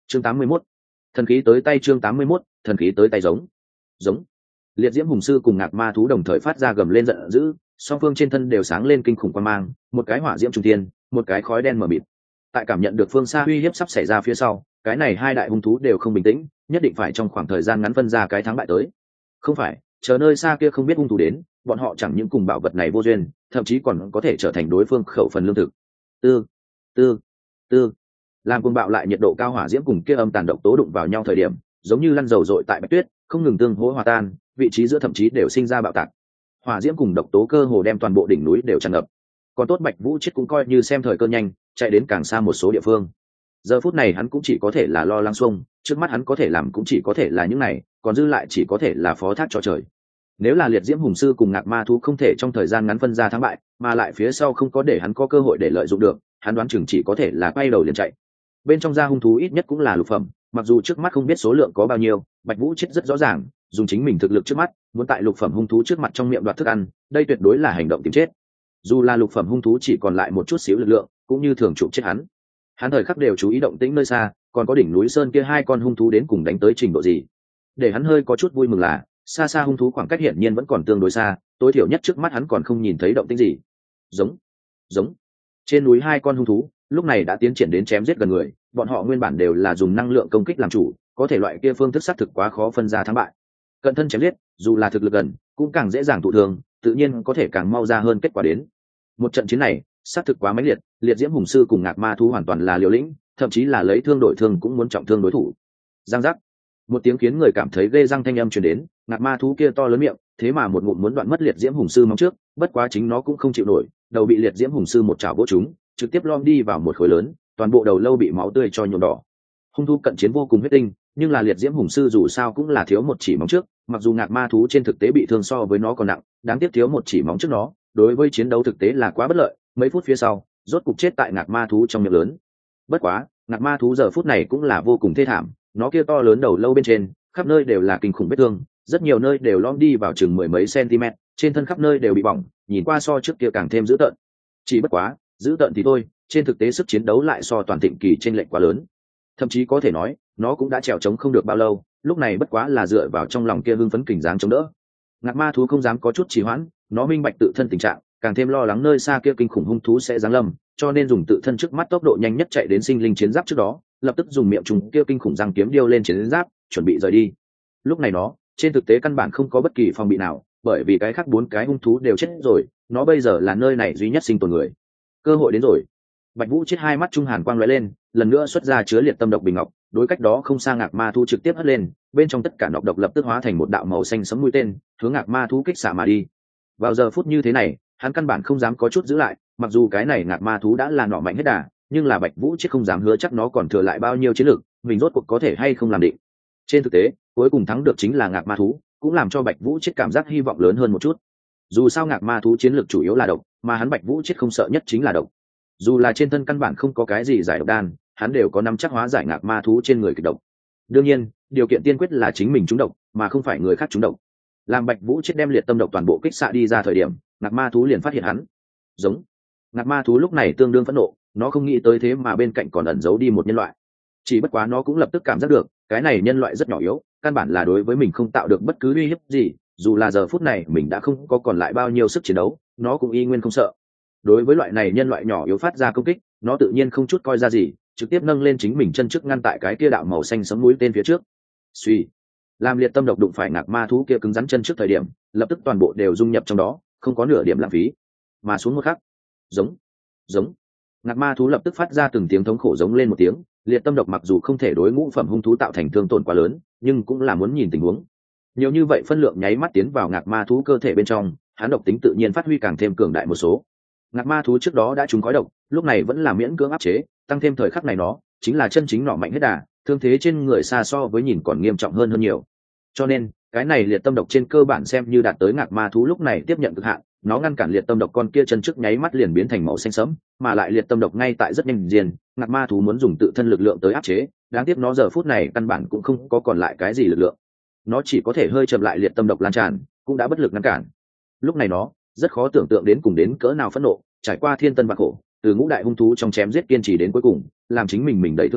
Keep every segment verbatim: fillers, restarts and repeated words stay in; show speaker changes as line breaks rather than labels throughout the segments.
chương tám mươi mốt, thần khí tới tay. Chương tám mươi mốt, thần khí tới tay. Giống giống liệt diễm hùng sư cùng ngạc ma thú đồng thời phát ra gầm lên giận dữ, song phương trên thân đều sáng lên kinh khủng quan mang, một cái hỏa diễm trung thiên, một cái khói đen mờ mịt. Tại cảm nhận được phương xa uy hiếp sắp xảy ra phía sau, cái này hai đại hung thú đều không bình tĩnh, nhất định phải trong khoảng thời gian ngắn phân ra cái thắng bại tới. Không phải chờ nơi xa kia không biết hung thú đến, bọn họ chẳng những cùng bảo vật này vô duyên, thậm chí còn có thể trở thành đối phương khẩu phần lương thực. Tư tư tư làm cuồng bạo lại nhiệt độ cao hỏa diễm cùng kia âm tàn độc tố đụng vào nhau thời điểm, giống như lăn dầu dội tại bạch tuyết, không ngừng tương hỗ hòa tan, vị trí giữa thậm chí đều sinh ra bạo tạc. Hỏa diễm cùng độc tố cơ hồ đem toàn bộ đỉnh núi đều tràn ngập. Còn tốt Bạch Vũ chết cũng coi như xem thời cơ nhanh, chạy đến càng xa một số địa phương. Giờ phút này hắn cũng chỉ có thể là lo lắng xung, trước mắt hắn có thể làm cũng chỉ có thể là những này, còn dư lại chỉ có thể là phó thác cho trời. Nếu là liệt diễm hùng sư cùng ngạc ma thú không thể trong thời gian ngắn phân ra thắng bại, mà lại phía sau không có để hắn có cơ hội để lợi dụng được, hắn đoán chừng chỉ có thể là quay đầu liền chạy. Bên trong da hung thú ít nhất cũng là lục phẩm, mặc dù trước mắt không biết số lượng có bao nhiêu, Bạch Vũ chết rất rõ ràng, dùng chính mình thực lực trước mắt, muốn tại lục phẩm hung thú trước mặt trong miệng đoạt thức ăn, đây tuyệt đối là hành động tìm chết. Dù là lục phẩm hung thú chỉ còn lại một chút xíu lực lượng, cũng như thường chụp chết hắn. Hắn thời khắc đều chú ý động tĩnh nơi xa, còn có đỉnh núi sơn kia hai con hung thú đến cùng đánh tới trình độ gì. Để hắn hơi có chút vui mừng là, xa xa hung thú khoảng cách hiển nhiên vẫn còn tương đối xa, tối thiểu nhất trước mắt hắn còn không nhìn thấy động tĩnh gì. Giống, giống. Trên núi hai con hung thú, lúc này đã tiến triển đến chém giết gần người, bọn họ nguyên bản đều là dùng năng lượng công kích làm chủ, có thể loại kia phương thức xác thực quá khó phân ra thắng bại. Cận thân chém giết, dù là thực lực gần, cũng càng dễ dàng thụ thương, tự nhiên có thể càng mau ra hơn kết quả đến. Một trận chiến này, xác thực quá mãnh liệt, liệt diễm hùng sư cùng ngạc ma thú hoàn toàn là liều lĩnh, thậm chí là lấy thương đổi thương cũng muốn trọng thương đối thủ. Giang giác, một tiếng khiến người cảm thấy ghê răng thanh âm truyền đến, ngạc ma thú kia to lớn miệng, thế mà một ngụm muốn đoạn mất liệt diễm hùng sư móng trước, bất quá chính nó cũng không chịu nổi, đầu bị liệt diễm hùng sư một chảo vỗ trúng, trực tiếp lom đi vào một khối lớn, toàn bộ đầu lâu bị máu tươi cho nhuộm đỏ. Hung thú cận chiến vô cùng huyết tinh, nhưng là liệt diễm hùng sư dù sao cũng là thiếu một chỉ móng trước, mặc dù ngạc ma thú trên thực tế bị thương so với nó còn nặng, đáng tiếc thiếu một chỉ móng trước nó, đối với chiến đấu thực tế là quá bất lợi. Mấy phút phía sau, rốt cục chết tại ngạc ma thú trong miệng lớn. Bất quá, ngạc ma thú giờ phút này cũng là vô cùng thê thảm, nó kia to lớn đầu lâu bên trên, khắp nơi đều là kinh khủng vết thương, rất nhiều nơi đều lom đi vào chừng mười mấy cm, trên thân khắp nơi đều bị bỏng, nhìn qua so trước kia càng thêm dữ tợn. Chỉ bất quá, dữ tợn thì thôi, trên thực tế sức chiến đấu lại so toàn thịnh kỳ trên lệnh quá lớn. Thậm chí có thể nói, nó cũng đã trèo trống không được bao lâu, lúc này bất quá là dựa vào trong lòng kia hưng phấn kình dáng chống đỡ. Ngạc ma thú không dám có chút trì hoãn, nó minh bạch tự thân tình trạng, càng thêm lo lắng nơi xa kia kinh khủng hung thú sẽ giáng lâm, cho nên dùng tự thân trước mắt tốc độ nhanh nhất chạy đến sinh linh chiến giáp trước đó, lập tức dùng miệng trùng kia kinh khủng răng kiếm điêu lên chiến giáp, chuẩn bị rời đi. Lúc này nó, trên thực tế căn bản không có bất kỳ phòng bị nào, bởi vì cái khác bốn cái hung thú đều chết rồi, nó bây giờ là nơi này duy nhất sinh tồn người. Cơ hội đến rồi. Bạch Vũ chết hai mắt trung hàn quang lóe lên, lần nữa xuất ra chứa liệt tâm độc bình ngọc, đối cách đó không xa ngạc ma thú trực tiếp hất lên, bên trong tất cả nọc độc lập tức hóa thành một đạo màu xanh sẫm mũi tên, hướng ngạc ma thú kích xạ mà đi. Vào giờ phút như thế này, hắn căn bản không dám có chút giữ lại, mặc dù cái này ngạc ma thú đã là nọ mạnh hết đà, nhưng là Bạch Vũ chết không dám hứa chắc nó còn thừa lại bao nhiêu chiến lực, mình rốt cuộc có thể hay không làm định. Trên thực tế, cuối cùng thắng được chính là ngạc ma thú, cũng làm cho Bạch Vũ chết cảm giác hy vọng lớn hơn một chút. Dù sao ngạc ma thú chiến lực chủ yếu là độc, mà hắn Bạch Vũ chết không sợ nhất chính là độc. Dù là trên thân căn bản không có cái gì giải độc đan, hắn đều có nắm chắc hóa giải ngạc ma thú trên người kịch độc. Đương nhiên, điều kiện tiên quyết là chính mình trúng độc, mà không phải người khác trúng độc. Làm Bạch Vũ chết đem liệt tâm độc toàn bộ kích xạ đi ra thời điểm, ngạc ma thú liền phát hiện hắn. Giống. Ngạc ma thú lúc này tương đương phẫn nộ, nó không nghĩ tới thế mà bên cạnh còn ẩn giấu đi một nhân loại. Chỉ bất quá nó cũng lập tức cảm giác được, cái này nhân loại rất nhỏ yếu, căn bản là đối với mình không tạo được bất cứ uy hiếp gì, dù là giờ phút này mình đã không có còn lại bao nhiêu sức chiến đấu, nó cũng y nguyên không sợ. Đối với loại này nhân loại nhỏ yếu phát ra công kích, nó tự nhiên không chút coi ra gì, trực tiếp nâng lên chính mình chân trước ngăn tại cái kia đạo màu xanh sẫm mũi tên phía trước. Suy, làm liệt tâm độc đụng phải ngạc ma thú kia cứng rắn chân trước thời điểm, lập tức toàn bộ đều dung nhập trong đó, không có nửa điểm lãng phí. Mà xuống một khắc, giống, giống, ngạc ma thú lập tức phát ra từng tiếng thống khổ giống lên một tiếng. Liệt tâm độc mặc dù không thể đối ngũ phẩm hung thú tạo thành thương tổn quá lớn, nhưng cũng là muốn nhìn tình huống. Nhiều như vậy phân lượng nháy mắt tiến vào ngạc ma thú cơ thể bên trong, hắn độc tính tự nhiên phát huy càng thêm cường đại một số. Ngạc ma thú trước đó đã trúng khói độc, lúc này vẫn là miễn cưỡng áp chế, tăng thêm thời khắc này nó chính là chân chính nọ mạnh hết đà, thương thế trên người xa so với nhìn còn nghiêm trọng hơn hơn nhiều. Cho nên cái này liệt tâm độc trên cơ bản xem như đạt tới ngạc ma thú lúc này tiếp nhận cực hạn, nó ngăn cản liệt tâm độc con kia chân trước nháy mắt liền biến thành màu xanh sẫm, mà lại liệt tâm độc ngay tại rất nhanh liền, ngạc ma thú muốn dùng tự thân lực lượng tới áp chế, đáng tiếc nó giờ phút này căn bản cũng không có còn lại cái gì lực lượng, nó chỉ có thể hơi chậm lại liệt tâm độc lan tràn, cũng đã bất lực ngăn cản. Lúc này nó rất khó tưởng tượng đến cùng đến cỡ nào phẫn nộ, trải qua thiên tân bạc khổ, từ ngũ đại hung thú trong chém giết kiên trì đến cuối cùng, làm chính mình mình đầy thương tích,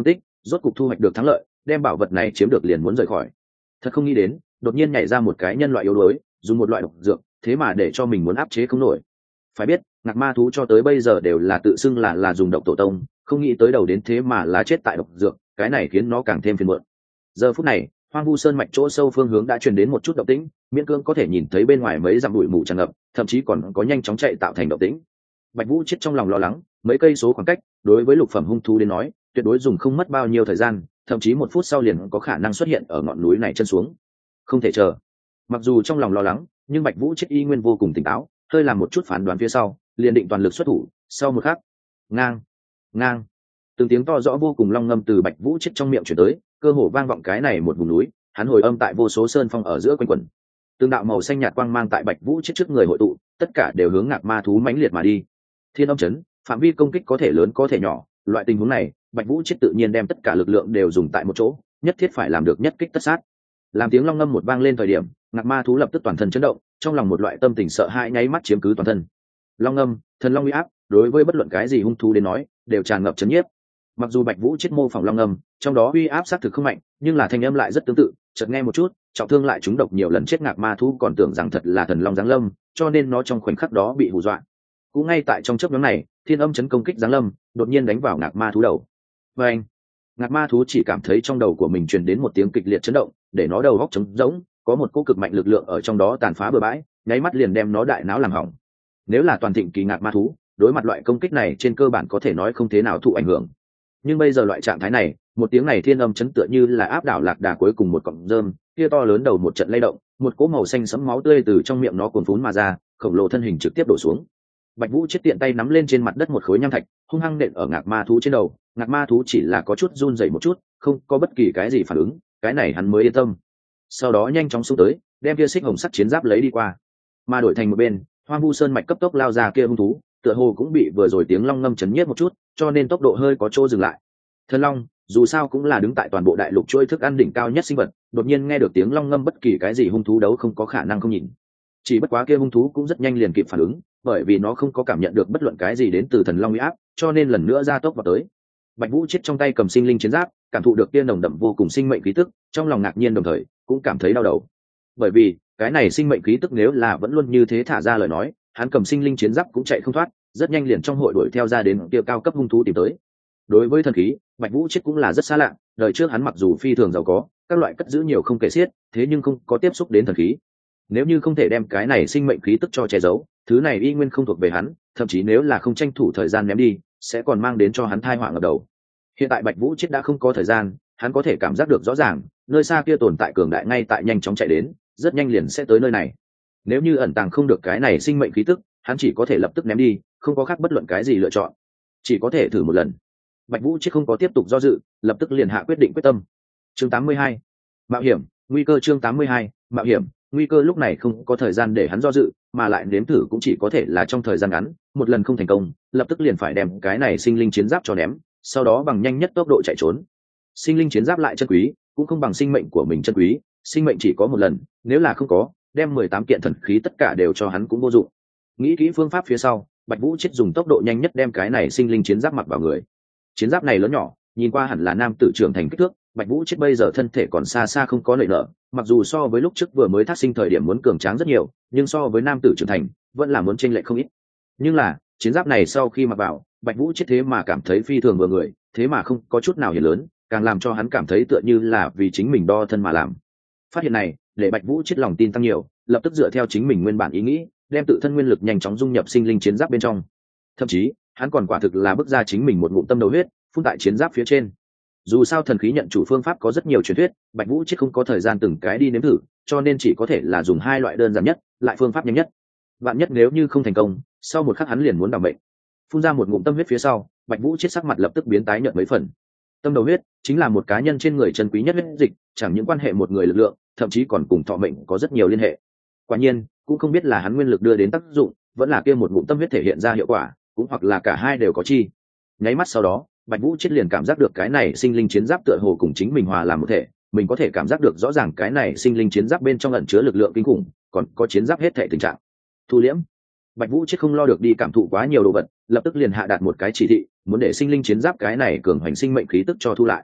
rốt cục thu hoạch được thắng lợi, đem bảo vật này chiếm được liền muốn rời khỏi. Thật không nghĩ đến, đột nhiên nhảy ra một cái nhân loại yếu đuối, dùng một loại độc dược, thế mà để cho mình muốn áp chế không nổi. Phải biết, ngạc ma thú cho tới bây giờ đều là tự xưng là là dùng độc tổ tông, không nghĩ tới đầu đến thế mà là chết tại độc dược, cái này khiến nó càng thêm phiền muộn. Giờ phút này, hoang vu sơn mạch chỗ sâu phương hướng đã truyền đến một chút động tĩnh, miễn cưỡng có thể nhìn thấy bên ngoài mấy dặm bụi mù tràn ngập, thậm chí còn có nhanh chóng chạy tạo thành động tĩnh. Bạch Vũ chết trong lòng lo lắng, mấy cây số khoảng cách, đối với lục phẩm hung thú đến nói, tuyệt đối dùng không mất bao nhiêu thời gian, thậm chí một phút sau liền có khả năng xuất hiện ở ngọn núi này chân xuống. Không thể chờ. Mặc dù trong lòng lo lắng, nhưng Bạch Vũ chết y nguyên vô cùng tỉnh táo, hơi làm một chút phán đoán phía sau, liền định toàn lực xuất thủ. Sau một khắc, ngang, ngang, từng tiếng to rõ vô cùng long ngâm từ Bạch Vũ chết trong miệng truyền tới, cơ hồ vang vọng cái này một vùng núi, hắn hồi âm tại vô số sơn phong ở giữa quanh quẩn. Từng đạo màu xanh nhạt quang mang tại Bạch Vũ chết trước người hội tụ, tất cả đều hướng ngạc ma thú mãnh liệt mà đi. Thiên âm chấn, phạm vi công kích có thể lớn có thể nhỏ, loại tình huống này, Bạch Vũ chết tự nhiên đem tất cả lực lượng đều dùng tại một chỗ, nhất thiết phải làm được nhất kích tất sát. Làm tiếng long ngâm một vang lên thời điểm, ngạc ma thú lập tức toàn thân chấn động, trong lòng một loại tâm tình sợ hãi nháy mắt chiếm cứ toàn thân. Long ngâm, thần long uy áp, đối với bất luận cái gì hung thú đến nói, đều tràn ngập chấn nhiếp. Mặc dù Bạch Vũ chết mô phỏng long ngâm, trong đó uy áp xác thực không mạnh, nhưng là thanh âm lại rất tương tự, chợt nghe một chút, trọng thương lại trúng độc nhiều lần chết ngạc ma thú còn tưởng rằng thật là thần long giáng lâm, cho nên nó trong khoảnh khắc đó bị hù dọa. Cũng ngay tại trong chớp nhoáng này, thiên âm chấn công kích giáng lâm, đột nhiên đánh vào ngạc ma thú đầu. Và anh, ngạc ma thú chỉ cảm thấy trong đầu của mình truyền đến một tiếng kịch liệt chấn động, để nó đầu óc trống rỗng, có một cỗ cực mạnh lực lượng ở trong đó tàn phá bừa bãi, nháy mắt liền đem nó đại não làm hỏng. Nếu là toàn thịnh kỳ ngạc ma thú, đối mặt loại công kích này trên cơ bản có thể nói không thế nào thụ ảnh hưởng. Nhưng bây giờ loại trạng thái này, một tiếng này thiên âm chấn tựa như là áp đảo lạc đà cuối cùng một cọng rơm, kia to lớn đầu một trận lay động, một cỗ màu xanh sẫm máu tươi từ trong miệng nó cuồn phún mà ra, khổng lồ thân hình trực tiếp đổ xuống. Bạch Vũ chết tiện tay nắm lên trên mặt đất một khối nham thạch, hung hăng nện ở ngạc ma thú trên đầu. Ngạc ma thú chỉ là có chút run rẩy một chút, không có bất kỳ cái gì phản ứng, cái này hắn mới yên tâm. Sau đó nhanh chóng xuống tới, đem kia xích hồng sắt chiến giáp lấy đi qua, mà đổi thành một bên, hoang vu sơn mạch cấp tốc lao ra kia hung thú, tựa hồ cũng bị vừa rồi tiếng long ngâm chấn nhiếp một chút, cho nên tốc độ hơi có chỗ dừng lại. Thần long, dù sao cũng là đứng tại toàn bộ đại lục chuỗi thức ăn đỉnh cao nhất sinh vật, đột nhiên nghe được tiếng long ngâm bất kỳ cái gì hung thú đấu không có khả năng không nhìn. Chỉ bất quá kia hung thú cũng rất nhanh liền kịp phản ứng, bởi vì nó không có cảm nhận được bất luận cái gì đến từ thần long uy áp, cho nên lần nữa ra tốc vào tới. Bạch Vũ chết trong tay cầm sinh linh chiến giáp, cảm thụ được kia nồng đậm vô cùng sinh mệnh khí tức, trong lòng ngạc nhiên đồng thời cũng cảm thấy đau đầu. Bởi vì cái này sinh mệnh khí tức nếu là vẫn luôn như thế thả ra lời nói, hắn cầm sinh linh chiến giáp cũng chạy không thoát, rất nhanh liền trong hội đuổi theo ra đến kia cao cấp hung thú tìm tới. Đối với thần khí, Bạch Vũ chết cũng là rất xa lạ, đời trước hắn mặc dù phi thường giàu có, các loại cất giữ nhiều không kể xiết, thế nhưng không có tiếp xúc đến thần khí. Nếu như không thể đem cái này sinh mệnh khí tức cho che giấu, thứ này y nguyên không thuộc về hắn, thậm chí nếu là không tranh thủ thời gian ném đi, sẽ còn mang đến cho hắn tai họa ngập đầu. Hiện tại Bạch Vũ chết đã không có thời gian, hắn có thể cảm giác được rõ ràng, nơi xa kia tồn tại cường đại ngay tại nhanh chóng chạy đến, rất nhanh liền sẽ tới nơi này. Nếu như ẩn tàng không được cái này sinh mệnh khí tức, hắn chỉ có thể lập tức ném đi, không có khác bất luận cái gì lựa chọn, chỉ có thể thử một lần. Bạch Vũ chết không có tiếp tục do dự, lập tức liền hạ quyết định quyết tâm. Chương tám mươi hai, mạo hiểm, nguy cơ. Chương tám mươi hai, mạo hiểm, nguy cơ. Lúc này không có thời gian để hắn do dự, mà lại nếm thử cũng chỉ có thể là trong thời gian ngắn, một lần không thành công, lập tức liền phải đem cái này sinh linh chiến giáp cho ném, sau đó bằng nhanh nhất tốc độ chạy trốn. Sinh linh chiến giáp lại chân quý, cũng không bằng sinh mệnh của mình chân quý, sinh mệnh chỉ có một lần, nếu là không có, đem mười tám kiện thần khí tất cả đều cho hắn cũng vô dụng. Nghĩ kỹ phương pháp phía sau, Bạch Vũ chết dùng tốc độ nhanh nhất đem cái này sinh linh chiến giáp mặc vào người. Chiến giáp này lớn nhỏ, nhìn qua hẳn là nam tử trưởng thành kích thước, Bạch Vũ chết bây giờ thân thể còn xa xa không có lợi nợ, mặc dù so với lúc trước vừa mới thác sinh thời điểm muốn cường tráng rất nhiều, nhưng so với nam tử trưởng thành, vẫn là muốn chênh lệch không ít. Nhưng là, chiến giáp này sau khi mặc vào, Bạch Vũ chết thế mà cảm thấy phi thường vừa người, thế mà không có chút nào hiển lớn, càng làm cho hắn cảm thấy tựa như là vì chính mình đo thân mà làm. Phát hiện này, để Bạch Vũ chết lòng tin tăng nhiều, lập tức dựa theo chính mình nguyên bản ý nghĩ, đem tự thân nguyên lực nhanh chóng dung nhập sinh linh chiến giáp bên trong. Thậm chí, hắn còn quả thực là bước ra chính mình một ngụm tâm đầu huyết, phun tại chiến giáp phía trên. Dù sao thần khí nhận chủ phương pháp có rất nhiều truyền thuyết, Bạch Vũ chết không có thời gian từng cái đi nếm thử, cho nên chỉ có thể là dùng hai loại đơn giản nhất, lại phương pháp nhanh nhất. Vạn nhất nếu như không thành công, sau một khắc hắn liền muốn đảm mệnh. Phun ra một ngụm tâm huyết phía sau, Bạch Vũ chết sắc mặt lập tức biến tái nhợt mấy phần. Tâm đầu huyết chính là một cá nhân trên người chân quý nhất huyết dịch, chẳng những quan hệ một người lực lượng, thậm chí còn cùng thọ mệnh có rất nhiều liên hệ. Quả nhiên, cũng không biết là hắn nguyên lực đưa đến tác dụng, vẫn là kia một ngụm tâm huyết thể hiện ra hiệu quả, cũng hoặc là cả hai đều có chi. Nháy mắt sau đó, Bạch Vũ chết liền cảm giác được cái này sinh linh chiến giáp tựa hồ cùng chính mình hòa làm một thể, mình có thể cảm giác được rõ ràng cái này sinh linh chiến giáp bên trong ẩn chứa lực lượng kinh khủng, còn có chiến giáp hết thể tình trạng. Thu liễm. Bạch Vũ chết không lo được đi cảm thụ quá nhiều đồ vật, lập tức liền hạ đạt một cái chỉ thị, muốn để sinh linh chiến giáp cái này cường hành sinh mệnh khí tức cho thu lại.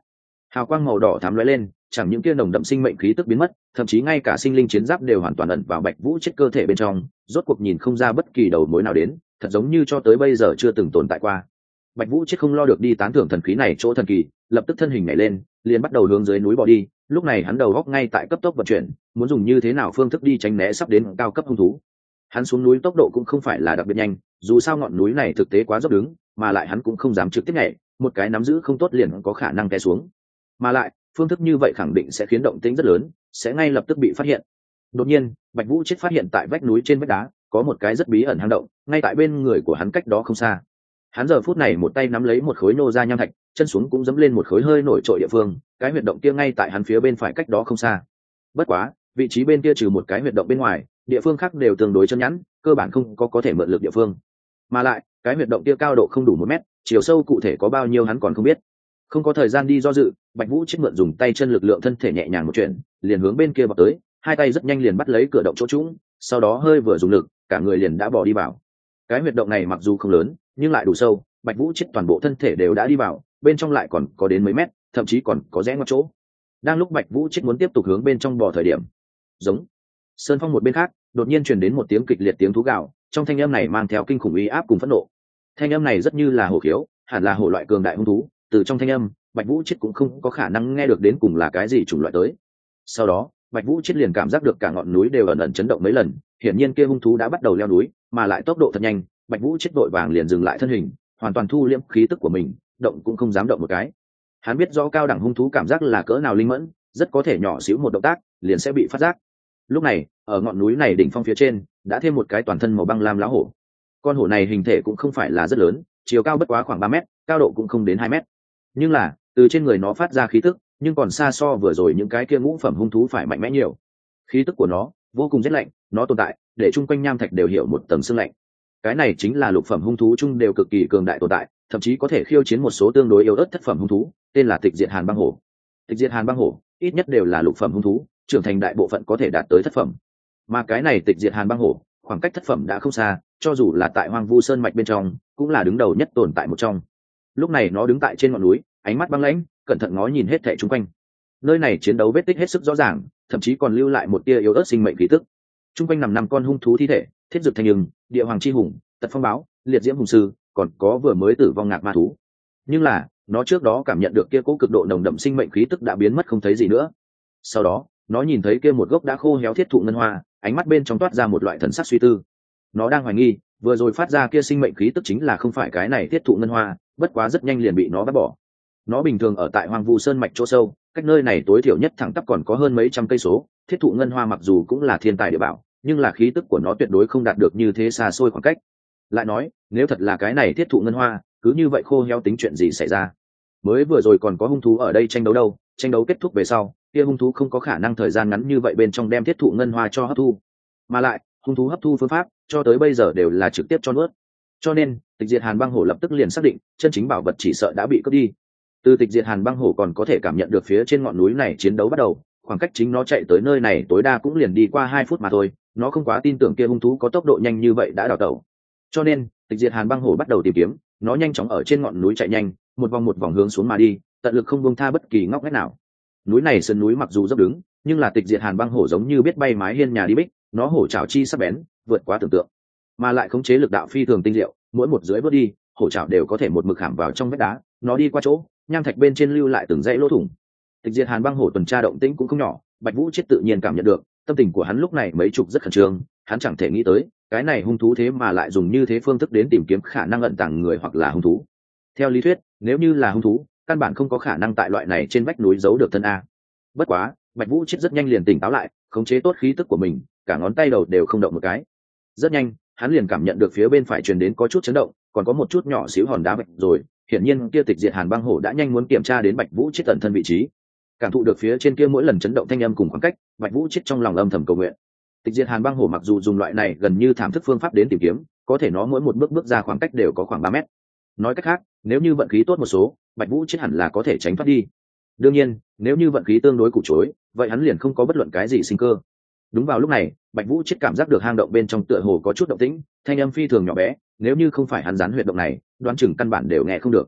hào quang màu đỏ thắm lóe lên, chẳng những kia nồng đậm sinh mệnh khí tức biến mất, thậm chí ngay cả sinh linh chiến giáp đều hoàn toàn ẩn vào Bạch Vũ chết cơ thể bên trong, rốt cuộc nhìn không ra bất kỳ đầu mối nào đến, thật giống như cho tới bây giờ chưa từng tồn tại qua. Bạch Vũ chết không lo được đi tán thưởng thần khí này chỗ thần kỳ, lập tức thân hình nhảy lên, liền bắt đầu hướng dưới núi bỏ đi. Lúc này hắn đầu góc ngay tại cấp tốc vận chuyển, muốn dùng như thế nào phương thức đi tránh né sắp đến cao cấp hung thú. Hắn xuống núi tốc độ cũng không phải là đặc biệt nhanh, dù sao ngọn núi này thực tế quá dốc đứng, mà lại hắn cũng không dám trực tiếp nhảy, một cái nắm giữ không tốt liền có khả năng té xuống. Mà lại, phương thức như vậy khẳng định sẽ khiến động tĩnh rất lớn, sẽ ngay lập tức bị phát hiện. Đột nhiên, Bạch Vũ chết phát hiện tại vách núi trên vách đá có một cái rất bí ẩn hang động, ngay tại bên người của hắn cách đó không xa. Hắn giờ phút này một tay nắm lấy một khối nô ra nham thạch, chân xuống cũng dẫm lên một khối hơi nổi trội địa phương, cái huyệt động kia ngay tại hắn phía bên phải cách đó không xa. Bất quá, vị trí bên kia trừ một cái huyệt động bên ngoài, địa phương khác đều tương đối chân nhẵn, cơ bản không có có thể mượn lực địa phương. Mà lại, cái huyệt động kia cao độ không đủ một mét, chiều sâu cụ thể có bao nhiêu hắn còn không biết. Không có thời gian đi do dự, Bạch Vũ chết mượn dùng tay chân lực lượng thân thể nhẹ nhàng một chuyện, liền hướng bên kia vọt tới, hai tay rất nhanh liền bắt lấy cửa động chỗ trũng, sau đó hơi vừa dùng lực, cả người liền đã bỏ đi vào. Cái huyệt động này mặc dù không lớn, nhưng lại đủ sâu, Bạch Vũ chết toàn bộ thân thể đều đã đi vào, bên trong lại còn có đến mấy mét, thậm chí còn có rẽ ngoặt chỗ. Đang lúc Bạch Vũ chết muốn tiếp tục hướng bên trong bò thời điểm, giống sơn phong một bên khác, đột nhiên truyền đến một tiếng kịch liệt tiếng thú gào, trong thanh âm này mang theo kinh khủng uy áp cùng phẫn nộ. Thanh âm này rất như là hổ khiếu, hẳn là hổ loại cường đại hung thú, từ trong thanh âm, Bạch Vũ chết cũng không có khả năng nghe được đến cùng là cái gì chủng loại tới. Sau đó, Bạch Vũ chết liền cảm giác được cả ngọn núi đều ẩn ẩn chấn động mấy lần, hiển nhiên kia hung thú đã bắt đầu leo núi, mà lại tốc độ thật nhanh. Bạch Vũ chết vội vàng liền dừng lại thân hình, hoàn toàn thu liễm khí tức của mình, động cũng không dám động một cái. Hắn biết rõ cao đẳng hung thú cảm giác là cỡ nào linh mẫn, rất có thể nhỏ xíu một động tác liền sẽ bị phát giác. Lúc này, ở ngọn núi này đỉnh phong phía trên, đã thêm một cái toàn thân màu băng lam lão hổ. Con hổ này hình thể cũng không phải là rất lớn, chiều cao bất quá khoảng ba mét, cao độ cũng không đến hai mét. Nhưng là, từ trên người nó phát ra khí tức, nhưng còn xa so vừa rồi những cái kia ngũ phẩm hung thú phải mạnh mẽ nhiều. Khí tức của nó vô cùng rét lạnh, nó tồn tại để chung quanh nham thạch đều hiểu một tầng sương lạnh. Cái này chính là lục phẩm hung thú chung đều cực kỳ cường đại tồn tại, thậm chí có thể khiêu chiến một số tương đối yếu ớt thất phẩm hung thú, tên là Tịch Diệt Hàn Băng Hổ. Tịch Diệt Hàn Băng Hổ ít nhất đều là lục phẩm hung thú, trưởng thành đại bộ phận có thể đạt tới thất phẩm. Mà cái này Tịch Diệt Hàn Băng Hổ, khoảng cách thất phẩm đã không xa, cho dù là tại Hoang Vu Sơn mạch bên trong, cũng là đứng đầu nhất tồn tại một trong. Lúc này nó đứng tại trên ngọn núi, ánh mắt băng lãnh, cẩn thận ngó nhìn hết thảy xung quanh. Nơi này chiến đấu vết tích hết sức rõ ràng, thậm chí còn lưu lại một tia yếu ớt sinh mệnh khí tức. Trung quanh nằm năm con hung thú thi thể, Thiết Dực Thanh Nhưng, Địa Hoàng Chi Hùng, Tật Phong Báo, Liệt Diễm Hùng Sư, còn có vừa mới tử vong Ngạc Ma Thú. Nhưng là, nó trước đó cảm nhận được kia cố cực độ nồng đậm sinh mệnh khí tức đã biến mất không thấy gì nữa. Sau đó, nó nhìn thấy kia một gốc đã khô héo thiết thụ ngân hoa, ánh mắt bên trong toát ra một loại thần sắc suy tư. Nó đang hoài nghi, vừa rồi phát ra kia sinh mệnh khí tức chính là không phải cái này thiết thụ ngân hoa, bất quá rất nhanh liền bị nó bắt bỏ. Nó bình thường ở tại Hoang Vu Sơn mạch chỗ sâu, cách nơi này tối thiểu nhất thẳng tắp còn có hơn mấy trăm cây số. Thiết thụ ngân hoa mặc dù cũng là thiên tài địa bảo, nhưng là khí tức của nó tuyệt đối không đạt được như thế xa xôi khoảng cách. Lại nói, nếu thật là cái này thiết thụ ngân hoa, cứ như vậy khô héo tính chuyện gì xảy ra? Mới vừa rồi còn có hung thú ở đây tranh đấu đâu, tranh đấu kết thúc về sau, kia hung thú không có khả năng thời gian ngắn như vậy bên trong đem thiết thụ ngân hoa cho hấp thu. Mà lại, hung thú hấp thu phương pháp cho tới bây giờ đều là trực tiếp cho nuốt. Cho nên, Tịch Diệt Hàn Băng Hổ lập tức liền xác định, chân chính bảo vật chỉ sợ đã bị cướp đi. Từ Tịch Diệt Hàn Băng Hổ còn có thể cảm nhận được phía trên ngọn núi này chiến đấu bắt đầu, khoảng cách chính nó chạy tới nơi này tối đa cũng liền đi qua hai phút mà thôi, nó không quá tin tưởng kia hung thú có tốc độ nhanh như vậy đã đào tẩu. Cho nên, Tịch Diệt Hàn Băng Hổ bắt đầu tìm kiếm, nó nhanh chóng ở trên ngọn núi chạy nhanh, một vòng một vòng hướng xuống mà đi, tận lực không buông tha bất kỳ ngóc ngách nào. Núi này sườn núi mặc dù dốc đứng, nhưng là Tịch Diệt Hàn Băng Hổ giống như biết bay mái hiên nhà đi bích, nó hổ trảo chi sắc bén, vượt quá tưởng tượng, mà lại khống chế lực đạo phi thường tinh diệu, mỗi một dưới bước đi, hổ trảo đều có thể một mực hãm vào trong vách đá, nó đi qua chỗ, nham thạch bên trên lưu lại từng dãy lỗ thủng. Tịch Diệt Hàn Băng Hổ tuần tra động tĩnh cũng không nhỏ, Bạch Vũ chết tự nhiên cảm nhận được, tâm tình của hắn lúc này mấy chục rất khẩn trương, hắn chẳng thể nghĩ tới, cái này hung thú thế mà lại dùng như thế phương thức đến tìm kiếm khả năng ẩn tàng người hoặc là hung thú. Theo lý thuyết, nếu như là hung thú, căn bản không có khả năng tại loại này trên vách núi giấu được thân a. Bất quá, Bạch Vũ chết rất nhanh liền tỉnh táo lại, khống chế tốt khí tức của mình, cả ngón tay đầu đều không động một cái. Rất nhanh, hắn liền cảm nhận được phía bên phải truyền đến có chút chấn động, còn có một chút nhỏ xíu hòn đá vạch rồi, hiển nhiên kia Tịch Diệt Hàn Băng Hổ đã nhanh muốn kiểm tra đến Bạch Vũ chết tận thân vị trí. Cảm thụ được phía trên kia mỗi lần chấn động thanh âm cùng khoảng cách, Bạch Vũ chết trong lòng âm thầm cầu nguyện. Tịch Diệt Hàn Băng Hổ mặc dù dùng loại này gần như thảm thức phương pháp đến tìm kiếm, có thể nó mỗi một bước bước ra khoảng cách đều có khoảng ba mét. Nói cách khác, nếu như vận khí tốt một số, Bạch Vũ chết hẳn là có thể tránh thoát đi. Đương nhiên, nếu như vận khí tương đối củ chối, vậy hắn liền không có bất luận cái gì sinh cơ. Đúng vào lúc này, Bạch Vũ chết cảm giác được hang động bên trong tựa hồ có chút động tĩnh, thanh âm phi thường nhỏ bé, nếu như không phải hắn dán huyệt động này, đoán chừng căn bản đều nghe không được.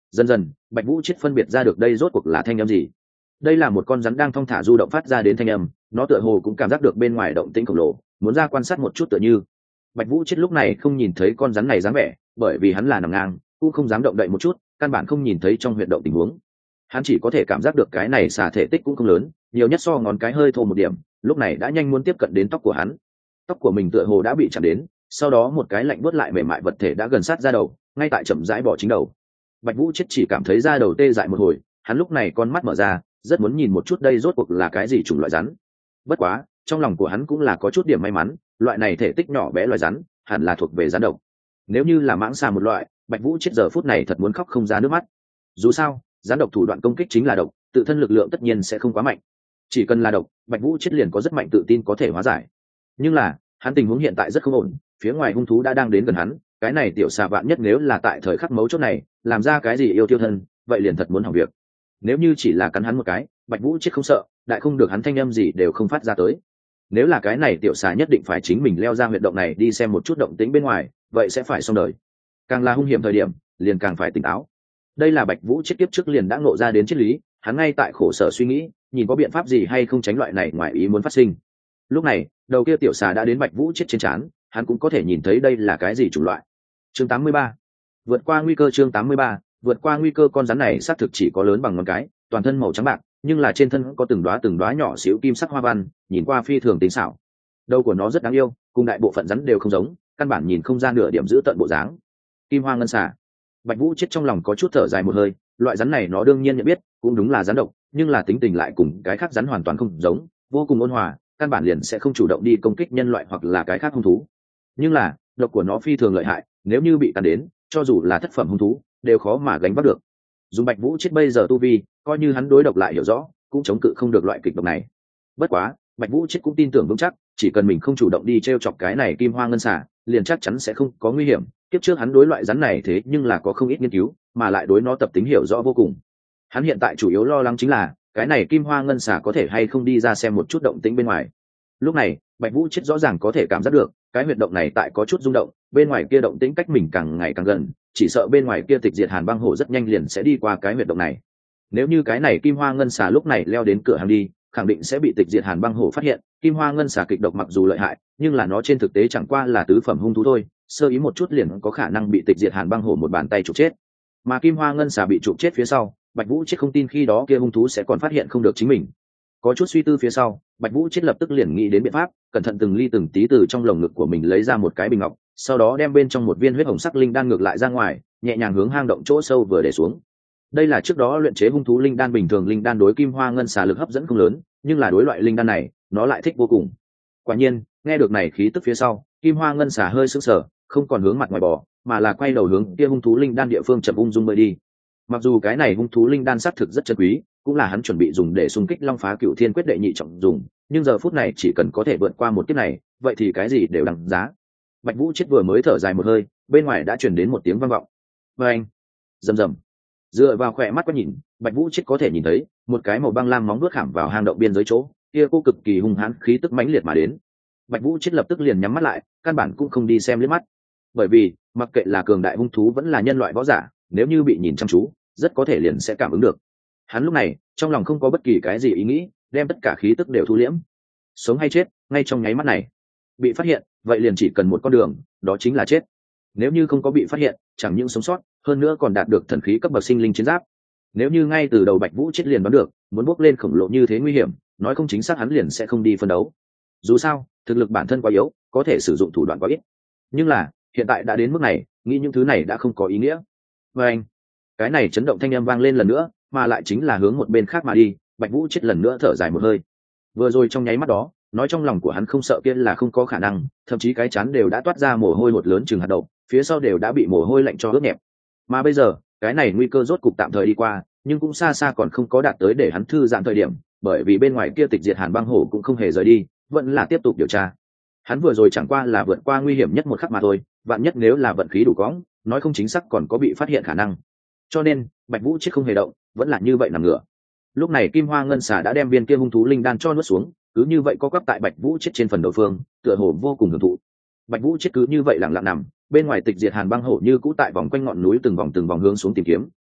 Dần dần Bạch Vũ Chết phân biệt ra được đây rốt cuộc là thanh âm gì. Đây là một con rắn đang thong thả du động phát ra đến thanh âm, nó tựa hồ cũng cảm giác được bên ngoài động tĩnh khổng lồ, muốn ra quan sát một chút tựa như. Bạch Vũ Chết lúc này không nhìn thấy con rắn này dáng vẻ, bởi vì hắn là nằm ngang, cũng không dám động đậy một chút, căn bản không nhìn thấy trong huyệt động tình huống. Hắn chỉ có thể cảm giác được cái này xả thể tích cũng không lớn, nhiều nhất so ngón cái hơi thô một điểm, lúc này đã nhanh muốn tiếp cận đến tóc của hắn. Tóc của mình tựa hồ đã bị chạm đến, sau đó một cái lạnh buốt lại mềm mại vật thể đã gần sát ra đầu, ngay tại chậm rãi bỏ chính đầu. Bạch Vũ Chết chỉ cảm thấy da đầu tê dại một hồi, hắn lúc này con mắt mở ra, rất muốn nhìn một chút đây rốt cuộc là cái gì chủng loại rắn. Bất quá, trong lòng của hắn cũng là có chút điểm may mắn, loại này thể tích nhỏ bé loài rắn, hẳn là thuộc về rắn độc. Nếu như là mãng xà một loại, Bạch Vũ Chết giờ phút này thật muốn khóc không ra nước mắt. Dù sao, rắn độc thủ đoạn công kích chính là độc, tự thân lực lượng tất nhiên sẽ không quá mạnh. Chỉ cần là độc, Bạch Vũ Chết liền có rất mạnh tự tin có thể hóa giải. Nhưng là, hắn tình huống hiện tại rất không ổn, phía ngoài hung thú đã đang đến gần hắn, cái này tiểu xà vạn nhất nếu là tại thời khắc mấu chốt này, làm ra cái gì yêu tiêu thân, vậy liền thật muốn hỏng việc. Nếu như chỉ là cắn hắn một cái, Bạch Vũ Chết không sợ, đại không được hắn thanh âm gì đều không phát ra tới. Nếu là cái này tiểu xà nhất định phải chính mình leo ra huyệt động này đi xem một chút động tĩnh bên ngoài, vậy sẽ phải xong đời. Càng là hung hiểm thời điểm, liền càng phải tỉnh táo. Đây là Bạch Vũ Chết kiếp trước liền đã ngộ ra đến triết lý, hắn ngay tại khổ sở suy nghĩ, nhìn có biện pháp gì hay không tránh loại này ngoài ý muốn phát sinh. Lúc này, đầu kia tiểu xà đã đến Bạch Vũ Chết trên trán, hắn cũng có thể nhìn thấy đây là cái gì chủng loại. Chương tám mươi ba, vượt qua nguy cơ. Chương tám mươi ba, vượt qua nguy cơ. Con rắn này xác thực chỉ có lớn bằng ngón cái, toàn thân màu trắng bạc, nhưng là trên thân có từng đóa từng đóa nhỏ xíu kim sắc hoa văn, nhìn qua phi thường tinh xảo. Đầu của nó rất đáng yêu, cùng đại bộ phận rắn đều không giống, căn bản nhìn không ra nửa điểm giữ tận bộ dáng. Kim hoa ngân xà. Bạch Vũ Chết trong lòng có chút thở dài một hơi, loại rắn này nó đương nhiên nhận biết, cũng đúng là rắn độc, nhưng là tính tình lại cùng cái khác rắn hoàn toàn không giống, vô cùng ôn hòa, căn bản liền sẽ không chủ động đi công kích nhân loại hoặc là cái khác hung thú. Nhưng là, độc của nó phi thường lợi hại, nếu như bị cắn đến, cho dù là thất phẩm hung thú, đều khó mà gánh vác được. Dùng Bạch Vũ Chết bây giờ tu vi, coi như hắn đối độc lại hiểu rõ, cũng chống cự không được loại kịch độc này. Bất quá, Bạch Vũ Chết cũng tin tưởng vững chắc, chỉ cần mình không chủ động đi trêu chọc cái này kim hoa ngân xà, liền chắc chắn sẽ không có nguy hiểm. Kiếp trước hắn đối loại rắn này thế nhưng là có không ít nghiên cứu, mà lại đối nó tập tính hiểu rõ vô cùng. Hắn hiện tại chủ yếu lo lắng chính là, cái này kim hoa ngân xà có thể hay không đi ra xem một chút động tĩnh bên ngoài. Lúc này, Bạch Vũ Chết rõ ràng có thể cảm giác được, cái huyệt động này tại có chút rung động, bên ngoài kia động tĩnh cách mình càng ngày càng gần, chỉ sợ bên ngoài kia tịch diệt hàn băng hổ rất nhanh liền sẽ đi qua cái huyệt động này. Nếu như cái này kim hoa ngân xà lúc này leo đến cửa hàng đi, khẳng định sẽ bị tịch diệt hàn băng hổ phát hiện. Kim hoa ngân xà kịch độc mặc dù lợi hại, nhưng là nó trên thực tế chẳng qua là tứ phẩm hung thú thôi, sơ ý một chút liền có khả năng bị tịch diệt hàn băng hổ một bàn tay chụp chết. Mà kim hoa ngân xà bị chụp chết phía sau, Bạch Vũ Chết không tin khi đó kia hung thú sẽ còn phát hiện không được chính mình. Có chút suy tư phía sau, Bạch Vũ Chết lập tức liền nghĩ đến biện pháp, cẩn thận từng ly từng tí từ trong lồng ngực của mình lấy ra một cái bình ngọc, sau đó đem bên trong một viên huyết hồng sắc linh đan ngược lại ra ngoài, nhẹ nhàng hướng hang động chỗ sâu vừa để xuống. Đây là trước đó luyện chế hung thú linh đan, bình thường linh đan đối kim hoa ngân xà lực hấp dẫn không lớn, nhưng là đối loại linh đan này, nó lại thích vô cùng. Quả nhiên, nghe được này khí tức phía sau, kim hoa ngân xà hơi sững sờ, không còn hướng mặt ngoài bò, mà là quay đầu hướng kia hung thú linh đan địa phương chậm ung dung bơi đi. Mặc dù cái này hung thú linh đan xác thực rất chân quý, cũng là hắn chuẩn bị dùng để xung kích long phá cựu thiên quyết đệ nhị trọng dùng, nhưng giờ phút này chỉ cần có thể vượt qua một kiếp này, vậy thì cái gì đều đằng giá. Bạch Vũ Chết vừa mới thở dài một hơi, bên ngoài đã truyền đến một tiếng vang vọng. Và anh, rầm rầm. Dựa vào khỏe mắt quét nhìn, Bạch Vũ Chết có thể nhìn thấy một cái màu băng lam móng vuốt khảm vào hang động biên giới chỗ, kia cô cực kỳ hung hãn khí tức mãnh liệt mà đến. Bạch Vũ Chết lập tức liền nhắm mắt lại, căn bản cũng không đi xem liếc mắt, bởi vì mặc kệ là cường đại hung thú vẫn là nhân loại võ giả, nếu như bị nhìn chăm chú, rất có thể liền sẽ cảm ứng được. Hắn lúc này trong lòng không có bất kỳ cái gì ý nghĩ, đem tất cả khí tức đều thu liễm. Sống hay chết, ngay trong nháy mắt này. Bị phát hiện, vậy liền chỉ cần một con đường, đó chính là chết. Nếu như không có bị phát hiện, chẳng những sống sót, hơn nữa còn đạt được thần khí cấp bậc sinh linh chiến giáp. Nếu như ngay từ đầu Bạch Vũ Chết liền đoán được, muốn bước lên khổng lồ như thế nguy hiểm, nói không chính xác hắn liền sẽ không đi phân đấu. Dù sao, thực lực bản thân quá yếu, có thể sử dụng thủ đoạn quá ít. Nhưng là, hiện tại đã đến mức này, nghĩ những thứ này đã không có ý nghĩa. Và anh, cái này chấn động thanh âm vang lên lần nữa, mà lại chính là hướng một bên khác mà đi. Bạch Vũ Chết lần nữa thở dài một hơi. Vừa rồi trong nháy mắt đó, nói trong lòng của hắn không sợ kia là không có khả năng, thậm chí cái chán đều đã toát ra mồ hôi một lớn chừng hạt đậu, phía sau đều đã bị mồ hôi lạnh cho ướt nhẹp. Mà bây giờ, cái này nguy cơ rốt cục tạm thời đi qua, nhưng cũng xa xa còn không có đạt tới để hắn thư giãn thời điểm, bởi vì bên ngoài kia tịch diệt hàn băng hổ cũng không hề rời đi, vẫn là tiếp tục điều tra. Hắn vừa rồi chẳng qua là vượt qua nguy hiểm nhất một khắc mà thôi, vạn nhất nếu là vận khí đủ cõng, nói không chính xác còn có bị phát hiện khả năng. Cho nên, Bạch Vũ Chết không hề động, vẫn là như vậy nằm ngửa. Lúc này kim hoa ngân xà đã đem viên kia hung thú linh đan cho nuốt xuống, cứ như vậy co quắp tại Bạch Vũ Chết trên phần đầu phương, tựa hồ vô cùng hưởng thụ. Bạch Vũ Chết cứ như vậy lặng lặng nằm, bên ngoài tịch diệt hàn băng hổ như cũ tại vòng quanh ngọn núi từng vòng từng vòng hướng xuống tìm kiếm,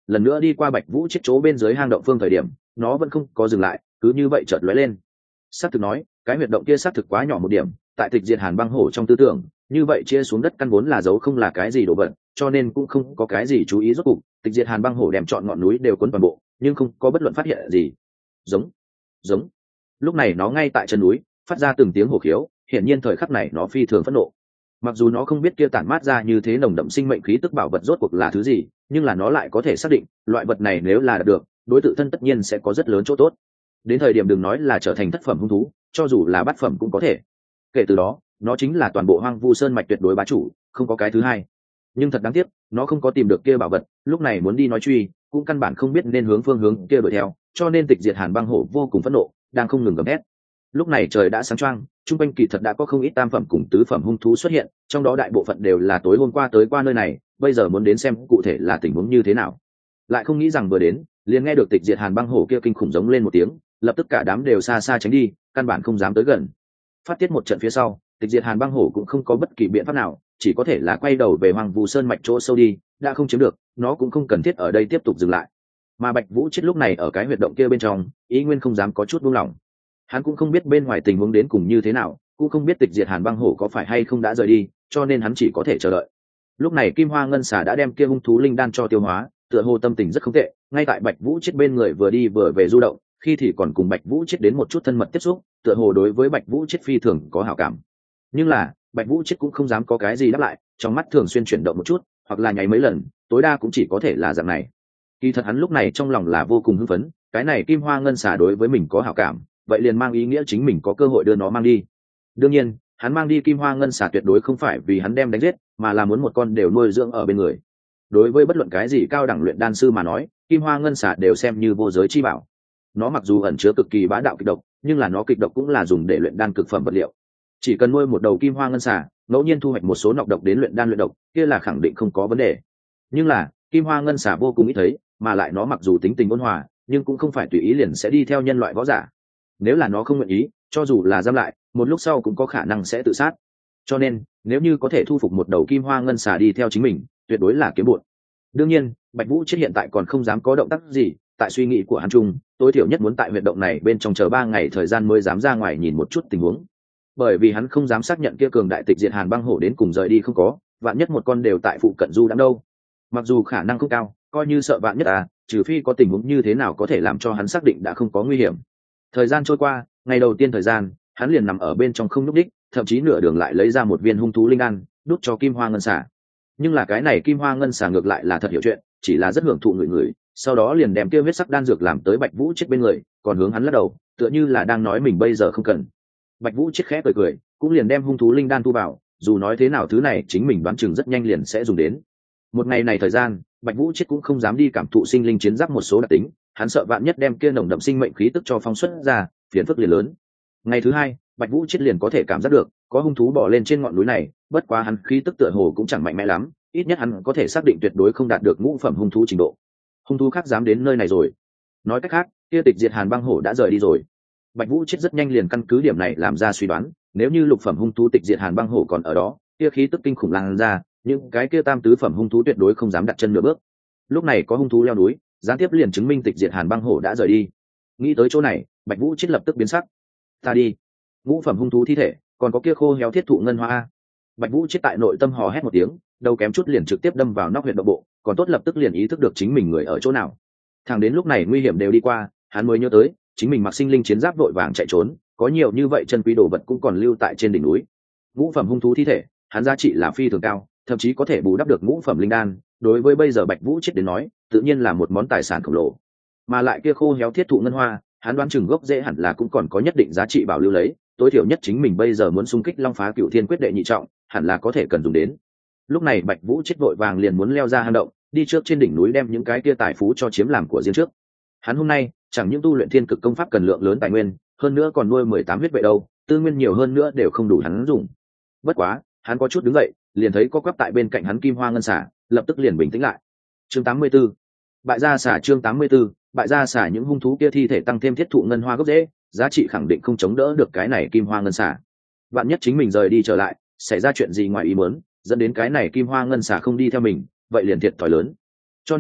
lần nữa đi qua bạch vũ chết chỗ bên dưới hang động phương thời điểm nó vẫn không có dừng lại, cứ như vậy chợt lóe lên. Xác thực nói cái huyệt động kia xác thực quá nhỏ một điểm, tại tịch diệt hàn băng hổ trong tư tưởng như vậy chia xuống đất căn vốn là dấu không là cái gì đồ vật, cho nên cũng không có cái gì chú ý. rốt cục tịch diệt hàn băng hổ đem chọn ngọn núi đều cuốn toàn bộ, nhưng không có bất luận phát hiện gì. Giống giống lúc này nó ngay tại chân núi phát ra từng tiếng hổ khiếu, hiển nhiên thời khắc này nó phi thường phẫn nộ. Mặc dù nó không biết kia tản mát ra như thế nồng đậm sinh mệnh khí tức bảo vật rốt cuộc là thứ gì, nhưng là nó lại có thể xác định loại vật này nếu là đạt được, đối tự thân tất nhiên sẽ có rất lớn chỗ tốt. Đến thời điểm đừng nói là trở thành thất phẩm hung thú, cho dù là bát phẩm cũng có thể. Kể từ đó nó chính là toàn bộ hoang vu sơn mạch tuyệt đối bá chủ, không có cái thứ hai. Nhưng thật đáng tiếc nó không có tìm được kia bảo vật, lúc này muốn đi nói truy cũng căn bản không biết nên hướng phương hướng kia đuổi theo, cho nên tịch diệt hàn băng hổ vô cùng phẫn nộ, đang không ngừng gầm hét. Lúc này trời đã sáng choang, trung quanh kỳ thật đã có không ít tam phẩm cùng tứ phẩm hung thú xuất hiện, trong đó đại bộ phận đều là tối hôm qua tới qua nơi này, bây giờ muốn đến xem cụ thể là tình huống như thế nào. Lại không nghĩ rằng vừa đến liền nghe được tịch diệt hàn băng hổ kia kinh khủng giống lên một tiếng, lập tức cả đám đều xa xa tránh đi, căn bản không dám tới gần. Phát tiết một trận phía sau, tịch diệt hàn băng hổ cũng không có bất kỳ biện pháp nào, chỉ có thể là quay đầu về hoang vu sơn mạch chỗ sâu đi, đã không chiếm được nó cũng không cần thiết ở đây tiếp tục dừng lại. Mà bạch vũ chết lúc này ở cái huyệt động kia bên trong ý nguyên không dám có chút buông lỏng. Hắn cũng không biết bên ngoài tình huống đến cùng như thế nào, cũng không biết tịch diệt hàn băng hổ có phải hay không đã rời đi, cho nên hắn chỉ có thể chờ đợi. Lúc này kim hoa ngân xà đã đem kia hung thú linh đan cho tiêu hóa, tựa hồ tâm tình rất không tệ, ngay tại bạch vũ chết bên người vừa đi vừa về du động, khi thì còn cùng bạch vũ chết đến một chút thân mật tiếp xúc, tựa hồ đối với bạch vũ chết phi thường có hảo cảm. Nhưng là bạch vũ chết cũng không dám có cái gì đáp lại, trong mắt thường xuyên chuyển động một chút hoặc là nháy mấy lần, tối đa cũng chỉ có thể là dạng này. Kỳ thật hắn lúc này trong lòng là vô cùng hưng phấn, cái này kim hoa ngân xà đối với mình có hảo cảm, vậy liền mang ý nghĩa chính mình có cơ hội đưa nó mang đi. Đương nhiên hắn mang đi kim hoa ngân xà tuyệt đối không phải vì hắn đem đánh giết, mà là muốn một con đều nuôi dưỡng ở bên người. Đối với bất luận cái gì cao đẳng luyện đan sư mà nói, kim hoa ngân xà đều xem như vô giới chi bảo. Nó mặc dù ẩn chứa cực kỳ bá đạo kịch độc, nhưng là nó kịch độc cũng là dùng để luyện đan cực phẩm vật liệu. Chỉ cần nuôi một đầu kim hoa ngân xà, ngẫu nhiên thu hoạch một số nọc độc đến luyện đan luyện độc, kia là khẳng định không có vấn đề. Nhưng là kim hoa ngân xà vô cùng ít thấy, mà lại nó mặc dù tính tình ôn hòa, nhưng cũng không phải tùy ý liền sẽ đi theo nhân loại võ giả. Nếu là nó không nguyện ý, cho dù là giam lại, một lúc sau cũng có khả năng sẽ tự sát. Cho nên nếu như có thể thu phục một đầu kim hoa ngân xà đi theo chính mình, tuyệt đối là kiếm bộn. Đương nhiên bạch vũ chết hiện tại còn không dám có động tác gì, tại suy nghĩ của hắn chung tối thiểu nhất muốn tại huyệt động này bên trong chờ ba ngày thời gian mới dám ra ngoài nhìn một chút tình huống, bởi vì hắn không dám xác nhận kia cường đại tịch diệt hàn băng hổ đến cùng rời đi không có, vạn nhất một con đều tại phụ cận du đãng đâu. Mặc dù khả năng không cao, coi như sợ vạn nhất à, trừ phi có tình huống như thế nào có thể làm cho hắn xác định đã không có nguy hiểm. Thời gian trôi qua, ngày đầu tiên thời gian hắn liền nằm ở bên trong không nhúc đích, thậm chí nửa đường lại lấy ra một viên hung thú linh đan đút cho kim hoa ngân xà. Nhưng là cái này kim hoa ngân xà ngược lại là thật hiểu chuyện, chỉ là rất hưởng thụ người người, sau đó liền đem kia huyết sắc đan dược làm tới bạch vũ chết bên người, còn hướng hắn lắc đầu, tựa như là đang nói mình bây giờ không cần. Bạch vũ chết khẽ cười cười, cũng liền đem hung thú linh đan thu vào, dù nói thế nào thứ này chính mình đoán chừng rất nhanh liền sẽ dùng đến. Một ngày này thời gian bạch vũ chết cũng không dám đi cảm thụ sinh linh chiến giáp một số đặc tính, hắn sợ vạn nhất đem kia nồng đậm sinh mệnh khí tức cho phóng xuất ra, phiền phức liền lớn. Ngày thứ hai bạch vũ chết liền có thể cảm giác được có hung thú bỏ lên trên ngọn núi này, bất quá hắn khí tức tựa hồ cũng chẳng mạnh mẽ lắm, ít nhất hắn có thể xác định tuyệt đối không đạt được ngũ phẩm hung thú trình độ. Hung thú khác dám đến nơi này rồi, nói cách khác kia tịch diệt hàn băng hổ đã rời đi rồi. Bạch vũ chết rất nhanh liền căn cứ điểm này làm ra suy đoán, nếu như lục phẩm hung thú tịch diệt hàn băng hổ còn ở đó, kia khí tức kinh khủng lan ra, những cái kia tam tứ phẩm hung thú tuyệt đối không dám đặt chân nửa bước. Lúc này có hung thú leo núi, gián tiếp liền chứng minh tịch diệt hàn băng hổ đã rời đi. Nghĩ tới chỗ này bạch vũ chết lập tức biến sắc. Ta đi, ngũ phẩm hung thú thi thể, còn có kia khô héo thiết thụ ngân hoa. Bạch vũ chết tại nội tâm hò hét một tiếng, đầu kém chút liền trực tiếp đâm vào nóc huyệt động bộ, còn tốt lập tức liền ý thức được chính mình người ở chỗ nào. Thẳng đến lúc này nguy hiểm đều đi qua, hắn mới nhớ tới chính mình mặc sinh linh chiến giáp vội vàng chạy trốn, có nhiều như vậy chân quý đồ vật cũng còn lưu tại trên đỉnh núi. Ngũ phẩm hung thú thi thể, hắn giá trị là phi thường cao, thậm chí có thể bù đắp được ngũ phẩm linh đan, đối với bây giờ bạch vũ chết đến nói tự nhiên là một món tài sản khổng lồ. Mà lại kia khô héo thiết thụ ngân hoa, hắn đoán chừng gốc rễ hẳn là cũng còn có nhất định giá trị bảo lưu lấy, tối thiểu nhất chính mình bây giờ muốn xung kích long phá cựu thiên quyết đệ nhị trọng, hẳn là có thể cần dùng đến. Lúc này bạch vũ chết vội vàng liền muốn leo ra hang động, đi trước trên đỉnh núi đem những cái kia tài phú cho chiếm làm của riêng trước. Hắn hôm nay chẳng những tu luyện thiên cực công pháp cần lượng lớn tài nguyên, hơn nữa còn nuôi mười tám huyết vệ đâu, tư nguyên nhiều hơn nữa đều không đủ hắn dùng. Bất quá hắn có chút đứng dậy, liền thấy có quắp tại bên cạnh hắn kim hoa ngân xả, lập tức liền bình tĩnh lại. Chương tám mươi 84 bại gia xả. Chương tám mươi 84 bại gia xả. Những hung thú kia thi thể tăng thêm thiết thụ ngân hoa gốc rễ, giá trị khẳng định không chống đỡ được cái này kim hoa ngân xả. Bạn nhất chính mình rời đi trở lại, xảy ra chuyện gì ngoài ý muốn, dẫn đến cái này kim hoa ngân xả không đi theo mình, vậy liền thiệt thòi lớn. Cho nên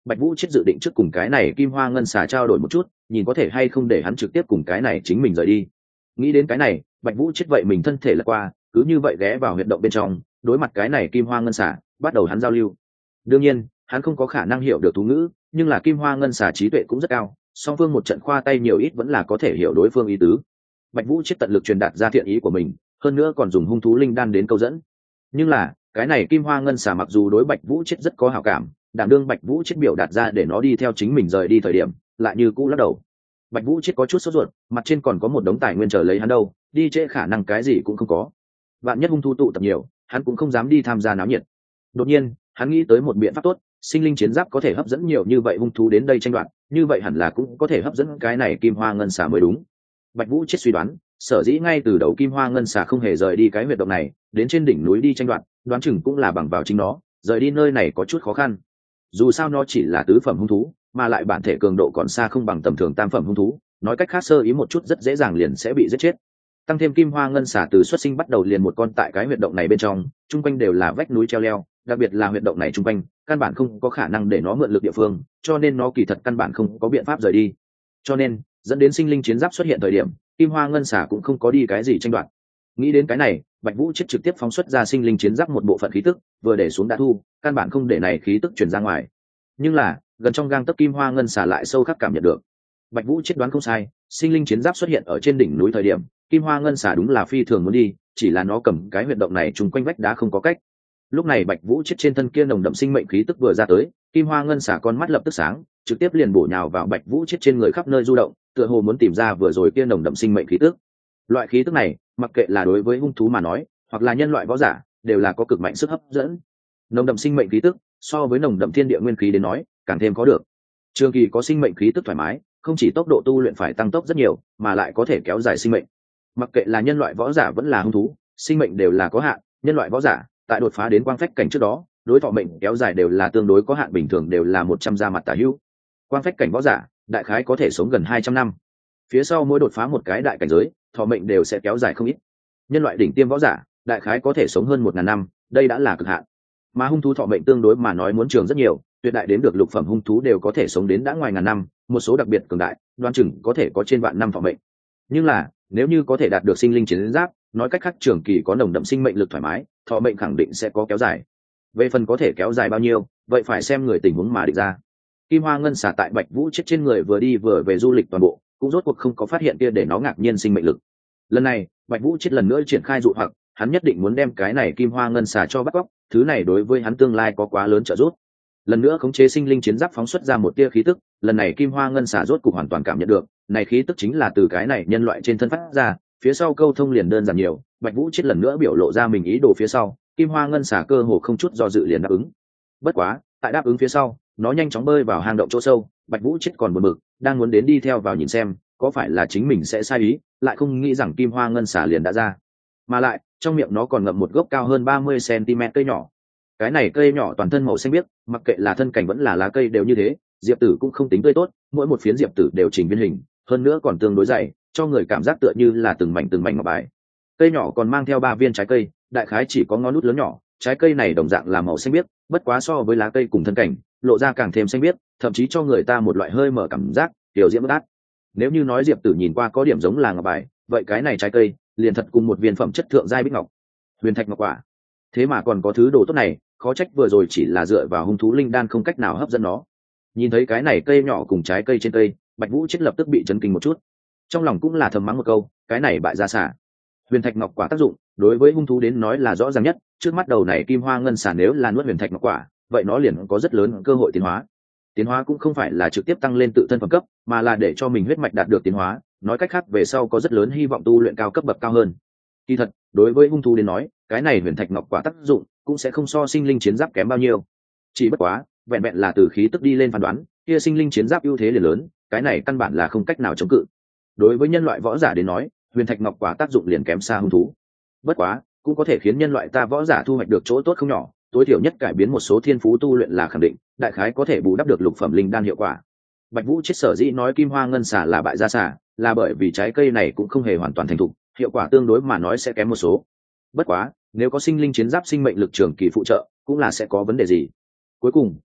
Bạch Vũ chết dự định trước cùng cái này kim hoa ngân xà trao đổi một chút, nhìn có thể hay không để hắn trực tiếp cùng cái này chính mình rời đi. Nghĩ đến cái này, Bạch Vũ chết vậy mình thân thể lật qua, cứ như vậy ghé vào huyệt động bên trong, đối mặt cái này kim hoa ngân xà, bắt đầu hắn giao lưu. Đương nhiên, hắn không có khả năng hiểu được thú ngữ, nhưng là kim hoa ngân xà trí tuệ cũng rất cao, song phương một trận khoa tay nhiều ít vẫn là có thể hiểu đối phương ý tứ. Bạch Vũ chết tận lực truyền đạt ra thiện ý của mình, hơn nữa còn dùng hung thú linh đan đến câu dẫn. Nhưng là, cái này kim hoa ngân xà mặc dù đối Bạch Vũ chết rất có hảo cảm, đảm đương Bạch Vũ chết biểu đạt ra để nó đi theo chính mình rời đi thời điểm, lại như cũ lắc đầu. Bạch Vũ chết có chút sốt ruột, mặt trên còn có một đống tài nguyên chờ lấy hắn đâu, đi trễ khả năng cái gì cũng không có. Vạn nhất hung thú tụ tập nhiều, hắn cũng không dám đi tham gia náo nhiệt. Đột nhiên, hắn nghĩ tới một biện pháp tốt, sinh linh chiến giáp có thể hấp dẫn nhiều như vậy hung thú đến đây tranh đoạt, như vậy hẳn là cũng có thể hấp dẫn cái này kim hoa ngân xà mới đúng. Bạch Vũ chết suy đoán, sở dĩ ngay từ đầu kim hoa ngân xà không hề rời đi cái huyệt động này, đến trên đỉnh núi đi tranh đoạt, đoán chừng cũng là bằng vào chính nó, rời đi nơi này có chút khó khăn. Dù sao nó chỉ là tứ phẩm hung thú, mà lại bản thể cường độ còn xa không bằng tầm thường tam phẩm hung thú, nói cách khác sơ ý một chút rất dễ dàng liền sẽ bị giết chết. Tăng thêm kim hoa ngân xà từ xuất sinh bắt đầu liền một con tại cái huyệt động này bên trong, chung quanh đều là vách núi treo leo, đặc biệt là huyệt động này chung quanh, căn bản không có khả năng để nó mượn lực địa phương, cho nên nó kỳ thật căn bản không có biện pháp rời đi. Cho nên, dẫn đến sinh linh chiến giáp xuất hiện thời điểm, kim hoa ngân xà cũng không có đi cái gì tranh đoạt. Nghĩ đến cái này, Bạch Vũ chết trực tiếp phóng xuất ra sinh linh chiến giáp một bộ phận khí tức, vừa để xuống đã thu, căn bản không để này khí tức truyền ra ngoài. Nhưng là, gần trong gang tấc kim hoa ngân xà lại sâu khắc cảm nhận được. Bạch Vũ chết đoán không sai, sinh linh chiến giáp xuất hiện ở trên đỉnh núi thời điểm, kim hoa ngân xà đúng là phi thường muốn đi, chỉ là nó cầm cái huyệt động này trùng quanh vách đá không có cách. Lúc này Bạch Vũ chết trên thân kia nồng đậm sinh mệnh khí tức vừa ra tới, kim hoa ngân xà con mắt lập tức sáng, trực tiếp liền bổ nhào vào Bạch Vũ chết trên người khắp nơi du động, tựa hồ muốn tìm ra vừa rồi kia nồng đậm sinh mệnh khí tức. Loại khí tức này, mặc kệ là đối với hung thú mà nói, hoặc là nhân loại võ giả, đều là có cực mạnh sức hấp dẫn. Nồng đậm sinh mệnh khí tức, so với nồng đậm thiên địa nguyên khí đến nói, càng thêm có được. Trường kỳ có sinh mệnh khí tức thoải mái, không chỉ tốc độ tu luyện phải tăng tốc rất nhiều, mà lại có thể kéo dài sinh mệnh. Mặc kệ là nhân loại võ giả vẫn là hung thú, sinh mệnh đều là có hạn, nhân loại võ giả, tại đột phá đến quang phách cảnh trước đó, đối thọ mệnh kéo dài đều là tương đối có hạn, bình thường đều là một trăm ra mặt tả hữu. Quang phách cảnh võ giả, đại khái có thể sống gần hai trăm năm. Phía sau mỗi đột phá một cái đại cảnh giới, thọ mệnh đều sẽ kéo dài không ít. Nhân loại đỉnh tiêm võ giả, đại khái có thể sống hơn một ngàn năm, đây đã là cực hạn. Mà hung thú thọ mệnh tương đối mà nói muốn trường rất nhiều, tuyệt đại đến được lục phẩm hung thú đều có thể sống đến đã ngoài ngàn năm, một số đặc biệt cường đại, đoán chừng có thể có trên vạn năm thọ mệnh. Nhưng là, nếu như có thể đạt được sinh linh chiến giáp, nói cách khác trường kỳ có nồng đậm sinh mệnh lực thoải mái, thọ mệnh khẳng định sẽ có kéo dài. Về phần có thể kéo dài bao nhiêu, vậy phải xem người tình huống mà định ra. Kim hoa ngân xà tại Bạch Vũ chết trên người vừa đi vừa về du lịch toàn bộ, cũng rốt cuộc không có phát hiện kia để nó ngạc nhiên sinh mệnh lực. Lần này, Bạch Vũ chết lần nữa triển khai dụ hoặc, hắn nhất định muốn đem cái này kim hoa ngân xà cho bắt cóc, thứ này đối với hắn tương lai có quá lớn trợ giúp. Lần nữa khống chế sinh linh chiến giáp phóng xuất ra một tia khí tức, lần này kim hoa ngân xà rốt cục hoàn toàn cảm nhận được, này khí tức chính là từ cái này nhân loại trên thân phát ra, phía sau câu thông liền đơn giản nhiều. Bạch Vũ chết lần nữa biểu lộ ra mình ý đồ phía sau, kim hoa ngân xà cơ hồ không chút do dự liền đáp ứng. Bất quá, tại đáp ứng phía sau, nó nhanh chóng bơi vào hang động chỗ sâu, Bạch Vũ chết còn buồn bực, đang muốn đến đi theo vào nhìn xem, có phải là chính mình sẽ sai ý, lại không nghĩ rằng kim hoa ngân xà liền đã ra. Mà lại, trong miệng nó còn ngậm một gốc cao hơn ba mươi xăng-ti-mét cây nhỏ. Cái này cây nhỏ toàn thân màu xanh biếc, mặc kệ là thân cảnh vẫn là lá cây đều như thế, diệp tử cũng không tính tươi tốt, mỗi một phiến diệp tử đều chỉnh viên hình, hơn nữa còn tương đối dày, cho người cảm giác tựa như là từng mảnh từng mảnh ngọc bài. Cây nhỏ còn mang theo ba viên trái cây, đại khái chỉ có ngón nút lớn nhỏ, trái cây này đồng dạng là màu xanh biếc, bất quá so với lá cây cùng thân cảnh, lộ ra càng thêm xanh biếc, thậm chí cho người ta một loại hơi mở cảm giác tiểu diễm bất át. Nếu như nói diệp tử nhìn qua có điểm giống là ngọc bài, vậy cái này trái cây liền thật cùng một viên phẩm chất thượng giai bích ngọc, huyền thạch ngọc quả. Thế mà còn có thứ đồ tốt này, khó trách vừa rồi chỉ là dựa vào hung thú linh đan không cách nào hấp dẫn nó. Nhìn thấy cái này cây nhỏ cùng trái cây trên cây, Bạch Vũ chết lập tức bị chấn kinh một chút, trong lòng cũng là thầm mắng một câu, cái này bại gia xả. Huyền thạch ngọc quả tác dụng đối với hung thú đến nói là rõ ràng nhất, trước mắt đầu này kim hoa ngân xà nếu là nuốt huyền thạch ngọc quả, vậy nó liền có rất lớn cơ hội tiến hóa. Tiến hóa cũng không phải là trực tiếp tăng lên tự thân phẩm cấp, mà là để cho mình huyết mạch đạt được tiến hóa, nói cách khác về sau có rất lớn hy vọng tu luyện cao cấp bậc cao hơn. Kỳ thật, đối với hung thú đến nói, cái này huyền thạch ngọc quả tác dụng cũng sẽ không so sinh linh chiến giáp kém bao nhiêu. Chỉ bất quá, vẹn vẹn là từ khí tức đi lên phán đoán, kia sinh linh chiến giáp ưu thế liền lớn, cái này căn bản là không cách nào chống cự. Đối với nhân loại võ giả đến nói, huyền thạch ngọc quả tác dụng liền kém xa hung thú. Bất quá, cũng có thể khiến nhân loại ta võ giả thu hoạch được chỗ tốt không nhỏ, tối thiểu nhất cải biến một số thiên phú tu luyện là khẳng định, đại khái có thể bù đắp được lục phẩm linh đan hiệu quả. Bạch Vũ chết sở dĩ nói kim hoa ngân xà là bại gia xà, là bởi vì trái cây này cũng không hề hoàn toàn thành thục, hiệu quả tương đối mà nói sẽ kém một số. Bất quá, nếu có sinh linh chiến giáp sinh mệnh lực trường kỳ phụ trợ, cũng là sẽ có vấn đề gì. Cuối cùng,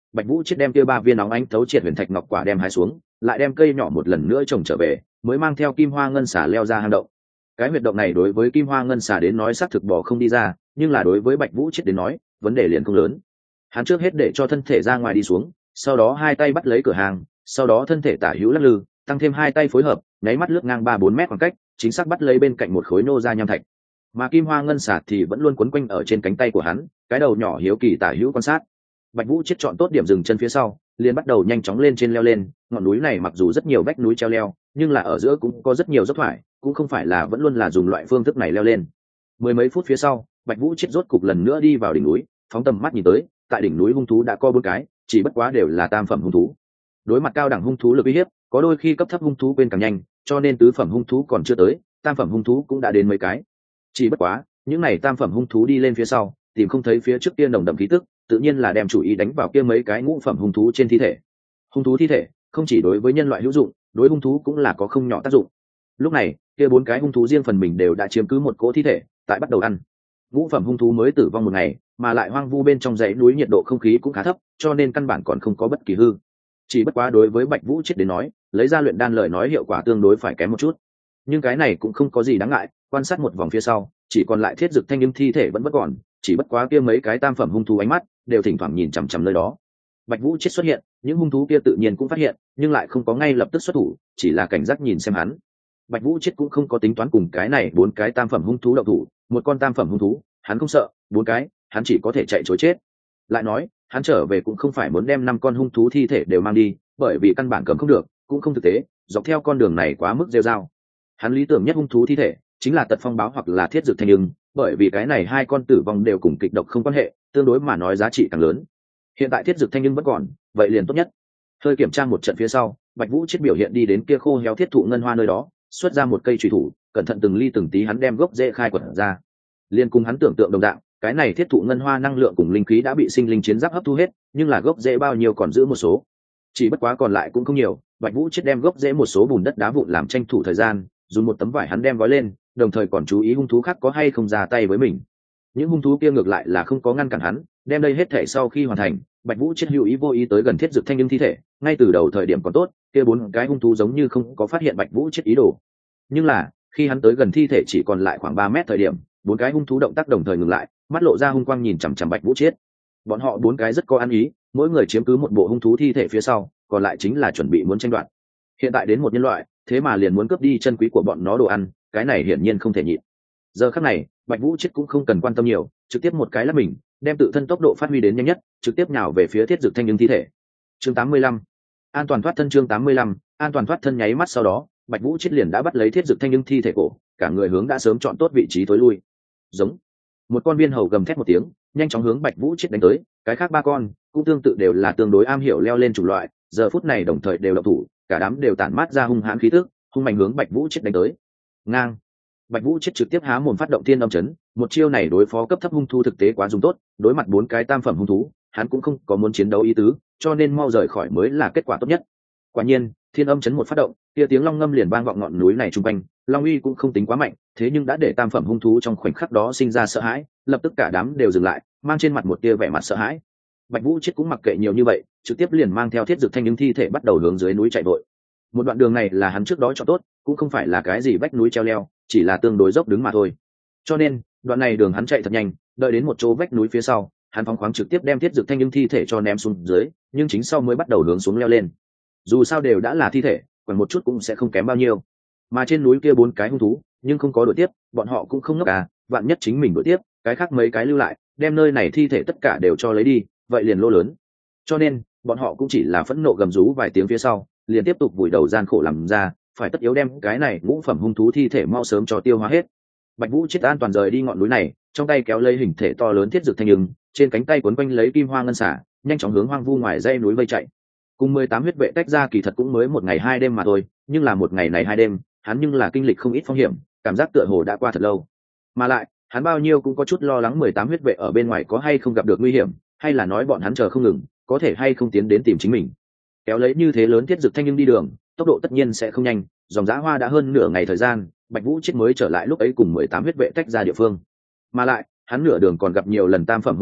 Bạch Vũ chết đem kia ba viên nóng ánh thấu triệt huyền thạch ngọc quả đem hái xuống, lại đem cây nhỏ một lần nữa trồng trở về, mới mang theo kim hoa ngân xà leo ra hang động. Cái huyệt động này đối với kim hoa ngân xà đến nói xác thực bỏ không đi ra, nhưng là đối với Bạch Vũ chết đến nói, vấn đề liền không lớn. Hắn trước hết để cho thân thể ra ngoài đi xuống, sau đó hai tay bắt lấy cửa hàng, sau đó thân thể tả hữu lắc lư, tăng thêm hai tay phối hợp, nháy mắt lướt ngang ba bốn mét khoảng cách, chính xác bắt lấy bên cạnh một khối nô ra nham thạch. Mà kim hoa ngân xà thì vẫn luôn quấn quanh ở trên cánh tay của hắn, cái đầu nhỏ hiếu kỳ tả hữu quan sát. Bạch Vũ chết chọn tốt điểm dừng chân phía sau, liền bắt đầu nhanh chóng lên trên leo lên. Ngọn núi này mặc dù rất nhiều vách núi treo leo, nhưng là ở giữa cũng có rất nhiều dốc thoải, cũng không phải là vẫn luôn là dùng loại phương thức này leo lên. Mười mấy phút phía sau, Bạch Vũ chết rốt cục lần nữa đi vào đỉnh núi, phóng tầm mắt nhìn tới, tại đỉnh núi hung thú đã có bốn cái, chỉ bất quá đều là tam phẩm hung thú. Đối mặt cao đẳng hung thú lực uy hiếp, có đôi khi cấp thấp hung thú quên càng nhanh, cho nên tứ phẩm hung thú còn chưa tới, tam phẩm hung thú cũng đã đến mấy cái. Chỉ bất quá, những này tam phẩm hung thú đi lên phía sau, tìm không thấy phía trước kia nồng đậm khí tức, tự nhiên là đem chủ ý đánh vào kia mấy cái ngũ phẩm hung thú trên thi thể. Hung thú thi thể không chỉ đối với nhân loại hữu dụng, đối hung thú cũng là có không nhỏ tác dụng. Lúc này, kia bốn cái hung thú riêng phần mình đều đã chiếm cứ một cỗ thi thể, tại bắt đầu ăn. Ngũ phẩm hung thú mới tử vong một ngày, mà lại hoang vu bên trong dãy núi nhiệt độ không khí cũng khá thấp, cho nên căn bản còn không có bất kỳ hư. Chỉ bất quá đối với Bạch Vũ chết đến nói, lấy ra luyện đan lời nói hiệu quả tương đối phải kém một chút. Nhưng cái này cũng không có gì đáng ngại, quan sát một vòng phía sau, chỉ còn lại thiết dực thanh nhưng thi thể vẫn vẫn còn, chỉ bất quá kia mấy cái tam phẩm hung thú ánh mắt đều thỉnh thoảng nhìn chằm chằm nơi đó. Bạch Vũ chết xuất hiện, những hung thú kia tự nhiên cũng phát hiện, nhưng lại không có ngay lập tức xuất thủ, chỉ là cảnh giác nhìn xem hắn. Bạch Vũ chết cũng không có tính toán cùng cái này bốn cái tam phẩm hung thú động thủ, một con tam phẩm hung thú, hắn không sợ, bốn cái, hắn chỉ có thể chạy trối chết. Lại nói, hắn trở về cũng không phải muốn đem năm con hung thú thi thể đều mang đi, bởi vì căn bản cầm không được, cũng không thực tế, dọc theo con đường này quá mức rêu rao. Hắn lý tưởng nhất hung thú thi thể chính là tật phong báo hoặc là thiết dực thanh nhưng, bởi vì cái này hai con tử vong đều cùng kịch độc không quan hệ, tương đối mà nói giá trị càng lớn. Hiện tại thiết dực thanh nhưng vẫn còn, vậy liền tốt nhất. Hơi kiểm tra một trận phía sau, Bạch Vũ chết biểu hiện đi đến kia khô héo thiết thụ ngân hoa nơi đó, xuất ra một cây chùy thủ, cẩn thận từng ly từng tí hắn đem gốc rễ khai quật ra. Liên cùng hắn tưởng tượng đồng dạng, cái này thiết thụ ngân hoa năng lượng cùng linh khí đã bị sinh linh chiến giáp hấp thu hết, nhưng là gốc rễ bao nhiêu còn giữ một số. Chỉ bất quá còn lại cũng không nhiều, Bạch Vũ chết đem gốc rễ một số bùn đất đá vụn làm tranh thủ thời gian, dùng một tấm vải hắn đem gói lên, đồng thời còn chú ý hung thú khác có hay không ra tay với mình. Những hung thú kia ngược lại là không có ngăn cản hắn, đem đây hết thể sau khi hoàn thành, Bạch Vũ chết hữu ý vô ý tới gần thiết dực thanh nhưng thi thể, ngay từ đầu thời điểm còn tốt, kia bốn cái hung thú giống như không có phát hiện Bạch Vũ chết ý đồ. Nhưng là, khi hắn tới gần thi thể chỉ còn lại khoảng ba mét thời điểm, bốn cái hung thú động tác đồng thời ngừng lại, mắt lộ ra hung quang nhìn chằm chằm Bạch Vũ chết. Bọn họ bốn cái rất có ăn ý, mỗi người chiếm cứ một bộ hung thú thi thể phía sau, còn lại chính là chuẩn bị muốn tranh đoạt. Hiện tại đến một nhân loại, thế mà liền muốn cướp đi chân quý của bọn nó đồ ăn, cái này hiển nhiên không thể nhịn. Giờ khắc này, Bạch Vũ chết cũng không cần quan tâm nhiều, trực tiếp một cái lắp mình, đem tự thân tốc độ phát huy đến nhanh nhất, trực tiếp nhào về phía thiết dực thanh nhưng thi thể. Chương tám mươi lăm, an toàn thoát thân. Chương tám mươi lăm, an toàn thoát thân. Nháy mắt sau đó, Bạch Vũ chết liền đã bắt lấy thiết dực thanh nhưng thi thể cổ, cả người hướng đã sớm chọn tốt vị trí tối lui. Giống. Một con viên hầu gầm thét một tiếng, nhanh chóng hướng Bạch Vũ chết đánh tới, cái khác ba con cũng tương tự đều là tương đối am hiểu leo lên chủng loại, giờ phút này đồng thời đều động thủ, cả đám đều tản mát ra hung hãn khí tức, hung mạnh hướng Bạch Vũ chết đánh tới. Ngang. Bạch Vũ chết trực tiếp há mồm phát động thiên âm chấn, một chiêu này đối phó cấp thấp hung thú thực tế quá dùng tốt, đối mặt bốn cái tam phẩm hung thú, hắn cũng không có muốn chiến đấu ý tứ, cho nên mau rời khỏi mới là kết quả tốt nhất. Quả nhiên, thiên âm chấn một phát động, kia tiếng long ngâm liền vang vọng ngọn núi này trung quanh, long uy cũng không tính quá mạnh, thế nhưng đã để tam phẩm hung thú trong khoảnh khắc đó sinh ra sợ hãi, lập tức cả đám đều dừng lại, mang trên mặt một tia vẻ mặt sợ hãi. Bạch Vũ chết cũng mặc kệ nhiều như vậy, trực tiếp liền mang theo thiết dực thanh nhưng thi thể bắt đầu hướng dưới núi chạy vội. Một đoạn đường này là hắn trước đó chọn tốt, cũng không phải là cái gì vách núi treo leo, chỉ là tương đối dốc đứng mà thôi. Cho nên, đoạn này đường hắn chạy thật nhanh, đợi đến một chỗ vách núi phía sau, hắn phóng khoáng trực tiếp đem thiết dực thanh nhưng thi thể cho ném xuống dưới, nhưng chính sau mới bắt đầu hướng xuống leo lên. Dù sao đều đã là thi thể, còn một chút cũng sẽ không kém bao nhiêu. Mà trên núi kia bốn cái hung thú, nhưng không có đuổi tiếp, bọn họ cũng không ngốc à, vạn nhất chính mình đuổi tiếp, cái khác mấy cái lưu lại, đem nơi này thi thể tất cả đều cho lấy đi, vậy liền lỗ lớn. Cho nên, bọn họ cũng chỉ là phẫn nộ gầm rú vài tiếng phía sau, liền tiếp tục vùi đầu gian khổ làm ra, phải tất yếu đem cái này ngũ phẩm hung thú thi thể mau sớm cho tiêu hóa hết. Bạch Vũ chết an toàn rời đi ngọn núi này, trong tay kéo lấy hình thể to lớn thiết dực thanh nhưng, trên cánh tay quấn quanh lấy kim hoa ngân xả, nhanh chóng hướng hoang vu ngoài dãy núi vây chạy. Cùng mười tám huyết vệ tách ra kỳ thật cũng mới một ngày hai đêm mà thôi, nhưng là một ngày này hai đêm, hắn nhưng là kinh lịch không ít phong hiểm, cảm giác tựa hồ đã qua thật lâu. Mà lại, hắn bao nhiêu cũng có chút lo lắng mười tám huyết vệ ở bên ngoài có hay không gặp được nguy hiểm, hay là nói bọn hắn chờ không ngừng, có thể hay không tiến đến tìm chính mình. Kéo lấy như thế lớn thiết dực thanh nhưng đi đường, tốc độ tất nhiên sẽ không nhanh, dòng dã hoa đã hơn nửa ngày thời gian, Bạch Vũ chết mới trở lại lúc ấy cùng mười tám huyết vệ tách ra địa phương. Mà lại, hắn nửa đường còn gặp nhiều lần tam phẩm hung thú,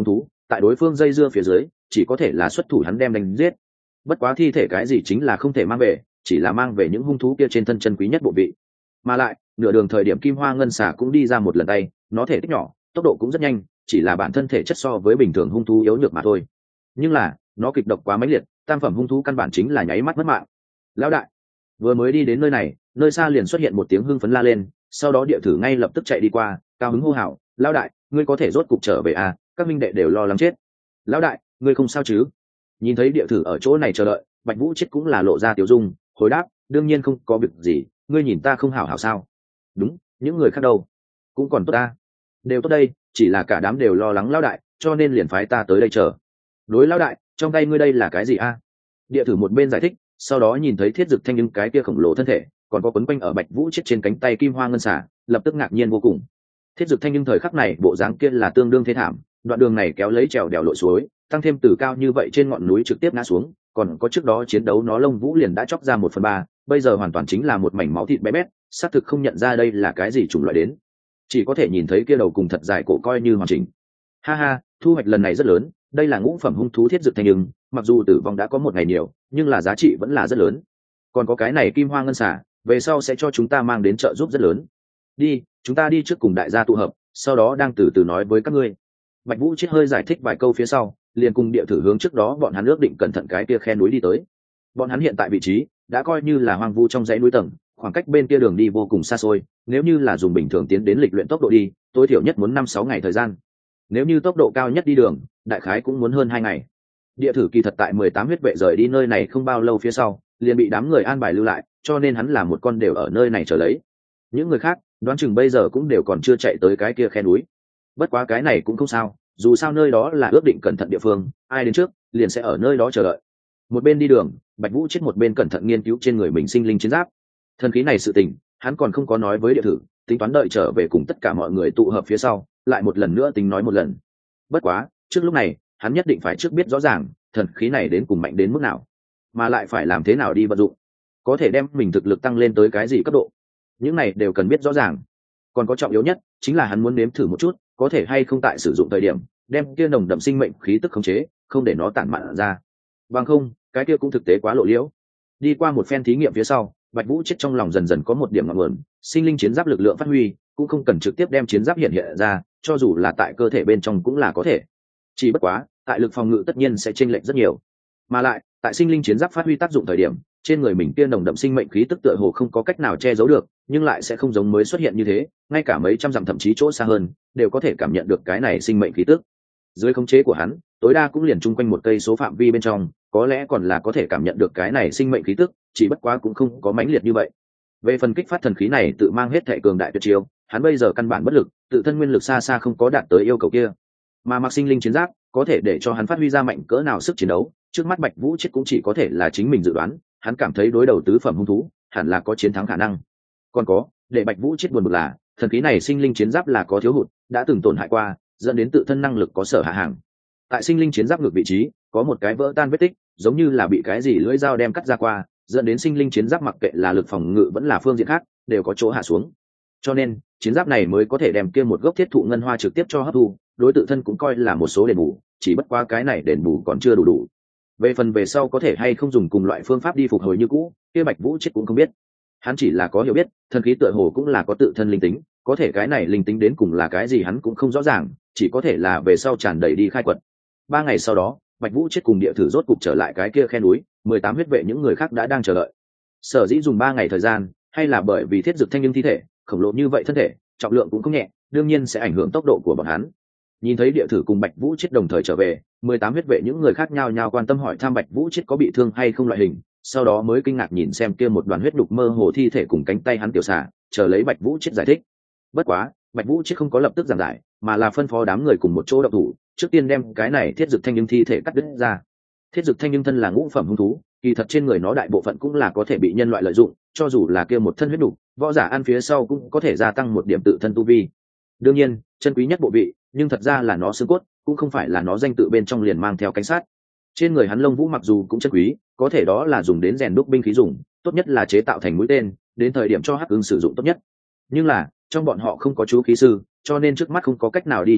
tại đối phương dây dưa phía dưới chỉ có thể là xuất thủ hắn đem đánh giết. Bất quá thi thể cái gì chính là không thể mang về, chỉ là mang về những hung thú kia trên thân chân quý nhất bộ vị. Mà lại nửa đường thời điểm kim hoa ngân xà cũng đi ra một lần tay, nó thể tích nhỏ, tốc độ cũng rất nhanh, chỉ là bản thân thể chất so với bình thường hung thú yếu nhược mà thôi. Nhưng là nó kịch độc quá mãnh liệt, tam phẩm hung thú căn bản chính là nháy mắt mất mạng. Lão đại vừa mới đi đến nơi này, nơi xa liền xuất hiện một tiếng hưng phấn la lên, sau đó địa thử ngay lập tức chạy đi qua, cao hứng hô hào: lão đại, ngươi có thể rốt cục trở về à? Các minh đệ đều lo lắng chết. Lão đại, ngươi không sao chứ? Nhìn thấy địa thử ở chỗ này chờ đợi, Bạch Vũ chết cũng là lộ ra tiểu dung, hồi đáp: đương nhiên không có việc gì, ngươi nhìn ta không hảo hảo sao? Đúng, những người khác đâu? Cũng còn tốt ta, đều tốt đây, chỉ là cả đám đều lo lắng lão đại, cho nên liền phái ta tới đây chờ. Đối lão đại, trong tay ngươi đây là cái gì a? Địa thử một bên giải thích, sau đó nhìn thấy thiết dực thanh nhưng cái kia khổng lồ thân thể, còn có quấn quanh ở Bạch Vũ chết trên cánh tay kim hoa ngân xả, lập tức ngạc nhiên vô cùng. Thiết dực thanh nhưng thời khắc này bộ dáng kia là tương đương thế thảm, đoạn đường này kéo lấy trèo đèo lội suối, tăng thêm từ cao như vậy trên ngọn núi trực tiếp ngã xuống, còn có trước đó chiến đấu nó lông vũ liền đã chóc ra một phần ba, bây giờ hoàn toàn chính là một mảnh máu thịt bé bét, xác thực không nhận ra đây là cái gì chủng loại đến, chỉ có thể nhìn thấy kia đầu cùng thật dài cổ coi như hoàn chỉnh. Ha ha, thu hoạch lần này rất lớn, đây là ngũ phẩm hung thú thiết dực thanh nhưng, mặc dù tử vong đã có một ngày nhiều, nhưng là giá trị vẫn là rất lớn. Còn có cái này kim hoa ngân xả, về sau sẽ cho chúng ta mang đến trợ giúp rất lớn. Đi, chúng ta đi trước cùng đại gia tụ hợp, sau đó đang từ từ nói với các ngươi. Bạch Vũ chết hơi giải thích vài câu phía sau, liền cùng địa thử hướng trước đó bọn hắn ước định cẩn thận cái kia khe núi đi tới. Bọn hắn hiện tại vị trí đã coi như là hoang vu trong dãy núi tầng, khoảng cách bên kia đường đi vô cùng xa xôi, nếu như là dùng bình thường tiến đến lịch luyện tốc độ đi, tối thiểu nhất muốn năm sáu ngày thời gian. Nếu như tốc độ cao nhất đi đường, đại khái cũng muốn hơn hai ngày. Địa thử kỳ thật tại mười tám huyết vệ rời đi nơi này không bao lâu phía sau, liền bị đám người an bài lưu lại, cho nên hắn là một con đều ở nơi này chờ lấy. Những người khác, đoán chừng bây giờ cũng đều còn chưa chạy tới cái kia khe núi. Bất quá cái này cũng không sao, dù sao nơi đó là ước định cẩn thận địa phương, ai đến trước liền sẽ ở nơi đó chờ đợi. Một bên đi đường, Bạch Vũ chết một bên cẩn thận nghiên cứu trên người mình sinh linh chiến giáp. Thần khí này sự tình, hắn còn không có nói với địa thử, tính toán đợi trở về cùng tất cả mọi người tụ hợp phía sau, lại một lần nữa tính nói một lần. Bất quá, trước lúc này, hắn nhất định phải trước biết rõ ràng, thần khí này đến cùng mạnh đến mức nào, mà lại phải làm thế nào đi vận dụng, có thể đem mình thực lực tăng lên tới cái gì cấp độ. Những này đều cần biết rõ ràng. Còn có trọng yếu nhất, chính là hắn muốn nếm thử một chút, có thể hay không tại sử dụng thời điểm, đem kia nồng đậm sinh mệnh khí tức khống chế, không để nó tản mạn ra. Bằng không, cái kia cũng thực tế quá lộ liễu. Đi qua một phen thí nghiệm phía sau, Bạch Vũ chết trong lòng dần dần có một điểm ngọn nguồn, sinh linh chiến giáp lực lượng phát huy, cũng không cần trực tiếp đem chiến giáp hiện hiện ra, cho dù là tại cơ thể bên trong cũng là có thể. Chỉ bất quá, tại lực phòng ngự tất nhiên sẽ chênh lệch rất nhiều. Mà lại, tại sinh linh chiến giáp phát huy tác dụng thời điểm, trên người mình kia nồng đậm sinh mệnh khí tức tựa hồ không có cách nào che giấu được, nhưng lại sẽ không giống mới xuất hiện như thế, ngay cả mấy trăm dặm thậm chí chỗ xa hơn, đều có thể cảm nhận được cái này sinh mệnh khí tức. Dưới khống chế của hắn, tối đa cũng liền chung quanh một cây số phạm vi bên trong, có lẽ còn là có thể cảm nhận được cái này sinh mệnh khí tức, chỉ bất quá cũng không có mãnh liệt như vậy. Về phần kích phát thần khí này tự mang hết thể cường đại tuyệt chiêu, hắn bây giờ căn bản bất lực, tự thân nguyên lực xa xa không có đạt tới yêu cầu kia. Mà mặc sinh linh chiến giáp có thể để cho hắn phát huy ra mạnh cỡ nào sức chiến đấu, trước mắt Bạch Vũ chết cũng chỉ có thể là chính mình dự đoán, hắn cảm thấy đối đầu tứ phẩm hung thú, hẳn là có chiến thắng khả năng. Còn có, để Bạch Vũ chết buồn bực là, thần khí này sinh linh chiến giáp là có thiếu hụt, đã từng tổn hại qua, dẫn đến tự thân năng lực có sở hạ hàng. Tại sinh linh chiến giáp ngược vị trí, có một cái vỡ tan vết tích, giống như là bị cái gì lưỡi dao đem cắt ra qua, dẫn đến sinh linh chiến giáp mặc kệ là lực phòng ngự vẫn là phương diện khác, đều có chỗ hạ xuống. Cho nên, chiến giáp này mới có thể đem kia một gốc thiết thụ ngân hoa trực tiếp cho hấp thu, đối tự thân cũng coi là một số đền bù, chỉ bất quá cái này đền bù còn chưa đủ đủ. Về phần về sau có thể hay không dùng cùng loại phương pháp đi phục hồi như cũ, kia Bạch Vũ chết cũng không biết. Hắn chỉ là có hiểu biết, thần khí tựa hồ cũng là có tự thân linh tính, có thể cái này linh tính đến cùng là cái gì hắn cũng không rõ ràng, chỉ có thể là về sau tràn đầy đi khai quật. Ba ngày sau đó, Bạch Vũ chết cùng địa thử rốt cục trở lại cái kia khe núi, mười tám huyết vệ những người khác đã đang chờ đợi. Sở dĩ dùng ba ngày thời gian, hay là bởi vì thiết dực thanh nhưng thi thể khổng lồ như vậy, thân thể trọng lượng cũng không nhẹ, đương nhiên sẽ ảnh hưởng tốc độ của bọn hắn. Nhìn thấy địa thử cùng Bạch Vũ chết đồng thời trở về, mười tám huyết vệ những người khác nhao nhao quan tâm hỏi thăm Bạch Vũ chết có bị thương hay không loại hình, sau đó mới kinh ngạc nhìn xem kia một đoàn huyết đục mơ hồ thi thể cùng cánh tay hắn tiểu xà, chờ lấy Bạch Vũ chết giải thích. Bất quá, Bạch Vũ chết không có lập tức giảng giải, mà là phân phó đám người cùng một chỗ động thủ, trước tiên đem cái này thiết dực thanh nhưng thi thể cắt đứt ra. Thiết dực thanh nhưng thân là ngũ phẩm hung thú, kỳ thật trên người nó đại bộ phận cũng là có thể bị nhân loại lợi dụng, cho dù là kia một thân huyết đục, võ giả ăn phía sau cũng có thể gia tăng một điểm tự thân tu vi. Đương nhiên, chân quý nhất bộ vị, nhưng thật ra là nó xương cốt, cũng không phải là nó danh tự bên trong liền mang theo cánh sát. Trên người hắn lông vũ mặc dù cũng chân quý, có thể đó là dùng đến rèn đúc binh khí dùng, tốt nhất là chế tạo thành mũi tên, đến thời điểm cho Hắc Ưng sử dụng tốt nhất. Nhưng là, trong bọn họ không có chú khí sư, cho nên trước mắt không có cách nào đi chế tạo,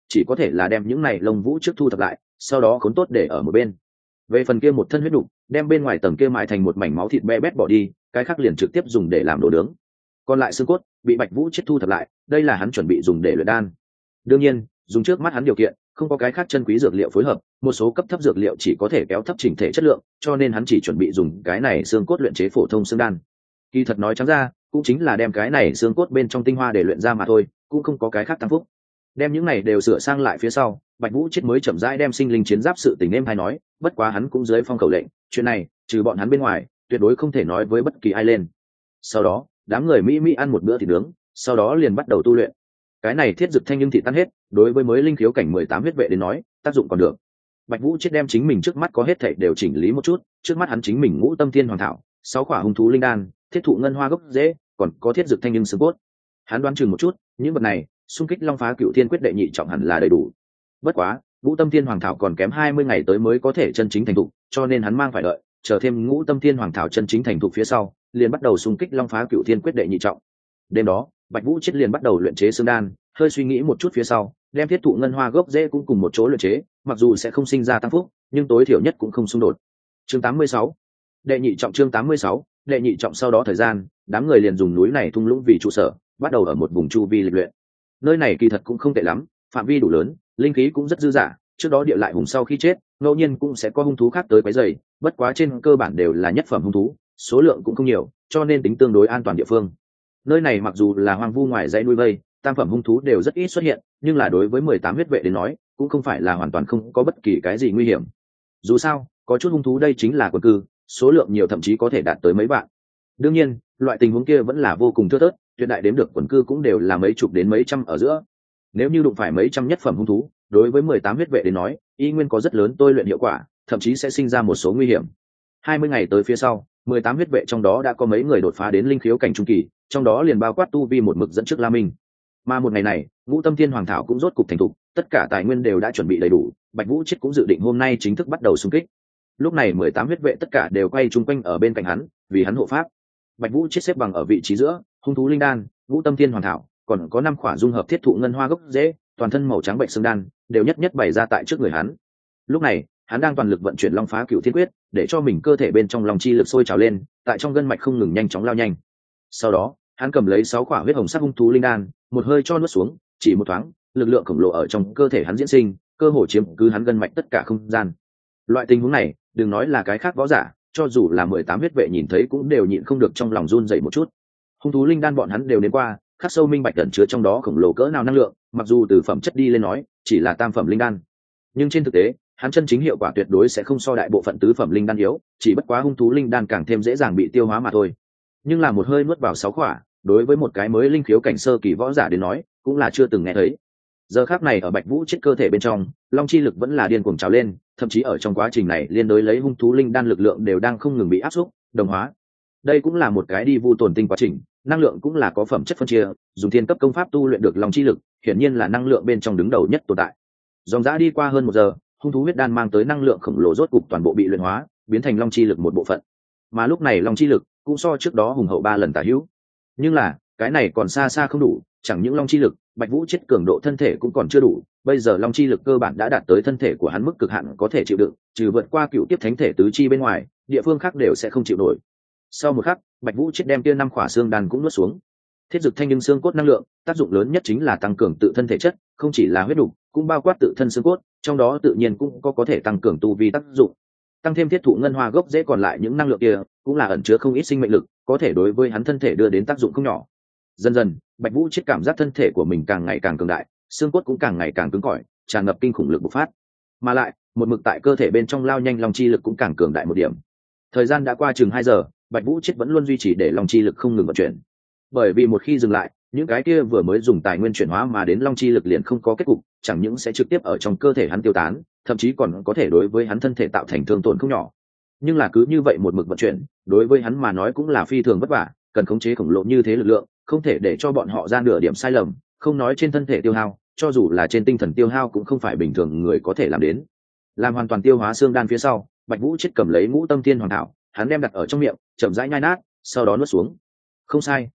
chỉ có thể là đem những này lông vũ trước thu thập lại, sau đó khốn tốt để ở một bên. Về phần kia một thân huyết đục, đem bên ngoài tầng kia mài thành một mảnh máu thịt be bét bỏ đi, cái khác liền trực tiếp dùng để làm đồ nướng. Còn lại xương cốt bị Bạch Vũ chết thu thập lại, đây là hắn chuẩn bị dùng để luyện đan. Đương nhiên, dùng trước mắt hắn điều kiện, không có cái khác chân quý dược liệu phối hợp, một số cấp thấp dược liệu chỉ có thể kéo thấp chỉnh thể chất lượng, cho nên hắn chỉ chuẩn bị dùng cái này xương cốt luyện chế phổ thông xương đan. Kỳ thật nói trắng ra, cũng chính là đem cái này xương cốt bên trong tinh hoa để luyện ra mà thôi, cũng không có cái khác tăng phúc. Đem những này đều sửa sang lại phía sau, Bạch Vũ chết mới chậm rãi đem sinh linh chiến giáp sự tình em hay nói, bất quá hắn cũng dưới phong khẩu lệnh, chuyện này, trừ bọn hắn bên ngoài, tuyệt đối không thể nói với bất kỳ ai lên. Sau đó, đám người mỹ mỹ ăn một bữa thịt nướng, sau đó liền bắt đầu tu luyện. Cái này thiết dực thanh nhưng thịt tan hết, đối với mới linh khiếu cảnh mười tám huyết vệ đến nói, tác dụng còn được. Bạch Vũ chết đem chính mình trước mắt có hết thảy đều chỉnh lý một chút, trước mắt hắn chính mình ngũ tâm thiên hoàng thảo, sáu quả hung thú linh đan, thiết thụ ngân hoa gốc rễ, còn có thiết dực thanh nhưng xương cốt. Hắn đoán chừng một chút, những vật này, xung kích long phá cựu thiên quyết đệ nhị trọng hẳn là đầy đủ. Bất quá, ngũ tâm thiên hoàng thảo còn kém hai mươi ngày tới mới có thể chân chính thành thục, cho nên hắn mang phải đợi, chờ thêm ngũ tâm thiên hoàng thảo chân chính thành thục phía sau, liền bắt đầu xung kích long phá cựu thiên quyết đệ nhị trọng. Đêm đó, Bạch Vũ chết liền bắt đầu luyện chế xương đan, hơi suy nghĩ một chút phía sau, đem thiết thụ ngân hoa gốc rễ cũng cùng một chỗ luyện chế, mặc dù sẽ không sinh ra tăng phúc, nhưng tối thiểu nhất cũng không xung đột. Chương tám mươi sáu, đệ nhị trọng. Chương tám mươi sáu, đệ nhị trọng. Sau đó thời gian, đám người liền dùng núi này thung lũng vì trụ sở, bắt đầu ở một vùng chu vi lịch luyện. Nơi này kỳ thật cũng không tệ lắm, phạm vi đủ lớn, linh khí cũng rất dư dả. Trước đó địa lại hùng sau khi chết, ngẫu nhiên cũng sẽ có hung thú khác tới quấy rầy, bất quá trên cơ bản đều là nhất phẩm hung thú, số lượng cũng không nhiều, cho nên tính tương đối an toàn địa phương. Nơi này mặc dù là hoang vu ngoài dãy núi vây, tam phẩm hung thú đều rất ít xuất hiện, nhưng là đối với mười tám huyết vệ đến nói, cũng không phải là hoàn toàn không có bất kỳ cái gì nguy hiểm. Dù sao, có chút hung thú đây chính là quần cư, số lượng nhiều thậm chí có thể đạt tới mấy vạn. Đương nhiên, loại tình huống kia vẫn là vô cùng thưa thớt, tuyệt đại đếm được quần cư cũng đều là mấy chục đến mấy trăm ở giữa. Nếu như đụng phải mấy trăm nhất phẩm hung thú, đối với mười tám huyết vệ đến nói, y nguyên có rất lớn tôi luyện hiệu quả, thậm chí sẽ sinh ra một số nguy hiểm. hai mươi ngày tới phía sau, mười tám huyết vệ trong đó đã có mấy người đột phá đến linh khiếu cảnh trung kỳ, trong đó liền bao quát tu vi một mực dẫn trước La Minh. Mà một ngày này, ngũ tâm thiên hoàng thảo cũng rốt cục thành thục, tất cả tài nguyên đều đã chuẩn bị đầy đủ, Bạch Vũ chết cũng dự định hôm nay chính thức bắt đầu xung kích. Lúc này mười tám huyết vệ tất cả đều quay chung quanh ở bên cạnh hắn, vì hắn hộ pháp. Bạch Vũ chết xếp bằng ở vị trí giữa, hung thú linh đan, ngũ tâm thiên hoàng thảo, còn có năm khỏa dung hợp thiết thụ ngân hoa gốc rễ, toàn thân màu trắng bệnh xương đan, đều nhất nhất bày ra tại trước người hắn. Lúc này, hắn đang toàn lực vận chuyển long phá cửu thiên quyết, để cho mình cơ thể bên trong long chi lực sôi trào lên, tại trong gân mạch không ngừng nhanh chóng lao nhanh. Sau đó, hắn cầm lấy sáu quả huyết hồng sắc hung thú linh đan, một hơi cho nuốt xuống, chỉ một thoáng, lực lượng khổng lồ ở trong cơ thể hắn diễn sinh, cơ hồ chiếm cứ hắn gân mạch tất cả không gian. Loại tình huống này, đừng nói là cái khác võ giả, cho dù là mười tám huyết vệ nhìn thấy cũng đều nhịn không được trong lòng run rẩy một chút. Hung thú linh đan bọn hắn đều đến qua, khắc sâu minh bạch ẩn chứa trong đó khổng lồ cỡ nào năng lượng, mặc dù từ phẩm chất đi lên nói, chỉ là tam phẩm linh đan, nhưng trên thực tế, hắn chân chính hiệu quả tuyệt đối sẽ không so đại bộ phận tứ phẩm linh đan yếu, chỉ bất quá hung thú linh đan càng thêm dễ dàng bị tiêu hóa mà thôi. Nhưng là một hơi nuốt vào sáu quả, đối với một cái mới linh khiếu cảnh sơ kỳ võ giả đến nói, cũng là chưa từng nghe thấy. Giờ khắc này ở Bạch Vũ chết cơ thể bên trong, long chi lực vẫn là điên cuồng trào lên, thậm chí ở trong quá trình này liên đối lấy hung thú linh đan lực lượng đều đang không ngừng bị áp xúc, đồng hóa. Đây cũng là một cái đi vu tổn tinh quá trình, năng lượng cũng là có phẩm chất phân chia, dùng thiên cấp công pháp tu luyện được long chi lực, hiển nhiên là năng lượng bên trong đứng đầu nhất tồn tại. Dòng dã đi qua hơn một giờ, hung thú huyết đan mang tới năng lượng khổng lồ rốt cục toàn bộ bị luyện hóa, biến thành long chi lực một bộ phận. Mà lúc này long chi lực cũng so trước đó hùng hậu ba lần tả hữu. Nhưng là, cái này còn xa xa không đủ, chẳng những long chi lực, Bạch Vũ chết cường độ thân thể cũng còn chưa đủ, bây giờ long chi lực cơ bản đã đạt tới thân thể của hắn mức cực hạn có thể chịu đựng, trừ vượt qua cựu tiếp thánh thể tứ chi bên ngoài, địa phương khác đều sẽ không chịu nổi. Sau một khắc, Bạch Vũ chết đem kia năm khỏa xương đan cũng nuốt xuống. Thiết dực thanh nhưng xương cốt năng lượng, tác dụng lớn nhất chính là tăng cường tự thân thể chất, không chỉ là huyết đục, cũng bao quát tự thân xương cốt, trong đó tự nhiên cũng có có thể tăng cường tu vi tác dụng. Tăng thêm thiết thụ ngân hoa gốc rễ còn lại những năng lượng kia, cũng là ẩn chứa không ít sinh mệnh lực, có thể đối với hắn thân thể đưa đến tác dụng không nhỏ. Dần dần, Bạch Vũ chết cảm giác thân thể của mình càng ngày càng cường đại, xương cốt cũng càng ngày càng cứng cỏi, tràn ngập kinh khủng lực bộc phát. Mà lại, một mực tại cơ thể bên trong lao nhanh long chi lực cũng càng cường đại một điểm. Thời gian đã qua chừng hai giờ, Bạch Vũ chết vẫn luôn duy trì để long chi lực không ngừng vận chuyển. Bởi vì một khi dừng lại, những cái kia vừa mới dùng tài nguyên chuyển hóa mà đến long chi lực liền không có kết cục, chẳng những sẽ trực tiếp ở trong cơ thể hắn tiêu tán, thậm chí còn có thể đối với hắn thân thể tạo thành thương tổn không nhỏ. Nhưng là cứ như vậy một mực vận chuyển, đối với hắn mà nói cũng là phi thường vất vả, cần khống chế khổng lồ như thế lực lượng, không thể để cho bọn họ ra nửa điểm sai lầm, không nói trên thân thể tiêu hao, cho dù là trên tinh thần tiêu hao cũng không phải bình thường người có thể làm đến. Làm hoàn toàn tiêu hóa xương đan phía sau, Bạch Vũ chết cầm lấy ngũ tâm thiên hoàng thảo, hắn đem đặt ở trong miệng, chậm rãi nhai nát, sau đó nuốt xuống. Không sai,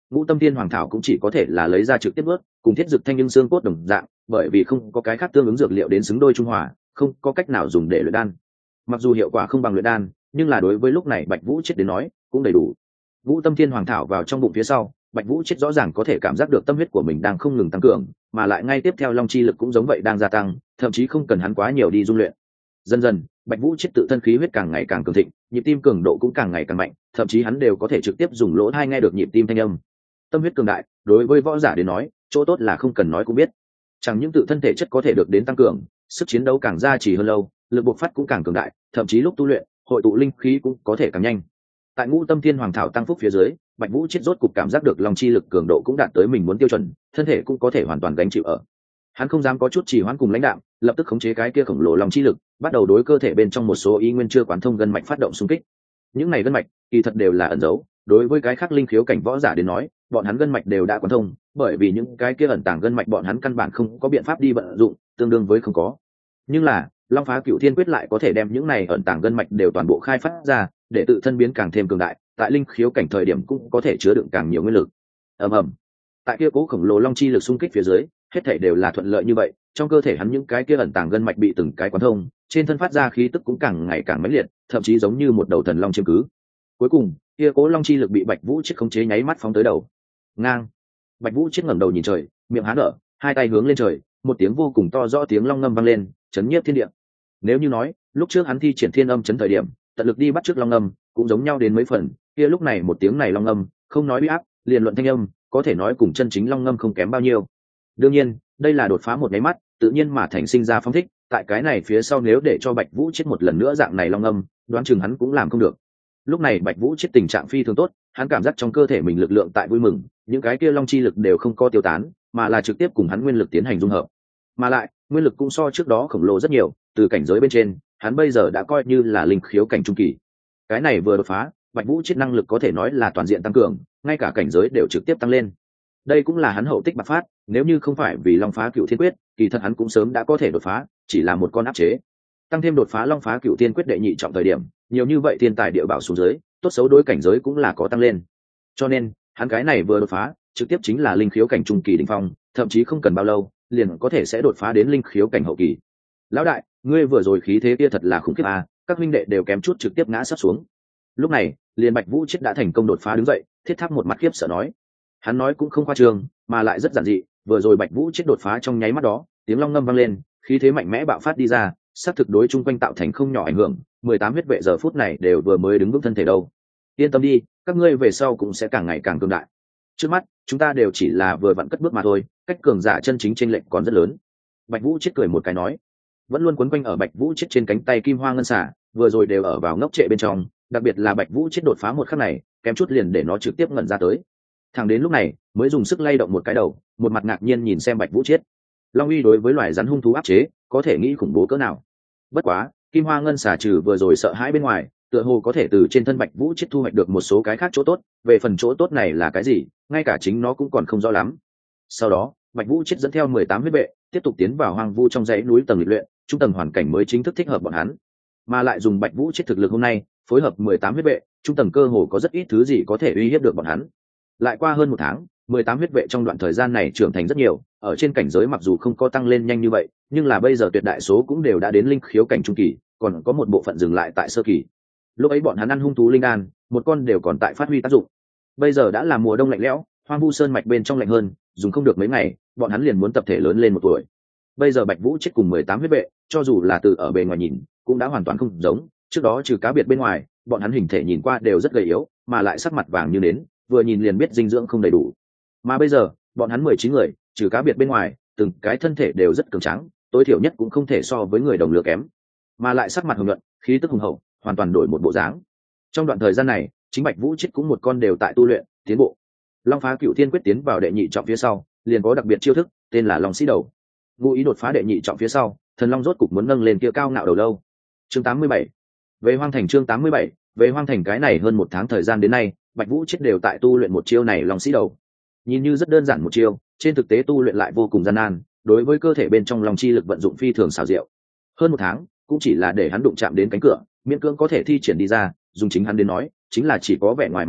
ngũ tâm thiên hoàng thảo cũng chỉ có thể là lấy ra trực tiếp ướt cùng thiết dực thanh nhưng xương cốt đồng dạng, bởi vì không có cái khác tương ứng dược liệu đến xứng đôi trung hòa, không có cách nào dùng để luyện đan. Mặc dù hiệu quả không bằng luyện đan, nhưng là đối với lúc này Bạch Vũ Chiết đến nói cũng đầy đủ. Ngũ tâm thiên hoàng thảo vào trong bụng phía sau, Bạch Vũ Chiết rõ ràng có thể cảm giác được tâm huyết của mình đang không ngừng tăng cường, mà lại ngay tiếp theo long chi lực cũng giống vậy đang gia tăng, thậm chí không cần hắn quá nhiều đi dung luyện. Dần dần, Bạch Vũ Chiết tự thân khí huyết càng ngày càng cường thịnh, nhịp tim cường độ cũng càng ngày càng mạnh, thậm chí hắn đều có thể trực tiếp dùng lỗ tai nghe được nhịp tim thanh âm. Tâm huyết cường đại, đối với võ giả đến nói, chỗ tốt là không cần nói cũng biết. Chẳng những tự thân thể chất có thể được đến tăng cường, sức chiến đấu càng gia trì hơn lâu, lực bộc phát cũng càng cường đại, thậm chí lúc tu luyện, hội tụ linh khí cũng có thể càng nhanh. Tại ngũ tâm thiên hoàng thảo tăng phúc phía dưới, Bạch Vũ Chiết rốt cục cảm giác được long chi lực cường độ cũng đạt tới mình muốn tiêu chuẩn, thân thể cũng có thể hoàn toàn gánh chịu ở. Hắn không dám có chút trì hoãn cùng lãnh đạm, lập tức khống chế cái kia khổng lồ long chi lực, bắt đầu đối cơ thể bên trong một số ý nguyên chưa quán thông gân mạch phát động xung kích. Những này gân mạch, kỳ thật đều là ẩn giấu, đối với cái khác linh khiếu cảnh võ giả đến nói, bọn hắn gân mạch đều đã quán thông, bởi vì những cái kia ẩn tàng gân mạch bọn hắn căn bản không có biện pháp đi vận dụng, tương đương với không có. Nhưng là, Long Phá Cửu Thiên Quyết lại có thể đem những này ẩn tàng gân mạch đều toàn bộ khai phát ra, để tự thân biến càng thêm cường đại, tại linh khiếu cảnh thời điểm cũng có thể chứa đựng càng nhiều nguyên lực. Ầm ầm. Tại kia cố khổng lồ long chi lực xung kích phía dưới, hết thảy đều là thuận lợi như vậy, trong cơ thể hắn những cái kia ẩn tàng gân mạch bị từng cái quán thông, trên thân phát ra khí tức cũng càng ngày càng mãnh liệt, thậm chí giống như một đầu thần long chiếm cứ. Cuối cùng, kia cố long chi lực bị Bạch Vũ Chiết khống chế nháy mắt phóng tới đầu. Ngang. Bạch Vũ Chiết ngẩng đầu nhìn trời, miệng há nở, hai tay hướng lên trời, một tiếng vô cùng to rõ tiếng long ngâm vang lên, chấn nhiếp thiên địa. Nếu như nói, lúc trước hắn thi triển thiên âm chấn thời điểm, tận lực đi bắt trước long ngâm, cũng giống nhau đến mấy phần, kia lúc này một tiếng này long ngâm, không nói uy áp, liền luận thanh âm, có thể nói cùng chân chính long ngâm không kém bao nhiêu. Đương nhiên, đây là đột phá một cái mắt, tự nhiên mà thành sinh ra phong thích, tại cái này phía sau nếu để cho Bạch Vũ Chiết một lần nữa dạng này long ngâm, đoán chừng hắn cũng làm không được. Lúc này Bạch Vũ Chiết tình trạng phi thường tốt, hắn cảm giác trong cơ thể mình lực lượng tại vui mừng, những cái kia long chi lực đều không có tiêu tán, mà là trực tiếp cùng hắn nguyên lực tiến hành dung hợp. Mà lại, nguyên lực cũng so trước đó khổng lồ rất nhiều, từ cảnh giới bên trên, hắn bây giờ đã coi như là linh khiếu cảnh trung kỳ. Cái này vừa đột phá, Bạch Vũ Chiết năng lực có thể nói là toàn diện tăng cường, ngay cả cảnh giới đều trực tiếp tăng lên. Đây cũng là hắn hậu tích bạc phát, nếu như không phải vì Long Phá Cửu Thiên Quyết, kỳ thật hắn cũng sớm đã có thể đột phá, chỉ là một con áp chế. Tăng thêm đột phá Long Phá Cửu Thiên Quyết đệ nhị trọng thời điểm, nhiều như vậy thiên tài địa bảo xuống dưới, tốt xấu đối cảnh giới cũng là có tăng lên. Cho nên, hắn cái này vừa đột phá, trực tiếp chính là linh khiếu cảnh trung kỳ đỉnh phong, thậm chí không cần bao lâu, liền có thể sẽ đột phá đến linh khiếu cảnh hậu kỳ. Lão đại, ngươi vừa rồi khí thế kia thật là khủng khiếp à, các huynh đệ đều kém chút trực tiếp ngã sắp xuống. Lúc này, liền Bạch Vũ Chiết đã thành công đột phá đứng dậy, thiết tháp một mặt khiếp sợ nói. Hắn nói cũng không khoa trương, mà lại rất giản dị, vừa rồi Bạch Vũ Chiết đột phá trong nháy mắt đó, tiếng long ngâm vang lên, khí thế mạnh mẽ bạo phát đi ra, sát thực đối chung quanh tạo thành không nhỏ ảnh hưởng, mười tám huyết vệ giờ phút này đều vừa mới đứng vững thân thể đâu. Yên tâm đi, các ngươi về sau cũng sẽ càng ngày càng cường đại. Trước mắt, chúng ta đều chỉ là vừa vặn cất bước mà thôi, cách cường giả chân chính chênh lệch còn rất lớn. Bạch Vũ Chiết cười một cái nói, vẫn luôn quấn quanh ở Bạch Vũ Chiết trên cánh tay kim hoa ngân xả, vừa rồi đều ở vào ngốc trệ bên trong, đặc biệt là Bạch Vũ Chiết đột phá một khắc này, kém chút liền để nó trực tiếp ngẩn ra tới. Thằng đến lúc này, mới dùng sức lay động một cái đầu, một mặt ngạc nhiên nhìn xem Bạch Vũ Chiết. Long uy đối với loài rắn hung thú áp chế, có thể nghĩ khủng bố cỡ nào. Bất quá, kim hoa ngân xả trừ vừa rồi sợ hãi bên ngoài, tựa hồ có thể từ trên thân Bạch Vũ Chiết thu hoạch được một số cái khác chỗ tốt, về phần chỗ tốt này là cái gì, ngay cả chính nó cũng còn không rõ lắm. Sau đó, Bạch Vũ Chiết dẫn theo mười tám huyết vệ, tiếp tục tiến vào hoang vu trong dãy núi tầng lịch luyện, trung tầng hoàn cảnh mới chính thức thích hợp bọn hắn. Mà lại dùng Bạch Vũ Chiết thực lực hôm nay, phối hợp mười tám huyết vệ, trung tầng cơ hồ có rất ít thứ gì có thể uy hiếp được bọn hắn. Lại qua hơn một tháng, mười tám huyết vệ trong đoạn thời gian này trưởng thành rất nhiều, ở trên cảnh giới mặc dù không có tăng lên nhanh như vậy, nhưng là bây giờ tuyệt đại số cũng đều đã đến linh khiếu cảnh trung kỳ, còn có một bộ phận dừng lại tại sơ kỳ. Lúc ấy bọn hắn ăn hung thú linh đan, một con đều còn tại phát huy tác dụng. Bây giờ đã là mùa đông lạnh lẽo, hoang vu sơn mạch bên trong lạnh hơn, dùng không được mấy ngày, bọn hắn liền muốn tập thể lớn lên một tuổi. Bây giờ Bạch Vũ Chiết cùng mười tám huyết vệ, cho dù là từ ở bề ngoài nhìn, cũng đã hoàn toàn không giống, trước đó trừ cá biệt bên ngoài, bọn hắn hình thể nhìn qua đều rất gầy yếu, mà lại sắc mặt vàng như nến, vừa nhìn liền biết dinh dưỡng không đầy đủ. Mà bây giờ, bọn hắn mười chín người, trừ cá biệt bên ngoài, từng cái thân thể đều rất cường tráng, tối thiểu nhất cũng không thể so với người đồng lứa kém, mà lại sắc mặt hùng nhuận, khí tức hùng hậu, hoàn toàn đổi một bộ dáng. Trong đoạn thời gian này, chính Bạch Vũ Chiết cũng một con đều tại tu luyện, tiến bộ. Long Phá Cửu Thiên Quyết tiến vào đệ nhị trọng phía sau, liền có đặc biệt chiêu thức, tên là Long Sĩ Đầu. Ngụ ý đột phá đệ nhị trọng phía sau, thần long rốt cục muốn nâng lên kia cao ngạo đầu lâu. Chương tám mươi bảy. Về Hoang Thành chương tám mươi bảy, về Hoang Thành cái này hơn một tháng thời gian đến nay, Bạch Vũ Chiết đều tại tu luyện một chiêu này Long Sĩ Đầu. Nhìn như rất đơn giản một chiêu, trên thực tế tu luyện lại vô cùng gian nan, đối với cơ thể bên trong long chi lực vận dụng phi thường xảo diệu. Hơn một tháng, cũng chỉ là để hắn đụng chạm đến cánh cửa, miễn cưỡng có thể thi triển đi ra, dùng chính hắn đến nói, chính là chỉ có vẻ ngoài mà thôi,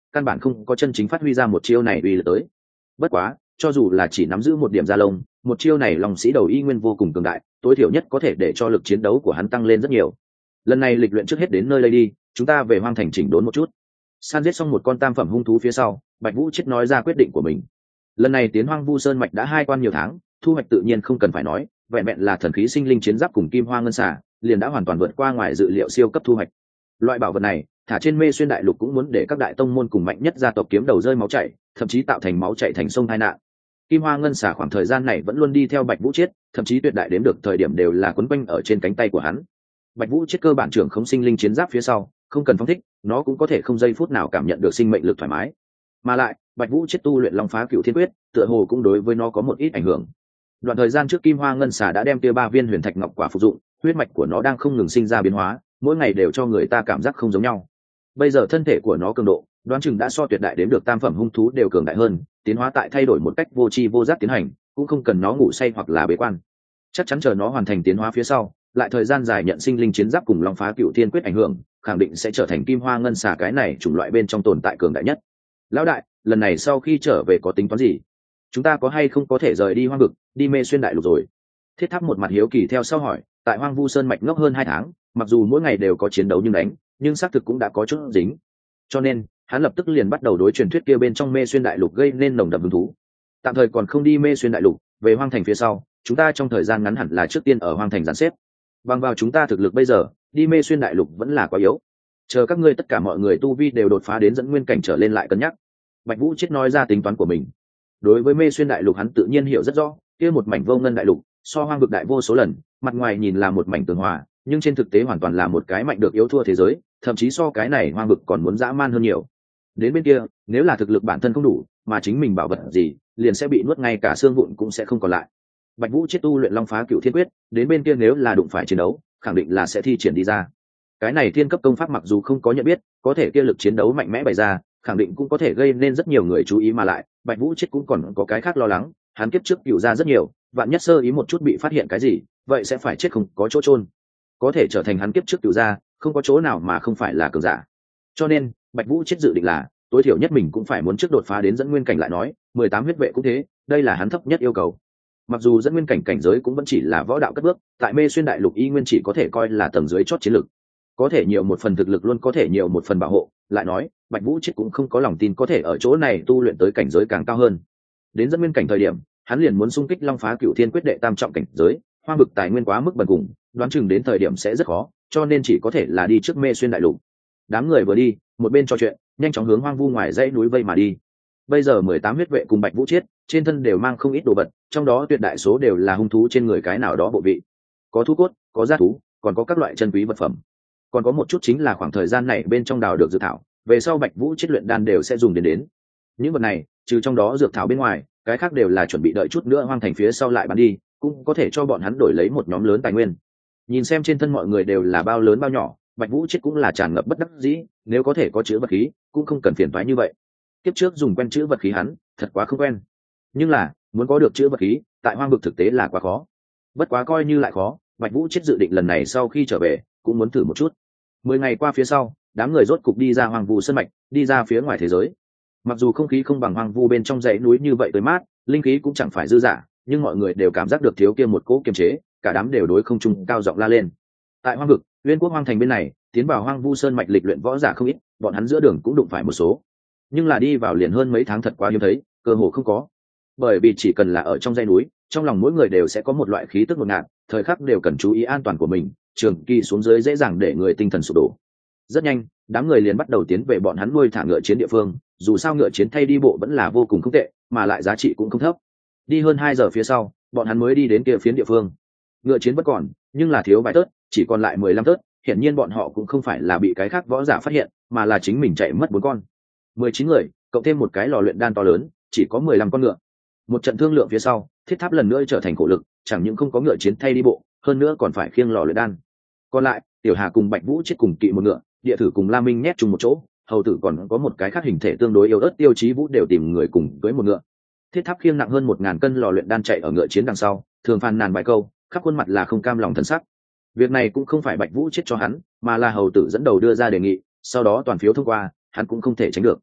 căn bản không có chân chính phát huy ra một chiêu này uy lực tới. Bất quá cho dù là chỉ nắm giữ một điểm da lông, một chiêu này long sĩ đầu y nguyên vô cùng cường đại, tối thiểu nhất có thể để cho lực chiến đấu của hắn tăng lên rất nhiều. Lần này lịch luyện trước hết đến nơi đây đi, chúng ta về hoang thành chỉnh đốn một chút. San giết xong một con tam phẩm hung thú phía sau, Bạch Vũ Chết nói ra quyết định của mình. Lần này tiến hoang vu sơn mạch đã hai quan nhiều tháng, thu hoạch tự nhiên không cần phải nói, vẹn vẹn là thần khí sinh linh chiến giáp cùng kim hoa ngân xà liền đã hoàn toàn vượt qua ngoài dự liệu siêu cấp thu hoạch. Loại bảo vật này thả trên Mê Xuyên đại lục cũng muốn để các đại tông môn cùng mạnh nhất gia tộc kiếm đầu rơi máu chảy, thậm chí tạo thành máu chảy thành sông tai nạn. Kim hoa ngân xà khoảng thời gian này vẫn luôn đi theo Bạch Vũ Chết, thậm chí tuyệt đại đến được thời điểm đều là quấn quanh ở trên cánh tay của hắn. Bạch Vũ Chết cơ bản trưởng không sinh linh chiến giáp phía sau, không cần phong thích, nó cũng có thể không giây phút nào cảm nhận được sinh mệnh lực thoải mái. Mà lại, Bạch Vũ Chết tu luyện Long Phá Cửu Thiên Quyết, tựa hồ cũng đối với nó có một ít ảnh hưởng. Đoạn thời gian trước Kim Hoa Ngân Xà đã đem kia ba viên huyền thạch ngọc quả phục dụng, huyết mạch của nó đang không ngừng sinh ra biến hóa, mỗi ngày đều cho người ta cảm giác không giống nhau. Bây giờ thân thể của nó cường độ, đoán chừng đã so tuyệt đại đến được tam phẩm hung thú đều cường đại hơn, tiến hóa tại thay đổi một cách vô tri vô giác tiến hành, cũng không cần nó ngủ say hoặc là bế quan. Chắc chắn chờ nó hoàn thành tiến hóa phía sau, lại thời gian dài nhận sinh linh chiến giáp cùng Long Phá Cửu Thiên Quyết ảnh hưởng, khẳng định sẽ trở thành Kim Hoa Ngân Xà cái này chủng loại bên trong tồn tại cường đại nhất. Lão đại, lần này sau khi trở về có tính toán gì? Chúng ta có hay không có thể rời đi hoang vực, đi Mê Xuyên đại lục rồi? Thiết Tháp một mặt hiếu kỳ theo sau hỏi. Tại Hoang Vu Sơn mạch ngốc hơn hai tháng, mặc dù mỗi ngày đều có chiến đấu nhưng đánh, nhưng xác thực cũng đã có chút dính. Cho nên, hắn lập tức liền bắt đầu đối truyền thuyết kia bên trong Mê Xuyên đại lục gây nên nồng đậm hứng thú. Tạm thời còn không đi Mê Xuyên đại lục, về hoang thành phía sau, chúng ta trong thời gian ngắn hẳn là trước tiên ở hoang thành dàn xếp. Bằng vào chúng ta thực lực bây giờ, đi Mê Xuyên đại lục vẫn là quá yếu. Chờ các ngươi tất cả mọi người tu vi đều đột phá đến dẫn nguyên cảnh trở lên lại cân nhắc. Bạch Vũ Chết nói ra tính toán của mình. Đối với Mê Xuyên đại lục hắn tự nhiên hiểu rất rõ, kia một mảnh vô ngân đại lục, so hoang vực đại vô số lần, mặt ngoài nhìn là một mảnh tường hòa, nhưng trên thực tế hoàn toàn là một cái mạnh được yếu thua thế giới, thậm chí so cái này hoang vực còn muốn dã man hơn nhiều. Đến bên kia, nếu là thực lực bản thân không đủ, mà chính mình bảo vật gì, liền sẽ bị nuốt ngay cả xương vụn cũng sẽ không còn lại. Bạch Vũ Chết tu luyện Long Phá Cửu Thiên Quyết, đến bên kia nếu là đụng phải chiến đấu, khẳng định là sẽ thi triển đi ra. Cái này thiên cấp công pháp mặc dù không có nhận biết, có thể kia lực chiến đấu mạnh mẽ bày ra, khẳng định cũng có thể gây nên rất nhiều người chú ý, mà lại Bạch Vũ Chết cũng còn có cái khác lo lắng, hắn kiếp trước cựu ra rất nhiều, vạn nhất sơ ý một chút bị phát hiện cái gì, vậy sẽ phải chết không có chỗ chôn. Có thể trở thành hắn kiếp trước cựu ra, không có chỗ nào mà không phải là cường giả. Cho nên Bạch Vũ Chết dự định là tối thiểu nhất mình cũng phải muốn trước đột phá đến dẫn nguyên cảnh, lại nói mười tám huyết vệ cũng thế, đây là hắn thấp nhất yêu cầu. Mặc dù dẫn nguyên cảnh cảnh giới cũng vẫn chỉ là võ đạo cất bước, tại Mê Xuyên đại lục y nguyên chỉ có thể coi là tầng dưới chót chiến lực. Có thể nhiều một phần thực lực luôn có thể nhiều một phần bảo hộ, lại nói Bạch Vũ Chết cũng không có lòng tin có thể ở chỗ này tu luyện tới cảnh giới càng cao hơn. Đến dẫn nguyên cảnh thời điểm, hắn liền muốn xung kích Long Phá Cửu Thiên Quyết đệ tam trọng cảnh giới, hoang vực tài nguyên quá mức bần cùng, đoán chừng đến thời điểm sẽ rất khó, cho nên chỉ có thể là đi trước Mê Xuyên đại lục. Đám người vừa đi, một bên trò chuyện, nhanh chóng hướng hoang vu ngoài dãy núi vây mà đi. Bây giờ mười tám huyết vệ cùng Bạch Vũ Chết, trên thân đều mang không ít đồ vật, trong đó tuyệt đại số đều là hung thú trên người cái nào đó bộ vị. Có thú cốt, có da thú, còn có các loại chân quý vật phẩm. Còn có một chút chính là khoảng thời gian này bên trong đào được dược thảo, về sau Bạch Vũ Chết luyện đan đều sẽ dùng đến đến. Những vật này, trừ trong đó dược thảo bên ngoài, cái khác đều là chuẩn bị đợi chút nữa hoang thành phía sau lại bán đi, cũng có thể cho bọn hắn đổi lấy một nhóm lớn tài nguyên. Nhìn xem trên thân mọi người đều là bao lớn bao nhỏ, Bạch Vũ Chết cũng là tràn ngập bất đắc dĩ, nếu có thể có chữ vật khí, cũng không cần phiền toái như vậy. Kiếp trước dùng quen chữ vật khí hắn, thật quá không quen. Nhưng là, muốn có được chữ vật khí, tại hoang vực thực tế là quá khó. Bất quá coi như lại khó, Bạch Vũ Chết dự định lần này sau khi trở về, cũng muốn thử một chút. Mười ngày qua phía sau, đám người rốt cục đi ra hoang vu sơn mạch, đi ra phía ngoài thế giới. Mặc dù không khí không bằng hoang vu bên trong dãy núi như vậy tới mát, linh khí cũng chẳng phải dư dả, nhưng mọi người đều cảm giác được thiếu kia một cỗ kiềm chế, cả đám đều đối không trung cao giọng la lên. Tại hoang vực, Uyên Quốc hoang thành bên này, tiến vào hoang vu sơn mạch lịch luyện võ giả không ít, bọn hắn giữa đường cũng đụng phải một số, nhưng là đi vào liền hơn mấy tháng thật quá hiếm thấy, cơ hồ không có. Bởi vì chỉ cần là ở trong dãy núi, trong lòng mỗi người đều sẽ có một loại khí tức ngột ngạt, thời khắc đều cần chú ý an toàn của mình, trường kỳ xuống dưới dễ dàng để người tinh thần sụp đổ. Rất nhanh, đám người liền bắt đầu tiến về bọn hắn nuôi thả ngựa chiến địa phương, dù sao ngựa chiến thay đi bộ vẫn là vô cùng không tệ, mà lại giá trị cũng không thấp. Đi hơn hai giờ phía sau, bọn hắn mới đi đến kia phiến địa phương. Ngựa chiến vẫn còn, nhưng là thiếu vài tớt, chỉ còn lại mười lăm tớt, hiển nhiên bọn họ cũng không phải là bị cái khác võ giả phát hiện, mà là chính mình chạy mất bốn con. mười chín người, cộng thêm một cái lò luyện đan to lớn, chỉ có mười lăm con ngựa. Một trận thương lượng phía sau, Thiết Tháp lần nữa trở thành khổ lực, chẳng những không có ngựa chiến thay đi bộ, hơn nữa còn phải khiêng lò luyện đan. Còn lại, Tiểu Hà cùng Bạch Vũ Chết cùng kỵ một ngựa, Địa Thử cùng La Minh nhét chung một chỗ, hầu tử còn có một cái khác hình thể tương đối yếu ớt Tiêu Chí Vũ đều tìm người cùng cưới một ngựa. Thiết Tháp khiêng nặng hơn một ngàn cân lò luyện đan chạy ở ngựa chiến đằng sau, thường phàn nàn vài câu, khắp khuôn mặt là không cam lòng thần sắc. Việc này cũng không phải Bạch Vũ Chết cho hắn, mà là hầu tử dẫn đầu đưa ra đề nghị, sau đó toàn phiếu thông qua, hắn cũng không thể tránh được.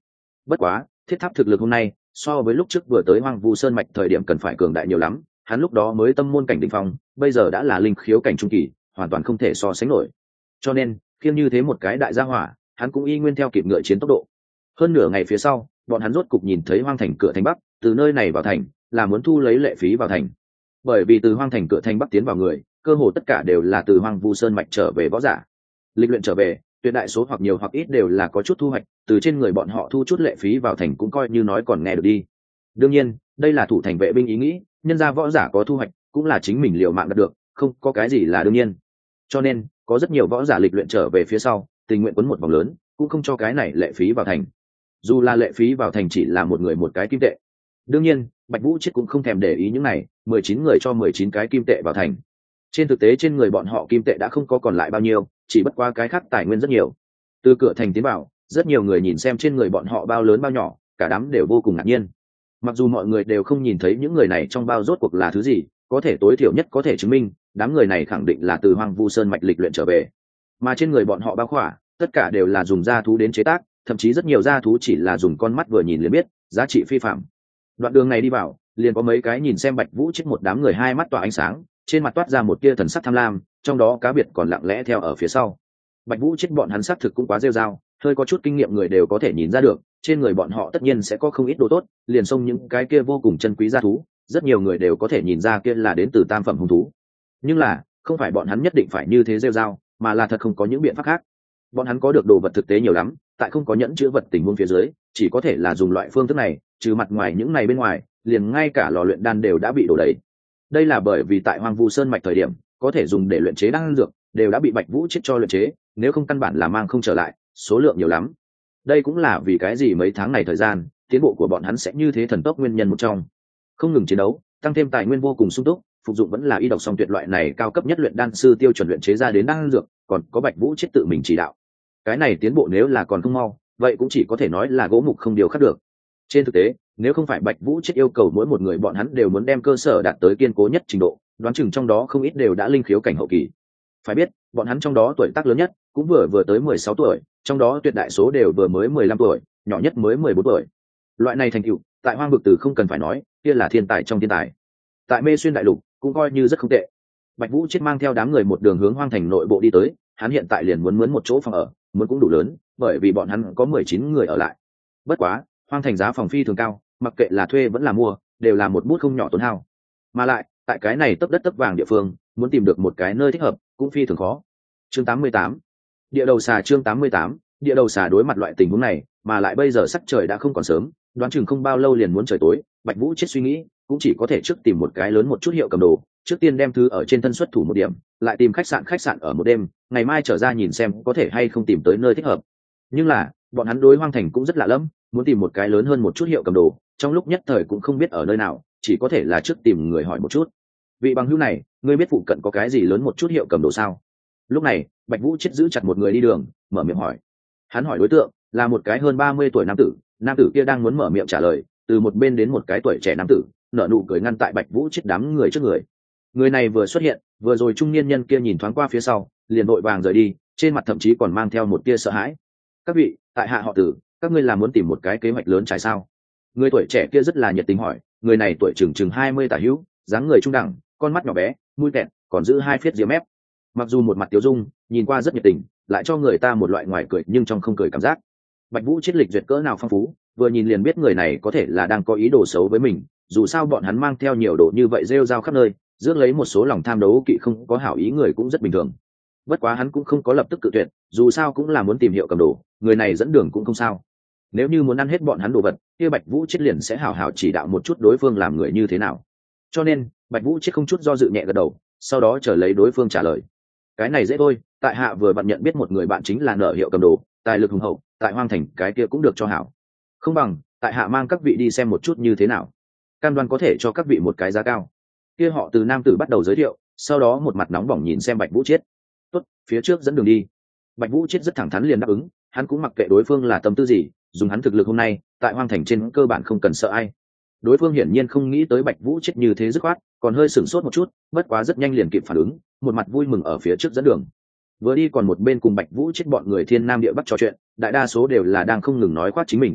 Bất quá thiết tháp thực lực hôm nay so với lúc trước vừa tới hoang vu sơn mạch thời điểm cần phải cường đại nhiều lắm, hắn lúc đó mới tâm môn cảnh đỉnh phong, bây giờ đã là linh khiếu cảnh trung kỳ, hoàn toàn không thể so sánh nổi. Cho nên khiêng như thế một cái đại gia hỏa, hắn cũng y nguyên theo kịp ngựa chiến tốc độ. Hơn nửa ngày phía sau, bọn hắn rốt cục nhìn thấy hoang thành cửa thành bắc, từ nơi này vào thành là muốn thu lấy lệ phí vào thành. Bởi vì từ hoang thành cửa thành bắc tiến vào người, cơ hồ tất cả đều là từ hoang vu sơn mạch trở về võ giả. Lịch luyện trở về, tuyệt đại số hoặc nhiều hoặc ít đều là có chút thu hoạch, từ trên người bọn họ thu chút lệ phí vào thành cũng coi như nói còn nghe được đi. Đương nhiên, đây là thủ thành vệ binh ý nghĩ, nhân ra võ giả có thu hoạch, cũng là chính mình liều mạng đạt được, không có cái gì là đương nhiên. Cho nên, có rất nhiều võ giả lịch luyện trở về phía sau, tình nguyện quấn một vòng lớn, cũng không cho cái này lệ phí vào thành. Dù là lệ phí vào thành chỉ là một người một cái kim tệ. Đương nhiên, Bạch Vũ Chiết cũng không thèm để ý những này, mười chín người cho mười chín cái kim tệ vào thành. Trên thực tế trên người bọn họ kim tệ đã không có còn lại bao nhiêu, chỉ bất qua cái khác tài nguyên rất nhiều. Từ cửa thành tiến vào, rất nhiều người nhìn xem trên người bọn họ bao lớn bao nhỏ, cả đám đều vô cùng ngạc nhiên. Mặc dù mọi người đều không nhìn thấy những người này trong bao rốt cuộc là thứ gì, có thể tối thiểu nhất có thể chứng minh, đám người này khẳng định là từ Hoang Vu Sơn mạch lịch luyện trở về. Mà trên người bọn họ bao khỏa, tất cả đều là dùng da thú đến chế tác, thậm chí rất nhiều da thú chỉ là dùng con mắt vừa nhìn liền biết, giá trị phi phàm. Đoạn đường này đi vào, liền có mấy cái nhìn xem Bạch Vũ Chiết một đám người hai mắt tỏa ánh sáng, trên mặt toát ra một tia thần sắc tham lam, trong đó cá biệt còn lặng lẽ theo ở phía sau. Bạch Vũ Chiết bọn hắn sắc thực cũng quá rêu rao, hơi có chút kinh nghiệm người đều có thể nhìn ra được, trên người bọn họ tất nhiên sẽ có không ít đồ tốt, liền xông những cái kia vô cùng chân quý gia thú, rất nhiều người đều có thể nhìn ra kia là đến từ tam phẩm hung thú. Nhưng là, không phải bọn hắn nhất định phải như thế rêu rao, mà là thật không có những biện pháp khác. Bọn hắn có được đồ vật thực tế nhiều lắm, tại không có nhẫn chứa vật tình huống phía dưới, chỉ có thể là dùng loại phương thức này, trừ mặt ngoài những này bên ngoài, liền ngay cả lò luyện đan đều đã bị đổ đầy. Đây là bởi vì tại Hoang Vu Sơn mạch thời điểm, có thể dùng để luyện chế đan dược, đều đã bị Bạch Vũ Chiết cho luyện chế, nếu không căn bản là mang không trở lại, số lượng nhiều lắm. Đây cũng là vì cái gì mấy tháng này thời gian, tiến bộ của bọn hắn sẽ như thế thần tốc nguyên nhân một trong. Không ngừng chiến đấu, tăng thêm tài nguyên vô cùng sung túc, phục dụng vẫn là y độc song tuyệt loại này cao cấp nhất luyện đan sư tiêu chuẩn luyện chế ra đến đan dược, còn có Bạch Vũ Chiết tự mình chỉ đạo. Cái này tiến bộ nếu là còn không mau, vậy cũng chỉ có thể nói là gỗ mục không điều khắc được. Trên thực tế, nếu không phải Bạch Vũ Chiết yêu cầu mỗi một người bọn hắn đều muốn đem cơ sở đạt tới kiên cố nhất trình độ, đoán chừng trong đó không ít đều đã linh khiếu cảnh hậu kỳ. Phải biết, bọn hắn trong đó tuổi tác lớn nhất cũng vừa vừa tới mười sáu tuổi, trong đó tuyệt đại số đều vừa mới mười lăm tuổi, nhỏ nhất mới mười bốn tuổi. Loại này thành tựu, tại Hoang vực Tử không cần phải nói, kia là thiên tài trong thiên tài. Tại Mê Xuyên đại lục, cũng coi như rất không tệ. Bạch Vũ Chiết mang theo đám người một đường hướng Hoang thành nội bộ đi tới, hắn hiện tại liền muốn mướn một chỗ phòng ở, muốn cũng đủ lớn, bởi vì bọn hắn có mười chín người ở lại. Bất quá, Hoang thành giá phòng phi thường cao, mặc kệ là thuê vẫn là mua, đều là một bút không nhỏ tốn hao. Mà lại, tại cái này tấp đất tấp vàng địa phương, muốn tìm được một cái nơi thích hợp, cũng phi thường khó. Chương tám mươi tám, địa đầu xà. Chương tám mươi tám, địa đầu xà. Đối mặt loại tình huống này, mà lại bây giờ sắc trời đã không còn sớm, đoán chừng không bao lâu liền muốn trời tối, Bạch Vũ Chiết suy nghĩ, cũng chỉ có thể trước tìm một cái lớn một chút hiệu cầm đồ, trước tiên đem thứ ở trên thân xuất thủ một điểm, lại tìm khách sạn khách sạn ở một đêm, ngày mai trở ra nhìn xem có thể hay không tìm tới nơi thích hợp. Nhưng là, bọn hắn đối Hoang thành cũng rất lạ lẫm, muốn tìm một cái lớn hơn một chút hiệu cầm đồ, trong lúc nhất thời cũng không biết ở nơi nào, chỉ có thể là trước tìm người hỏi một chút. Vị bằng hữu này, ngươi biết phụ cận có cái gì lớn một chút hiệu cầm đồ sao? Lúc này, Bạch Vũ Chiết giữ chặt một người đi đường, mở miệng hỏi. Hắn hỏi đối tượng là một cái hơn ba mươi tuổi nam tử, nam tử kia đang muốn mở miệng trả lời, từ một bên đến một cái tuổi trẻ nam tử, nở nụ cười ngăn tại Bạch Vũ Chiết đám người trước người. Người này vừa xuất hiện, vừa rồi trung niên nhân kia nhìn thoáng qua phía sau, liền vội vàng rời đi, trên mặt thậm chí còn mang theo một tia sợ hãi. Các vị, tại hạ họ Tử, các ngươi là muốn tìm một cái kế hoạch lớn trải sao? Người tuổi trẻ kia rất là nhiệt tình hỏi, người này tuổi chừng chừng hai mươi tả hữu, dáng người trung đẳng, con mắt nhỏ bé, mũi kẹt, còn giữ hai phiết ria mép. Mặc dù một mặt tiêu dung, nhìn qua rất nhiệt tình, lại cho người ta một loại ngoài cười nhưng trong không cười cảm giác. Bạch Vũ Chiết lịch duyệt cỡ nào phong phú, vừa nhìn liền biết người này có thể là đang có ý đồ xấu với mình, dù sao bọn hắn mang theo nhiều đồ như vậy rêu rao khắp nơi, rước lấy một số lòng tham đấu kỵ không có hảo ý người cũng rất bình thường. Bất quá hắn cũng không có lập tức cự tuyệt, dù sao cũng là muốn tìm hiệu cầm đồ, người này dẫn đường cũng không sao. Nếu như muốn ăn hết bọn hắn đồ vật, kia Bạch Vũ Chiết liền sẽ hảo hảo chỉ đạo một chút đối phương làm người như thế nào. Cho nên, Bạch Vũ Chiết không chút do dự nhẹ gật đầu, sau đó chờ lấy đối phương trả lời. Cái này dễ thôi, tại hạ vừa bạn nhận biết một người bạn chính là nợ hiệu cầm đồ, tài lực hùng hậu, tại Hoang thành cái kia cũng được cho hảo. Không bằng, tại hạ mang các vị đi xem một chút như thế nào. Cam đoan có thể cho các vị một cái giá cao. Kia họ từ nam tử bắt đầu giới thiệu, sau đó một mặt nóng bỏng nhìn xem Bạch Vũ Chiết. Tốt, phía trước dẫn đường đi. Bạch Vũ Chiết rất thẳng thắn liền đáp ứng, hắn cũng mặc kệ đối phương là tâm tư gì, dùng hắn thực lực hôm nay, tại Hoang thành trên cơ bản không cần sợ ai. Đối phương hiển nhiên không nghĩ tới Bạch Vũ Chiết như thế dứt khoát, còn hơi sửng sốt một chút, bất quá rất nhanh liền kịp phản ứng, một mặt vui mừng ở phía trước dẫn đường. Vừa đi còn một bên cùng Bạch Vũ Chiết bọn người thiên nam địa bắc trò chuyện, đại đa số đều là đang không ngừng nói khoác chính mình.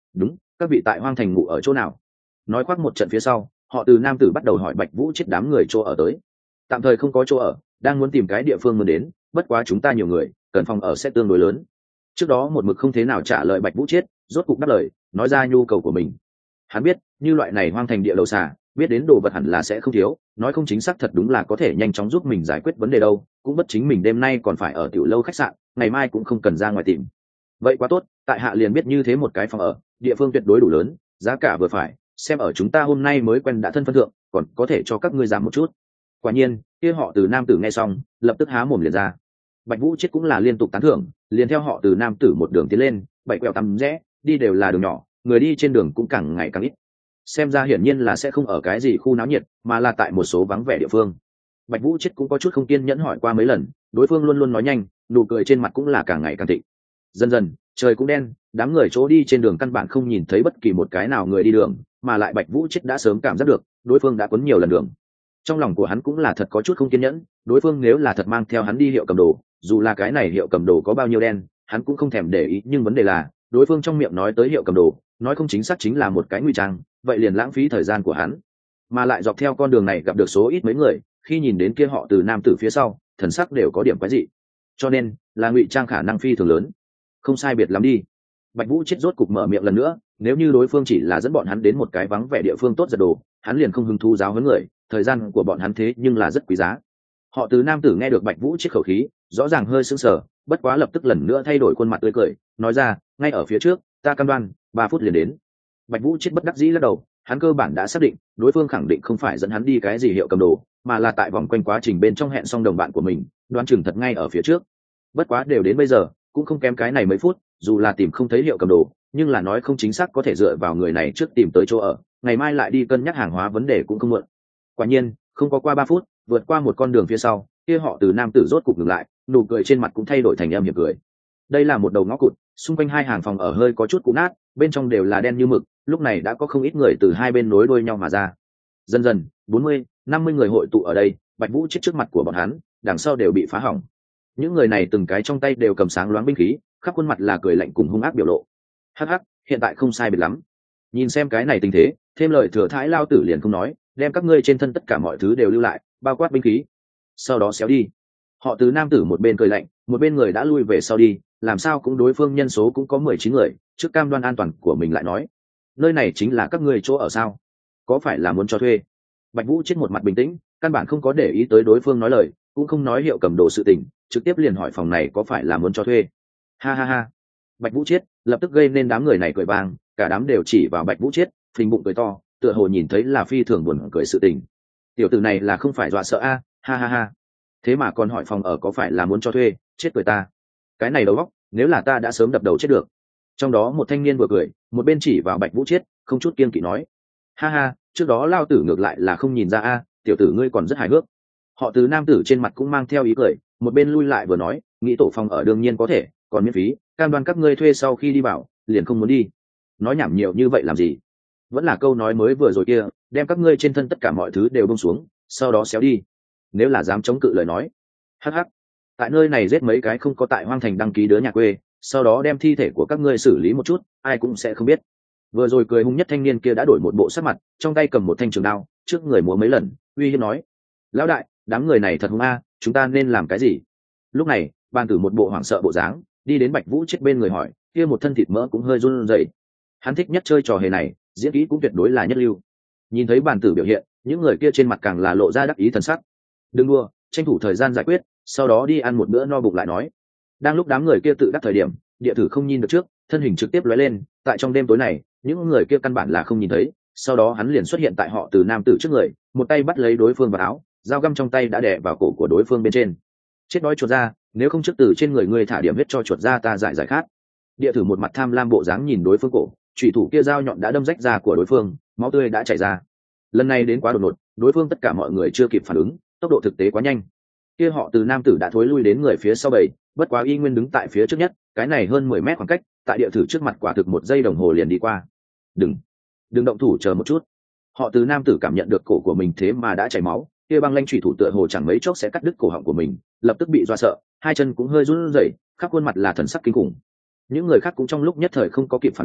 đúng, các vị tại hoang thành ngủ ở chỗ nào? Nói khoác một trận phía sau, họ Từ nam tử bắt đầu hỏi Bạch Vũ chết đám người chỗ ở tới. Tạm thời không có chỗ ở, đang muốn tìm cái địa phương muốn đến, bất quá chúng ta nhiều người, cần phòng ở sẽ tương đối lớn. Trước đó một mực không thế nào trả lời Bạch Vũ chết, rốt cục đáp lời, nói ra nhu cầu của mình. Hắn biết, như loại này hoang thành địa đầu xà, biết đến đồ vật hẳn là sẽ không thiếu, nói không chính xác thật đúng là có thể nhanh chóng giúp mình giải quyết vấn đề đâu, cũng bất chính mình đêm nay còn phải ở tiểu lâu khách sạn, ngày mai cũng không cần ra ngoài tìm. Vậy quá tốt, tại hạ liền biết như thế một cái phòng ở, địa phương tuyệt đối đủ lớn, giá cả vừa phải, xem ở chúng ta hôm nay mới quen đã thân phân thượng, còn có thể cho các ngươi giảm một chút. Quả nhiên, kia họ Từ nam tử nghe xong, lập tức há mồm liền ra. Bạch Vũ chết cũng là liên tục tán thưởng, liền theo họ Từ nam tử một đường tiến lên, bảy quẹo tăm rẽ, đi đều là đường nhỏ, người đi trên đường cũng càng ngày càng ít. Xem ra hiển nhiên là sẽ không ở cái gì khu náo nhiệt, mà là tại một số vắng vẻ địa phương. Bạch Vũ chết cũng có chút không kiên nhẫn hỏi qua mấy lần, đối phương luôn luôn nói nhanh, nụ cười trên mặt cũng là càng ngày càng thịnh. Dần dần, trời cũng đen, đám người chỗ đi trên đường căn bản không nhìn thấy bất kỳ một cái nào người đi đường, mà lại Bạch Vũ chết đã sớm cảm giác được, đối phương đã quấn nhiều lần đường. Trong lòng của hắn cũng là thật có chút không kiên nhẫn, đối phương nếu là thật mang theo hắn đi hiệu cầm đồ, dù là cái này hiệu cầm đồ có bao nhiêu đen, hắn cũng không thèm để ý, nhưng vấn đề là, đối phương trong miệng nói tới hiệu cầm đồ, nói không chính xác chính là một cái ngụy trang, vậy liền lãng phí thời gian của hắn. Mà lại dọc theo con đường này gặp được số ít mấy người, khi nhìn đến kia họ Từ nam tử phía sau, thần sắc đều có điểm quái dị. Cho nên, là ngụy trang khả năng phi thường lớn. Không sai biệt lắm đi. Bạch Vũ chết rốt cục mở miệng lần nữa, nếu như đối phương chỉ là dẫn bọn hắn đến một cái vắng vẻ địa phương tốt giật đồ, hắn liền không hứng thú giáo huấn người, thời gian của bọn hắn thế nhưng là rất quý giá. Họ Từ nam tử nghe được Bạch Vũ chết khẩu khí, rõ ràng hơi sững sờ, bất quá lập tức lần nữa thay đổi khuôn mặt tươi cười, nói ra, ngay ở phía trước, ta cam đoan, ba phút liền đến. Bạch Vũ chết bất đắc dĩ lắc đầu, hắn cơ bản đã xác định, đối phương khẳng định không phải dẫn hắn đi cái gì hiệu cầm đồ, mà là tại vòng quanh quá trình bên trong hẹn xong đồng bạn của mình, đoán chừng thật ngay ở phía trước. Bất quá đều đến bây giờ, cũng không kém cái này mấy phút, dù là tìm không thấy hiệu cầm đồ, nhưng là nói không chính xác có thể dựa vào người này trước tìm tới chỗ ở, ngày mai lại đi cân nhắc hàng hóa vấn đề cũng không muộn. Quả nhiên, không có qua ba phút, vượt qua một con đường phía sau, kia họ Từ nam tử rốt cục ngừng lại, nụ cười trên mặt cũng thay đổi thành âm hiểm cười. Đây là một đầu ngõ cụt, xung quanh hai hàng phòng ở hơi có chút cũ nát, bên trong đều là đen như mực, lúc này đã có không ít người từ hai bên nối đuôi nhau mà ra. Dần dần, bốn mươi, năm mươi người hội tụ ở đây, Bạch Vũ chết trước mặt của bọn hắn, đằng sau đều bị phá hỏng. Những người này từng cái trong tay đều cầm sáng loáng binh khí, khắp khuôn mặt là cười lạnh cùng hung ác biểu lộ. Hắc hắc, hiện tại không sai biệt lắm. Nhìn xem cái này tình thế, thêm lời thừa thãi lao tử liền không nói, đem các ngươi trên thân tất cả mọi thứ đều lưu lại, bao quát binh khí. Sau đó xéo đi. Họ Từ nam tử một bên cười lạnh, một bên người đã lui về sau đi, làm sao cũng đối phương nhân số cũng có mười chín người, trước cam đoan an toàn của mình lại nói, nơi này chính là các ngươi chỗ ở sao? Có phải là muốn cho thuê? Bạch Vũ chết một mặt bình tĩnh, căn bản không có để ý tới đối phương nói lời, cũng không nói hiệu cầm đồ sự tình, trực tiếp liền hỏi phòng này có phải là muốn cho thuê. Ha ha ha. Bạch Vũ chết lập tức gây nên đám người này cười vang, cả đám đều chỉ vào Bạch Vũ chết, phình bụng cười to, tựa hồ nhìn thấy là phi thường buồn cười sự tình. Tiểu tử này là không phải dọa sợ a, ha ha ha. Thế mà còn hỏi phòng ở có phải là muốn cho thuê, chết cười ta. Cái này đầu óc, nếu là ta đã sớm đập đầu chết được. Trong đó một thanh niên vừa cười, một bên chỉ vào Bạch Vũ chết, không chút kiêng kỵ nói, ha ha, trước đó lao tử ngược lại là không nhìn ra a, tiểu tử ngươi còn rất hài hước. Họ Từ nam tử trên mặt cũng mang theo ý cười, một bên lui lại vừa nói, nghĩ tổ phòng ở đương nhiên có thể, còn miễn phí, cam đoan các ngươi thuê sau khi đi vào, liền không muốn đi. Nói nhảm nhiều như vậy làm gì? Vẫn là câu nói mới vừa rồi kia, đem các ngươi trên thân tất cả mọi thứ đều buông xuống, sau đó xéo đi. Nếu là dám chống cự lời nói, hắc hắc, tại nơi này giết mấy cái không có tại hoang thành đăng ký đứa nhà quê, sau đó đem thi thể của các ngươi xử lý một chút, ai cũng sẽ không biết. Vừa rồi cười hung nhất thanh niên kia đã đổi một bộ sắc mặt, trong tay cầm một thanh trường đao, trước người múa mấy lần, uy hiếp nói, lão đại, đám người này thật hung a, chúng ta nên làm cái gì? Lúc này, bàn tử một bộ hoảng sợ bộ dáng, đi đến Bạch Vũ chết bên người hỏi, kia một thân thịt mỡ cũng hơi run rẩy. Hắn thích nhất chơi trò hề này, diễn kỹ cũng tuyệt đối là nhất lưu. Nhìn thấy bàn tử biểu hiện, những người kia trên mặt càng là lộ ra đắc ý thần sắc. Đừng đua, tranh thủ thời gian giải quyết, sau đó đi ăn một bữa no bụng lại nói. Đang lúc đám người kia tự đắc thời điểm, địa tử không nhìn được trước, thân hình trực tiếp lóe lên, tại trong đêm tối này, những người kia căn bản là không nhìn thấy, sau đó hắn liền xuất hiện tại họ Từ nam tử trước người, một tay bắt lấy đối phương vào áo, dao găm trong tay đã đè vào cổ của đối phương bên trên. Chết đói chuột ra, nếu không trước từ trên người ngươi thả điểm huyết cho chuột ra ta giải giải khát. Địa tử một mặt tham lam bộ dáng nhìn đối phương cổ, chủy thủ kia dao nhọn đã đâm rách da của đối phương, máu tươi đã chảy ra. Lần này đến quá đột ngột, đối phương tất cả mọi người chưa kịp phản ứng, tốc độ thực tế quá nhanh. Kia họ Từ nam tử đã thối lui đến người phía sau bầy, bất quá y nguyên đứng tại phía trước nhất, cái này hơn mười mét khoảng cách, tại địa tử trước mặt quả thực một giây đồng hồ liền đi qua. Đừng, đừng động thủ, chờ một chút. Họ Từ nam tử cảm nhận được cổ của mình thế mà đã chảy máu, kia băng lanh chủy thủ tựa hồ chẳng mấy chốc sẽ cắt đứt cổ họng của mình, lập tức bị dọa sợ, hai chân cũng hơi run rẩy, khắp khuôn mặt là thần sắc kinh khủng. Những người khác cũng trong lúc nhất thời không có kịp phản ứng,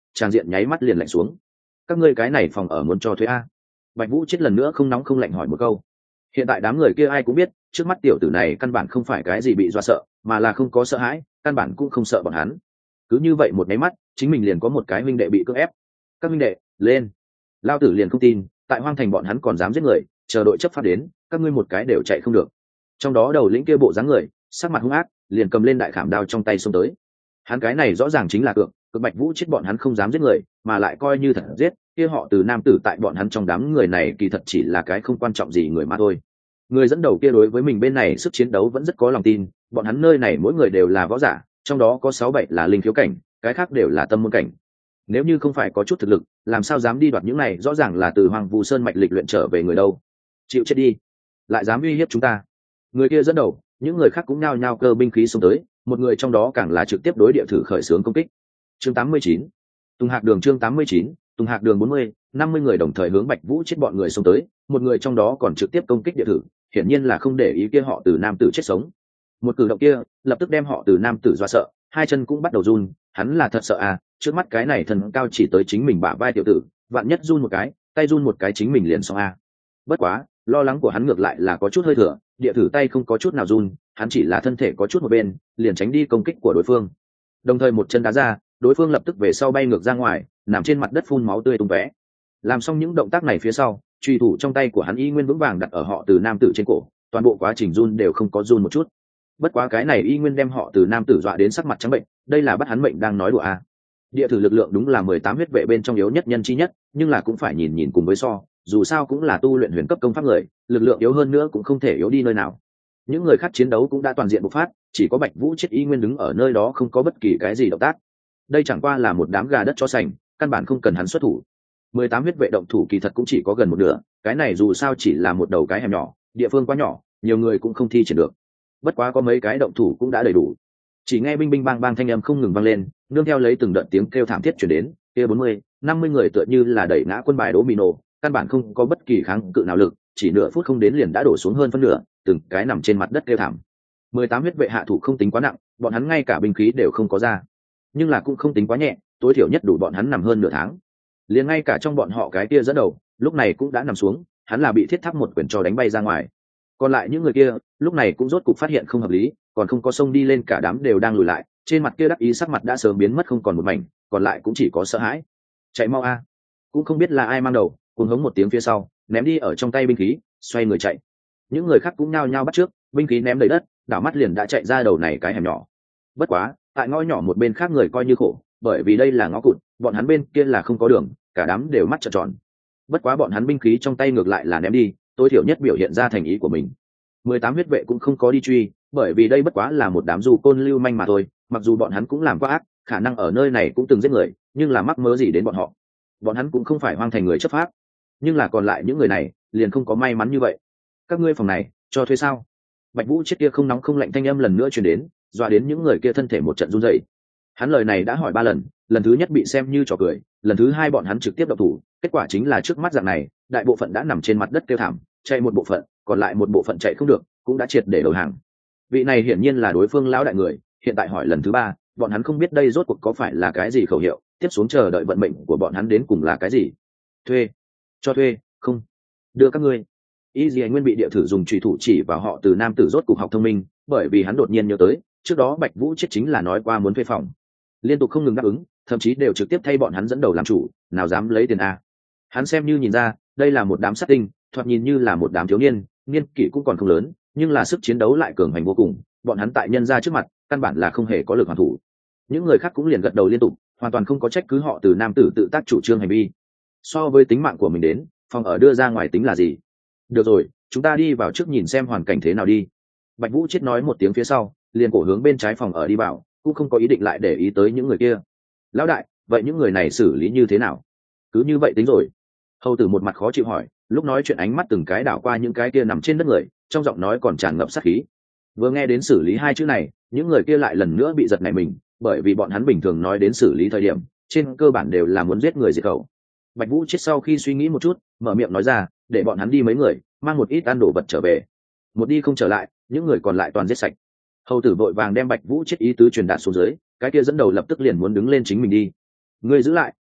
trang diện nháy mắt liền lạnh xuống. Các ngươi cái này phòng ở muốn cho thuê a? Bạch Vũ chết lần nữa không nóng không lạnh hỏi một câu. Hiện tại đám người kia ai cũng biết, trước mắt tiểu tử này căn bản không phải cái gì bị dọa sợ, mà là không có sợ hãi, căn bản cũng không sợ bọn hắn. Cứ như vậy một nháy mắt, chính mình liền có một cái huynh đệ bị cưỡng ép. Các huynh đệ, lên! Lao tử liền không tin, tại hoang thành bọn hắn còn dám giết người, chờ đội chấp pháp đến, các ngươi một cái đều chạy không được. Trong đó đầu lĩnh kia bộ dáng người, sắc mặt hung ác, liền cầm lên đại khảm đao trong tay xông tới. Hắn cái này rõ ràng chính là cược, cực Bạch Vũ chết bọn hắn không dám giết người, mà lại coi như thật giết, kia họ Từ nam tử tại bọn hắn trong đám người này kỳ thật chỉ là cái không quan trọng gì người mà thôi. Người dẫn đầu kia đối với mình bên này sức chiến đấu vẫn rất có lòng tin, bọn hắn nơi này mỗi người đều là võ giả, trong đó có sáu bảy là linh khiếu cảnh, cái khác đều là tâm môn cảnh. Nếu như không phải có chút thực lực, làm sao dám đi đoạt những này rõ ràng là từ Hoàng Vu Sơn mạch lịch luyện trở về người đâu. Chịu chết đi, lại dám uy hiếp chúng ta. Người kia dẫn đầu, những người khác cũng nhao nhao cơ binh khí xông tới, một người trong đó càng là trực tiếp đối địa thử khởi xướng công kích. Chương tám mươi chín, Tùng Hạc Đường chương tám mươi chín, Tùng Hạc Đường bốn mươi, năm mươi người đồng thời hướng Bạch Vũ chết bọn người xông tới, một người trong đó còn trực tiếp công kích địa thử, hiển nhiên là không để ý kia họ Từ nam tử chết sống. Một cử động kia, lập tức đem họ Từ nam tử dọa sợ, hai chân cũng bắt đầu run, hắn là thật sợ à, trước mắt cái này thần cao chỉ tới chính mình bả vai tiểu tử, vạn nhất run một cái, tay run một cái chính mình liền xong à. Bất quá, lo lắng của hắn ngược lại là có chút hơi thừa, địa thử tay không có chút nào run, hắn chỉ là thân thể có chút một bên, liền tránh đi công kích của đối phương. Đồng thời một chân đá ra, đối phương lập tức về sau bay ngược ra ngoài, nằm trên mặt đất phun máu tươi tung tóe. Làm xong những động tác này phía sau, truy thủ trong tay của hắn y nguyên vững vàng đặt ở họ Từ nam tử trên cổ, toàn bộ quá trình run đều không có run một chút. Bất quá cái này y nguyên đem họ Từ nam tử dọa đến sắc mặt trắng bệnh, đây là bắt hắn bệnh đang nói đùa à. Địa thử lực lượng đúng là mười tám huyết vệ bên trong yếu nhất nhân chi nhất, nhưng là cũng phải nhìn nhìn cùng với so, dù sao cũng là tu luyện huyền cấp công pháp người, lực lượng yếu hơn nữa cũng không thể yếu đi nơi nào. Những người khác chiến đấu cũng đã toàn diện bộc phát, chỉ có Bạch Vũ chết y nguyên đứng ở nơi đó không có bất kỳ cái gì động tác. Đây chẳng qua là một đám gà đất chó sành, căn bản không cần hắn xuất thủ. mười tám huyết vệ động thủ kỳ thật cũng chỉ có gần một nửa, cái này dù sao chỉ là một đầu cái hẻm nhỏ, địa phương quá nhỏ, nhiều người cũng không thi triển được. Bất quá có mấy cái động thủ cũng đã đầy đủ. Chỉ nghe binh binh bang bang thanh âm không ngừng vang lên, nương theo lấy từng đợt tiếng kêu thảm thiết truyền đến, kia bốn mươi, năm mươi người tựa như là đẩy ngã quân bài domino, căn bản không có bất kỳ kháng cự nào lực, chỉ nửa phút không đến liền đã đổ xuống hơn phân nửa, từng cái nằm trên mặt đất kêu thảm. mười tám huyết vệ hạ thủ không tính quá nặng, bọn hắn ngay cả binh khí đều không có ra, nhưng là cũng không tính quá nhẹ, tối thiểu nhất đủ bọn hắn nằm hơn nửa tháng. Liền ngay cả trong bọn họ cái kia dẫn đầu, lúc này cũng đã nằm xuống, hắn là bị thiết tháp một quyền cho đánh bay ra ngoài. Còn lại những người kia, lúc này cũng rốt cục phát hiện không hợp lý, còn không có xông đi lên, cả đám đều đang lùi lại, trên mặt kia đắc ý sắc mặt đã sớm biến mất không còn một mảnh, còn lại cũng chỉ có sợ hãi. Chạy mau a! Cũng không biết là ai mang đầu, cuồng hống một tiếng phía sau, ném đi ở trong tay binh khí, xoay người chạy. Những người khác cũng nhao nhao bắt trước, binh khí ném đầy đất, đảo mắt liền đã chạy ra đầu này cái hẻm nhỏ. Bất quá, tại ngõ nhỏ một bên khác người coi như khổ, bởi vì đây là ngõ cụt, bọn hắn bên kia là không có đường, cả đám đều mắt trợn tròn. Bất quá bọn hắn binh khí trong tay ngược lại là ném đi, tối thiểu nhất biểu hiện ra thành ý của mình. mười tám huyết vệ cũng không có đi truy, bởi vì đây bất quá là một đám du côn lưu manh mà thôi, mặc dù bọn hắn cũng làm quá ác, khả năng ở nơi này cũng từng giết người, nhưng là mắc mớ gì đến bọn họ. Bọn hắn cũng không phải hoang thành người chấp pháp, nhưng là còn lại những người này liền không có may mắn như vậy. Các ngươi phòng này cho thuê sao? Bạch Vũ chết kia không nóng không lạnh thanh âm lần nữa truyền đến, dọa đến những người kia thân thể một trận run rẩy. Hắn lời này đã hỏi ba lần, lần thứ nhất bị xem như trò cười, lần thứ hai bọn hắn trực tiếp động thủ, kết quả chính là trước mắt dạng này, đại bộ phận đã nằm trên mặt đất kêu thảm, chạy một bộ phận, còn lại một bộ phận chạy không được, cũng đã triệt để đầu hàng. Vị này hiển nhiên là đối phương lão đại người, hiện tại hỏi lần thứ ba, bọn hắn không biết đây rốt cuộc có phải là cái gì khẩu hiệu, tiếp xuống chờ đợi vận mệnh của bọn hắn đến cùng là cái gì. Thuê, cho thuê, không, đưa các ngươi. Y Dì Nguyên bị địa thử dùng chùy thủ chỉ vào họ Từ nam tử rốt cục học thông minh, bởi vì hắn đột nhiên nhớ tới, trước đó Bạch Vũ chết chính là nói qua muốn thuê phòng, liên tục không ngừng đáp ứng, thậm chí đều trực tiếp thay bọn hắn dẫn đầu làm chủ, nào dám lấy tiền a. Hắn xem như nhìn ra, đây là một đám sát tinh, thoạt nhìn như là một đám thiếu niên, niên kỷ cũng còn không lớn, nhưng là sức chiến đấu lại cường hành vô cùng, bọn hắn tại nhân gia trước mặt, căn bản là không hề có lực hoàn thủ. Những người khác cũng liền gật đầu liên tục, hoàn toàn không có trách cứ họ Từ nam tử tự tác chủ trương hành vi. So với tính mạng của mình đến, phòng ở đưa ra ngoài tính là gì? Được rồi, chúng ta đi vào trước nhìn xem hoàn cảnh thế nào đi. Bạch Vũ chết nói một tiếng phía sau, liền cổ hướng bên trái phòng ở đi vào, cũng không có ý định lại để ý tới những người kia. Lão đại, vậy những người này xử lý như thế nào? Cứ như vậy tính rồi. Hầu tử một mặt khó chịu hỏi, lúc nói chuyện ánh mắt từng cái đảo qua những cái kia nằm trên đất người, trong giọng nói còn tràn ngập sát khí. Vừa nghe đến xử lý hai chữ này, những người kia lại lần nữa bị giật nảy mình, bởi vì bọn hắn bình thường nói đến xử lý thời điểm, trên cơ bản đều là muốn giết người diệt khẩu. Bạch Vũ chết sau khi suy nghĩ một chút, mở miệng nói ra, để bọn hắn đi mấy người, mang một ít ăn đồ vật trở về. Một đi không trở lại, những người còn lại toàn giết sạch. Hầu tử vội vàng đem Bạch Vũ chết ý tứ truyền đạt xuống dưới, cái kia dẫn đầu lập tức liền muốn đứng lên chính mình đi. Ngươi giữ lại,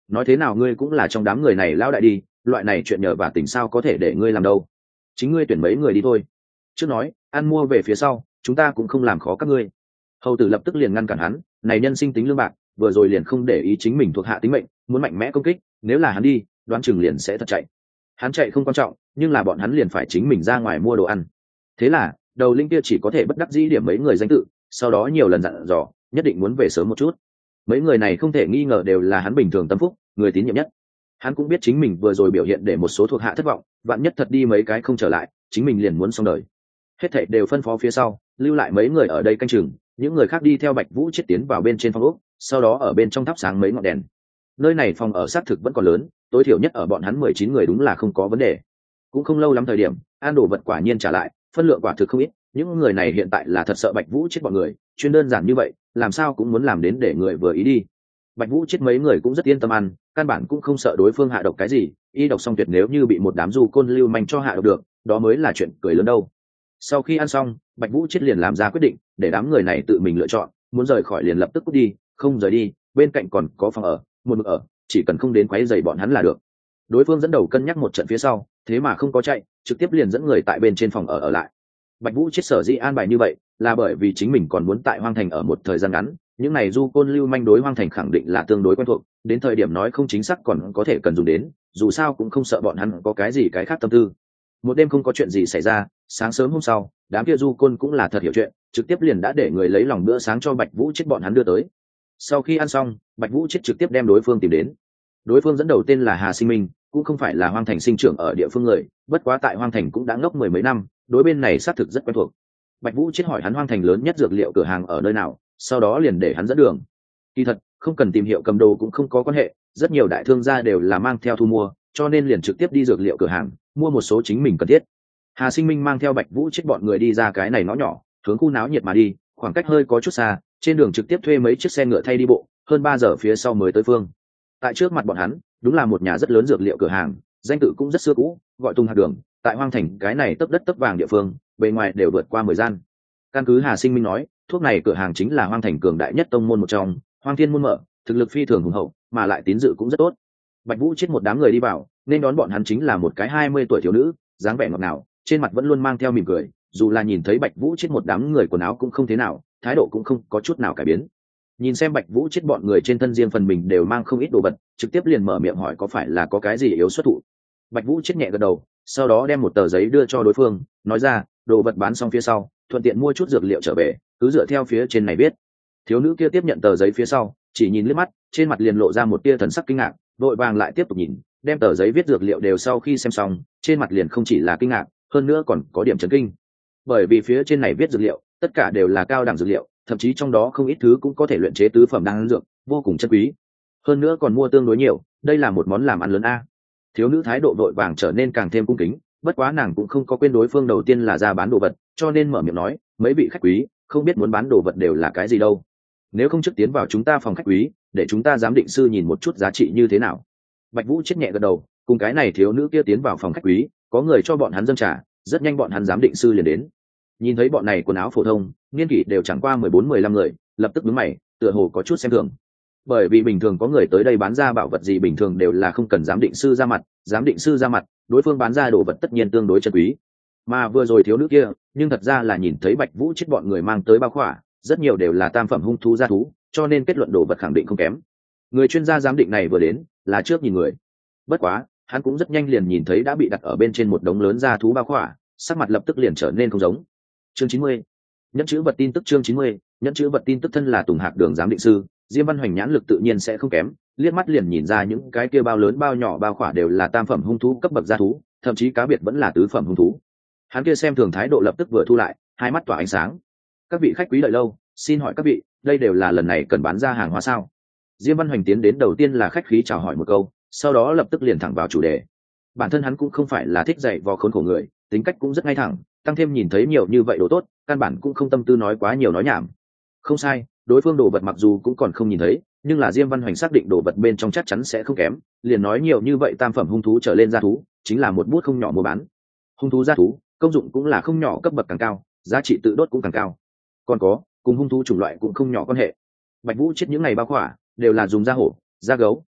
nói thế nào ngươi cũng là trong đám người này lão đại đi, loại này chuyện nhờ và tình sao có thể để ngươi làm đâu, chính ngươi tuyển mấy người đi thôi. Trước nói ăn mua về phía sau chúng ta cũng không làm khó các ngươi. Hầu tử lập tức liền ngăn cản hắn, này nhân sinh tính lương bạc, vừa rồi liền không để ý chính mình thuộc hạ tính mệnh, muốn mạnh mẽ công kích, nếu là hắn đi đoán chừng liền sẽ thật chạy. Hắn chạy không quan trọng, nhưng là bọn hắn liền phải chính mình ra ngoài mua đồ ăn. Thế là đầu linh kia chỉ có thể bất đắc dĩ điểm mấy người danh tự, sau đó nhiều lần dặn dò nhất định muốn về sớm một chút. Mấy người này không thể nghi ngờ đều là hắn bình thường tâm phúc, người tín nhiệm nhất. Hắn cũng biết chính mình vừa rồi biểu hiện để một số thuộc hạ thất vọng, vạn nhất thật đi mấy cái không trở lại, chính mình liền muốn xong đời. Hết thảy đều phân phó phía sau, lưu lại mấy người ở đây canh chừng, những người khác đi theo Bạch Vũ chết tiến vào bên trên phòng ốc, sau đó ở bên trong thắp sáng mấy ngọn đèn. Nơi này phòng ở xác thực vẫn còn lớn, tối thiểu nhất ở bọn hắn mười chín người đúng là không có vấn đề. Cũng không lâu lắm thời điểm, an đồ vật quả nhiên trả lại, phân lượng quả thực không ít, những người này hiện tại là thật sợ Bạch Vũ chết bọn người, chuyên đơn giản như vậy, làm sao cũng muốn làm đến để người vừa ý đi. Bạch Vũ chết mấy người cũng rất yên tâm ăn, căn bản cũng không sợ đối phương hạ độc cái gì, y độc xong tuyệt nếu như bị một đám du côn lưu manh cho hạ độc được, đó mới là chuyện cười lớn đâu. Sau khi ăn xong, Bạch Vũ chết liền làm ra quyết định, để đám người này tự mình lựa chọn, muốn rời khỏi liền lập tức cút đi, không rời đi, bên cạnh còn có phòng ở, một mực ở, chỉ cần không đến quấy rầy bọn hắn là được. Đối phương dẫn đầu cân nhắc một trận phía sau, thế mà không có chạy, trực tiếp liền dẫn người tại bên trên phòng ở ở lại. Bạch Vũ chết sở dĩ an bài như vậy, là bởi vì chính mình còn muốn tại Hoang Thành ở một thời gian ngắn, những này du côn lưu manh đối Hoang Thành khẳng định là tương đối quen thuộc, đến thời điểm nói không chính xác còn có thể cần dùng đến, dù sao cũng không sợ bọn hắn có cái gì cái khác tâm tư. Một đêm không có chuyện gì xảy ra, sáng sớm hôm sau, đám kia du côn cũng là thật hiểu chuyện, trực tiếp liền đã để người lấy lòng bữa sáng cho Bạch Vũ chết bọn hắn đưa tới. Sau khi ăn xong, Bạch Vũ chết trực tiếp đem đối phương tìm đến. Đối phương dẫn đầu tên là Hà Sinh Minh, cũng không phải là Hoang Thành sinh trưởng ở địa phương người, bất quá tại Hoang Thành cũng đã ngốc mười mấy năm, đối bên này xác thực rất quen thuộc. Bạch Vũ chết hỏi hắn Hoang Thành lớn nhất dược liệu cửa hàng ở nơi nào, sau đó liền để hắn dẫn đường. Kỳ thật, không cần tìm hiệu cầm đồ cũng không có quan hệ, rất nhiều đại thương gia đều là mang theo thu mua, cho nên liền trực tiếp đi dược liệu cửa hàng, mua một số chính mình cần thiết. Hà Sinh Minh mang theo Bạch Vũ chết bọn người đi ra cái này ngõ nhỏ, hướng khu náo nhiệt mà đi, khoảng cách hơi có chút xa, trên đường trực tiếp thuê mấy chiếc xe ngựa thay đi bộ, hơn ba giờ phía sau mới tới phương. Tại trước mặt bọn hắn, đúng là một nhà rất lớn dược liệu cửa hàng, danh tự cũng rất xưa cũ, gọi Tung Hạt Đường, tại Hoang Thành cái này tấp đất tấp vàng địa phương, bề ngoài đều vượt qua mười gian. Căn cứ Hà Sinh Minh nói, thuốc này cửa hàng chính là Hoang Thành cường đại nhất tông môn một trong, Hoang Thiên môn mở, thực lực phi thường hùng hậu, mà lại tín dự cũng rất tốt. Bạch Vũ chết một đám người đi vào, nên đón bọn hắn chính là một cái hai mươi tuổi thiếu nữ, dáng vẻ ngọt ngào, trên mặt vẫn luôn mang theo mỉm cười, dù là nhìn thấy Bạch Vũ chết một đám người quần áo cũng không thế nào, thái độ cũng không có chút nào cải biến. Nhìn xem Bạch Vũ chết bọn người trên thân riêng phần mình đều mang không ít đồ vật, trực tiếp liền mở miệng hỏi có phải là có cái gì yếu xuất thụ. Bạch Vũ chết nhẹ gật đầu, sau đó đem một tờ giấy đưa cho đối phương, nói ra, đồ vật bán xong phía sau, thuận tiện mua chút dược liệu trở về, cứ dựa theo phía trên này viết. Thiếu nữ kia tiếp nhận tờ giấy phía sau, chỉ nhìn liếc mắt, trên mặt liền lộ ra một tia thần sắc kinh ngạc, vội vàng lại tiếp tục nhìn, đem tờ giấy viết dược liệu đều sau khi xem xong, trên mặt liền không chỉ là kinh ngạc, hơn nữa còn có điểm chấn kinh. Bởi vì phía trên này viết dược liệu, tất cả đều là cao đẳng dược liệu, thậm chí trong đó không ít thứ cũng có thể luyện chế tứ phẩm đan dược, vô cùng chân quý. Hơn nữa còn mua tương đối nhiều, đây là một món làm ăn lớn a. Thiếu nữ thái độ vội vàng trở nên càng thêm cung kính, bất quá nàng cũng không có quên đối phương đầu tiên là ra bán đồ vật, cho nên mở miệng nói, mấy vị khách quý, không biết muốn bán đồ vật đều là cái gì đâu. Nếu không trước tiến vào chúng ta phòng khách quý, để chúng ta giám định sư nhìn một chút giá trị như thế nào. Bạch Vũ chết nhẹ gật đầu, cùng cái này thiếu nữ kia tiến vào phòng khách quý, có người cho bọn hắn dâng trà, rất nhanh bọn hắn giám định sư liền đến. Nhìn thấy bọn này quần áo phổ thông, niên kỷ đều chẳng qua mười bốn mười lăm người, lập tức nhướng mày, tựa hồ có chút xem thường. Bởi vì bình thường có người tới đây bán ra bảo vật gì bình thường đều là không cần giám định sư ra mặt, giám định sư ra mặt, đối phương bán ra đồ vật tất nhiên tương đối chân quý. Mà vừa rồi thiếu nữ kia, nhưng thật ra là nhìn thấy Bạch Vũ chết bọn người mang tới bao khỏa, rất nhiều đều là tam phẩm hung thú gia thú, cho nên kết luận đồ vật khẳng định không kém. Người chuyên gia giám định này vừa đến, là trước nhìn người. Bất quá, hắn cũng rất nhanh liền nhìn thấy đã bị đặt ở bên trên một đống lớn gia thú bao khỏa, sắc mặt lập tức liền trở nên không giống. Chương chín mươi, nhẫn chữ vật tin tức. Chương chín mươi, nhẫn chữ vật tin tức. Thân là Tùng Hạc Đường giám định sư, Diêm Văn Hoành nhãn lực tự nhiên sẽ không kém, liếc mắt liền nhìn ra những cái kia bao lớn bao nhỏ bao khỏa đều là tam phẩm hung thú cấp bậc gia thú, thậm chí cá biệt vẫn là tứ phẩm hung thú. Hắn kia xem thường thái độ lập tức vừa thu lại, hai mắt tỏa ánh sáng. Các vị khách quý đợi lâu, xin hỏi các vị, đây đều là lần này cần bán ra hàng hóa sao? Diêm Văn Hoành tiến đến đầu tiên là khách khí chào hỏi một câu, sau đó lập tức liền thẳng vào chủ đề. Bản thân hắn cũng không phải là thích dạy vò khốn khổ người, tính cách cũng rất ngay thẳng, tăng thêm nhìn thấy nhiều như vậy đồ tốt, căn bản cũng không tâm tư nói quá nhiều nói nhảm. Không sai, đối phương đồ vật mặc dù cũng còn không nhìn thấy, nhưng là Diêm Văn Hoành xác định đồ vật bên trong chắc chắn sẽ không kém, liền nói nhiều như vậy tam phẩm hung thú trở lên gia thú, chính là một bút không nhỏ mua bán. Hung thú gia thú, công dụng cũng là không nhỏ, cấp bậc càng cao, giá trị tự đốt cũng càng cao. Còn có, cùng hung thú chủng loại cũng không nhỏ quan hệ. Bạch Vũ chết những ngày bao khỏa, đều là dùng da hổ, da gấu,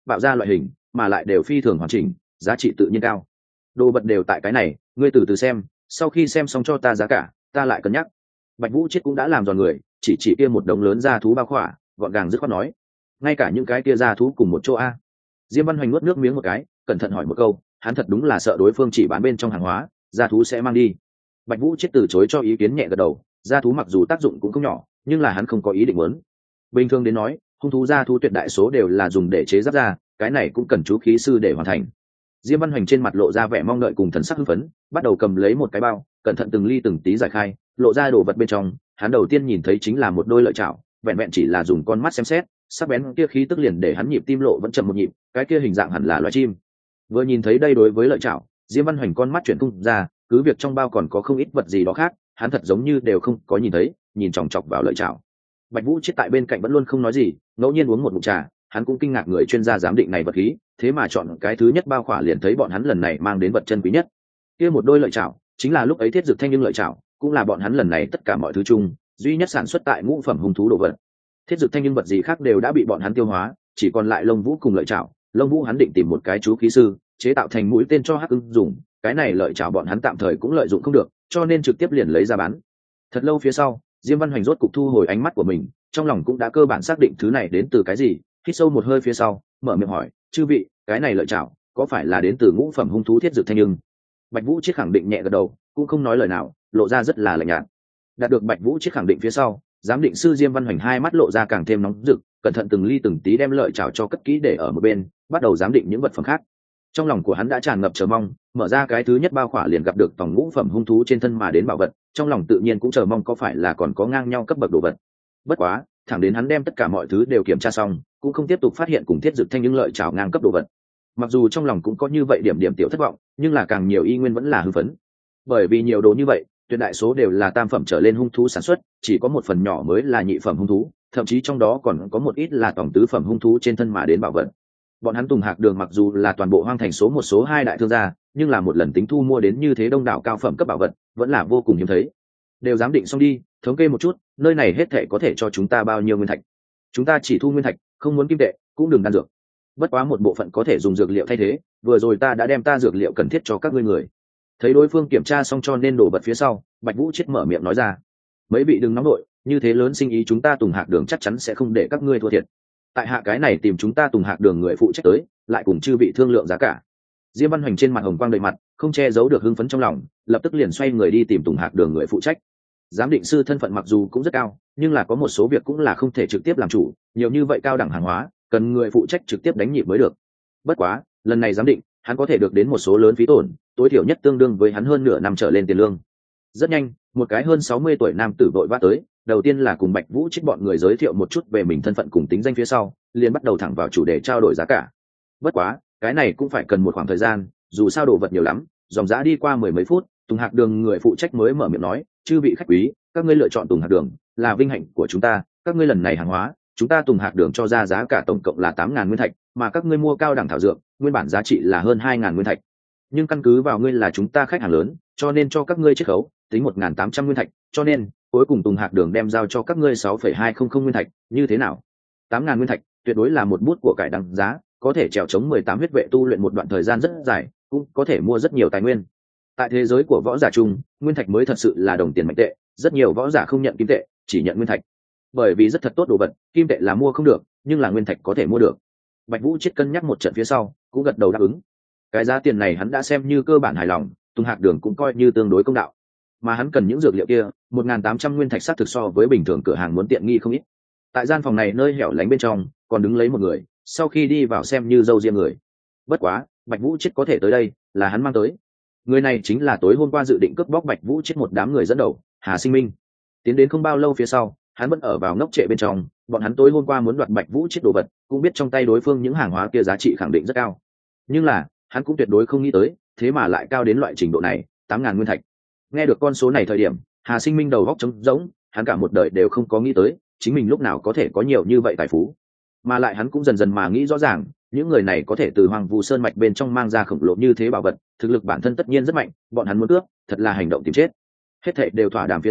bạo ra loại hình, mà lại đều phi thường hoàn chỉnh, giá trị tự nhiên cao. Đồ vật đều tại cái này, ngươi từ từ xem, sau khi xem xong cho ta giá cả, ta lại cân nhắc. Bạch Vũ Chiết cũng đã làm giòn người, chỉ chỉ kia một đống lớn gia thú bao khỏa, gọn gàng dứt khoát nói, ngay cả những cái kia gia thú cùng một chỗ a. Diêm Văn Hoành nuốt nước miếng một cái, cẩn thận hỏi một câu, hắn thật đúng là sợ đối phương chỉ bán bên trong hàng hóa, gia thú sẽ mang đi. Bạch Vũ Chiết từ chối cho ý kiến nhẹ gật đầu, gia thú mặc dù tác dụng cũng không nhỏ, nhưng là hắn không có ý định muốn. Bình thường đến nói, hung thú gia thú tuyệt đại số đều là dùng để chế giáp ra, cái này cũng cần chú khí sư để hoàn thành. Diêm Văn Hoành trên mặt lộ ra vẻ mong đợi cùng thần sắc hưng phấn, bắt đầu cầm lấy một cái bao, cẩn thận từng ly từng tí giải khai, lộ ra đồ vật bên trong. Hắn đầu tiên nhìn thấy chính là một đôi lợi chảo, vẹn vẹn chỉ là dùng con mắt xem xét, sắc bén kia khí tức liền để hắn nhịp tim lộ vẫn chậm một nhịp, cái kia hình dạng hẳn là loài chim. Vừa nhìn thấy đây đối với lợi chảo, Diêm Văn Hoành con mắt chuyển tung ra, cứ việc trong bao còn có không ít vật gì đó khác, hắn thật giống như đều không có nhìn thấy, nhìn chòng chọc vào lợi chảo. Bạch Vũ Chiết tại bên cạnh vẫn luôn không nói gì, ngẫu nhiên uống một ngụm trà, hắn cũng kinh ngạc người chuyên gia giám định này vật khí, thế mà chọn cái thứ nhất bao khỏa liền thấy bọn hắn lần này mang đến vật chân quý nhất. Kia một đôi lợi chảo, chính là lúc ấy Thiết Dực Thanh Nhưng lợi chảo, cũng là bọn hắn lần này tất cả mọi thứ chung, duy nhất sản xuất tại ngũ phẩm hung thú đồ vật. Thiết Dực Thanh Nhưng vật gì khác đều đã bị bọn hắn tiêu hóa, chỉ còn lại lông vũ cùng lợi chảo. Lông vũ hắn định tìm một cái chú khí sư, chế tạo thành mũi tên cho Hắc Ưng dùng, cái này lợi chảo bọn hắn tạm thời cũng lợi dụng không được, cho nên trực tiếp liền lấy ra bán. Thật lâu phía sau, Diêm Văn Hoành rốt cục thu hồi ánh mắt của mình, trong lòng cũng đã cơ bản xác định thứ này đến từ cái gì, hít sâu một hơi phía sau, mở miệng hỏi, chư vị, cái này lợi chảo có phải là đến từ ngũ phẩm hung thú Thiết Dực Thanh Nhưng? Bạch Vũ Chiết khẳng định nhẹ gật đầu, cũng không nói lời nào, lộ ra rất là lạnh nhạt. Đạt được Bạch Vũ Chiết khẳng định phía sau, giám định sư Diêm Văn Hoành hai mắt lộ ra càng thêm nóng rực, cẩn thận từng ly từng tí đem lợi chảo cho cất kỹ để ở một bên, bắt đầu giám định những vật phẩm khác. Trong lòng của hắn đã tràn ngập chờ mong, mở ra cái thứ nhất bao khỏa liền gặp được tổng ngũ phẩm hung thú trên thân mà đến bảo vật, trong lòng tự nhiên cũng chờ mong có phải là còn có ngang nhau cấp bậc đồ vật. Bất quá, thẳng đến hắn đem tất cả mọi thứ đều kiểm tra xong, cũng không tiếp tục phát hiện cùng Thiết Dực Thanh những lợi chảo ngang cấp đồ vật. Mặc dù trong lòng cũng có như vậy điểm điểm tiểu thất vọng, nhưng là càng nhiều y nguyên vẫn là hưng phấn. Bởi vì nhiều đồ như vậy, tuyệt đại số đều là tam phẩm trở lên hung thú sản xuất, chỉ có một phần nhỏ mới là nhị phẩm hung thú, thậm chí trong đó còn có một ít là tổng tứ phẩm hung thú trên thân mà đến bảo vật. Bọn hắn Tùng Hạc Đường mặc dù là toàn bộ hoang thành số một số hai đại thương gia, nhưng là một lần tính thu mua đến như thế đông đảo cao phẩm cấp bảo vật, vẫn là vô cùng hiếm thấy. Đều giám định xong đi, thống kê một chút, nơi này hết thảy có thể cho chúng ta bao nhiêu nguyên thạch? Chúng ta chỉ thu nguyên thạch, không muốn kim tệ, cũng đừng đan dược. Bất quá một bộ phận có thể dùng dược liệu thay thế, vừa rồi ta đã đem ta dược liệu cần thiết cho các ngươi người. Thấy đối phương kiểm tra xong cho nên đổ vật phía sau, Bạch Vũ Chiết mở miệng nói ra, mấy vị đừng nóng nội, như thế lớn sinh ý chúng ta Tùng Hạc Đường chắc chắn sẽ không để các ngươi thua thiệt. Tại hạ cái này tìm chúng ta Tùng Hạc Đường người phụ trách tới, lại cùng chư vị thương lượng giá cả. Diêm Văn Hoành trên mặt hồng quang đầy mặt, không che giấu được hưng phấn trong lòng, lập tức liền xoay người đi tìm Tùng Hạc Đường người phụ trách. Giám định sư thân phận mặc dù cũng rất cao, nhưng là có một số việc cũng là không thể trực tiếp làm chủ, nhiều như vậy cao đẳng hàng hóa, cần người phụ trách trực tiếp đánh nhịp mới được. Bất quá, lần này giám định, hắn có thể được đến một số lớn phí tổn, tối thiểu nhất tương đương với hắn hơn nửa năm trở lên tiền lương. Rất nhanh, một cái hơn sáu mươi tuổi nam tử vội vã tới, đầu tiên là cùng Bạch Vũ Chiết bọn người giới thiệu một chút về mình thân phận cùng tính danh phía sau, liền bắt đầu thẳng vào chủ đề trao đổi giá cả. Bất quá, cái này cũng phải cần một khoảng thời gian, dù sao đồ vật nhiều lắm, dòng giá đi qua mười mấy phút, Tùng Hạc Đường người phụ trách mới mở miệng nói, chư vị khách quý, các ngươi lựa chọn Tùng Hạc Đường là vinh hạnh của chúng ta, các ngươi lần này hàng hóa, chúng ta Tùng Hạc Đường cho ra giá cả tổng cộng là tám ngàn nguyên thạch, mà các ngươi mua cao đẳng thảo dược, nguyên bản giá trị là hơn hai ngàn nguyên thạch. Nhưng căn cứ vào ngươi là chúng ta khách hàng lớn, cho nên cho các ngươi chiết khấu, tính một ngàn tám trăm nguyên thạch, cho nên cuối cùng Tùng Hạc Đường đem giao cho các ngươi sáu phẩy hai không không nguyên thạch, như thế nào? tám ngàn nguyên thạch, tuyệt đối là một bút của cải đáng giá, có thể trèo chống mười tám huyết vệ tu luyện một đoạn thời gian rất dài, cũng có thể mua rất nhiều tài nguyên. Tại thế giới của võ giả chung, nguyên thạch mới thật sự là đồng tiền mạnh tệ, rất nhiều võ giả không nhận kim tệ, chỉ nhận nguyên thạch. Bởi vì rất thật tốt đồ vật, kim tệ là mua không được, nhưng là nguyên thạch có thể mua được. Bạch Vũ Chiết cân nhắc một trận phía sau, cũng gật đầu đáp ứng. Cái giá tiền này hắn đã xem như cơ bản hài lòng, Tùng Hạc Đường cũng coi như tương đối công đạo. Mà hắn cần những dược liệu kia, một nghìn tám trăm nguyên thạch sát thực so với bình thường cửa hàng muốn tiện nghi không ít. Tại gian phòng này nơi hẻo lánh bên trong, còn đứng lấy một người, sau khi đi vào xem như dâu riêng người. Bất quá, Bạch Vũ Chiết có thể tới đây, là hắn mang tới. Người này chính là tối hôm qua dự định cướp bóc Bạch Vũ Chiết một đám người dẫn đầu, Hà Sinh Minh. Tiến đến không bao lâu phía sau, hắn vẫn ở vào ngốc trệ bên trong, bọn hắn tối hôm qua muốn đoạt Bạch Vũ Chiết đồ vật, cũng biết trong tay đối phương những hàng hóa kia giá trị khẳng định rất cao. Nhưng là, hắn cũng tuyệt đối không nghĩ tới, thế mà lại cao đến loại trình độ này, tám ngàn nguyên thạch. Nghe được con số này thời điểm, Hà Sinh Minh đầu góc trống rỗng, hắn cả một đời đều không có nghĩ tới, chính mình lúc nào có thể có nhiều như vậy tài phú. Mà lại hắn cũng dần dần mà nghĩ rõ ràng, những người này có thể từ Hoàng Vu Sơn mạch bên trong mang ra khổng lồ như thế bảo vật, thực lực bản thân tất nhiên rất mạnh, bọn hắn muốn cướp, thật là hành động tìm chết. Hết thảy đều thỏa đàm phía sau,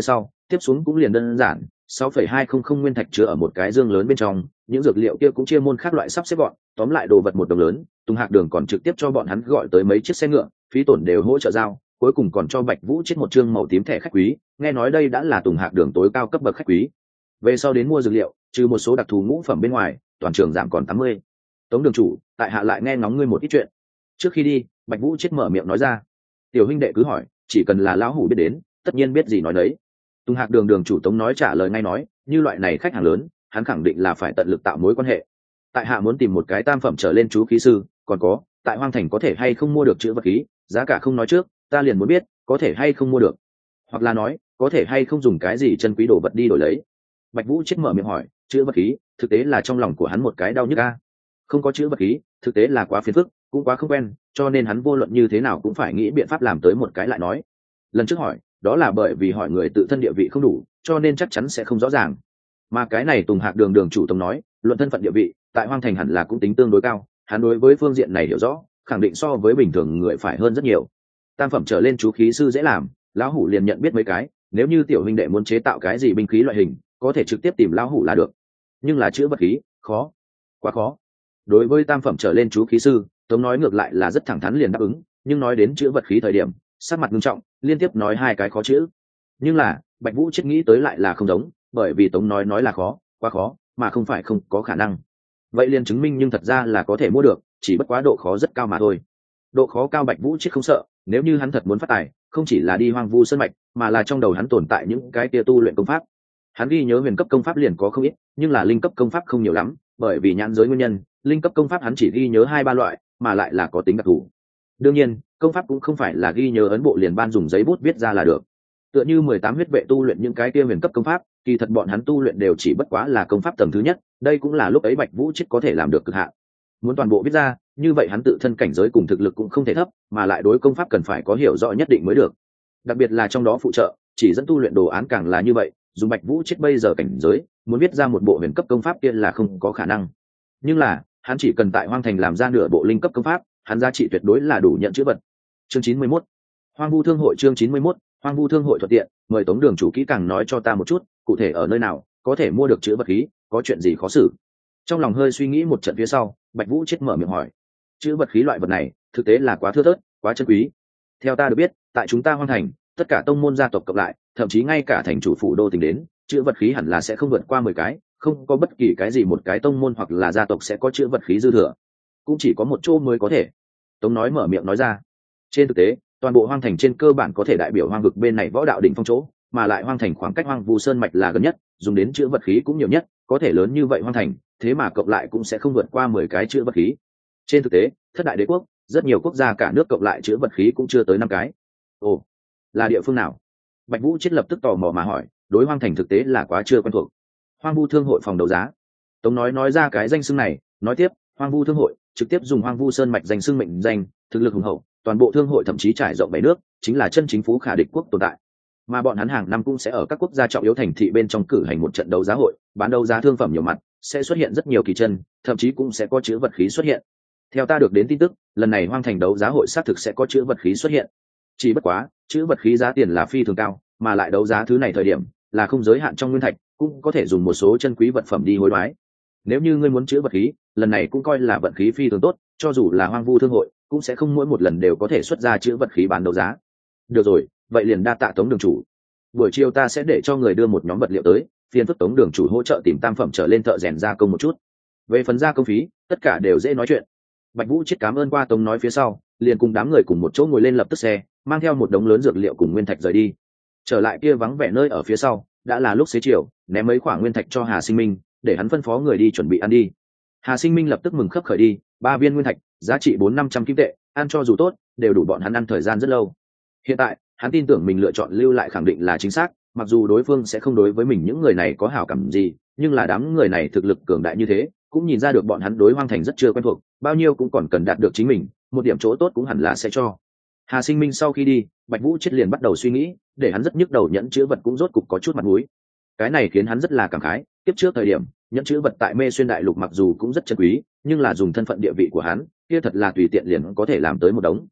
tiếp xuống cũng liền đơn giản, sáu phẩy hai không không nguyên thạch chứa ở một cái dương lớn bên trong, những dược liệu kia cũng chia môn khác loại sắp xếp gọn, tóm lại đồ vật một đồng lớn. Tùng Hạc Đường còn trực tiếp cho bọn hắn gọi tới mấy chiếc xe ngựa, phí tổn đều hỗ trợ giao, cuối cùng còn cho Bạch Vũ chết một chương màu tím thẻ khách quý, nghe nói đây đã là Tùng Hạc Đường tối cao cấp bậc khách quý. Về sau đến mua dược liệu, trừ một số đặc thù ngũ phẩm bên ngoài, toàn trường giảm còn tám mươi. Tống đường chủ, tại hạ lại nghe ngóng ngươi một ít chuyện. Trước khi đi, Bạch Vũ chết mở miệng nói ra. Tiểu huynh đệ cứ hỏi, chỉ cần là lão hủ biết đến, tất nhiên biết gì nói đấy. Tùng Hạc Đường đường chủ Tống nói trả lời ngay nói, như loại này khách hàng lớn, hắn khẳng định là phải tận lực tạo mối quan hệ. Tại hạ muốn tìm một cái tam phẩm trở lên chú khí sư, còn có, tại Hoang Thành có thể hay không mua được chữ vật khí, giá cả không nói trước, ta liền muốn biết, có thể hay không mua được. Hoặc là nói, có thể hay không dùng cái gì chân quý đồ vật đi đổi lấy. Bạch Vũ chết mở miệng hỏi, chữ vật khí, thực tế là trong lòng của hắn một cái đau nhức a. Không có chữ vật khí, thực tế là quá phiền phức, cũng quá không quen, cho nên hắn vô luận như thế nào cũng phải nghĩ biện pháp làm tới một cái lại nói. Lần trước hỏi, đó là bởi vì hỏi người tự thân địa vị không đủ, cho nên chắc chắn sẽ không rõ ràng. Mà cái này Tùng Hạc Đường đường chủ Tống nói, luận thân phận địa vị, tại Hoang Thành hẳn là cũng tính tương đối cao, hắn đối với phương diện này hiểu rõ, khẳng định so với bình thường người phải hơn rất nhiều. Tam phẩm trở lên chú khí sư dễ làm, lão hủ liền nhận biết mấy cái, nếu như tiểu huynh đệ muốn chế tạo cái gì binh khí loại hình, có thể trực tiếp tìm lão hủ là được. Nhưng là chữ vật khí, khó, quá khó. Đối với tam phẩm trở lên chú khí sư, Tống nói ngược lại là rất thẳng thắn liền đáp ứng, nhưng nói đến chữ vật khí thời điểm, sắc mặt nghiêm trọng, liên tiếp nói hai cái khó chữ. Nhưng là, Bạch Vũ chết nghĩ tới lại là không giống, bởi vì Tống nói nói là khó, quá khó, mà không phải không có khả năng. Vậy liền chứng minh nhưng thật ra là có thể mua được, chỉ bất quá độ khó rất cao mà thôi. Độ khó cao Bạch Vũ chết không sợ, nếu như hắn thật muốn phát tài, không chỉ là đi Hoang Vu Sơn mạch, mà là trong đầu hắn tồn tại những cái kia tu luyện công pháp. Hắn ghi nhớ huyền cấp công pháp liền có không ít, nhưng là linh cấp công pháp không nhiều lắm, bởi vì nhãn giới nguyên nhân, linh cấp công pháp hắn chỉ ghi nhớ hai ba loại, mà lại là có tính đặc thù. Đương nhiên, công pháp cũng không phải là ghi nhớ ấn bộ liền ban dùng giấy bút viết ra là được. Tựa như mười tám huyết vệ tu luyện những cái kia huyền cấp công pháp, kỳ thật bọn hắn tu luyện đều chỉ bất quá là công pháp tầng thứ nhất, đây cũng là lúc ấy Bạch Vũ chết có thể làm được cực hạn. Muốn toàn bộ viết ra, như vậy hắn tự thân cảnh giới cùng thực lực cũng không thể thấp, mà lại đối công pháp cần phải có hiểu rõ nhất định mới được. Đặc biệt là trong đó phụ trợ, chỉ dẫn tu luyện đồ án càng là như vậy, dùng Bạch Vũ chết bây giờ cảnh giới, muốn viết ra một bộ huyền cấp công pháp kia là không có khả năng. Nhưng là, hắn chỉ cần tại Hoang Thành làm ra nửa bộ linh cấp công pháp, hắn giá trị tuyệt đối là đủ nhận chữ vật. Chương chín mươi mốt, Hoang Vu Thương hội chương chín mươi mốt, Hoang Vu Thương hội thuận tiện, mời Tống đường chủ kỹ càng nói cho ta một chút, cụ thể ở nơi nào có thể mua được chữ vật khí, có chuyện gì khó xử. Trong lòng hơi suy nghĩ một trận phía sau, Bạch Vũ chết mở miệng hỏi, chữ vật khí loại vật này, thực tế là quá thưa thớt, quá chân quý. Theo ta được biết, tại chúng ta Hoang Thành, tất cả tông môn gia tộc cộng lại, thậm chí ngay cả thành chủ phủ đô tỉnh đến, chữ vật khí hẳn là sẽ không vượt qua mười cái, không có bất kỳ cái gì một cái tông môn hoặc là gia tộc sẽ có chữ vật khí dư thừa, cũng chỉ có một chỗ mới có thể. Tống nói mở miệng nói ra. Trên thực tế, toàn bộ Hoang Thành trên cơ bản có thể đại biểu Hoang vực bên này võ đạo đỉnh phong chỗ, mà lại Hoang Thành khoảng cách Hoang Vu Sơn mạch là gần nhất, dùng đến chữ vật khí cũng nhiều nhất, có thể lớn như vậy Hoang Thành, thế mà cộng lại cũng sẽ không vượt qua mười cái chữ vật khí. Trên thực tế, thất đại đế quốc, rất nhiều quốc gia cả nước cộng lại chữ vật khí cũng chưa tới năm cái. Ồ, là địa phương nào? Bạch Vũ chết lập tức tò mò mà hỏi, đối Hoang Thành thực tế là quá chưa quen thuộc. Hoang Vu Thương hội phòng đấu giá. Tống nói nói ra cái danh xưng này, nói tiếp, Hoang Vu Thương hội trực tiếp dùng Hoang Vu Sơn mạch danh xưng mệnh danh, thực lực hùng hậu, toàn bộ thương hội thậm chí trải rộng bảy nước, chính là chân chính phú khả địch quốc tồn tại. Mà bọn hắn hàng năm cũng sẽ ở các quốc gia trọng yếu thành thị bên trong cử hành một trận đấu giá hội, bán đấu giá thương phẩm nhiều mặt, sẽ xuất hiện rất nhiều kỳ chân, thậm chí cũng sẽ có chữ vật khí xuất hiện. Theo ta được đến tin tức, lần này Hoang Thành đấu giá hội xác thực sẽ có chữ vật khí xuất hiện. Chỉ bất quá, chữ vật khí giá tiền là phi thường cao, mà lại đấu giá thứ này thời điểm là không giới hạn trong nguyên thạch, cũng có thể dùng một số chân quý vật phẩm đi hối đoái. Nếu như ngươi muốn chữ vật khí, lần này cũng coi là vận khí phi thường tốt, cho dù là Hoang Vu Thương hội cũng sẽ không mỗi một lần đều có thể xuất ra chữ vật khí bán đấu giá. Được rồi, vậy liền đa tạ Tống đường chủ. Buổi chiều ta sẽ để cho người đưa một nhóm vật liệu tới, phiền phức Tống đường chủ hỗ trợ tìm tam phẩm trở lên thợ rèn gia công một chút. Về phần gia công phí, tất cả đều dễ nói chuyện. Bạch Vũ chết cảm ơn qua Tống nói phía sau, liền cùng đám người cùng một chỗ ngồi lên lập tức xe, mang theo một đống lớn dược liệu cùng nguyên thạch rời đi. Trở lại kia vắng vẻ nơi ở phía sau, đã là lúc xế chiều, ném mấy khoản nguyên thạch cho Hà Sinh Minh, để hắn phân phó người đi chuẩn bị ăn đi. Hà Sinh Minh lập tức mừng khấp khởi đi, ba viên nguyên thạch, giá trị bốn năm trăm kim tệ, ăn cho dù tốt, đều đủ bọn hắn ăn thời gian rất lâu. Hiện tại, hắn tin tưởng mình lựa chọn lưu lại khẳng định là chính xác, mặc dù đối phương sẽ không đối với mình những người này có hảo cảm gì, nhưng là đám người này thực lực cường đại như thế, cũng nhìn ra được bọn hắn đối Hoang Thành rất chưa quen thuộc, bao nhiêu cũng còn cần đạt được chính mình, một điểm chỗ tốt cũng hẳn là sẽ cho. Hà Sinh Minh sau khi đi, Bạch Vũ chết liền bắt đầu suy nghĩ, để hắn rất nhức đầu nhẫn chữ vật cũng rốt cục có chút mặt mũi. Cái này khiến hắn rất là cảm khái, tiếp trước thời điểm, nhẫn chữ vật tại Mê Xuyên đại lục mặc dù cũng rất chân quý, nhưng là dùng thân phận địa vị của hắn, kia thật là tùy tiện liền có thể làm tới một đống.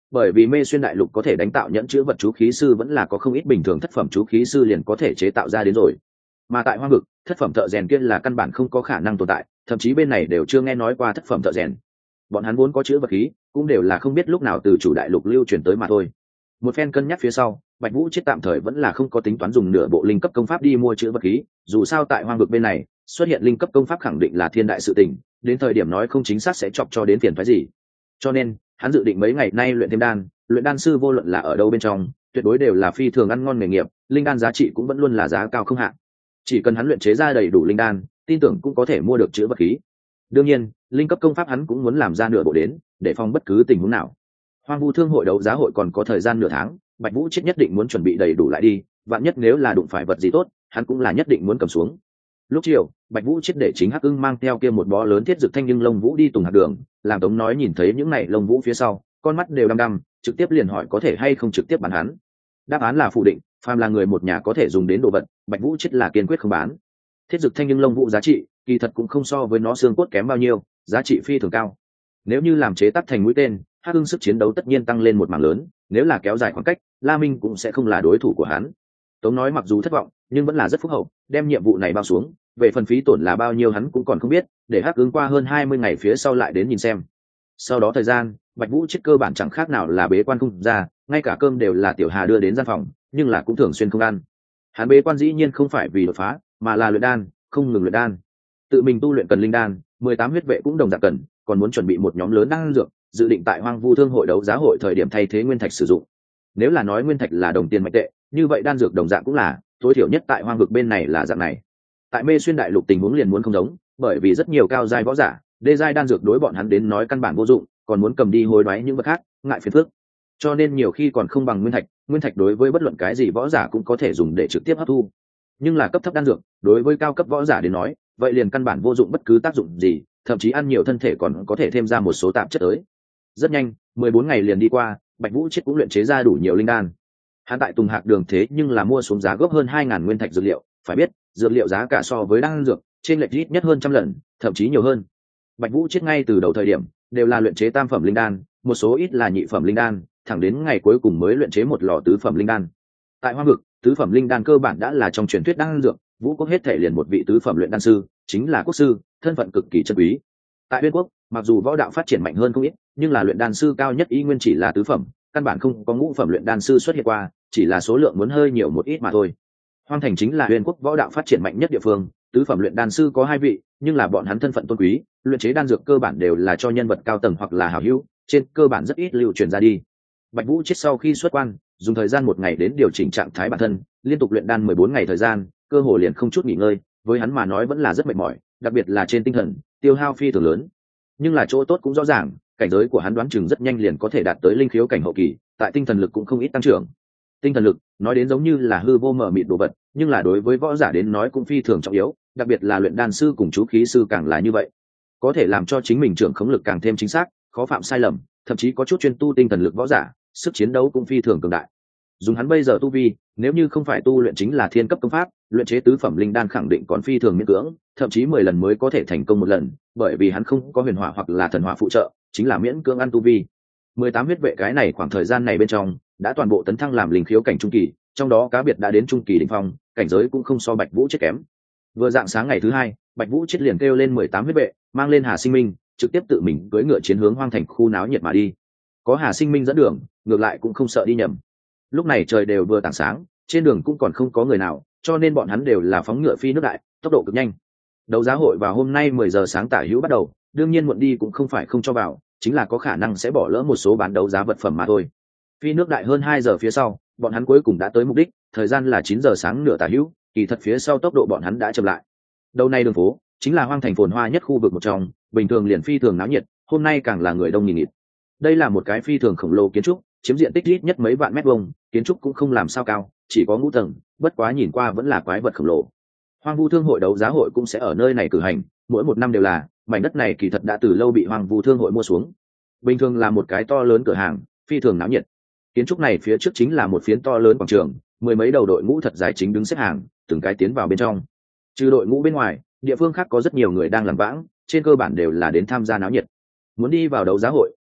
bởi vì Mê Xuyên đại lục có thể đánh tạo nhẫn chữ vật chú khí sư vẫn là có không ít bình thường thất phẩm chú khí sư liền có thể chế tạo ra đến rồi, mà tại Hoang vực thất phẩm thợ rèn kia là căn bản không có khả năng tồn tại, thậm chí bên này đều chưa nghe nói qua thất phẩm thợ rèn. Bọn hắn vốn có chữ vật khí cũng đều là không biết lúc nào từ chủ đại lục lưu truyền tới mà thôi. Một phen cân nhắc phía sau, Bạch Vũ chết tạm thời vẫn là không có tính toán dùng nửa bộ linh cấp công pháp đi mua chữ vật khí, dù sao tại Hoang vực bên này xuất hiện linh cấp công pháp khẳng định là thiên đại sự tình, đến thời điểm nói không chính xác sẽ chọc cho đến phiền phức gì. Cho nên hắn dự định mấy ngày nay luyện thêm đan, luyện đan sư vô luận là ở đâu bên trong tuyệt đối đều là phi thường ăn ngon nghề nghiệp, linh đan giá trị cũng vẫn luôn là giá cao không hạn. Chỉ cần hắn luyện chế ra đầy đủ linh đan, tin tưởng cũng có thể mua được chữ vật khí. Đương nhiên linh cấp công pháp hắn cũng muốn làm ra nửa bộ đến, để phòng bất cứ tình huống nào. Hoang vu thương hội đấu giá hội còn có thời gian nửa tháng, Bạch Vũ chết nhất định muốn chuẩn bị đầy đủ lại đi, vạn nhất nếu là đụng phải vật gì tốt hắn cũng là nhất định muốn cầm xuống. Lúc chiều Bạch Vũ chết để chính Hắc Ưng mang theo kia một bó lớn thiết dược thanh nhưng lông vũ đi tùng hạt đường, làm Tống nói nhìn thấy những này lông vũ phía sau con mắt đều đăm đăm, trực tiếp liền hỏi có thể hay không trực tiếp bán hắn. Đáp án là phủ định, phàm là người một nhà có thể dùng đến đồ vật Bạch Vũ chết là kiên quyết không bán. Thiết dược thanh nhưng lông vũ giá trị kỳ thật cũng không so với nó xương cốt kém bao nhiêu, giá trị phi thường cao. Nếu như làm chế tác thành mũi tên, Hắc Ưng sức chiến đấu tất nhiên tăng lên một mảng lớn, nếu là kéo dài khoảng cách La Minh cũng sẽ không là đối thủ của hắn. Tống nói mặc dù thất vọng nhưng vẫn là rất phúc hậu, đem nhiệm vụ này bao xuống, về phần phí tổn là bao nhiêu hắn cũng còn không biết, để Hắc Ưng qua hơn hai mươi ngày phía sau lại đến nhìn xem. Sau đó thời gian Bạch Vũ chết cơ bản chẳng khác nào là bế quan không ra, ngay cả cơm đều là Tiểu Hà đưa đến gian phòng, nhưng là cũng thường xuyên không ăn. Hắn bế quan dĩ nhiên không phải vì đột phá mà là luyện đan, không ngừng luyện đan. Tự mình tu luyện cần linh đan, mười tám huyết vệ cũng đồng dạng cần, còn muốn chuẩn bị một nhóm lớn đan dược, dự định tại Hoang vu thương hội đấu giá hội thời điểm thay thế nguyên thạch sử dụng. Nếu là nói nguyên thạch là đồng tiền mạch tệ, như vậy đan dược đồng dạng cũng là, tối thiểu nhất tại Hoang vực bên này là dạng này. Tại Mê Xuyên đại lục tình huống liền muốn không giống, bởi vì rất nhiều cao giai võ giả, đê giai đan dược đối bọn hắn đến nói căn bản vô dụng, còn muốn cầm đi hối đoái những vật khác, ngại phiền phức. Cho nên nhiều khi còn không bằng nguyên thạch, nguyên thạch đối với bất luận cái gì võ giả cũng có thể dùng để trực tiếp hấp thu. Nhưng là cấp thấp đan dược, đối với cao cấp võ giả đến nói, vậy liền căn bản vô dụng bất cứ tác dụng gì, thậm chí ăn nhiều thân thể còn có thể thêm ra một số tạp chất tới. Rất nhanh, mười bốn ngày liền đi qua, Bạch Vũ chết cũng luyện chế ra đủ nhiều linh đan. Hắn tại Tùng Hạc Đường thế nhưng là mua xuống giá gốc hơn hai ngàn nguyên thạch dược liệu, phải biết, dược liệu giá cả so với đan dược, trên lệch ít nhất hơn trăm lần, thậm chí nhiều hơn. Bạch Vũ chết ngay từ đầu thời điểm, đều là luyện chế tam phẩm linh đan, một số ít là nhị phẩm linh đan, thẳng đến ngày cuối cùng mới luyện chế một lò tứ phẩm linh đan. Tại Hoang vực, tứ phẩm linh đan cơ bản đã là trong truyền thuyết đan dược, Vũ quốc hết thể liền một vị tứ phẩm luyện đan sư, chính là quốc sư, thân phận cực kỳ chân quý. Tại Uyên quốc, mặc dù võ đạo phát triển mạnh hơn không ít, nhưng là luyện đan sư cao nhất ý nguyên chỉ là tứ phẩm, căn bản không có ngũ phẩm luyện đan sư xuất hiện qua, chỉ là số lượng muốn hơi nhiều một ít mà thôi. Hoang thành chính là Uyên quốc võ đạo phát triển mạnh nhất địa phương, tứ phẩm luyện đan sư có hai vị, nhưng là bọn hắn thân phận tôn quý, luyện chế đan dược cơ bản đều là cho nhân vật cao tầng hoặc là hảo hữu, trên cơ bản rất ít lưu truyền ra đi. Bạch Vũ chết sau khi xuất quan, dùng thời gian một ngày đến điều chỉnh trạng thái bản thân, liên tục luyện đan mười bốn ngày thời gian, cơ hồ liền không chút nghỉ ngơi, với hắn mà nói vẫn là rất mệt mỏi, đặc biệt là trên tinh thần, tiêu hao phi thường lớn. Nhưng là chỗ tốt cũng rõ ràng, cảnh giới của hắn đoán chừng rất nhanh liền có thể đạt tới linh khiếu cảnh hậu kỳ, tại tinh thần lực cũng không ít tăng trưởng. Tinh thần lực, nói đến giống như là hư vô mờ mịt đồ vật, nhưng là đối với võ giả đến nói cũng phi thường trọng yếu, đặc biệt là luyện đan sư cùng chú khí sư càng là như vậy. Có thể làm cho chính mình trưởng khống lực càng thêm chính xác, khó phạm sai lầm, thậm chí có chút chuyên tu tinh thần lực võ giả, sức chiến đấu cũng phi thường cường đại. Dùng hắn bây giờ tu vi, nếu như không phải tu luyện chính là thiên cấp công pháp, luyện chế tứ phẩm linh đan khẳng định còn phi thường miễn cưỡng, thậm chí mười lần mới có thể thành công một lần, bởi vì hắn không có huyền hỏa hoặc là thần hỏa phụ trợ, chính là miễn cưỡng ăn tu vi. mười tám huyết vệ cái này khoảng thời gian này bên trong, đã toàn bộ tấn thăng làm linh khiếu cảnh trung kỳ, trong đó cá biệt đã đến trung kỳ đỉnh phong, cảnh giới cũng không so Bạch Vũ chết kém. Vừa dạng sáng ngày thứ hai, Bạch Vũ chết liền kêu lên mười tám huyết vệ, mang lên Hà Sinh Minh, trực tiếp tự mình cưỡi ngựa chiến hướng Hoang thành khu náo nhiệt mà đi. Có Hà Sinh Minh dẫn đường, ngược lại cũng không sợ đi nhầm. Lúc này trời đều vừa tảng sáng, trên đường cũng còn không có người nào, cho nên bọn hắn đều là phóng ngựa phi nước đại, tốc độ cực nhanh. Đấu giá hội vào hôm nay mười giờ sáng tả hữu bắt đầu, đương nhiên muộn đi cũng không phải không cho vào, chính là có khả năng sẽ bỏ lỡ một số bán đấu giá vật phẩm mà thôi. Phi nước đại hơn hai giờ phía sau, bọn hắn cuối cùng đã tới mục đích, thời gian là chín giờ sáng nửa tả hữu, kỳ thật phía sau tốc độ bọn hắn đã chậm lại. Đầu này đường phố chính là Hoang thành phồn hoa nhất khu vực một trong, bình thường liền phi thường náo nhiệt, hôm nay càng là người đông nghìn nghịt. Đây là một cái phi thường khổng lồ kiến trúc, chiếm diện tích ít nhất mấy vạn mét vuông, kiến trúc cũng không làm sao cao, chỉ có ngũ tầng, bất quá nhìn qua vẫn là quái vật khổng lồ. Hoang vu thương hội đấu giá hội cũng sẽ ở nơi này cử hành, mỗi một năm đều là, mảnh đất này kỳ thật đã từ lâu bị Hoang vu thương hội mua xuống. Bình thường là một cái to lớn cửa hàng, phi thường náo nhiệt. Kiến trúc này phía trước chính là một phiến to lớn quảng trường, mười mấy đầu đội ngũ thật dài chính đứng xếp hàng, từng cái tiến vào bên trong. Trừ đội ngũ bên ngoài, địa phương khác có rất nhiều người đang làm vãng, trên cơ bản đều là đến tham gia náo nhiệt. Muốn đi vào đấu giá hội,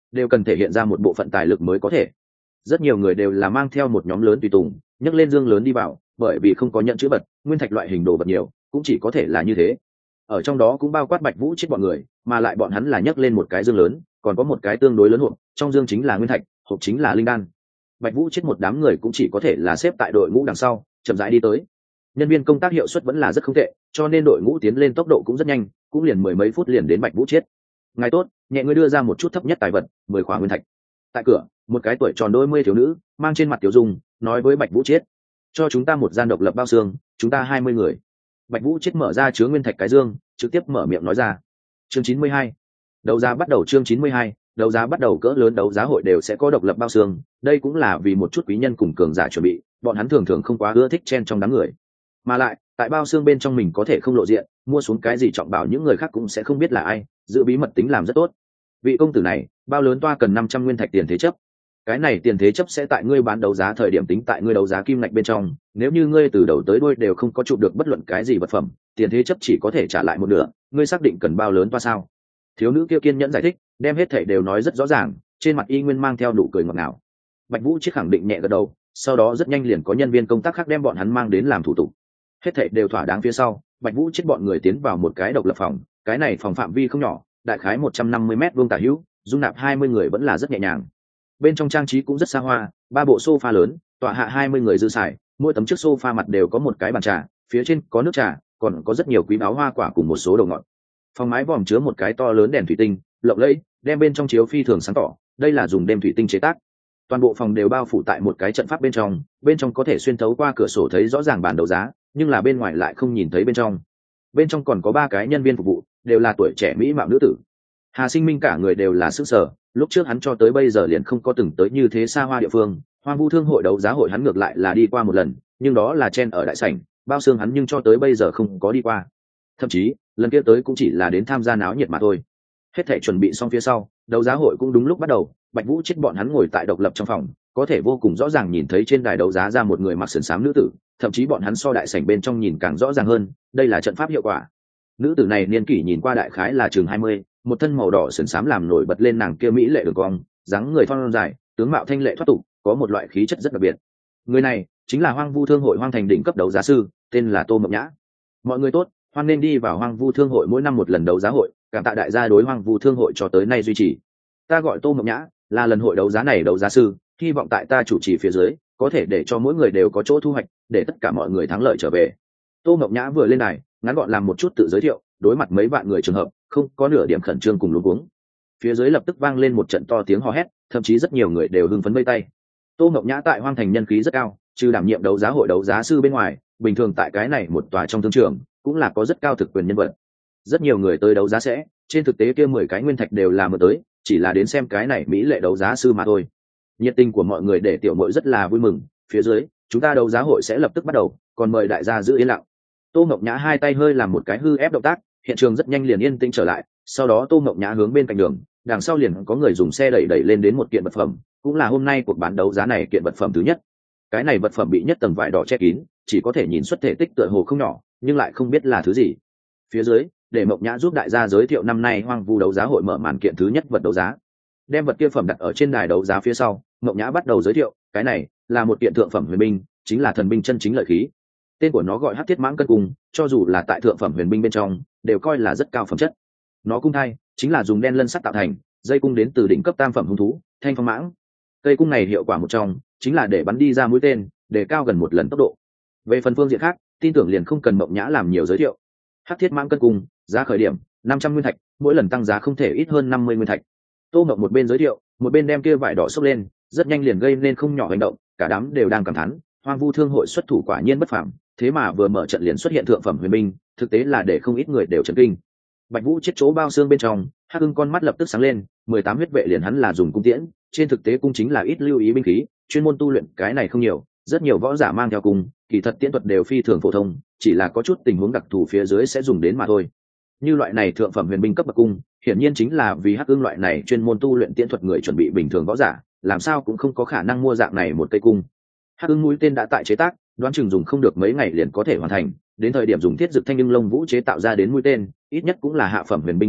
đều cần thể hiện ra một bộ phận tài lực mới có thể. Rất nhiều người đều là mang theo một nhóm lớn tùy tùng nhấc lên dương lớn đi vào, bởi vì không có nhận chữ vật nguyên thạch loại hình đồ vật nhiều, cũng chỉ có thể là như thế. Ở trong đó cũng bao quát Bạch Vũ chết bọn người, mà lại bọn hắn là nhấc lên một cái dương lớn, còn có một cái tương đối lớn hộp, trong dương chính là nguyên thạch, hộp chính là linh đan. Bạch Vũ chết một đám người cũng chỉ có thể là xếp tại đội ngũ đằng sau chậm rãi đi tới. Nhân viên công tác hiệu suất vẫn là rất không tệ, cho nên đội ngũ tiến lên tốc độ cũng rất nhanh, cũng liền mười mấy phút liền đến Bạch Vũ chết. Ngài tốt, nhẹ ngươi đưa ra một chút thấp nhất tài vật, mười khỏa nguyên thạch. Tại cửa, một cái tuổi tròn đôi mươi thiếu nữ mang trên mặt tiểu dung nói với Bạch Vũ chết: cho chúng ta một gian độc lập bao xương, chúng ta hai mươi người. Bạch Vũ chết mở ra chứa nguyên thạch cái dương, trực tiếp mở miệng nói ra. Chương chín mươi hai, đấu giá bắt đầu. Chương chín mươi hai, đấu giá bắt đầu. Cỡ lớn đấu giá hội đều sẽ có độc lập bao xương, đây cũng là vì một chút quý nhân cùng cường giả chuẩn bị, bọn hắn thường thường không quá ưa thích chen trong đám người, mà lại tại bao xương bên trong mình có thể không lộ diện, mua xuống cái gì trọng bảo những người khác cũng sẽ không biết là ai, giữ bí mật tính làm rất tốt. Vị công tử này, bao lớn toa cần năm trăm nguyên thạch tiền thế chấp. Cái này tiền thế chấp sẽ tại ngươi bán đấu giá thời điểm tính tại ngươi đấu giá kim ngạch bên trong, nếu như ngươi từ đầu tới đuôi đều không có chụp được bất luận cái gì vật phẩm, tiền thế chấp chỉ có thể trả lại một nửa. Ngươi xác định cần bao lớn toa sao? Thiếu nữ kia kiên nhẫn giải thích, đem hết thảy đều nói rất rõ ràng, trên mặt y nguyên mang theo nụ cười ngọt ngào. Bạch Vũ chiếc khẳng định nhẹ gật đầu, sau đó rất nhanh liền có nhân viên công tác khác đem bọn hắn mang đến làm thủ tục. Hết thảy đều thỏa đáng phía sau, Bạch Vũ chiếc bọn người tiến vào một cái độc lập phòng, cái này phòng phạm vi không nhỏ, đại khái một trăm năm mươi mét vuông tả hữu, dung nạp hai mươi người vẫn là rất nhẹ nhàng. Bên trong trang trí cũng rất xa hoa, ba bộ sofa lớn, tọa hạ hai mươi người dư xài, mỗi tấm chiếc sofa mặt đều có một cái bàn trà, phía trên có nước trà, còn có rất nhiều quý báu hoa quả cùng một số đồ ngọt. Phòng mái vòm chứa một cái to lớn đèn thủy tinh, lộng lẫy, đem bên trong chiếu phi thường sáng tỏ, đây là dùng đêm thủy tinh chế tác. Toàn bộ phòng đều bao phủ tại một cái trận pháp bên trong, bên trong có thể xuyên thấu qua cửa sổ thấy rõ ràng bàn đấu giá, nhưng là bên ngoài lại không nhìn thấy bên trong. Bên trong còn có ba cái nhân viên phục vụ, đều là tuổi trẻ mỹ mạo nữ tử. Hà Sinh Minh cả người đều là sức sở, lúc trước hắn cho tới bây giờ liền không có từng tới như thế xa hoa địa phương. Hoang Vu Thương hội đấu giá hội hắn ngược lại là đi qua một lần, nhưng đó là chen ở đại sảnh, bao xương hắn nhưng cho tới bây giờ không có đi qua. Thậm chí lần kia tới cũng chỉ là đến tham gia náo nhiệt mà thôi. Hết thảy chuẩn bị xong phía sau, đấu giá hội cũng đúng lúc bắt đầu. Bạch Vũ chết bọn hắn ngồi tại độc lập trong phòng, có thể vô cùng rõ ràng nhìn thấy trên đài đấu giá ra một người mặc sườn xám nữ tử, thậm chí bọn hắn so đại sảnh bên trong nhìn càng rõ ràng hơn, đây là trận pháp hiệu quả. Nữ tử này niên kỷ nhìn qua đại khái là chừng hai mươi, một thân màu đỏ sườn xám làm nổi bật lên nàng kia mỹ lệ đường cong, dáng người thon dài, tướng mạo thanh lệ thoát tục, có một loại khí chất rất đặc biệt. Người này chính là Hoang Vu Thương hội Hoang Thành đỉnh cấp đấu giá sư, tên là Tô Mộng Nhã. Mọi người tốt, hoan nên đi vào Hoang Vu Thương hội mỗi năm một lần đấu giá hội, cảm tạ đại gia đối Hoang Vu Thương hội cho tới nay duy trì. Ta gọi Tô Mộng Nhã, là lần hội đấu giá này đấu giá sư, hy vọng tại ta chủ trì phía dưới, có thể để cho mỗi người đều có chỗ thu hoạch, để tất cả mọi người thắng lợi trở về. Tô Mộng Nhã vừa lên đài, ngắn gọn làm một chút tự giới thiệu, đối mặt mấy vạn người trường hợp, không có nửa điểm khẩn trương cùng luống cuống. Phía dưới lập tức vang lên một trận to tiếng hò hét, thậm chí rất nhiều người đều hưng phấn vây tay. Tô Mộng Nhã tại Hoang Thành nhân khí rất cao, trừ đảm nhiệm đấu giá hội đấu giá sư bên ngoài, bình thường tại cái này một tòa trong thương trường, cũng là có rất cao thực quyền nhân vật. Rất nhiều người tới đấu giá sẽ, trên thực tế kia mười cái nguyên thạch đều là mượn tới, chỉ là đến xem cái này mỹ lệ đấu giá sư mà thôi. Nhiệt tình của mọi người để tiểu muội rất là vui mừng, phía dưới, chúng ta đấu giá hội sẽ lập tức bắt đầu, còn mời đại gia giữ yên lặng. Tô Mộng Nhã hai tay hơi làm một cái hư ép động tác, hiện trường rất nhanh liền yên tĩnh trở lại, sau đó Tô Mộng Nhã hướng bên cạnh đường, đằng sau liền có người dùng xe đẩy đẩy lên đến một kiện vật phẩm, cũng là hôm nay cuộc bán đấu giá này kiện vật phẩm thứ nhất. Cái này vật phẩm bị nhất tầng vải đỏ che kín, chỉ có thể nhìn xuất thể tích tựa hồ không nhỏ, nhưng lại không biết là thứ gì. Phía dưới, để Mộng Nhã giúp đại gia giới thiệu năm nay Hoang Vu đấu giá hội mở màn kiện thứ nhất vật đấu giá. Đem vật kia phẩm đặt ở trên đài đấu giá phía sau, Mộng Nhã bắt đầu giới thiệu, cái này là một kiện thượng phẩm huyền binh, chính là thần binh chân chính lợi khí. Tên của nó gọi Hắc Thiết Mãng Cân Cung, cho dù là tại thượng phẩm huyền binh bên trong, đều coi là rất cao phẩm chất. Nó cung thai chính là dùng đen lân sắt tạo thành, dây cung đến từ đỉnh cấp tam phẩm hung thú, Thanh Phong Mãng. Cây cung này hiệu quả một trong, chính là để bắn đi ra mũi tên, để cao gần một lần tốc độ. Về phần phương diện khác, tin tưởng liền không cần Mộng Nhã làm nhiều giới thiệu. Hắc Thiết Mãng Cân Cung, giá khởi điểm năm trăm nguyên thạch, mỗi lần tăng giá không thể ít hơn năm mươi nguyên thạch. Tô Mộng một bên giới thiệu, một bên đem kia vải đỏ xốc lên, rất nhanh liền gây nên không nhỏ hành động, cả đám đều đang cảm thán, Hoang Vu Thương hội xuất thủ quả nhiên bất phàm, thế mà vừa mở trận liền xuất hiện thượng phẩm huyền binh, thực tế là để không ít người đều chấn kinh. Bạch Vũ chết chỗ bao xương bên trong, Hắc Ưng con mắt lập tức sáng lên, mười tám huyết vệ liền hắn là dùng cung tiễn, trên thực tế cung chính là ít lưu ý binh khí, chuyên môn tu luyện cái này không nhiều, rất nhiều võ giả mang theo cung, kỳ thật tiễn thuật đều phi thường phổ thông, chỉ là có chút tình huống đặc thù phía dưới sẽ dùng đến mà thôi. Như loại này thượng phẩm huyền binh cấp bậc cung, hiển nhiên chính là vì Hắc Ưng loại này chuyên môn tu luyện tiễn thuật người chuẩn bị bình thường võ giả, làm sao cũng không có khả năng mua dạng này một cây cung. Hắc Ưng mũi tên đã tại chế tác, đoán chừng dùng không được mấy ngày liền có thể hoàn thành, đến thời điểm dùng thiết dược thanh nhưng lông vũ chế tạo ra đến mũi tên, ít nhất cũng là hạ phẩm huyền binh cấp bậc,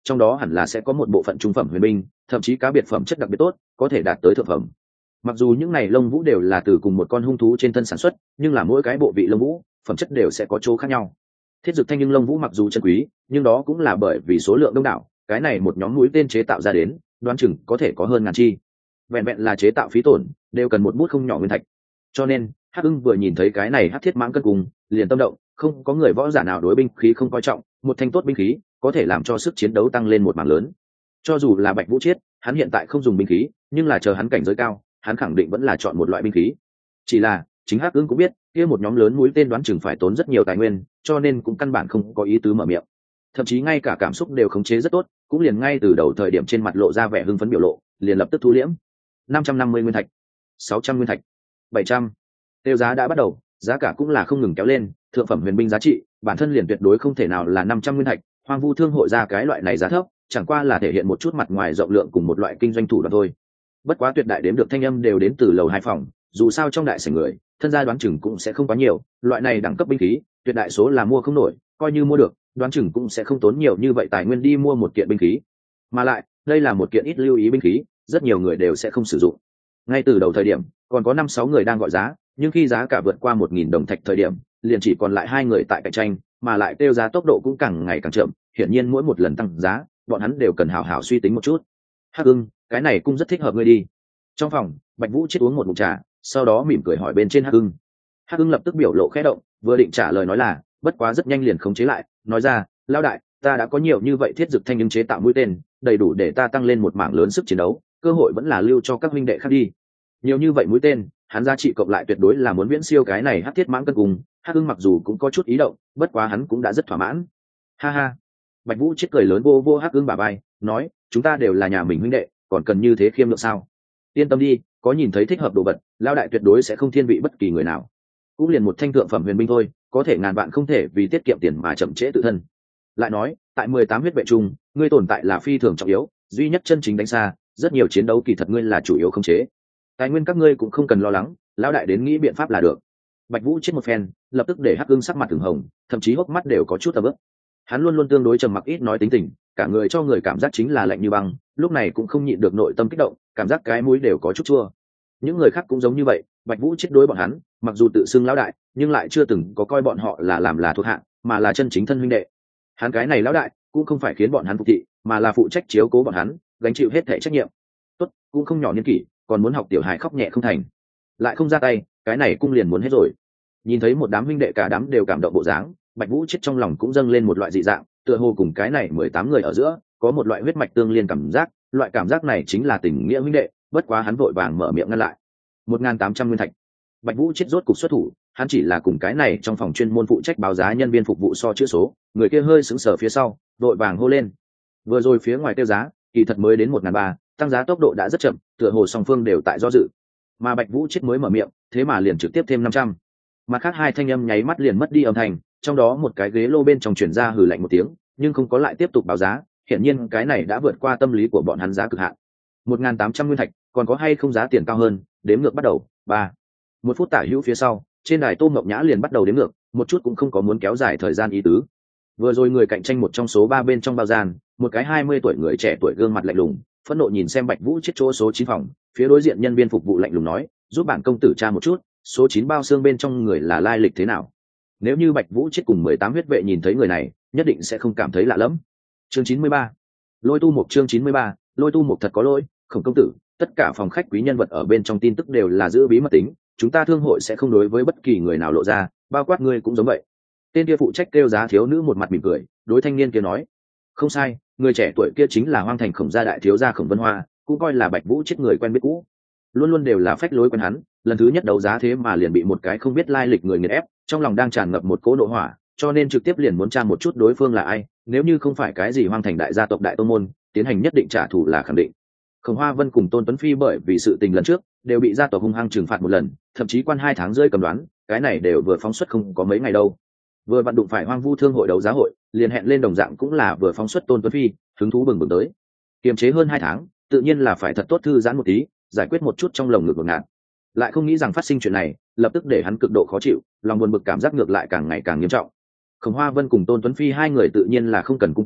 trong đó hẳn là sẽ có một bộ phận trung phẩm huyền binh, thậm chí cá biệt phẩm chất đặc biệt tốt, có thể đạt tới thượng phẩm. Mặc dù những này lông vũ đều là từ cùng một con hung thú trên thân sản xuất, nhưng là mỗi cái bộ vị lông vũ phẩm chất đều sẽ có chỗ khác nhau. Thiết dược thanh nhưng lông vũ mặc dù chân quý, nhưng đó cũng là bởi vì số lượng đông đảo, cái này một nhóm mũi tên chế tạo ra đến đoán chừng có thể có hơn ngàn chi, vẹn vẹn là chế tạo phí tổn đều cần một bút không nhỏ nguyên thạch. Cho nên hắc ưng vừa nhìn thấy cái này hắc thiết mãng cân cùng liền tâm động. Không có người võ giả nào đối binh khí không coi trọng, một thanh tốt binh khí có thể làm cho sức chiến đấu tăng lên một mảng lớn. Cho dù là Bạch Vũ Chiết, hắn hiện tại không dùng binh khí, nhưng là chờ hắn cảnh giới cao, hắn khẳng định vẫn là chọn một loại binh khí. Chỉ là chính hắc ưng cũng biết kia một nhóm lớn mũi tên đoán chừng phải tốn rất nhiều tài nguyên, cho nên cũng căn bản không có ý tứ mở miệng, thậm chí ngay cả cảm xúc đều khống chế rất tốt, cũng liền ngay từ đầu thời điểm trên mặt lộ ra vẻ hưng phấn biểu lộ, liền lập tức thu liễm. Năm trăm năm mươi nguyên thạch, sáu trăm nguyên thạch, bảy trăm. Tiêu giá đã bắt đầu, giá cả cũng là không ngừng kéo lên, thượng phẩm huyền binh giá trị bản thân liền tuyệt đối không thể nào là năm trăm nguyên thạch, Hoang Vu thương hội ra cái loại này giá thấp, chẳng qua là thể hiện một chút mặt ngoài rộng lượng cùng một loại kinh doanh thủ đoạn thôi. Bất quá tuyệt đại đếm được thanh âm đều đến từ lầu hai phòng, dù sao trong đại sảnh người, thân gia đoán chừng cũng sẽ không quá nhiều, loại này đẳng cấp binh khí, tuyệt đại số là mua không nổi, coi như mua được, đoán chừng cũng sẽ không tốn nhiều như vậy tài nguyên đi mua một kiện binh khí. Mà lại, đây là một kiện ít lưu ý binh khí, rất nhiều người đều sẽ không sử dụng. Ngay từ đầu thời điểm, còn có năm sáu người đang gọi giá, nhưng khi giá cả vượt qua một nghìn đồng thạch thời điểm, liền chỉ còn lại hai người tại cạnh tranh, mà lại tiêu giá tốc độ cũng càng ngày càng chậm, hiển nhiên mỗi một lần tăng giá, bọn hắn đều cần hào hào suy tính một chút. Hắc ưng, cái này cũng rất thích hợp ngươi đi. Trong phòng, Bạch Vũ Chiết uống một ngụm trà, sau đó mỉm cười hỏi bên trên Hắc ưng. Hắc ưng lập tức biểu lộ khẽ động, vừa định trả lời nói là, bất quá rất nhanh liền khống chế lại, nói ra, lão đại, ta đã có nhiều như vậy thiết dược thanh nhưng chế tạo mũi tên, đầy đủ để ta tăng lên một mảng lớn sức chiến đấu, cơ hội vẫn là lưu cho các huynh đệ khác đi. Nhiều như vậy mũi tên, hắn giá trị cộng lại tuyệt đối là muốn viễn siêu cái này hắc thiết mãng cân cùng. Hắc ưng mặc dù cũng có chút ý động, bất quá hắn cũng đã rất thỏa mãn. Ha ha. Bạch Vũ Chiết cười lớn vô vô Hắc ưng bả vai, nói, chúng ta đều là nhà mình huynh đệ, còn cần như thế khiêm lượng sao? Yên tâm đi, có nhìn thấy thích hợp đồ vật, lão đại tuyệt đối sẽ không thiên vị bất kỳ người nào. Cũng liền một thanh thượng phẩm huyền binh thôi, có thể ngàn vạn không thể vì tiết kiệm tiền mà chậm trễ tự thân. Lại nói, tại mười tám huyết vệ chung, ngươi tồn tại là phi thường trọng yếu, duy nhất chân chính đánh xa, rất nhiều chiến đấu kỳ thật ngươi là chủ yếu khống chế. Tài nguyên các ngươi cũng không cần lo lắng, lão đại đến nghĩ biện pháp là được. Bạch Vũ Chiết một phen, lập tức để Hắc ưng sắc mặt từng hồng, thậm chí hốc mắt đều có chút tầm ướp. Hắn luôn luôn tương đối trầm mặc ít nói tính tình, cả người cho người cảm giác chính là lạnh như băng, lúc này cũng không nhịn được nội tâm kích động, cảm giác cái mũi đều có chút chua. Những người khác cũng giống như vậy, Bạch Vũ Chiết đối bọn hắn, mặc dù tự xưng lão đại, nhưng lại chưa từng có coi bọn họ là làm là thuộc hạ, mà là chân chính thân huynh đệ. Hắn cái này lão đại, cũng không phải khiến bọn hắn phục thị, mà là phụ trách chiếu cố bọn hắn, gánh chịu hết thảy trách nhiệm. Tốt, cũng không nhỏ niên kỷ, còn muốn học tiểu hài khóc nhẹ không thành, lại không ra tay, cái này cung liền muốn hết rồi. Nhìn thấy một đám huynh đệ cả đám đều cảm động bộ dáng, Bạch Vũ Chiết trong lòng cũng dâng lên một loại dị dạng, tựa hồ cùng cái này mười tám người ở giữa có một loại huyết mạch tương liên cảm giác, loại cảm giác này chính là tình nghĩa huynh đệ. Bất quá hắn vội vàng mở miệng ngăn lại. Một nghìn tám trăm nguyên thạch. Bạch Vũ Chiết rốt cục xuất thủ, hắn chỉ là cùng cái này trong phòng chuyên môn phụ trách báo giá nhân viên phục vụ so chữ số, người kia hơi sững sờ phía sau, vội vàng hô lên. Vừa rồi phía ngoài tiêu giá, kỳ thật mới đến một nghìn ba, tăng giá tốc độ đã rất chậm, tựa hồ song phương đều tại do dự. Mà Bạch Vũ Chiết mới mở miệng, thế mà liền trực tiếp thêm năm trăm. Mặt khác hai thanh âm nháy mắt liền mất đi âm thanh, trong đó một cái ghế lô bên trong truyền ra hừ lạnh một tiếng, nhưng không có lại tiếp tục báo giá, hiển nhiên cái này đã vượt qua tâm lý của bọn hắn giá cực hạn. một nghìn tám trăm nguyên thạch, còn có hay không giá tiền cao hơn? Đếm ngược bắt đầu. Ba. Một phút tả hữu phía sau, trên đài Tô Mộng Nhã liền bắt đầu đếm ngược, một chút cũng không có muốn kéo dài thời gian ý tứ. Vừa rồi người cạnh tranh một trong số ba bên trong bao gian, một cái hai mươi tuổi người trẻ tuổi gương mặt lạnh lùng, phẫn nộ nhìn xem Bạch Vũ Chiết chỗ số chín phòng, phía đối diện nhân viên phục vụ lạnh lùng nói, giúp bản công tử tra một chút, số chín bao xương bên trong người là lai lịch thế nào. Nếu như Bạch Vũ Chiết cùng mười tám huyết vệ nhìn thấy người này, nhất định sẽ không cảm thấy lạ lẫm. Chương chín mươi ba. Lôi tu một chương chín mươi ba, Lôi tu một thật có lỗi, Khổng công tử, tất cả phòng khách quý nhân vật ở bên trong tin tức đều là giữ bí mật tính, chúng ta thương hội sẽ không đối với bất kỳ người nào lộ ra, bao quát ngươi cũng giống vậy. Tên kia phụ trách kêu giá thiếu nữ một mặt mỉm cười, đối thanh niên kia nói, không sai, người trẻ tuổi kia chính là Hoang Thành Khổng gia đại thiếu gia Khổng Vân Hoa, cũng coi là Bạch Vũ Chiết người quen biết cũ, luôn luôn đều là phách lối quen hắn, lần thứ nhất đấu giá thế mà liền bị một cái không biết lai lịch người nghiền ép, trong lòng đang tràn ngập một cỗ nộ hỏa, cho nên trực tiếp liền muốn tra một chút đối phương là ai, nếu như không phải cái gì Hoang Thành đại gia tộc đại tông môn, tiến hành nhất định trả thù là khẳng định. Khổng Hoa Vân cùng Tôn Tuấn Phi bởi vì sự tình lần trước đều bị gia tộc hung hăng trừng phạt một lần, thậm chí quan hai tháng rơi cầm đoán, cái này đều vừa phóng xuất không có mấy ngày đâu. Vừa vặn đụng phải Hoang Vu thương hội đấu giá hội, liền hẹn lên đồng dạng cũng là vừa phóng xuất Tôn Tuấn Phi, hứng thú bừng bừng tới. Kiềm chế hơn hai tháng, tự nhiên là phải thật tốt thư giãn một tí, giải quyết một chút trong lồng ngực ngột ngạt. Lại không nghĩ rằng phát sinh chuyện này, lập tức để hắn cực độ khó chịu, lòng buồn bực cảm giác ngược lại càng ngày càng nghiêm trọng. Khổng Hoa Vân cùng Tôn Tuấn Phi hai người tự nhiên là không cần cung tiễn,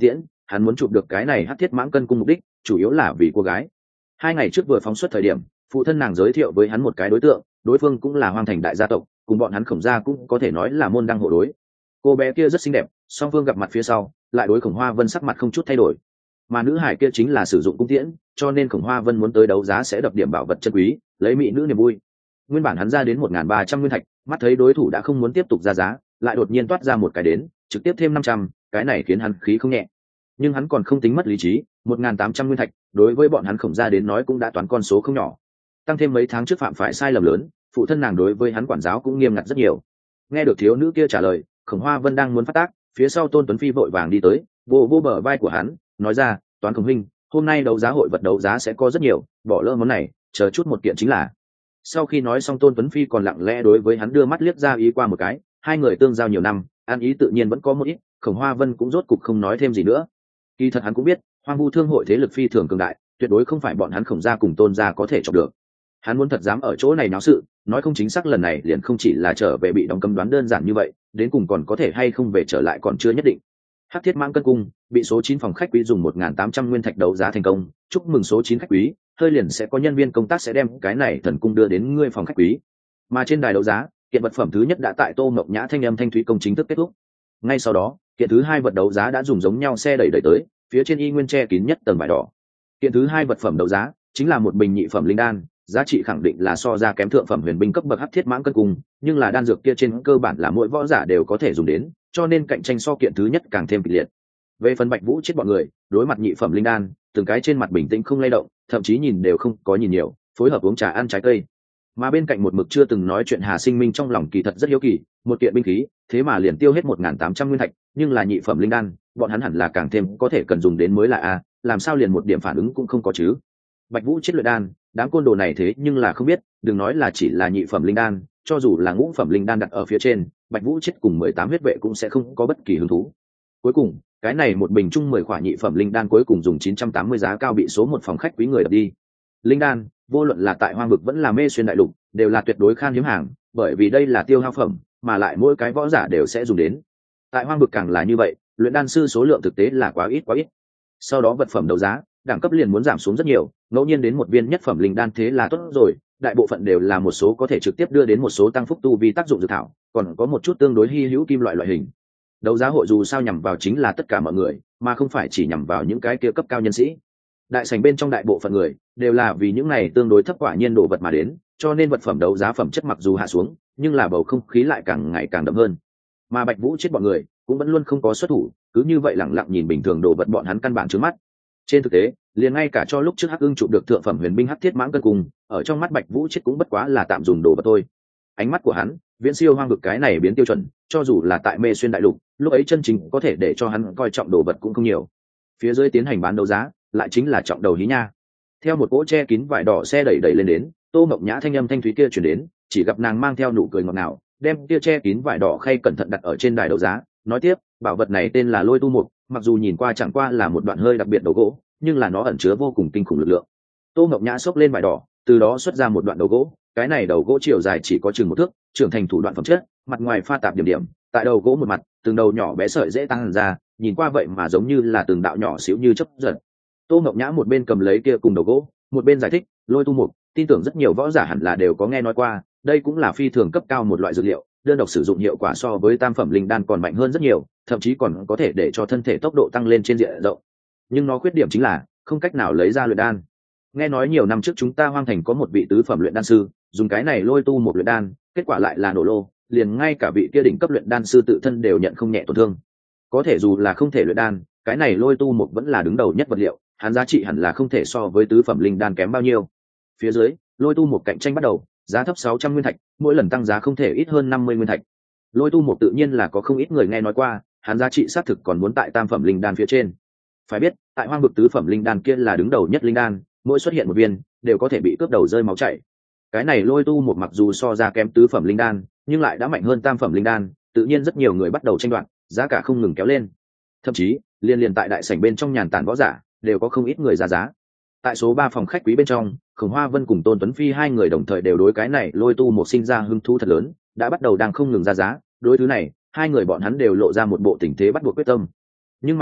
hắn muốn chụp được cái này hắc thiết mãng cân cung mục đích chủ yếu là vì cô gái. Hai ngày trước vừa phóng xuất thời điểm, phụ thân nàng giới thiệu với hắn một cái đối tượng, đối phương cũng là Hoang Thành đại gia tộc, cùng bọn hắn Khổng gia cũng có thể nói là môn đăng hộ đối. Cô bé kia rất xinh đẹp, song phương gặp mặt phía sau lại đối Khổng Hoa Vân sắc mặt không chút thay đổi, mà nữ hải kia chính là sử dụng cung tiễn, cho nên Khổng Hoa Vân muốn tới đấu giá sẽ đập điểm bảo vật chân quý, lấy mỹ nữ niềm vui. Nguyên bản hắn ra đến một nghìn ba trăm nguyên thạch, mắt thấy đối thủ đã không muốn tiếp tục ra giá, lại đột nhiên toát ra một cái đến, trực tiếp thêm năm trăm, cái này khiến hắn khí không nhẹ. Nhưng hắn còn không tính mất lý trí, một nghìn tám trăm nguyên thạch, đối với bọn hắn Khổng gia đến nói cũng đã toán con số không nhỏ. Tăng thêm mấy tháng trước phạm phải sai lầm lớn, phụ thân nàng đối với hắn quản giáo cũng nghiêm ngặt rất nhiều. Nghe được thiếu nữ kia trả lời, Khổng Hoa Vân đang muốn phát tác, phía sau Tôn Tuấn Phi vội vàng đi tới, vô vô bờ vai của hắn, nói ra, Toán Khổng huynh, hôm nay đấu giá hội vật đấu giá sẽ có rất nhiều, bỏ lỡ món này, chờ chút một kiện chính là. Sau khi nói xong, Tôn Tuấn Phi còn lặng lẽ đối với hắn đưa mắt liếc ra ý qua một cái, hai người tương giao nhiều năm, ăn ý tự nhiên vẫn có một ít. Khổng Hoa Vân cũng rốt cục không nói thêm gì nữa. Kỳ thật hắn cũng biết, Hoang Vu Thương hội thế lực phi thường cường đại, tuyệt đối không phải bọn hắn Khổng gia cùng Tôn gia có thể chọc được. Hắn muốn thật dám ở chỗ này náo sự, nói không chính xác lần này liền không chỉ là trở về bị đóng cấm đoán đơn giản như vậy, đến cùng còn có thể hay không về trở lại còn chưa nhất định. Hắc Thiết Mãng cân cung bị số chín phòng khách quý dùng một nghìn tám trăm nguyên thạch đấu giá thành công, chúc mừng số chín khách quý, hơi liền sẽ có nhân viên công tác sẽ đem cái này thần cung đưa đến ngươi phòng khách quý. Mà trên đài đấu giá, kiện vật phẩm thứ nhất đã tại Tô Ngọc Nhã thanh âm thanh thúy công chính thức kết thúc. Ngay sau đó, kiện thứ hai vật đấu giá đã dùng giống nhau xe đẩy đẩy tới, phía trên y nguyên che kín nhất tầng vải đỏ. Kiện thứ hai vật phẩm đấu giá chính là một bình nhị phẩm linh đan, giá trị khẳng định là so ra kém thượng phẩm huyền binh cấp bậc Hắc Thiết Mãng cân cung, nhưng là đan dược kia trên cơ bản là mỗi võ giả đều có thể dùng đến, cho nên cạnh tranh so kiện thứ nhất càng thêm kịch liệt. Về phần Bạch Vũ chết bọn người, đối mặt nhị phẩm linh đan, từng cái trên mặt bình tĩnh không lay động, thậm chí nhìn đều không có nhìn nhiều, phối hợp uống trà ăn trái cây. Mà bên cạnh một mực chưa từng nói chuyện Hà Sinh Minh trong lòng kỳ thật rất hiếu kỳ, một kiện binh khí, thế mà liền tiêu hết một nghìn tám trăm nguyên thạch, nhưng là nhị phẩm linh đan, bọn hắn hẳn là càng thêm có thể cần dùng đến mới là a, làm sao liền một điểm phản ứng cũng không có chứ? Bạch Vũ chết luyện đan, đám côn đồ này thế nhưng là không biết, đừng nói là chỉ là nhị phẩm linh đan, cho dù là ngũ phẩm linh đan đặt ở phía trên, Bạch Vũ chết cùng mười tám huyết vệ cũng sẽ không có bất kỳ hứng thú. Cuối cùng, cái này một bình chung mười khỏa nhị phẩm linh đan cuối cùng dùng chín trăm tám mươi giá cao bị số một phòng khách quý người đập đi. Linh đan, vô luận là tại Hoang vực vẫn là Mê Xuyên đại lục, đều là tuyệt đối khan hiếm hàng, bởi vì đây là tiêu hao phẩm, mà lại mỗi cái võ giả đều sẽ dùng đến. Tại Hoang vực càng là như vậy, luyện đan sư số lượng thực tế là quá ít quá ít. Sau đó vật phẩm đấu giá, đẳng cấp liền muốn giảm xuống rất nhiều, ngẫu nhiên đến một viên nhất phẩm linh đan thế là tốt rồi, đại bộ phận đều là một số có thể trực tiếp đưa đến một số tăng phúc tu vi tác dụng dược thảo, còn có một chút tương đối hi hữu kim loại loại hình. Đấu giá hội dù sao nhằm vào chính là tất cả mọi người, mà không phải chỉ nhằm vào những cái kia cấp cao nhân sĩ. Đại sảnh bên trong đại bộ phận người đều là vì những này tương đối thấp quả nhiên đồ vật mà đến, cho nên vật phẩm đấu giá phẩm chất mặc dù hạ xuống, nhưng là bầu không khí lại càng ngày càng đậm hơn. Mà Bạch Vũ chết bọn người cũng vẫn luôn không có xuất thủ, cứ như vậy lẳng lặng nhìn bình thường đồ vật bọn hắn căn bản trước mắt. Trên thực tế, liền ngay cả cho lúc trước Hắc Ưng chụp được thượng phẩm huyền binh Hắc Thiết Mãng cân cung, ở trong mắt Bạch Vũ chết cũng bất quá là tạm dùng đồ vật thôi. Ánh mắt của hắn viễn siêu Hoang vực cái này biến tiêu chuẩn, cho dù là tại Mê Xuyên đại lục, lúc ấy chân chính có thể để cho hắn coi trọng đồ vật cũng không nhiều. Phía dưới tiến hành bán đấu giá, lại chính là trọng đầu hí nha. Theo một cỗ che kín vải đỏ xe đẩy đẩy lên đến, Tô Mộng Nhã thanh âm thanh thúy kia truyền đến, chỉ gặp nàng mang theo nụ cười ngọt ngào, đem kia che kín vải đỏ khay cẩn thận đặt ở trên đài đấu giá, nói tiếp, bảo vật này tên là Lôi Tu Mục, mặc dù nhìn qua chẳng qua là một đoạn hơi đặc biệt đầu gỗ, nhưng là nó ẩn chứa vô cùng kinh khủng lực lượng. Tô Mộng Nhã xốc lên vải đỏ, từ đó xuất ra một đoạn đầu gỗ, cái này đầu gỗ chiều dài chỉ có chừng một thước, trưởng thành thủ đoạn phẩm chất, mặt ngoài pha tạp điểm điểm, tại đầu gỗ một mặt, từng đầu nhỏ bé sợi dễ tăng ra, nhìn qua vậy mà giống như là từng đạo nhỏ xíu như chớp giật. Tô Ngọc Nhã một bên cầm lấy kia cùng đầu gỗ, một bên giải thích, Lôi Tu Mục, tin tưởng rất nhiều võ giả hẳn là đều có nghe nói qua, đây cũng là phi thường cấp cao một loại dược liệu, đơn độc sử dụng hiệu quả so với tam phẩm linh đan còn mạnh hơn rất nhiều, thậm chí còn có thể để cho thân thể tốc độ tăng lên trên diện rộng. Nhưng nó khuyết điểm chính là không cách nào lấy ra luyện đan. Nghe nói nhiều năm trước chúng ta Hoang Thành có một vị tứ phẩm luyện đan sư, dùng cái này Lôi Tu Mục luyện đan, kết quả lại là nổ lô, liền ngay cả vị kia đỉnh cấp luyện đan sư tự thân đều nhận không nhẹ tổn thương. Có thể dù là không thể luyện đan, cái này Lôi Tu Mục vẫn là đứng đầu nhất vật liệu, hắn giá trị hẳn là không thể so với tứ phẩm linh đan kém bao nhiêu. Phía dưới, Lôi Tu Mục cạnh tranh bắt đầu, giá thấp sáu trăm nguyên thạch, mỗi lần tăng giá không thể ít hơn năm mươi nguyên thạch. Lôi Tu Mục tự nhiên là có không ít người nghe nói qua, hắn giá trị xác thực còn muốn tại tam phẩm linh đan phía trên. Phải biết, tại Hoang vực tứ phẩm linh đan kia là đứng đầu nhất linh đan, mỗi xuất hiện một viên đều có thể bị cướp đầu rơi máu chảy. Cái này Lôi Tu Mục mặc dù so ra kém tứ phẩm linh đan, nhưng lại đã mạnh hơn tam phẩm linh đan, tự nhiên rất nhiều người bắt đầu tranh đoạt, giá cả không ngừng kéo lên. Thậm chí, liên liên tại đại sảnh bên trong nhàn tản võ giả, đều có không ít người ra giá. Tại số ba phòng khách quý bên trong, Khổng Hoa Vân cùng Tôn Tuấn Phi hai người đồng thời đều đối cái này Lôi Tu Mục sinh ra hứng thú thật lớn, đã bắt đầu đang không ngừng ra giá, đối thứ này, hai người bọn hắn đều lộ ra một bộ tình thế bắt buộc quyết tâm. Nhưng mà,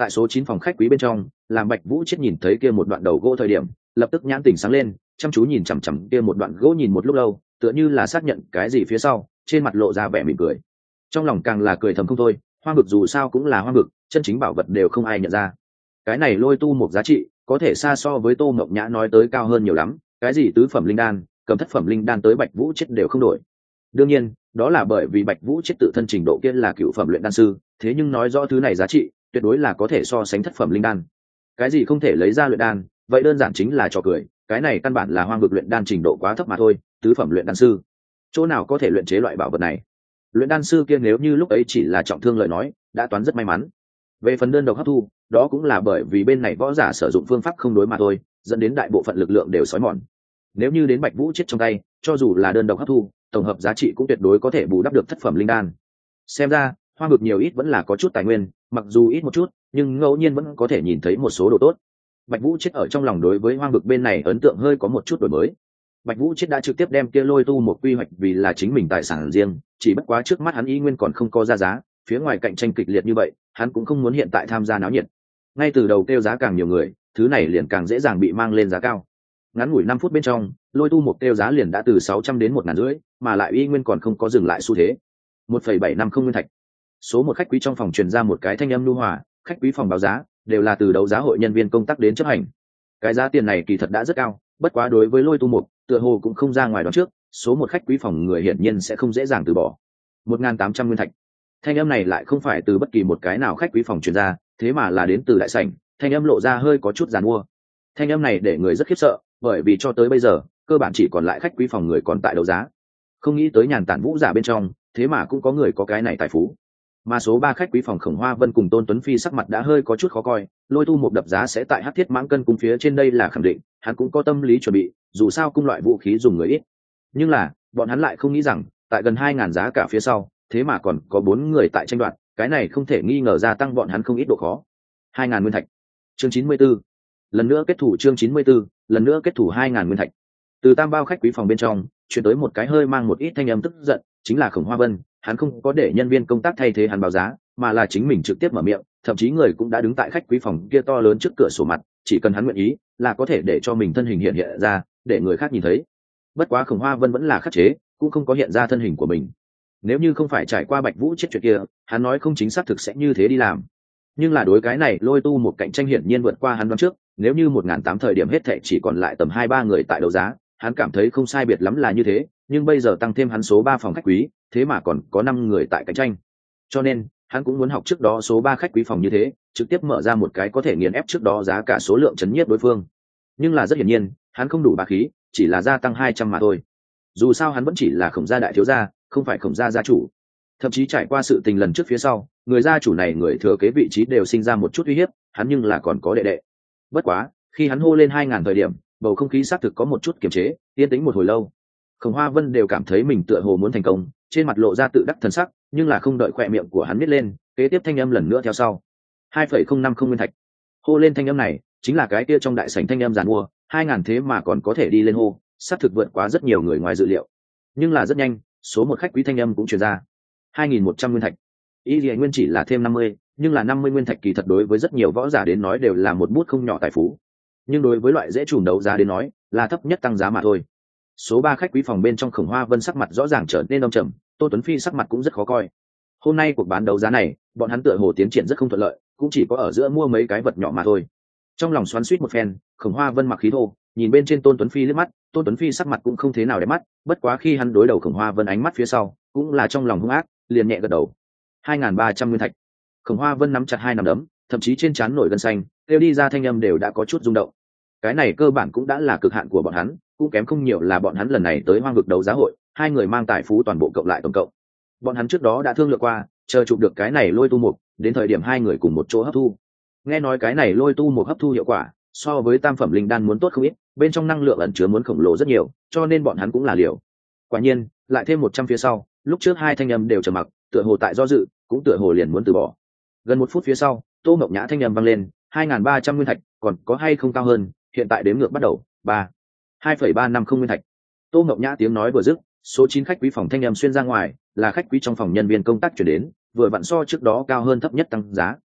tại số chín phòng khách quý bên trong, làm Bạch Vũ Chết nhìn thấy kia một đoạn đầu gỗ thời điểm, lập tức nhãn tỉnh sáng lên, chăm chú nhìn chằm chằm kia một đoạn gỗ nhìn một lúc lâu, tựa như là xác nhận cái gì phía sau, trên mặt lộ ra vẻ mỉm cười. Trong lòng càng là cười thầm không thôi, hoang vực dù sao cũng là hoang vực, chân chính bảo vật đều không ai nhận ra. Cái này lôi tu một giá trị, có thể xa so với Tô Ngọc Nhã nói tới cao hơn nhiều lắm, cái gì tứ phẩm linh đan, cầm thất phẩm linh đan tới Bạch Vũ Chết đều không đổi. Đương nhiên, đó là bởi vì Bạch Vũ Chết tự thân trình độ kia là cựu phẩm luyện đan sư, thế nhưng nói rõ thứ này giá trị, tuyệt đối là có thể so sánh thất phẩm linh đan. Cái gì không thể lấy ra luyện đan, vậy đơn giản chính là trò cười, cái này căn bản là hoang vực luyện đan trình độ quá thấp mà thôi, tứ phẩm luyện đan sư, chỗ nào có thể luyện chế loại bảo vật này. Luyện đan sư kia nếu như lúc ấy chỉ là trọng thương lời nói, đã toán rất may mắn. Về phần đơn độc hấp thu, đó cũng là bởi vì bên này võ giả sử dụng phương pháp không đối mà thôi, dẫn đến đại bộ phận lực lượng đều xói mòn. Nếu như đến Bạch Vũ Chết trong tay, cho dù là đơn độc hấp thu, tổng hợp giá trị cũng tuyệt đối có thể bù đắp được thất phẩm linh đan. Xem ra hoang vực nhiều ít vẫn là có chút tài nguyên, mặc dù ít một chút, nhưng ngẫu nhiên vẫn có thể nhìn thấy một số đồ tốt. Bạch Vũ Chết ở trong lòng đối với hoang vực bên này ấn tượng hơi có một chút đổi mới. Bạch Vũ Chết đã trực tiếp đem kia lôi tu một quy hoạch vì là chính mình tài sản riêng, chỉ bất quá trước mắt hắn y nguyên còn không có ra giá, phía ngoài cạnh tranh kịch liệt như vậy, hắn cũng không muốn hiện tại tham gia náo nhiệt. Ngay từ đầu kêu giá càng nhiều người, thứ này liền càng dễ dàng bị mang lên giá cao. Ngắn ngủi năm phút bên trong, lôi tu một kêu giá liền đã từ sáu trăm đến một ngàn rưỡi, mà lại y nguyên còn không có dừng lại xu thế. một phẩy bảy năm không nguyên thạch. Số một khách quý trong phòng truyền ra một cái thanh âm nhu hòa, khách quý phòng báo giá đều là từ đấu giá hội nhân viên công tác đến chấp hành. Cái giá tiền này kỳ thật đã rất cao, bất quá đối với lôi tu một, tựa hồ cũng không ra ngoài đoán trước, số một khách quý phòng người hiển nhiên sẽ không dễ dàng từ bỏ. một nghìn tám trăm nguyên thạch. Thanh âm này lại không phải từ bất kỳ một cái nào khách quý phòng truyền ra, thế mà là đến từ đại sảnh, thanh âm lộ ra hơi có chút giàn mua. Thanh âm này để người rất khiếp sợ, bởi vì cho tới bây giờ, cơ bản chỉ còn lại khách quý phòng người còn tại đấu giá. Không nghĩ tới nhàn tản vũ giả bên trong, thế mà cũng có người có cái này tài phú. Mà số ba khách quý phòng Khổng Hoa Vân cùng Tôn Tuấn Phi sắc mặt đã hơi có chút khó coi, lôi tu một đập giá sẽ tại Hắc Thiết Mãng Cân cung phía trên đây là khẳng định, hắn cũng có tâm lý chuẩn bị, dù sao cung loại vũ khí dùng người ít. Nhưng là, bọn hắn lại không nghĩ rằng, tại gần hai ngàn giá cả phía sau, thế mà còn có bốn người tại tranh đoạt, cái này không thể nghi ngờ gia tăng bọn hắn không ít độ khó. hai ngàn nguyên thạch. Chương chín mươi 94. Lần nữa kết thủ chương chín mươi 94, lần nữa kết thủ hai ngàn nguyên thạch. Từ tam bao khách quý phòng bên trong, chuyển tới một cái hơi mang một ít thanh âm tức giận, chính là Khổng Hoa Vân, hắn không có để nhân viên công tác thay thế hắn báo giá, mà là chính mình trực tiếp mở miệng, thậm chí người cũng đã đứng tại khách quý phòng kia to lớn trước cửa sổ mặt, chỉ cần hắn nguyện ý, là có thể để cho mình thân hình hiện hiện ra, để người khác nhìn thấy. Bất quá Khổng Hoa Vân vẫn là khắc chế, cũng không có hiện ra thân hình của mình. Nếu như không phải trải qua Bạch Vũ Chết chuyện kia, hắn nói không chính xác thực sẽ như thế đi làm. Nhưng là đối cái này lôi tu một cạnh tranh hiển nhiên vượt qua hắn đoán trước, nếu như một ngàn tám thời điểm hết thệ chỉ còn lại tầm hai ba người tại đấu giá, hắn cảm thấy không sai biệt lắm là như thế, nhưng bây giờ tăng thêm hắn số ba phòng khách quý, thế mà còn có năm người tại cạnh tranh. Cho nên, hắn cũng muốn học trước đó số ba khách quý phòng như thế, trực tiếp mở ra một cái có thể nghiền ép trước đó giá cả số lượng chấn nhiếp đối phương. Nhưng là rất hiển nhiên, hắn không đủ bá khí, chỉ là gia tăng hai trăm mà thôi. Dù sao hắn vẫn chỉ là Khổng gia đại thiếu gia, không phải Khổng gia gia chủ. Thậm chí trải qua sự tình lần trước phía sau, người gia chủ này người thừa kế vị trí đều sinh ra một chút uy hiếp, hắn nhưng là còn có đệ đệ. Bất quá, khi hắn hô lên hai ngàn thời điểm, bầu không khí xác thực có một chút kiềm chế, yên tĩnh một hồi lâu. Khổng Hoa Vân đều cảm thấy mình tựa hồ muốn thành công, trên mặt lộ ra tự đắc thần sắc, nhưng là không đợi khóe miệng của hắn nít lên, kế tiếp thanh âm lần nữa theo sau. hai phẩy không năm không nguyên thạch. Hô lên thanh âm này, chính là cái kia trong đại sảnh thanh âm giàn mua, hai ngàn thế mà còn có thể đi lên hô, xác thực vượt quá rất nhiều người ngoài dự liệu. Nhưng là rất nhanh, số một khách quý thanh âm cũng truyền ra. hai nghìn một trăm nguyên thạch. Ý Liễu Nguyên chỉ là thêm năm mươi, nhưng là năm mươi nguyên thạch kỳ thật đối với rất nhiều võ giả đến nói đều là một bút không nhỏ tài phú. Nhưng đối với loại dễ trùm đấu giá đến nói, là thấp nhất tăng giá mà thôi. Số ba khách quý phòng bên trong Khổng Hoa Vân sắc mặt rõ ràng trở nên âm trầm, Tô Tuấn Phi sắc mặt cũng rất khó coi. Hôm nay cuộc bán đấu giá này, bọn hắn tựa hồ tiến triển rất không thuận lợi, cũng chỉ có ở giữa mua mấy cái vật nhỏ mà thôi. Trong lòng xoắn xuýt một phen, Khổng Hoa Vân mặc khí thô, nhìn bên trên Tôn Tuấn Phi liếc mắt, Tôn Tuấn Phi sắc mặt cũng không thế nào đẹp mắt, bất quá khi hắn đối đầu Khổng Hoa Vân ánh mắt phía sau, cũng là trong lòng hung ác, liền nhẹ gật đầu. hai nghìn ba trăm nguyên thạch. Khổng Hoa Vân nắm chặt hai nắm đấm, thậm chí trên trán nổi gân xanh, kêu đi ra thanh âm đều đã có chút rung động. Cái này cơ bản cũng đã là cực hạn của bọn hắn, cũng kém không nhiều là bọn hắn lần này tới hoang vực đấu giá hội, hai người mang tài phú toàn bộ cộng lại tổng cộng. Bọn hắn trước đó đã thương lượng qua, chờ chụp được cái này lôi tu mục, đến thời điểm hai người cùng một chỗ hấp thu. Nghe nói cái này lôi tu mục hấp thu hiệu quả, so với tam phẩm linh đan muốn tốt không ít, bên trong năng lượng ẩn chứa muốn khổng lồ rất nhiều, cho nên bọn hắn cũng là liều. Quả nhiên, lại thêm một trăm phía sau, lúc trước hai thanh âm đều trầm mặc, tựa hồ tại do dự, cũng tựa hồ liền muốn từ bỏ. Gần một phút phía sau, Tô Ngọc Nhã thanh âm vang lên, hai nghìn ba trăm nguyên thạch, còn có hay không cao hơn, hiện tại đếm ngược bắt đầu, ba hai phẩy ba năm không nguyên thạch. Tô Ngọc Nhã tiếng nói vừa dứt, số chín khách quý phòng thanh âm xuyên ra ngoài, là khách quý trong phòng nhân viên công tác chuyển đến, vừa vặn so trước đó cao hơn thấp nhất tăng giá.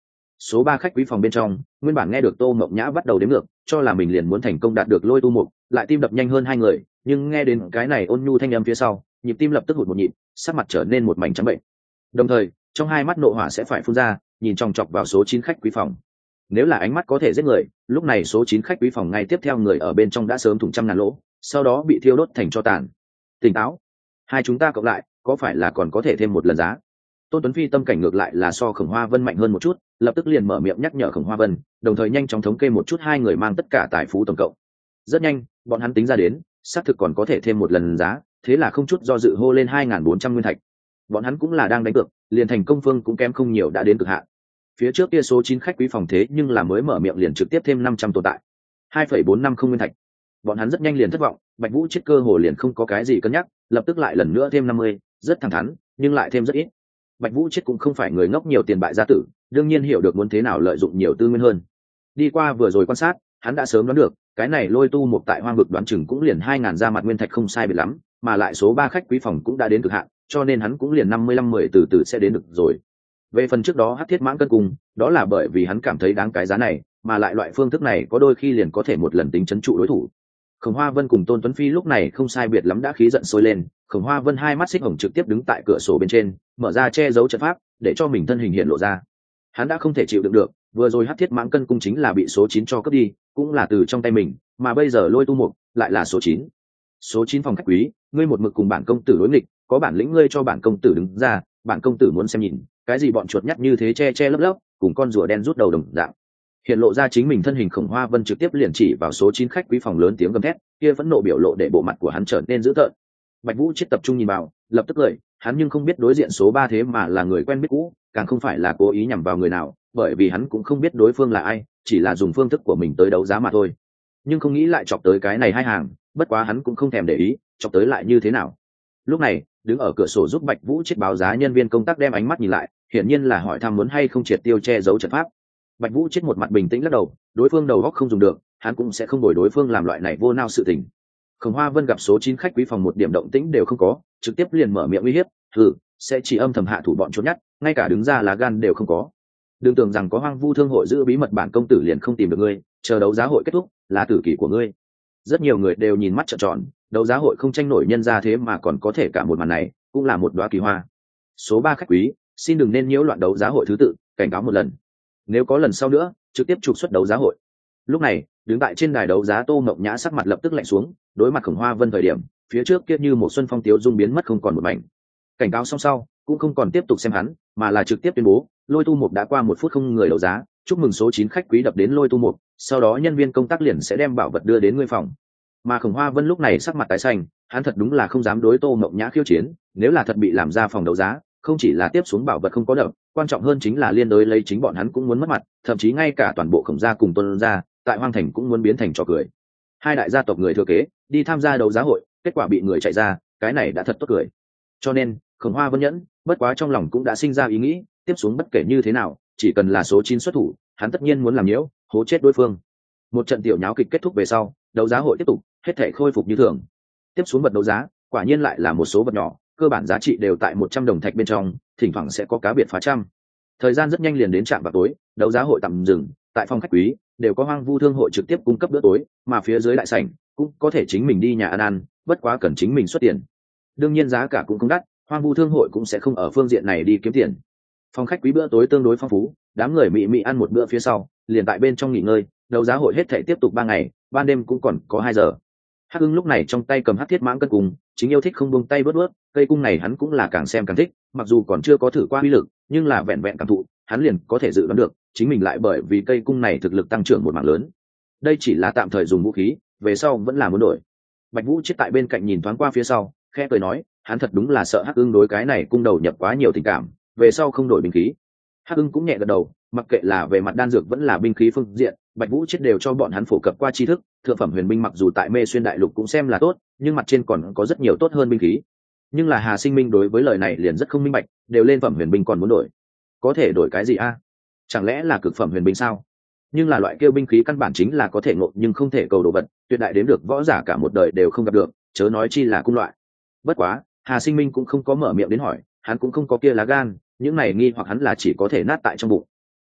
Số ba khách quý phòng bên trong, nguyên bản nghe được Tô Mộng Nhã bắt đầu đếm ngược, cho là mình liền muốn thành công đạt được lôi tu mục, lại tim đập nhanh hơn hai người, nhưng nghe đến cái này ôn nhu thanh âm phía sau, nhịp tim lập tức hụt một nhịp, sắc mặt trở nên một mảnh trắng bệnh. Đồng thời, trong hai mắt nộ hỏa sẽ phải phun ra, nhìn chòng chọc vào số chín khách quý phòng. Nếu là ánh mắt có thể giết người, lúc này số chín khách quý phòng ngay tiếp theo người ở bên trong đã sớm thủng trăm ngàn lỗ, sau đó bị thiêu đốt thành tro tàn. Tỉnh táo, hai chúng ta cộng lại, có phải là còn có thể thêm một lần giá? Tôn Tuấn Phi tâm cảnh ngược lại là so Khổng Hoa Vân mạnh hơn một chút, lập tức liền mở miệng nhắc nhở Khổng Hoa Vân, đồng thời nhanh chóng thống kê một chút hai người mang tất cả tài phú tổng cộng. Rất nhanh, bọn hắn tính ra đến, xác thực còn có thể thêm một lần giá, thế là không chút do dự hô lên hai nghìn bốn trăm nguyên thạch. Bọn hắn cũng là đang đánh cược, liền thành công phương cũng kém không nhiều đã đến cực hạn. Phía trước kia số chín khách quý phòng thế nhưng là mới mở miệng liền trực tiếp thêm năm trăm tồn tại. hai phẩy bốn năm không nguyên thạch. Bọn hắn rất nhanh liền thất vọng, Bạch Vũ chết cơ hồ liền không có cái gì cân nhắc, lập tức lại lần nữa thêm năm mươi, rất thẳng thắn, nhưng lại thêm rất ít. Bạch Vũ chết cũng không phải người ngốc nhiều tiền bại gia tử, đương nhiên hiểu được muốn thế nào lợi dụng nhiều tư nguyên hơn. Đi qua vừa rồi quan sát, hắn đã sớm đoán được, cái này lôi tu một tại hoang vực đoán chừng cũng liền hai ngàn ra mặt nguyên thạch không sai biệt lắm, mà lại số ba khách quý phòng cũng đã đến cực hạn, cho nên hắn cũng liền năm mươi lăm mười từ từ sẽ đến được rồi. Về phần trước đó Hắc Thiết Mãng cân cùng, đó là bởi vì hắn cảm thấy đáng cái giá này, mà lại loại phương thức này có đôi khi liền có thể một lần tính trấn trụ đối thủ. Khổng Hoa Vân cùng Tôn Tuấn Phi lúc này không sai biệt lắm đã khí giận sôi lên, Khổng Hoa Vân hai mắt xích hồng trực tiếp đứng tại cửa sổ bên trên, mở ra che giấu trận pháp, để cho mình thân hình hiện lộ ra. Hắn đã không thể chịu đựng được, vừa rồi Hắc Thiết Mãng cân cung chính là bị số chín cho cướp đi, cũng là từ trong tay mình, mà bây giờ lôi tu mục lại là số chín. Số chín phòng khách quý, ngươi một mực cùng bản công tử đối nghịch, có bản lĩnh ngươi cho bản công tử đứng ra, bản công tử muốn xem nhìn, cái gì bọn chuột nhắt như thế che che lấp lấp, cùng con rùa đen rút đầu đồng dạng. Hiện lộ ra chính mình thân hình Khổng Hoa Vân trực tiếp liền chỉ vào số chín khách quý phòng lớn tiếng gầm thét, kia phẫn nộ biểu lộ để bộ mặt của hắn trở nên dữ tợn. Bạch Vũ chết tập trung nhìn vào, lập tức cười, hắn nhưng không biết đối diện số ba thế mà là người quen biết cũ, càng không phải là cố ý nhằm vào người nào, bởi vì hắn cũng không biết đối phương là ai, chỉ là dùng phương thức của mình tới đấu giá mà thôi. Nhưng không nghĩ lại chọc tới cái này hai hàng, bất quá hắn cũng không thèm để ý, chọc tới lại như thế nào. Lúc này, đứng ở cửa sổ giúp Bạch Vũ chết báo giá nhân viên công tác đem ánh mắt nhìn lại, hiển nhiên là hỏi thăm muốn hay không triệt tiêu che giấu trận pháp. Bạch Vũ chết một mặt bình tĩnh lắc đầu, đối phương đầu óc không dùng được, hắn cũng sẽ không bồi đối phương làm loại này vô nao sự tình. Khổng Hoa Vân gặp số chín khách quý phòng một điểm động tĩnh đều không có, trực tiếp liền mở miệng uy hiếp, "Hừ, sẽ chỉ âm thầm hạ thủ bọn trốn nhát, ngay cả đứng ra lá gan đều không có. Đừng tưởng rằng có Hoang Vu Thương hội giữ bí mật bản công tử liền không tìm được ngươi, chờ đấu giá hội kết thúc, là tử kỷ của ngươi." Rất nhiều người đều nhìn mắt trợn tròn, đấu giá hội không tranh nổi nhân ra thế mà còn có thể cả một màn này, cũng là một đóa kỳ hoa. Số ba khách quý, xin đừng nên nhiễu loạn đấu giá hội thứ tự, cảnh cáo một lần. Nếu có lần sau nữa, trực tiếp trục xuất đấu giá hội. Lúc này, đứng tại trên đài đấu giá Tô Mộng Nhã sắc mặt lập tức lạnh xuống, đối mặt Khổng Hoa Vân thời điểm, phía trước kia như một xuân phong tiếu dung biến mất không còn một mảnh. Cảnh cáo xong sau, cũng không còn tiếp tục xem hắn, mà là trực tiếp tuyên bố, lôi tu mục đã qua một phút không người đấu giá, chúc mừng số chín khách quý đập đến lôi tu mục, sau đó nhân viên công tác liền sẽ đem bảo vật đưa đến ngươi phòng. Mà Khổng Hoa Vân lúc này sắc mặt tái xanh, hắn thật đúng là không dám đối Tô Mộng Nhã khiêu chiến, nếu là thật bị làm ra phòng đấu giá, không chỉ là tiếp xuống bảo vật không có đập, quan trọng hơn chính là liên đối lấy chính bọn hắn cũng muốn mất mặt, thậm chí ngay cả toàn bộ Khổng gia cùng Tôn gia, tại Hoang Thành cũng muốn biến thành trò cười. Hai đại gia tộc người thừa kế đi tham gia đấu giá hội, kết quả bị người chạy ra, cái này đã thật tốt cười. Cho nên, Khổng Hoa Vân nhẫn, bất quá trong lòng cũng đã sinh ra ý nghĩ, tiếp xuống bất kể như thế nào, chỉ cần là số chín xuất thủ, hắn tất nhiên muốn làm nhiễu, hố chết đối phương. Một trận tiểu nháo kịch kết thúc về sau, đấu giá hội tiếp tục, hết thảy khôi phục như thường. Tiếp xuống vật đấu giá, quả nhiên lại là một số vật nhỏ, cơ bản giá trị đều tại một trăm đồng thạch bên trong, thỉnh thoảng sẽ có cá biệt phá trăm. Thời gian rất nhanh liền đến trạm vào tối, đấu giá hội tạm dừng, tại phòng khách quý đều có Hoang Vu Thương hội trực tiếp cung cấp bữa tối, mà phía dưới đại sảnh cũng có thể chính mình đi nhà ăn ăn, bất quá cần chính mình xuất tiền. Đương nhiên giá cả cũng không đắt, Hoang Vu Thương hội cũng sẽ không ở phương diện này đi kiếm tiền. Phòng khách quý bữa tối tương đối phong phú, đám người mị mị ăn một bữa phía sau, liền tại bên trong nghỉ ngơi, đấu giá hội hết thảy tiếp tục ba ngày, ban đêm cũng còn có hai giờ. Hắc Ưng lúc này trong tay cầm Hắc Thiết Mãng cân cung, chính yêu thích không buông tay bớt bớt, cây cung này hắn cũng là càng xem càng thích, mặc dù còn chưa có thử qua uy lực, nhưng là vẹn vẹn cảm thụ, hắn liền có thể dự đoán được, chính mình lại bởi vì cây cung này thực lực tăng trưởng một mảng lớn. Đây chỉ là tạm thời dùng vũ khí, về sau vẫn là muốn đổi. Bạch Vũ chết tại bên cạnh nhìn thoáng qua phía sau, khẽ cười nói, hắn thật đúng là sợ Hắc Ưng đối cái này cung đầu nhập quá nhiều tình cảm, về sau không đổi binh khí. Hắc Ưng cũng nhẹ gật đầu, mặc kệ là về mặt đan dược vẫn là binh khí phương diện, Bạch Vũ chết đều cho bọn hắn phổ cập qua tri thức, thượng phẩm huyền binh mặc dù tại Mê Xuyên đại lục cũng xem là tốt, nhưng mặt trên còn có rất nhiều tốt hơn binh khí. Nhưng là Hà Sinh Minh đối với lời này liền rất không minh bạch, đều lên phẩm huyền binh còn muốn đổi, có thể đổi cái gì a? Chẳng lẽ là cực phẩm huyền binh sao? Nhưng là loại kêu binh khí căn bản chính là có thể ngộ nhưng không thể cầu đồ vật, tuyệt đại đến được võ giả cả một đời đều không gặp được, chớ nói chi là cung loại. Bất quá, Hà Sinh Minh cũng không có mở miệng đến hỏi, hắn cũng không có kia lá gan, những này nghi hoặc hắn là chỉ có thể nát tại trong bụng.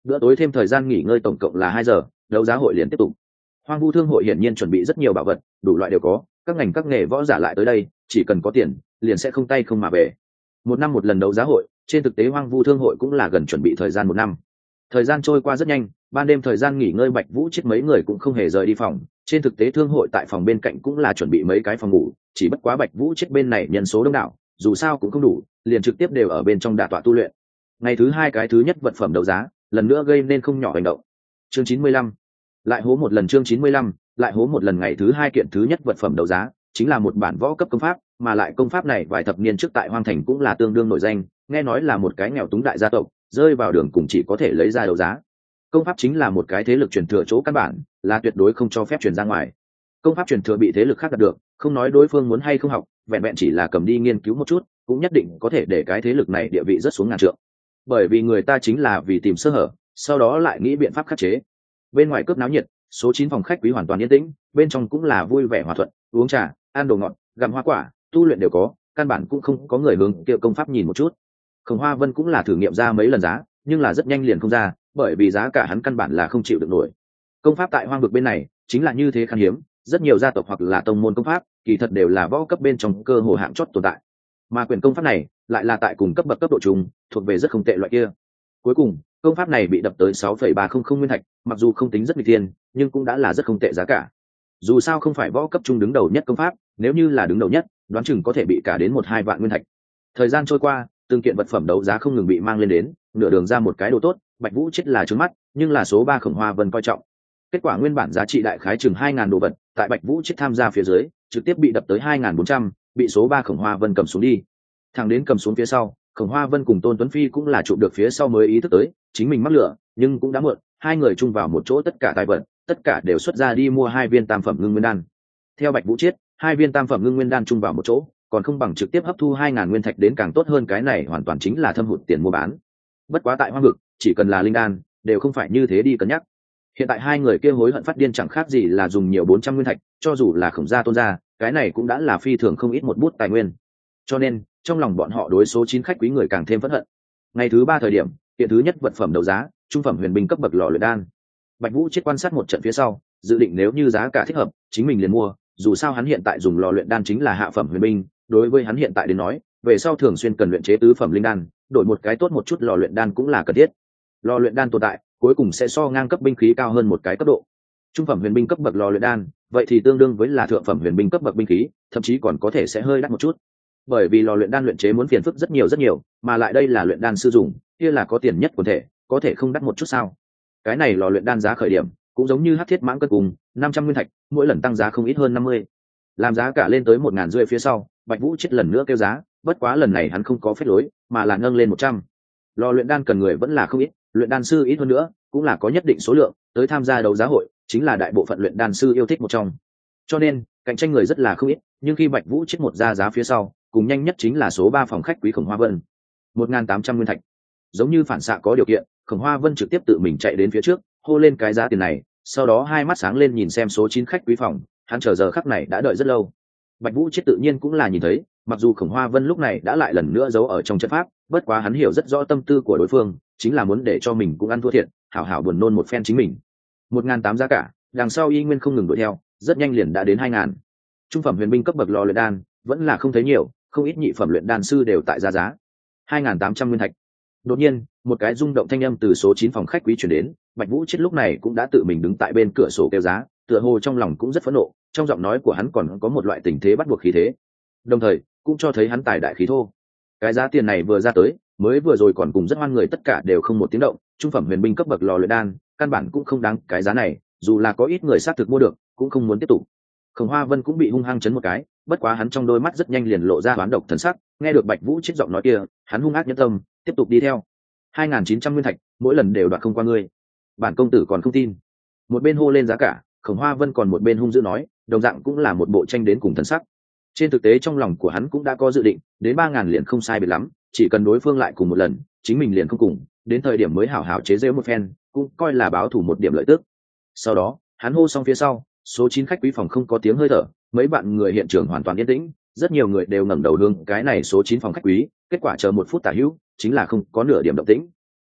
bữa tối thêm thời gian nghỉ ngơi tổng cộng là hai giờ, đấu giá hội liền tiếp tục. Hoang vu thương hội hiển nhiên chuẩn bị rất nhiều bảo vật, đủ loại đều có, các ngành các nghề võ giả lại tới đây, chỉ cần có tiền liền sẽ không tay không mà về. Một năm một lần đấu giá hội, trên thực tế hoang vu thương hội cũng là gần chuẩn bị thời gian một năm. Thời gian trôi qua rất nhanh, ban đêm thời gian nghỉ ngơi Bạch Vũ chết mấy người cũng không hề rời đi phòng. Trên thực tế thương hội tại phòng bên cạnh cũng là chuẩn bị mấy cái phòng ngủ, chỉ bất quá Bạch Vũ chết bên này nhân số đông đảo, dù sao cũng không đủ, liền trực tiếp đều ở bên trong đả tọa tu luyện. Ngày thứ hai cái thứ nhất vật phẩm đấu giá, lần nữa gây nên không nhỏ hành động. Chương chín mươi lăm, lại hố một lần. Chương chín mươi lăm, lại hố một lần. Ngày thứ hai kiện thứ nhất vật phẩm đấu giá chính là một bản võ cấp công pháp, mà lại công pháp này vài thập niên trước tại Hoang Thành cũng là tương đương nổi danh, nghe nói là một cái nghèo túng đại gia tộc rơi vào đường cùng chỉ có thể lấy ra đấu giá. Công pháp chính là một cái thế lực truyền thừa chỗ căn bản, là tuyệt đối không cho phép truyền ra ngoài. Công pháp truyền thừa bị thế lực khác đạt được, không nói đối phương muốn hay không học, vẹn vẹn chỉ là cầm đi nghiên cứu một chút, cũng nhất định có thể để cái thế lực này địa vị rất xuống ngàn trượng. Bởi vì người ta chính là vì tìm sơ hở, sau đó lại nghĩ biện pháp khắc chế. Bên ngoài cướp náo nhiệt, số chín phòng khách quý hoàn toàn yên tĩnh, bên trong cũng là vui vẻ hòa thuận, uống trà, ăn đồ ngọt, gặm hoa quả, tu luyện đều có, căn bản cũng không có người hướng kia công pháp nhìn một chút. Khổng Hoa Vân cũng là thử nghiệm ra mấy lần giá, nhưng là rất nhanh liền không ra, bởi vì giá cả hắn căn bản là không chịu được nổi. Công pháp tại hoang vực bên này chính là như thế khan hiếm, rất nhiều gia tộc hoặc là tông môn công pháp kỳ thật đều là võ cấp bên trong cơ hồ hạng chót tồn tại, mà quyền công pháp này lại là tại cùng cấp bậc cấp độ trùng, thuộc về rất không tệ loại kia. Cuối cùng công pháp này bị đập tới sáu phẩy ba không không nguyên thạch, mặc dù không tính rất nguy thiên, nhưng cũng đã là rất không tệ giá cả. Dù sao không phải võ cấp trung đứng đầu nhất công pháp, nếu như là đứng đầu nhất, đoán chừng có thể bị cả đến một hai vạn nguyên thạch. Thời gian trôi qua, từng kiện vật phẩm đấu giá không ngừng bị mang lên đến, nửa đường ra một cái đồ tốt, Bạch Vũ chết là trướng mắt, nhưng là số ba Khổng Hoa Vân coi trọng. Kết quả nguyên bản giá trị đại khái chừng hai ngàn đồ vật, tại Bạch Vũ chết tham gia phía dưới, trực tiếp bị đập tới hai ngàn bốn trăm, bị số ba Khổng Hoa Vân cầm xuống đi. Thằng đến cầm xuống phía sau, Khổng Hoa Vân cùng Tôn Tuấn Phi cũng là chụp được phía sau mới ý thức tới, chính mình mắc lửa, nhưng cũng đã muộn, hai người chung vào một chỗ tất cả tài vật, tất cả đều xuất ra đi mua hai viên tam phẩm ngưng nguyên đan. Theo Bạch Vũ chết, hai viên tam phẩm ngưng nguyên đan chung vào một chỗ, còn không bằng trực tiếp hấp thu hai ngàn nguyên thạch đến càng tốt hơn, cái này hoàn toàn chính là thâm hụt tiền mua bán. Bất quá tại hoang vực, chỉ cần là linh đan, đều không phải như thế đi cân nhắc. Hiện tại hai người kia hối hận phát điên chẳng khác gì là dùng nhiều bốn trăm nguyên thạch, cho dù là Khổng gia Tôn gia, cái này cũng đã là phi thường không ít một bút tài nguyên. Cho nên, trong lòng bọn họ đối số chín khách quý người càng thêm phẫn hận. Ngày thứ ba thời điểm, kiện thứ nhất vật phẩm đấu giá, trung phẩm huyền binh cấp bậc lò luyện đan. Bạch Vũ chết quan sát một trận phía sau, dự định nếu như giá cả thích hợp, chính mình liền mua, dù sao hắn hiện tại dùng lò luyện đan chính là hạ phẩm huyền binh, đối với hắn hiện tại đến nói, về sau thường xuyên cần luyện chế tứ phẩm linh đan, đổi một cái tốt một chút lò luyện đan cũng là cần thiết. Lò luyện đan tồn tại, cuối cùng sẽ so ngang cấp binh khí cao hơn một cái cấp độ. Trung phẩm huyền binh cấp bậc lò luyện đan, vậy thì tương đương với là thượng phẩm huyền binh cấp bậc binh khí, thậm chí còn có thể sẽ hơi đắt một chút. Bởi vì lò luyện đan luyện chế muốn phiền phức rất nhiều rất nhiều, mà lại đây là luyện đan sư dùng, kia là có tiền nhất quần thể, có thể không đắt một chút sao? Cái này lò luyện đan giá khởi điểm cũng giống như Hắc Thiết Mãng cân cùng, năm trăm nguyên thạch, mỗi lần tăng giá không ít hơn năm mươi. Làm giá cả lên tới một ngàn rưỡi phía sau, Bạch Vũ chết lần nữa kêu giá, bất quá lần này hắn không có phép lối, mà là nâng lên một trăm. Lò luyện đan cần người vẫn là không ít, luyện đan sư ít hơn nữa, cũng là có nhất định số lượng, tới tham gia đấu giá hội, chính là đại bộ phận luyện đan sư yêu thích một trong. Cho nên, cạnh tranh người rất là không ít, nhưng khi Bạch Vũ chết một ra giá phía sau, cùng nhanh nhất chính là số ba phòng khách quý Khổng Hoa Vân. một nghìn tám trăm nguyên thạch. Giống như phản xạ có điều kiện, Khổng Hoa Vân trực tiếp tự mình chạy đến phía trước, hô lên cái giá tiền này, sau đó hai mắt sáng lên nhìn xem số chín khách quý phòng, hắn chờ giờ khắc này đã đợi rất lâu. Bạch Vũ chết tự nhiên cũng là nhìn thấy, mặc dù Khổng Hoa Vân lúc này đã lại lần nữa giấu ở trong trận pháp, bất quá hắn hiểu rất rõ tâm tư của đối phương, chính là muốn để cho mình cũng ăn thua thiệt, hảo hảo buồn nôn một phen chính mình. một nghìn tám giá cả, đằng sau y nguyên không ngừng đuổi theo, rất nhanh liền đã đến hai ngàn. Trung phẩm huyền binh cấp bậc lò luyện đan, vẫn là không thấy nhiều, không ít nhị phẩm luyện đan sư đều tại giá giá hai nghìn tám trăm nguyên thạch. Đột nhiên, một cái rung động thanh âm từ số chín phòng khách quý truyền đến, Bạch Vũ chết lúc này cũng đã tự mình đứng tại bên cửa sổ kêu giá, tựa hồ trong lòng cũng rất phẫn nộ, trong giọng nói của hắn còn có một loại tình thế bắt buộc khí thế, đồng thời cũng cho thấy hắn tài đại khí thô. Cái giá tiền này vừa ra tới, mới vừa rồi còn cùng rất hoan người tất cả đều không một tiếng động, trung phẩm huyền binh cấp bậc lò luyện đan, căn bản cũng không đáng cái giá này, dù là có ít người xác thực mua được, cũng không muốn tiếp tục. Khổng Hoa Vân cũng bị hung hăng chấn một cái, bất quá hắn trong đôi mắt rất nhanh liền lộ ra oán độc thần sắc, nghe được Bạch Vũ chết giọng nói kia, hắn hung ác nhẫn tâm, tiếp tục đi theo. hai nghìn chín trăm nguyên thạch, mỗi lần đều đoạt không qua ngươi. Bản công tử còn không tin. Một bên hô lên giá cả, Khổng Hoa Vân còn một bên hung dữ nói, đồng dạng cũng là một bộ tranh đến cùng thần sắc. Trên thực tế trong lòng của hắn cũng đã có dự định, đến ba ngàn liền không sai biệt lắm, chỉ cần đối phương lại cùng một lần, chính mình liền không cùng, đến thời điểm mới hảo hảo chế giễu một phen, cũng coi là báo thủ một điểm lợi tức. Sau đó, hắn hô xong phía sau, số chín khách quý phòng không có tiếng hơi thở, mấy bạn người hiện trường hoàn toàn yên tĩnh, rất nhiều người đều ngẩng đầu hướng cái này số chín phòng khách quý, kết quả chờ một phút tả hữu, chính là không có nửa điểm động tĩnh.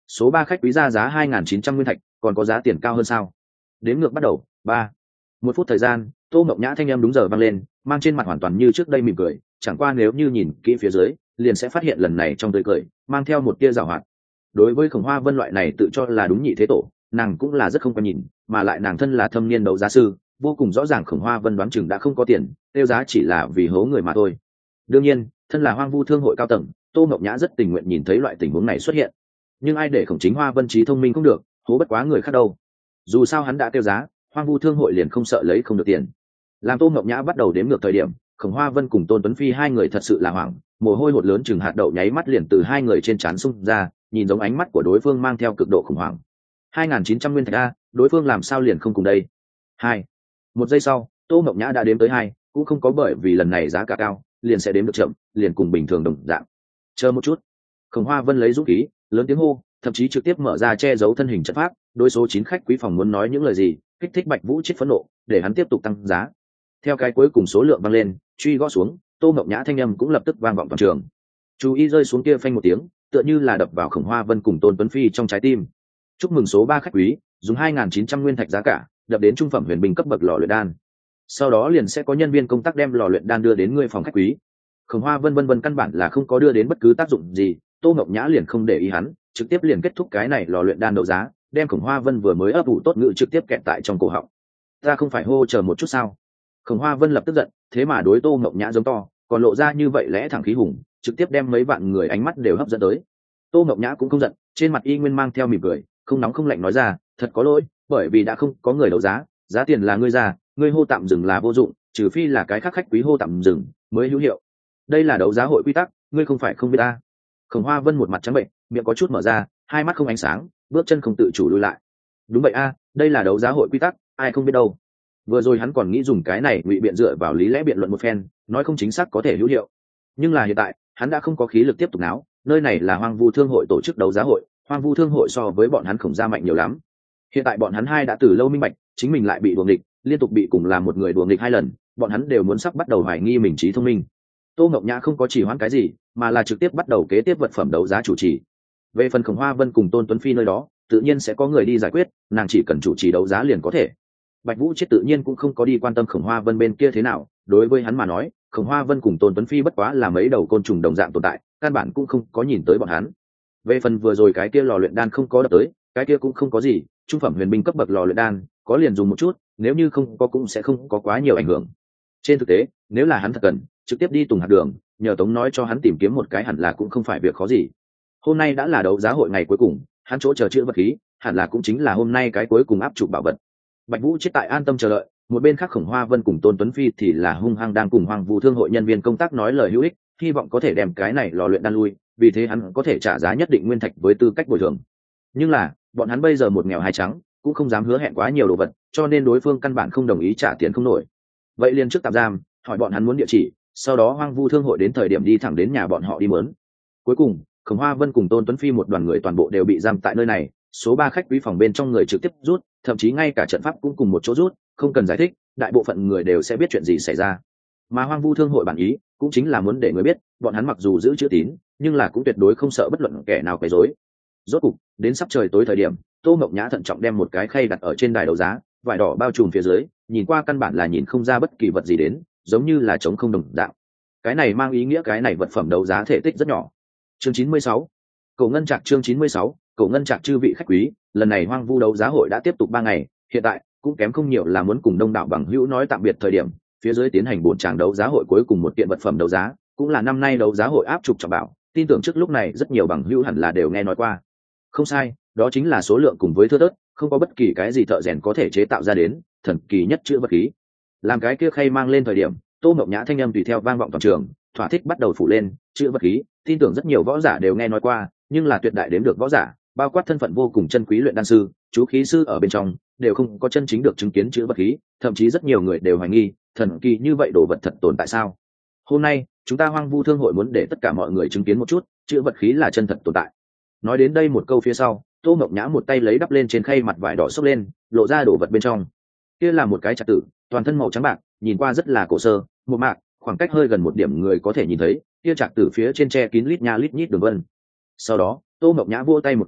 số ba khách quý ra giá hai nghìn chín trăm nguyên thạch, còn có giá tiền cao hơn sao? Đếm ngược bắt đầu. Ba. Một phút thời gian, Tô Mộng Nhã thanh âm đúng giờ vang lên, mang trên mặt hoàn toàn như trước đây mỉm cười, chẳng qua nếu như nhìn kỹ phía dưới liền sẽ phát hiện lần này trong tươi cười mang theo một tia giảo hoạt. Đối với Khổng Hoa Vân loại này tự cho là đúng nhị thế tổ, nàng cũng là rất không quen nhìn, mà lại nàng thân là thâm niên đấu giá sư, vô cùng rõ ràng Khổng Hoa Vân đoán chừng đã không có tiền, tiêu giá chỉ là vì hố người mà thôi. Đương nhiên, thân là Hoang Vu Thương hội cao tầng, Tô Mộng Nhã rất tình nguyện nhìn thấy loại tình huống này xuất hiện. Nhưng ai để Khổng Chính Hoa Vân trí thông minh cũng được, hố bất quá người khác đâu. Dù sao hắn đã tiêu giá, Hoang Vu Thương hội liền không sợ lấy không được tiền. Làm Tô Mộng Nhã bắt đầu đếm ngược thời điểm, Khổng Hoa Vân cùng Tôn Tuấn Phi hai người thật sự là hoảng, mồ hôi hột lớn chừng hạt đậu nháy mắt liền từ hai người trên trán xung ra, nhìn giống ánh mắt của đối phương mang theo cực độ khủng hoảng. hai nghìn chín trăm nguyên thạch a, đối phương làm sao liền không cùng đây? Hai. Một giây sau, Tô Mộng Nhã đã đếm tới hai, cũng không có bởi vì lần này giá cả cao, liền sẽ đếm được chậm, liền cùng bình thường đồng dạng. Chờ một chút. Khổng Hoa Vân lấy dũng khí, lớn tiếng hô, thậm chí trực tiếp mở ra che giấu thân hình trận pháp, đối số chín khách quý phòng muốn nói những lời gì, kích thích Bạch Vũ chết phẫn nộ, để hắn tiếp tục tăng giá. Theo cái cuối cùng số lượng vang lên, truy gõ xuống, Tô Mộng Nhã thanh âm cũng lập tức vang vọng toàn trường. Chú ý rơi xuống kia phanh một tiếng, tựa như là đập vào Khổng Hoa Vân cùng Tôn Tuấn Phi trong trái tim. Chúc mừng số ba khách quý, dùng hai nghìn chín trăm nguyên thạch giá cả, đập đến trung phẩm huyền binh cấp bậc lò luyện đan. Sau đó liền sẽ có nhân viên công tác đem lò luyện đan đưa đến ngươi phòng khách quý. Khổng Hoa Vân vân vân căn bản là không có đưa đến bất cứ tác dụng gì, Tô Mộng Nhã liền không để ý hắn, trực tiếp liền kết thúc cái này lò luyện đan đấu giá, đem Khổng Hoa Vân vừa mới ấp ủ tốt ngữ trực tiếp kẹt tại trong cổ họng. Ta không phải hô chờ một chút sao? Khổng Hoa Vân lập tức giận, thế mà đối Tô Mộng Nhã giống to, còn lộ ra như vậy lẽ thẳng khí hùng, trực tiếp đem mấy vạn người ánh mắt đều hấp dẫn tới. Tô Mộng Nhã cũng không giận, trên mặt y nguyên mang theo mỉm cười, không nóng không lạnh nói ra, thật có lỗi, bởi vì đã không có người đấu giá, giá tiền là ngươi ra, ngươi hô tạm dừng là vô dụng, trừ phi là cái khác khách quý hô tạm dừng mới hữu hiệu. Đây là đấu giá hội quy tắc, ngươi không phải không biết ta. Khổng Hoa Vân một mặt trắng bệnh, miệng có chút mở ra, hai mắt không ánh sáng, bước chân không tự chủ lùi lại. Đúng vậy a, đây là đấu giá hội quy tắc, ai không biết đâu. Vừa rồi hắn còn nghĩ dùng cái này ngụy biện dựa vào lý lẽ biện luận một phen, nói không chính xác có thể hữu hiệu. Nhưng là hiện tại, hắn đã không có khí lực tiếp tục náo, nơi này là Hoang Vu Thương hội tổ chức đấu giá hội, Hoang Vu Thương hội so với bọn hắn Khổng gia mạnh nhiều lắm. Hiện tại bọn hắn hai đã từ lâu minh bạch, chính mình lại bị đuổi nghịch, liên tục bị cùng làm một người đuổi nghịch hai lần, bọn hắn đều muốn sắp bắt đầu hoài nghi mình trí thông minh. Tô Ngọc Nhã không có chỉ hoãn cái gì, mà là trực tiếp bắt đầu kế tiếp vật phẩm đấu giá chủ trì. Về phần Khổng Hoa Vân cùng Tôn Tuấn Phi nơi đó, tự nhiên sẽ có người đi giải quyết, nàng chỉ cần chủ trì đấu giá liền có thể. Bạch Vũ Chết tự nhiên cũng không có đi quan tâm Khổng Hoa Vân bên kia thế nào, đối với hắn mà nói, Khổng Hoa Vân cùng Tôn Tuấn Phi bất quá là mấy đầu côn trùng đồng dạng tồn tại, căn bản cũng không có nhìn tới bọn hắn. Về phần vừa rồi cái kia lò luyện đan không có đập tới, cái kia cũng không có gì, trung phẩm huyền binh cấp bậc lò luyện đan, có liền dùng một chút, nếu như không có cũng sẽ không có quá nhiều ảnh hưởng. Trên thực tế, nếu là hắn thật cần, trực tiếp đi Tùng Hạt Đường, nhờ Tống nói cho hắn tìm kiếm một cái hẳn là cũng không phải việc khó gì. Hôm nay đã là đấu giá hội ngày cuối cùng, hắn chỗ chờ chữ vật khí, hẳn là cũng chính là hôm nay cái cuối cùng áp chụp bảo vật. Bạch Vũ Chết tại an tâm chờ đợi, một bên khác Khổng Hoa Vân cùng Tôn Tuấn Phi thì là hung hăng đang cùng Hoang Vu Thương hội nhân viên công tác nói lời hữu ích, hy vọng có thể đem cái này lò luyện đan lui, vì thế hắn có thể trả giá nhất định nguyên thạch với tư cách bồi thường. Nhưng là, bọn hắn bây giờ một nghèo hai trắng, cũng không dám hứa hẹn quá nhiều đồ vật, cho nên đối phương căn bản không đồng ý trả tiền không nổi. Vậy liền trước tạm giam, hỏi bọn hắn muốn địa chỉ, sau đó Hoang Vu Thương hội đến thời điểm đi thẳng đến nhà bọn họ đi mớn. Cuối cùng, Khổng Hoa Vân cùng Tôn Tuấn Phi một đoàn người toàn bộ đều bị giam tại nơi này, số ba khách quý phòng bên trong người trực tiếp rút, thậm chí ngay cả trận pháp cũng cùng một chỗ rút, không cần giải thích, đại bộ phận người đều sẽ biết chuyện gì xảy ra. Mà Hoang Vu Thương hội bản ý cũng chính là muốn để người biết, bọn hắn mặc dù giữ chữ tín, nhưng là cũng tuyệt đối không sợ bất luận kẻ nào quấy rối. Rốt cục, đến sắp trời tối thời điểm, Tô Mộng Nhã thận trọng đem một cái khay đặt ở trên đài đấu giá, vải đỏ bao trùm phía dưới, nhìn qua căn bản là nhìn không ra bất kỳ vật gì đến, giống như là trống không đồng dạng. Cái này mang ý nghĩa cái này vật phẩm đấu giá thể tích rất nhỏ. Chương chín mươi sáu, Cổ Ngân Trạc chương chín mươi sáu, Cổ Ngân Trạc chư vị khách quý, lần này Hoang Vu đấu giá hội đã tiếp tục ba ngày, hiện tại cũng kém không nhiều là muốn cùng đông đảo bằng hữu nói tạm biệt thời điểm, phía dưới tiến hành bốn tràng đấu giá hội cuối cùng một kiện vật phẩm đấu giá, cũng là năm nay đấu giá hội áp trục trọng bảo, tin tưởng trước lúc này rất nhiều bằng hữu hẳn là đều nghe nói qua. Không sai, đó chính là số lượng cùng với thưa thớt, không có bất kỳ cái gì thợ rèn có thể chế tạo ra đến, thần kỳ nhất chữ vật khí. Làm cái kia khay mang lên thời điểm, Tô Mộng Nhã thanh âm tùy theo vang vọng toàn trường, thỏa thích bắt đầu phủ lên, chữ vật khí, tin tưởng rất nhiều võ giả đều nghe nói qua, nhưng là tuyệt đại đến được võ giả, bao quát thân phận vô cùng chân quý luyện đan sư, chú khí sư ở bên trong, đều không có chân chính được chứng kiến chữ vật khí, thậm chí rất nhiều người đều hoài nghi, thần kỳ như vậy đồ vật thật tồn tại sao? Hôm nay, chúng ta Hoang Vu Thương hội muốn để tất cả mọi người chứng kiến một chút, chữ vật khí là chân thật tồn tại. Nói đến đây một câu phía sau, Tô Mộng Nhã một tay lấy đắp lên trên khay mặt vải đỏ xốc lên, lộ ra đồ vật bên trong. Kia là một cái trạc tử, toàn thân màu trắng bạc, nhìn qua rất là cổ sơ, một mạc, khoảng cách hơi gần một điểm người có thể nhìn thấy, kia trạc tử phía trên tre kín lít nha lít nhít đường vân. Sau đó, Tô Mộng Nhã vỗ tay một cái,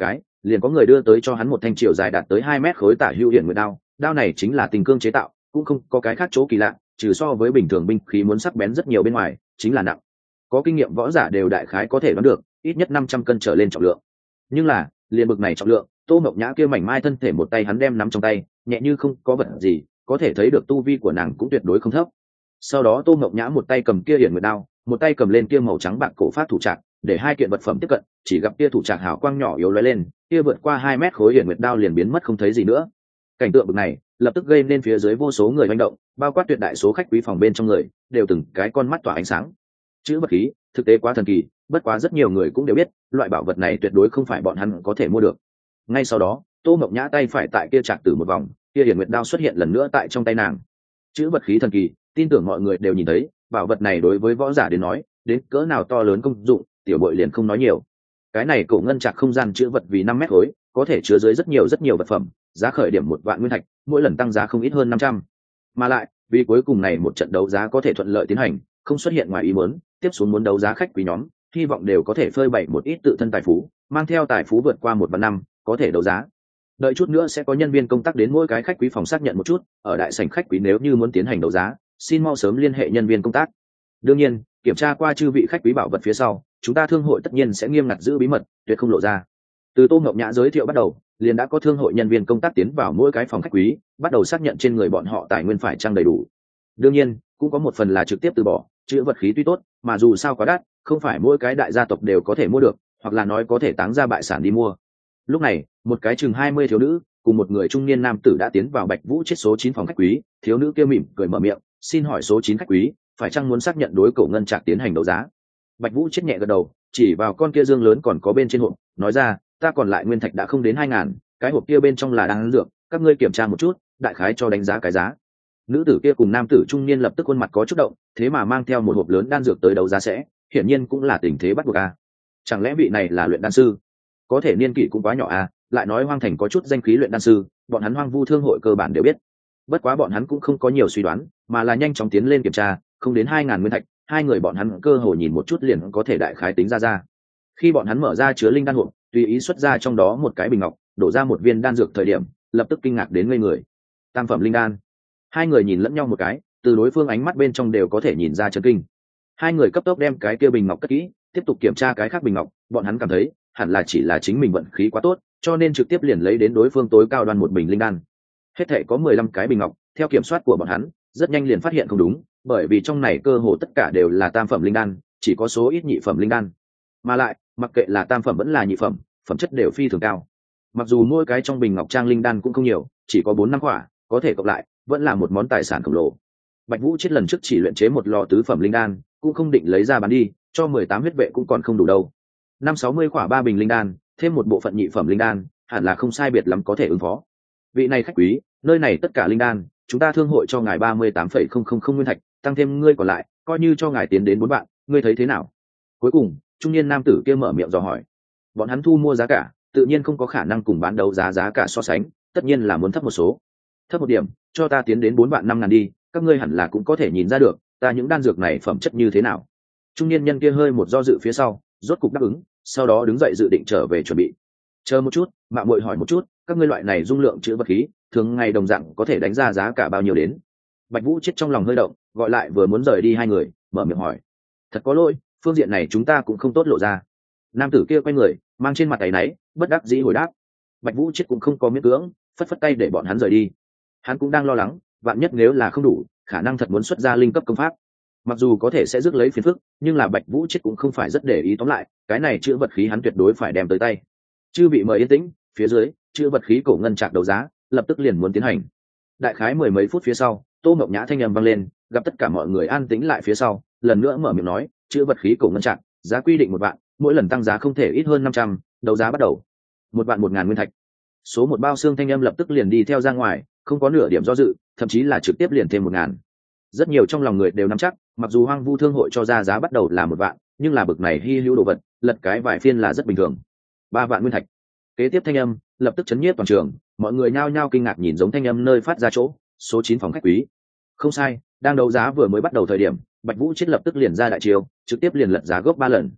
liền có người đưa tới cho hắn một thanh chiều dài đạt tới hai mét khối tả hữu hiển nguyệt đao. Đao này chính là tình cương chế tạo, cũng không có cái khác chỗ kỳ lạ, trừ so với bình thường binh khí muốn sắc bén rất nhiều bên ngoài, chính là nặng. Có kinh nghiệm võ giả đều đại khái có thể đoán được, ít nhất năm trăm cân trở lên trọng lượng. Nhưng là, liền bực này trọng lượng, Tô Mộng Nhã kia mảnh mai thân thể một tay hắn đem nắm trong tay, nhẹ như không có vật gì, có thể thấy được tu vi của nàng cũng tuyệt đối không thấp. Sau đó Tô Mộng Nhã một tay cầm kia hiển nguyệt đao, một tay cầm lên kia màu trắng bạc cổ phát thủ trạc, để hai kiện vật phẩm tiếp cận, chỉ gặp kia thủ trạc hào quang nhỏ yếu lóe lên, kia vượt qua hai mét khối hiển nguyệt đao liền biến mất không thấy gì nữa. Cảnh tượng bực này lập tức gây nên phía dưới vô số người manh động, bao quát tuyệt đại số khách quý phòng bên trong người đều từng cái con mắt tỏa ánh sáng. Chữ vật khí thực tế quá thần kỳ, bất quá rất nhiều người cũng đều biết loại bảo vật này tuyệt đối không phải bọn hắn có thể mua được. Ngay sau đó Tô Mộng Nhã tay phải tại kia trạc tử một vòng, kia hiển nguyệt đao xuất hiện lần nữa tại trong tay nàng. Chữ vật khí thần kỳ, tin tưởng mọi người đều nhìn thấy, bảo vật này đối với võ giả đến nói đến cỡ nào to lớn công dụng, tiểu bội liền không nói nhiều. Cái này cổ ngân trạc không gian chữ vật vì năm mét khối, có thể chứa dưới rất nhiều rất nhiều vật phẩm, giá khởi điểm một vạn nguyên thạch, mỗi lần tăng giá không ít hơn năm trăm. Mà lại vì cuối cùng này một trận đấu giá có thể thuận lợi tiến hành, không xuất hiện ngoài ý muốn, tiếp xuống muốn đấu giá khách quý nhóm hy vọng đều có thể phơi bày một ít tự thân tài phú, mang theo tài phú vượt qua một vạn năm có thể đấu giá. Đợi chút nữa sẽ có nhân viên công tác đến mỗi cái khách quý phòng xác nhận một chút, ở đại sảnh khách quý nếu như muốn tiến hành đấu giá, xin mau sớm liên hệ nhân viên công tác. Đương nhiên, kiểm tra qua chư vị khách quý bảo vật phía sau, chúng ta thương hội tất nhiên sẽ nghiêm ngặt giữ bí mật, tuyệt không lộ ra. Từ Tô Ngọc Nhã giới thiệu bắt đầu, liền đã có thương hội nhân viên công tác tiến vào mỗi cái phòng khách quý, bắt đầu xác nhận trên người bọn họ tài nguyên phải trang đầy đủ. Đương nhiên, cũng có một phần là trực tiếp từ bỏ, chữ vật khí tuy tốt, mà dù sao quá đắt, không phải mỗi cái đại gia tộc đều có thể mua được, hoặc là nói có thể táng ra bại sản đi mua. Lúc này, một cái chừng hai mươi thiếu nữ cùng một người trung niên nam tử đã tiến vào Bạch Vũ chết số chín phòng khách quý, thiếu nữ kia mỉm cười mở miệng, "Xin hỏi số chín khách quý, phải chăng muốn xác nhận đối cổ ngân trạc tiến hành đấu giá?" Bạch Vũ chết nhẹ gật đầu, chỉ vào con kia dương lớn còn có bên trên hộp, nói ra, "Ta còn lại nguyên thạch đã không đến hai ngàn, cái hộp kia bên trong là đan dược, các ngươi kiểm tra một chút, đại khái cho đánh giá cái giá." Nữ tử kia cùng nam tử trung niên lập tức khuôn mặt có chút động, thế mà mang theo một hộp lớn đan dược tới đấu giá sẽ, hiển nhiên cũng là tình thế bắt buộc a. Chẳng lẽ vị này là luyện đan sư? Có thể niên kỷ cũng quá nhỏ a, lại nói Hoang Thành có chút danh khí luyện đan sư, bọn hắn Hoang Vu thương hội cơ bản đều biết. Bất quá bọn hắn cũng không có nhiều suy đoán, mà là nhanh chóng tiến lên kiểm tra, không đến hai ngàn nguyên thạch, hai người bọn hắn cơ hồ nhìn một chút liền có thể đại khái tính ra ra. Khi bọn hắn mở ra chứa linh đan hộp, tùy ý xuất ra trong đó một cái bình ngọc, đổ ra một viên đan dược thời điểm, lập tức kinh ngạc đến ngây người. Tam phẩm linh đan. Hai người nhìn lẫn nhau một cái, từ đối phương ánh mắt bên trong đều có thể nhìn ra chấn kinh. Hai người cấp tốc đem cái kia bình ngọc cất kỹ, tiếp tục kiểm tra cái khác bình ngọc, bọn hắn cảm thấy hẳn là chỉ là chính mình vận khí quá tốt, cho nên trực tiếp liền lấy đến đối phương tối cao đoan một bình linh đan. Hết thảy có mười lăm cái bình ngọc, theo kiểm soát của bọn hắn, rất nhanh liền phát hiện không đúng, bởi vì trong này cơ hồ tất cả đều là tam phẩm linh đan, chỉ có số ít nhị phẩm linh đan. Mà lại, mặc kệ là tam phẩm vẫn là nhị phẩm, phẩm chất đều phi thường cao. Mặc dù mỗi cái trong bình ngọc trang linh đan cũng không nhiều, chỉ có bốn năm quả, có thể cộng lại, vẫn là một món tài sản khổng lồ. Bạch Vũ chết lần trước chỉ luyện chế một lò tứ phẩm linh đan, cũng không định lấy ra bán đi, cho mười tám huyết vệ cũng còn không đủ đâu. Năm sáu mươi quả ba bình linh đan, thêm một bộ phận nhị phẩm linh đan, hẳn là không sai biệt lắm có thể ứng phó. Vị này khách quý, nơi này tất cả linh đan, chúng ta thương hội cho ngài ba mươi tám phẩy không không không nguyên thạch, tăng thêm ngươi còn lại, coi như cho ngài tiến đến bốn vạn, ngươi thấy thế nào? Cuối cùng, trung niên nam tử kia mở miệng dò hỏi. Bọn hắn thu mua giá cả, tự nhiên không có khả năng cùng bán đấu giá giá cả so sánh, tất nhiên là muốn thấp một số. Thấp một điểm, cho ta tiến đến bốn vạn năm ngàn đi, các ngươi hẳn là cũng có thể nhìn ra được, ta những đan dược này phẩm chất như thế nào. Trung niên nhân kia hơi một do dự phía sau, rốt cục đáp ứng, sau đó đứng dậy dự định trở về chuẩn bị. Chờ một chút, mạng muội hỏi một chút, các ngươi loại này dung lượng chứa vật khí, thường ngày đồng dạng có thể đánh ra giá cả bao nhiêu đến? Bạch Vũ chết trong lòng hơi động, gọi lại vừa muốn rời đi hai người, mở miệng hỏi. Thật có lỗi, phương diện này chúng ta cũng không tốt lộ ra. Nam tử kia quay người, mang trên mặt áy náy, bất đắc dĩ hồi đáp. Bạch Vũ chết cũng không có miễn cưỡng, phất phất tay để bọn hắn rời đi. Hắn cũng đang lo lắng, vạn nhất nếu là không đủ, khả năng thật muốn xuất ra linh cấp công pháp. Mặc dù có thể sẽ rước lấy phiền phức, nhưng là Bạch Vũ chết cũng không phải rất để ý, tóm lại, cái này chữ vật khí hắn tuyệt đối phải đem tới tay. Chư vị mời yên tĩnh, phía dưới, chữ vật khí cổ ngân trạc đấu giá, lập tức liền muốn tiến hành. Đại khái mười mấy phút phía sau, Tô Mộng Nhã thanh âm vang lên, gặp tất cả mọi người an tĩnh lại phía sau, lần nữa mở miệng nói, chữ vật khí cổ ngân trạc, giá quy định một vạn, mỗi lần tăng giá không thể ít hơn năm trăm, đấu giá bắt đầu. Một vạn một ngàn nguyên thạch. Số một bao xương thanh âm lập tức liền đi theo ra ngoài, không có nửa điểm do dự, thậm chí là trực tiếp liền thêm một ngàn. Rất nhiều trong lòng người đều nắm chắc, mặc dù Hoang Vu thương hội cho ra giá bắt đầu là một vạn, nhưng là bực này hi hữu đồ vật, lật cái vài phiên là rất bình thường. Ba vạn nguyên thạch. Kế tiếp thanh âm lập tức chấn nhiếp toàn trường, mọi người nhao nhao kinh ngạc nhìn giống thanh âm nơi phát ra chỗ, số chín phòng khách quý. Không sai, đang đấu giá vừa mới bắt đầu thời điểm, Bạch Vũ chết lập tức liền ra đại chiêu, trực tiếp liền lật giá gấp ba lần.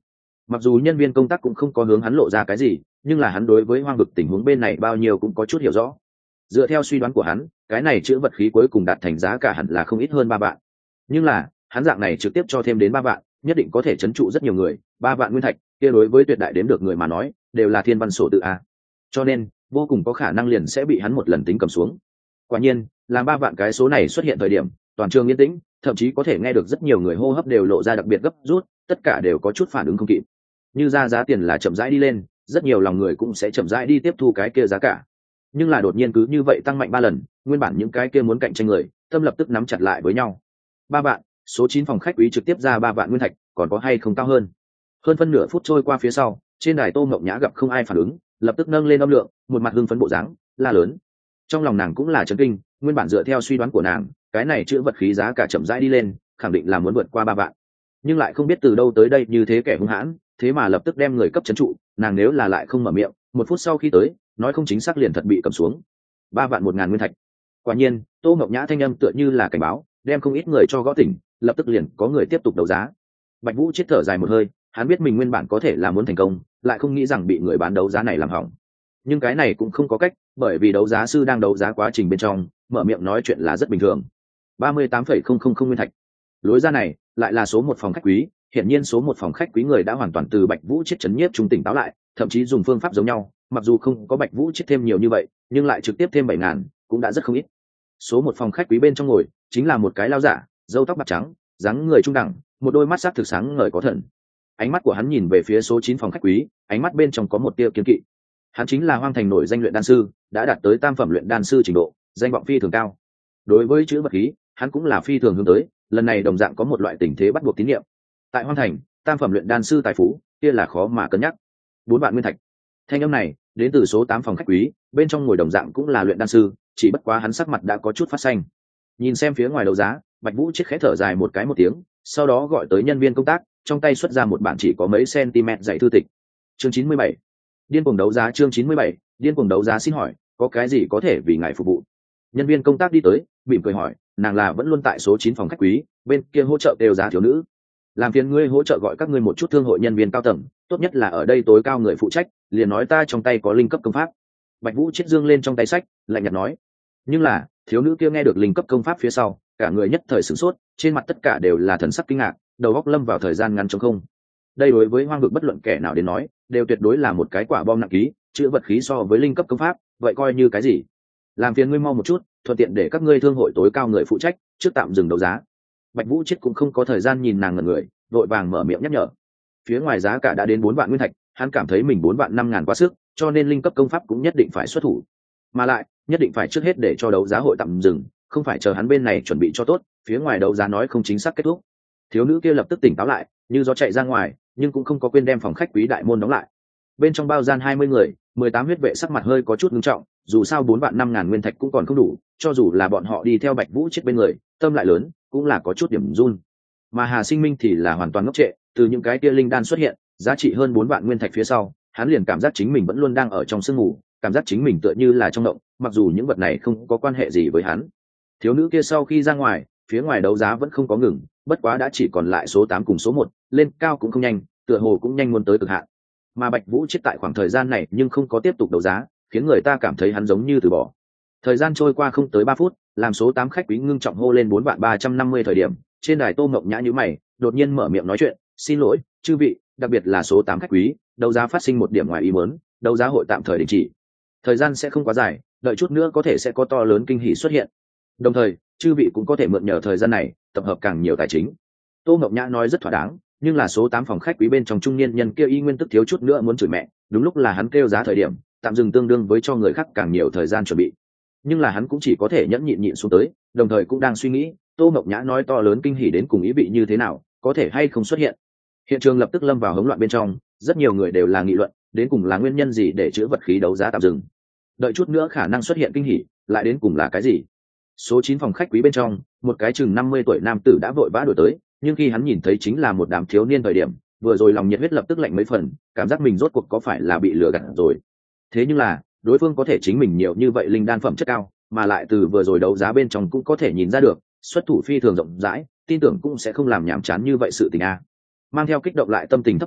Mặc dù nhân viên công tác cũng không có hướng hắn lộ ra cái gì, nhưng là hắn đối với hoang vực tình huống bên này bao nhiêu cũng có chút hiểu rõ. Dựa theo suy đoán của hắn, cái này chữ vật khí cuối cùng đạt thành giá cả hẳn là không ít hơn ba vạn. Nhưng là hắn dạng này trực tiếp cho thêm đến ba vạn, nhất định có thể trấn trụ rất nhiều người. Ba vạn nguyên thạch kia đối với tuyệt đại đếm được người mà nói đều là thiên văn sổ tự a, cho nên vô cùng có khả năng liền sẽ bị hắn một lần tính cầm xuống. Quả nhiên, làm ba vạn cái số này xuất hiện thời điểm, toàn trường yên tĩnh, thậm chí có thể nghe được rất nhiều người hô hấp đều lộ ra đặc biệt gấp rút, tất cả đều có chút phản ứng không kịp. Như ra giá tiền là chậm rãi đi lên, rất nhiều lòng người cũng sẽ chậm rãi đi tiếp thu cái kia giá cả. Nhưng là đột nhiên cứ như vậy tăng mạnh ba lần, nguyên bản những cái kia muốn cạnh tranh người, tâm lập tức nắm chặt lại với nhau. Ba vạn, số chín phòng khách quý trực tiếp ra ba vạn nguyên thạch, còn có hay không cao hơn? Hơn phân nửa phút trôi qua phía sau, trên đài Tô Mộng Nhã gặp không ai phản ứng, lập tức nâng lên âm lượng, một mặt hưng phấn bộ dáng, la lớn. Trong lòng nàng cũng là chấn kinh, nguyên bản dựa theo suy đoán của nàng, cái này chữ vật khí giá cả chậm rãi đi lên, khẳng định là muốn vượt qua ba vạn. Nhưng lại không biết từ đâu tới đây như thế kẻ hung hãn, thế mà lập tức đem người cấp trấn trụ, nàng nếu là lại không mở miệng, một phút sau khi tới, nói không chính xác liền thật bị cầm xuống. Ba vạn một ngàn nguyên thạch. Quả nhiên, Tô Mộng Nhã thanh âm tựa như là cảnh báo, đem không ít người cho gõ tỉnh, lập tức liền có người tiếp tục đấu giá. Bạch Vũ chết thở dài một hơi, hắn biết mình nguyên bản có thể là muốn thành công, lại không nghĩ rằng bị người bán đấu giá này làm hỏng. Nhưng cái này cũng không có cách, bởi vì đấu giá sư đang đấu giá quá trình bên trong, mở miệng nói chuyện là rất bình thường. ba mươi tám phẩy không không không nguyên thạch. Lối ra này lại là số một phòng khách quý, hiển nhiên số một phòng khách quý người đã hoàn toàn từ Bạch Vũ chết chấn nhiếp trung tỉnh táo lại, thậm chí dùng phương pháp giống nhau, mặc dù không có Bạch Vũ chết thêm nhiều như vậy, nhưng lại trực tiếp thêm bảy ngàn, cũng đã rất không ít. Số một phòng khách quý bên trong ngồi chính là một cái lao giả, râu tóc bạc trắng, dáng người trung đẳng, một đôi mắt sắc thực sáng ngời có thần. Ánh mắt của hắn nhìn về phía số chín phòng khách quý, ánh mắt bên trong có một tia kiên kỵ. Hắn chính là Hoang Thành nổi danh luyện đan sư, đã đạt tới tam phẩm luyện đan sư trình độ, danh vọng phi thường cao. Đối với chữ vật khí, hắn cũng là phi thường hướng tới, lần này đồng dạng có một loại tình thế bắt buộc tín nhiệm. Tại Hoang Thành, tam phẩm luyện đan sư tài phú, kia là khó mà cân nhắc. Bốn vạn nguyên thạch. Thanh âm này đến từ số tám phòng khách quý, bên trong ngồi đồng dạng cũng là luyện đan sư, chỉ bất quá hắn sắc mặt đã có chút phát xanh. Nhìn xem phía ngoài đấu giá, Bạch Vũ chết khẽ thở dài một cái một tiếng, sau đó gọi tới nhân viên công tác, trong tay xuất ra một bản chỉ có mấy cm dày thư tịch. Chương chín mươi bảy, điên cuồng đấu giá. Chương chín mươi bảy, điên cuồng đấu giá. Xin hỏi, có cái gì có thể vì ngài phục vụ? Nhân viên công tác đi tới, mỉm cười hỏi, nàng là vẫn luôn tại số chín phòng khách quý, bên kia hỗ trợ đều giá thiếu nữ. Làm phiền ngươi hỗ trợ gọi các ngươi một chút thương hội nhân viên cao tầng, tốt nhất là ở đây tối cao người phụ trách, liền nói ta trong tay có linh cấp công pháp. Bạch Vũ chết dương lên trong tay sách, lạnh nhạt nói. Nhưng là, thiếu nữ kia nghe được linh cấp công pháp phía sau, cả người nhất thời sửng sốt, trên mặt tất cả đều là thần sắc kinh ngạc, đầu óc lâm vào thời gian ngắn trống không. Đây đối với hoang vực bất luận kẻ nào đến nói, đều tuyệt đối là một cái quả bom nặng ký, chữ vật khí so với linh cấp công pháp, vậy coi như cái gì? Làm phiền ngươi mau một chút, thuận tiện để các ngươi thương hội tối cao người phụ trách, trước tạm dừng đấu giá. Bạch Vũ chết cũng không có thời gian nhìn nàng ngẩn người, vội vàng mở miệng nhắc nhở. Phía ngoài giá cả đã đến bốn vạn nguyên thạch, hắn cảm thấy mình bốn vạn năm ngàn quá sức, cho nên linh cấp công pháp cũng nhất định phải xuất thủ. Mà lại, nhất định phải trước hết để cho đấu giá hội tạm dừng, không phải chờ hắn bên này chuẩn bị cho tốt, phía ngoài đấu giá nói không chính xác kết thúc. Thiếu nữ kia lập tức tỉnh táo lại, như gió chạy ra ngoài, nhưng cũng không có quên đem phòng khách quý đại môn đóng lại. Bên trong bao gian hai mươi người, mười tám huyết vệ sắc mặt hơi có chút nghiêm trọng, dù sao bốn vạn năm ngàn nguyên thạch cũng còn không đủ, cho dù là bọn họ đi theo Bạch Vũ chết bên người, tâm lại lớn, cũng là có chút điểm run. Mà Hà Sinh Minh thì là hoàn toàn ngốc trệ, từ những cái kia linh đan xuất hiện, giá trị hơn bốn vạn nguyên thạch phía sau, hắn liền cảm giác chính mình vẫn luôn đang ở trong sương mù, cảm giác chính mình tựa như là trong động, mặc dù những vật này không có quan hệ gì với hắn. Thiếu nữ kia sau khi ra ngoài, phía ngoài đấu giá vẫn không có ngừng, bất quá đã chỉ còn lại số tám cùng số một, lên cao cũng không nhanh, tựa hồ cũng nhanh muốn tới cực hạn. Mà Bạch Vũ chết tại khoảng thời gian này nhưng không có tiếp tục đấu giá, khiến người ta cảm thấy hắn giống như từ bỏ. Thời gian trôi qua không tới ba phút, làm số tám khách quý ngưng trọng hô lên bốn vạn ba trăm năm mươi thời điểm, trên đài Tô Ngọc Nhã nhíu mày, đột nhiên mở miệng nói chuyện, "Xin lỗi, chư vị, đặc biệt là số tám khách quý, đấu giá phát sinh một điểm ngoài ý muốn, đấu giá hội tạm thời đình chỉ. Thời gian sẽ không quá dài, đợi chút nữa có thể sẽ có to lớn kinh hỉ xuất hiện. Đồng thời, chư vị cũng có thể mượn nhờ thời gian này, tập hợp càng nhiều tài chính." Tô Ngọc Nhã nói rất thỏa đáng, nhưng là số tám phòng khách quý bên trong trung niên nhân kia y nguyên tức thiếu chút nữa muốn chửi mẹ, đúng lúc là hắn kêu giá thời điểm, tạm dừng tương đương với cho người khác càng nhiều thời gian chuẩn bị. Nhưng là hắn cũng chỉ có thể nhẫn nhịn nhịn xuống tới, đồng thời cũng đang suy nghĩ, Tô Ngọc Nhã nói to lớn kinh hỉ đến cùng ý vị như thế nào, có thể hay không xuất hiện. Hiện trường lập tức lâm vào hỗn loạn bên trong, rất nhiều người đều là nghị luận, đến cùng là nguyên nhân gì để chữa vật khí đấu giá tạm dừng. Đợi chút nữa khả năng xuất hiện kinh hỉ, lại đến cùng là cái gì? Số chín phòng khách quý bên trong, một cái chừng năm mươi tuổi nam tử đã vội vã đuổi tới, nhưng khi hắn nhìn thấy chính là một đám thiếu niên thời điểm, vừa rồi lòng nhiệt huyết lập tức lạnh mấy phần, cảm giác mình rốt cuộc có phải là bị lừa gạt rồi. Thế nhưng là, đối phương có thể chính mình nhiều như vậy linh đan phẩm chất cao, mà lại từ vừa rồi đấu giá bên trong cũng có thể nhìn ra được, xuất thủ phi thường rộng rãi, tin tưởng cũng sẽ không làm nhảm chán như vậy sự tình a. Mang theo kích động lại tâm tình thấp thỏm,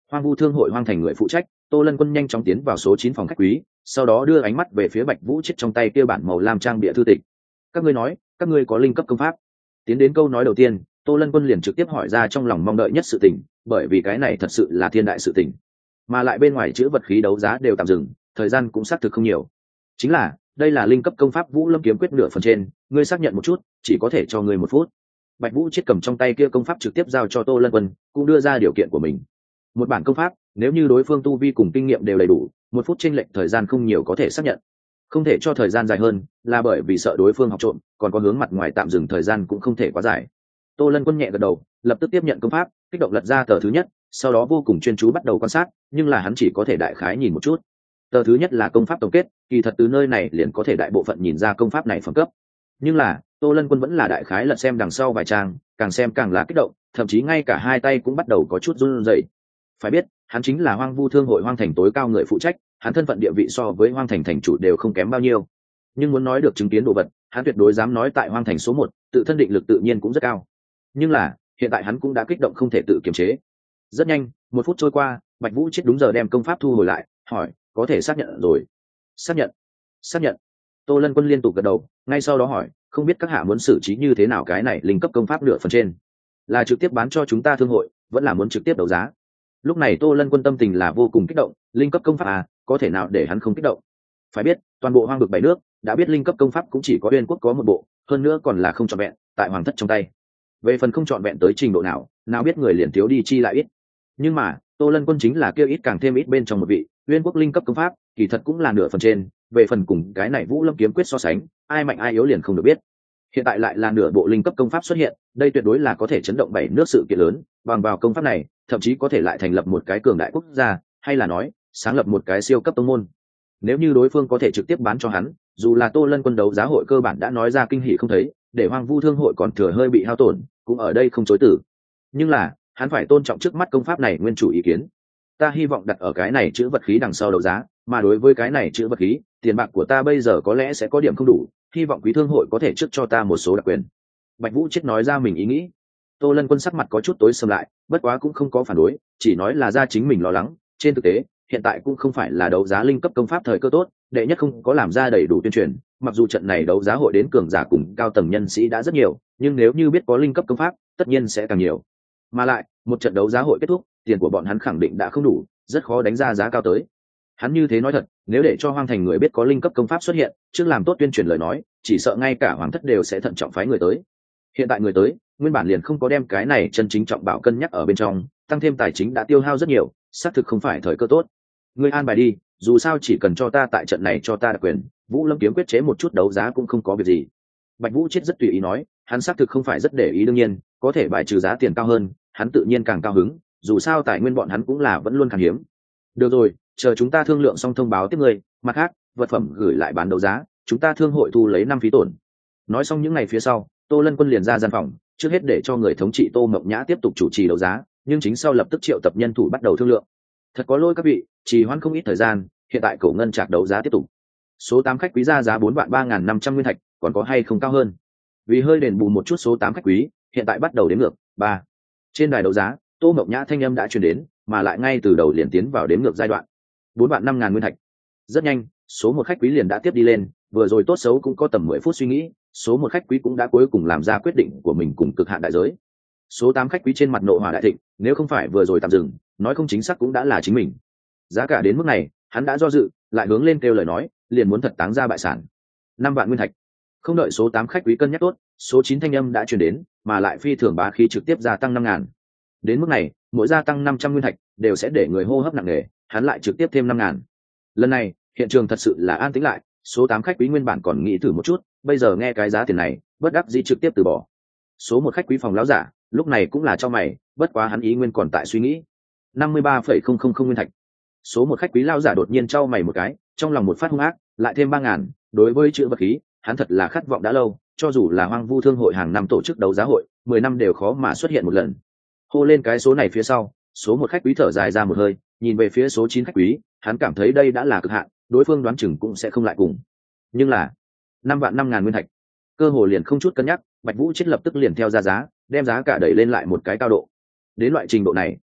Hoang vu thương hội hoang thành người phụ trách Tô Lân Quân nhanh chóng tiến vào số chín phòng khách quý, sau đó đưa ánh mắt về phía Bạch Vũ Chết trong tay kia bản màu lam trang bìa thư tịch. Các ngươi nói, các ngươi có linh cấp công pháp? Tiến đến câu nói đầu tiên, Tô Lân Quân liền trực tiếp hỏi ra trong lòng mong đợi nhất sự tình, bởi vì cái này thật sự là thiên đại sự tình, mà lại bên ngoài chữ vật khí đấu giá đều tạm dừng, thời gian cũng xác thực không nhiều. Chính là, đây là linh cấp công pháp Vũ Lâm kiếm quyết nửa phần trên, ngươi xác nhận một chút, chỉ có thể cho ngươi một phút. Bạch Vũ Chết cầm trong tay kia công pháp trực tiếp giao cho Tô Lân Quân, cũng đưa ra điều kiện của mình. Một bản công pháp, nếu như đối phương tu vi cùng kinh nghiệm đều đầy đủ, một phút chênh lệch thời gian không nhiều có thể xác nhận. Không thể cho thời gian dài hơn, là bởi vì sợ đối phương học trộm, còn có hướng mặt ngoài tạm dừng thời gian cũng không thể quá dài. Tô Lân Quân nhẹ gật đầu, lập tức tiếp nhận công pháp, kích động lật ra tờ thứ nhất, sau đó vô cùng chuyên chú bắt đầu quan sát, nhưng là hắn chỉ có thể đại khái nhìn một chút. Tờ thứ nhất là công pháp tổng kết, kỳ thật từ nơi này liền có thể đại bộ phận nhìn ra công pháp này phẩm cấp. Nhưng là, Tô Lân Quân vẫn là đại khái lật xem đằng sau vài trang, càng xem càng là kích động, thậm chí ngay cả hai tay cũng bắt đầu có chút run rẩy. Phải biết, hắn chính là Hoang Vu Thương hội Hoang Thành tối cao người phụ trách, hắn thân phận địa vị so với Hoang Thành thành chủ đều không kém bao nhiêu. Nhưng muốn nói được chứng kiến đồ vật, hắn tuyệt đối dám nói tại Hoang Thành số một, tự thân định lực tự nhiên cũng rất cao. Nhưng là, hiện tại hắn cũng đã kích động không thể tự kiềm chế. Rất nhanh, một phút trôi qua, Bạch Vũ Chết đúng giờ đem công pháp thu hồi lại, hỏi, có thể xác nhận rồi? Xác nhận, xác nhận. Tô Lân Quân liên tục gật đầu, ngay sau đó hỏi, không biết các hạ muốn xử trí như thế nào cái này linh cấp công pháp nửa phần trên, là trực tiếp bán cho chúng ta thương hội, vẫn là muốn trực tiếp đấu giá? Lúc này Tô Lân Quân tâm tình là vô cùng kích động, linh cấp công pháp à, có thể nào để hắn không kích động? Phải biết, toàn bộ hoang vực bảy nước đã biết linh cấp công pháp cũng chỉ có Uyên Quốc có một bộ, hơn nữa còn là không trọn vẹn, tại hoàng thất trong tay. Về phần không trọn vẹn tới trình độ nào, nào biết người liền thiếu đi chi lại ít. Nhưng mà, Tô Lân Quân chính là kêu ít càng thêm ít bên trong một vị, Uyên Quốc linh cấp công pháp, kỳ thật cũng là nửa phần trên, về phần cùng cái này Vũ Lâm kiếm quyết so sánh, ai mạnh ai yếu liền không được biết. Hiện tại lại là nửa bộ linh cấp công pháp xuất hiện, đây tuyệt đối là có thể chấn động bảy nước sự kiện lớn, bằng vào công pháp này, thậm chí có thể lại thành lập một cái cường đại quốc gia, hay là nói, sáng lập một cái siêu cấp tông môn. Nếu như đối phương có thể trực tiếp bán cho hắn, dù là Tô Lân Quân đấu giá hội cơ bản đã nói ra kinh hỉ không thấy, để Hoang Vu Thương hội còn thừa hơi bị hao tổn, cũng ở đây không chối từ. Nhưng là, hắn phải tôn trọng trước mắt công pháp này nguyên chủ ý kiến. Ta hy vọng đặt ở cái này chữ vật khí đằng sau đấu giá, mà đối với cái này chữ vật khí, tiền bạc của ta bây giờ có lẽ sẽ có điểm không đủ, hy vọng quý thương hội có thể trước cho ta một số đặc quyền. Bạch Vũ Chết nói ra mình ý nghĩ. Tô Lân Quân sắc mặt có chút tối sầm lại, bất quá cũng không có phản đối, chỉ nói là ra chính mình lo lắng. Trên thực tế, hiện tại cũng không phải là đấu giá linh cấp công pháp thời cơ tốt, đệ nhất không có làm ra đầy đủ tuyên truyền. Mặc dù trận này đấu giá hội đến cường giả cùng cao tầng nhân sĩ đã rất nhiều, nhưng nếu như biết có linh cấp công pháp, tất nhiên sẽ càng nhiều. Mà lại, một trận đấu giá hội kết thúc, tiền của bọn hắn khẳng định đã không đủ, rất khó đánh ra giá cao tới. Hắn như thế nói thật, nếu để cho Hoang Thành người biết có linh cấp công pháp xuất hiện, trước làm tốt tuyên truyền lời nói, chỉ sợ ngay cả hoàng thất đều sẽ thận trọng phái người tới. Hiện tại người tới, nguyên bản liền không có đem cái này chân chính trọng bảo cân nhắc ở bên trong, tăng thêm tài chính đã tiêu hao rất nhiều, xác thực không phải thời cơ tốt. Ngươi an bài đi, dù sao chỉ cần cho ta tại trận này cho ta đặc quyền, Vũ Lâm kiếm quyết chế một chút đấu giá cũng không có việc gì. Bạch Vũ Chết rất tùy ý nói, hắn xác thực không phải rất để ý, đương nhiên, có thể bài trừ giá tiền cao hơn, hắn tự nhiên càng cao hứng, dù sao tài nguyên bọn hắn cũng là vẫn luôn khan hiếm. Được rồi, chờ chúng ta thương lượng xong thông báo tiếp ngươi, mặt khác, vật phẩm gửi lại bán đấu giá, chúng ta thương hội thu lấy năm phí tổn. Nói xong những ngày phía sau, Tô Lân Quân liền ra gian phòng, trước hết để cho người thống trị Tô Mộng Nhã tiếp tục chủ trì đấu giá, nhưng chính sau lập tức triệu tập nhân thủ bắt đầu thương lượng. Thật có lỗi các vị, trì hoãn không ít thời gian, hiện tại cổ ngân trạc đấu giá tiếp tục. Số tám khách quý ra giá bốn vạn ba nghìn năm trăm nguyên thạch, còn có hay không cao hơn? Vì hơi đền bù một chút số tám khách quý, hiện tại bắt đầu đếm ngược, ba. Trên đài đấu giá, Tô Mộng Nhã thanh âm đã truyền đến, mà lại ngay từ đầu liền tiến vào đếm ngược giai đoạn. bốn vạn năm ngàn nguyên thạch. Rất nhanh, số một khách quý liền đã tiếp đi lên, vừa rồi tốt xấu cũng có tầm mười phút suy nghĩ, số một khách quý cũng đã cuối cùng làm ra quyết định của mình cùng cực hạn đại giới. Số tám khách quý trên mặt nộ hỏa đại thịnh, nếu không phải vừa rồi tạm dừng, nói không chính xác cũng đã là chính mình. Giá cả đến mức này, hắn đã do dự, lại hướng lên kêu lời nói, liền muốn thật táng ra bại sản. năm vạn nguyên thạch. Không đợi số tám khách quý cân nhắc tốt, số chín thanh âm đã truyền đến, mà lại phi thường bá khí trực tiếp gia tăng năm ngàn. Đến mức này, mỗi gia tăng năm trăm nguyên thạch, đều sẽ để người hô hấp nặng nề, hắn lại trực tiếp thêm năm ngàn. Lần này, hiện trường thật sự là an tĩnh lại, số tám khách quý nguyên bản còn nghĩ thử một chút, bây giờ nghe cái giá tiền này, bất đắc dĩ trực tiếp từ bỏ. Số một khách quý phòng lão giả, lúc này cũng là cho mày, bất quá hắn ý nguyên còn tại suy nghĩ. năm mươi ba phẩy không không không nguyên thạch. Số một khách quý lão giả đột nhiên trao mày một cái, trong lòng một phát hung ác, lại thêm ba ngàn, đối với chữ vật khí, hắn thật là khát vọng đã lâu, cho dù là Hoang Vu Thương hội hàng năm tổ chức đấu giá hội, mười năm đều khó mà xuất hiện một lần. Hô lên cái số này phía sau, số một khách quý thở dài ra một hơi, nhìn về phía số chín khách quý, hắn cảm thấy đây đã là cực hạn, đối phương đoán chừng cũng sẽ không lại cùng. Nhưng là năm vạn năm ngàn nguyên thạch, cơ hồ liền không chút cân nhắc, Bạch Vũ Chết lập tức liền theo ra giá, đem giá cả đẩy lên lại một cái cao độ. Đến loại trình độ này,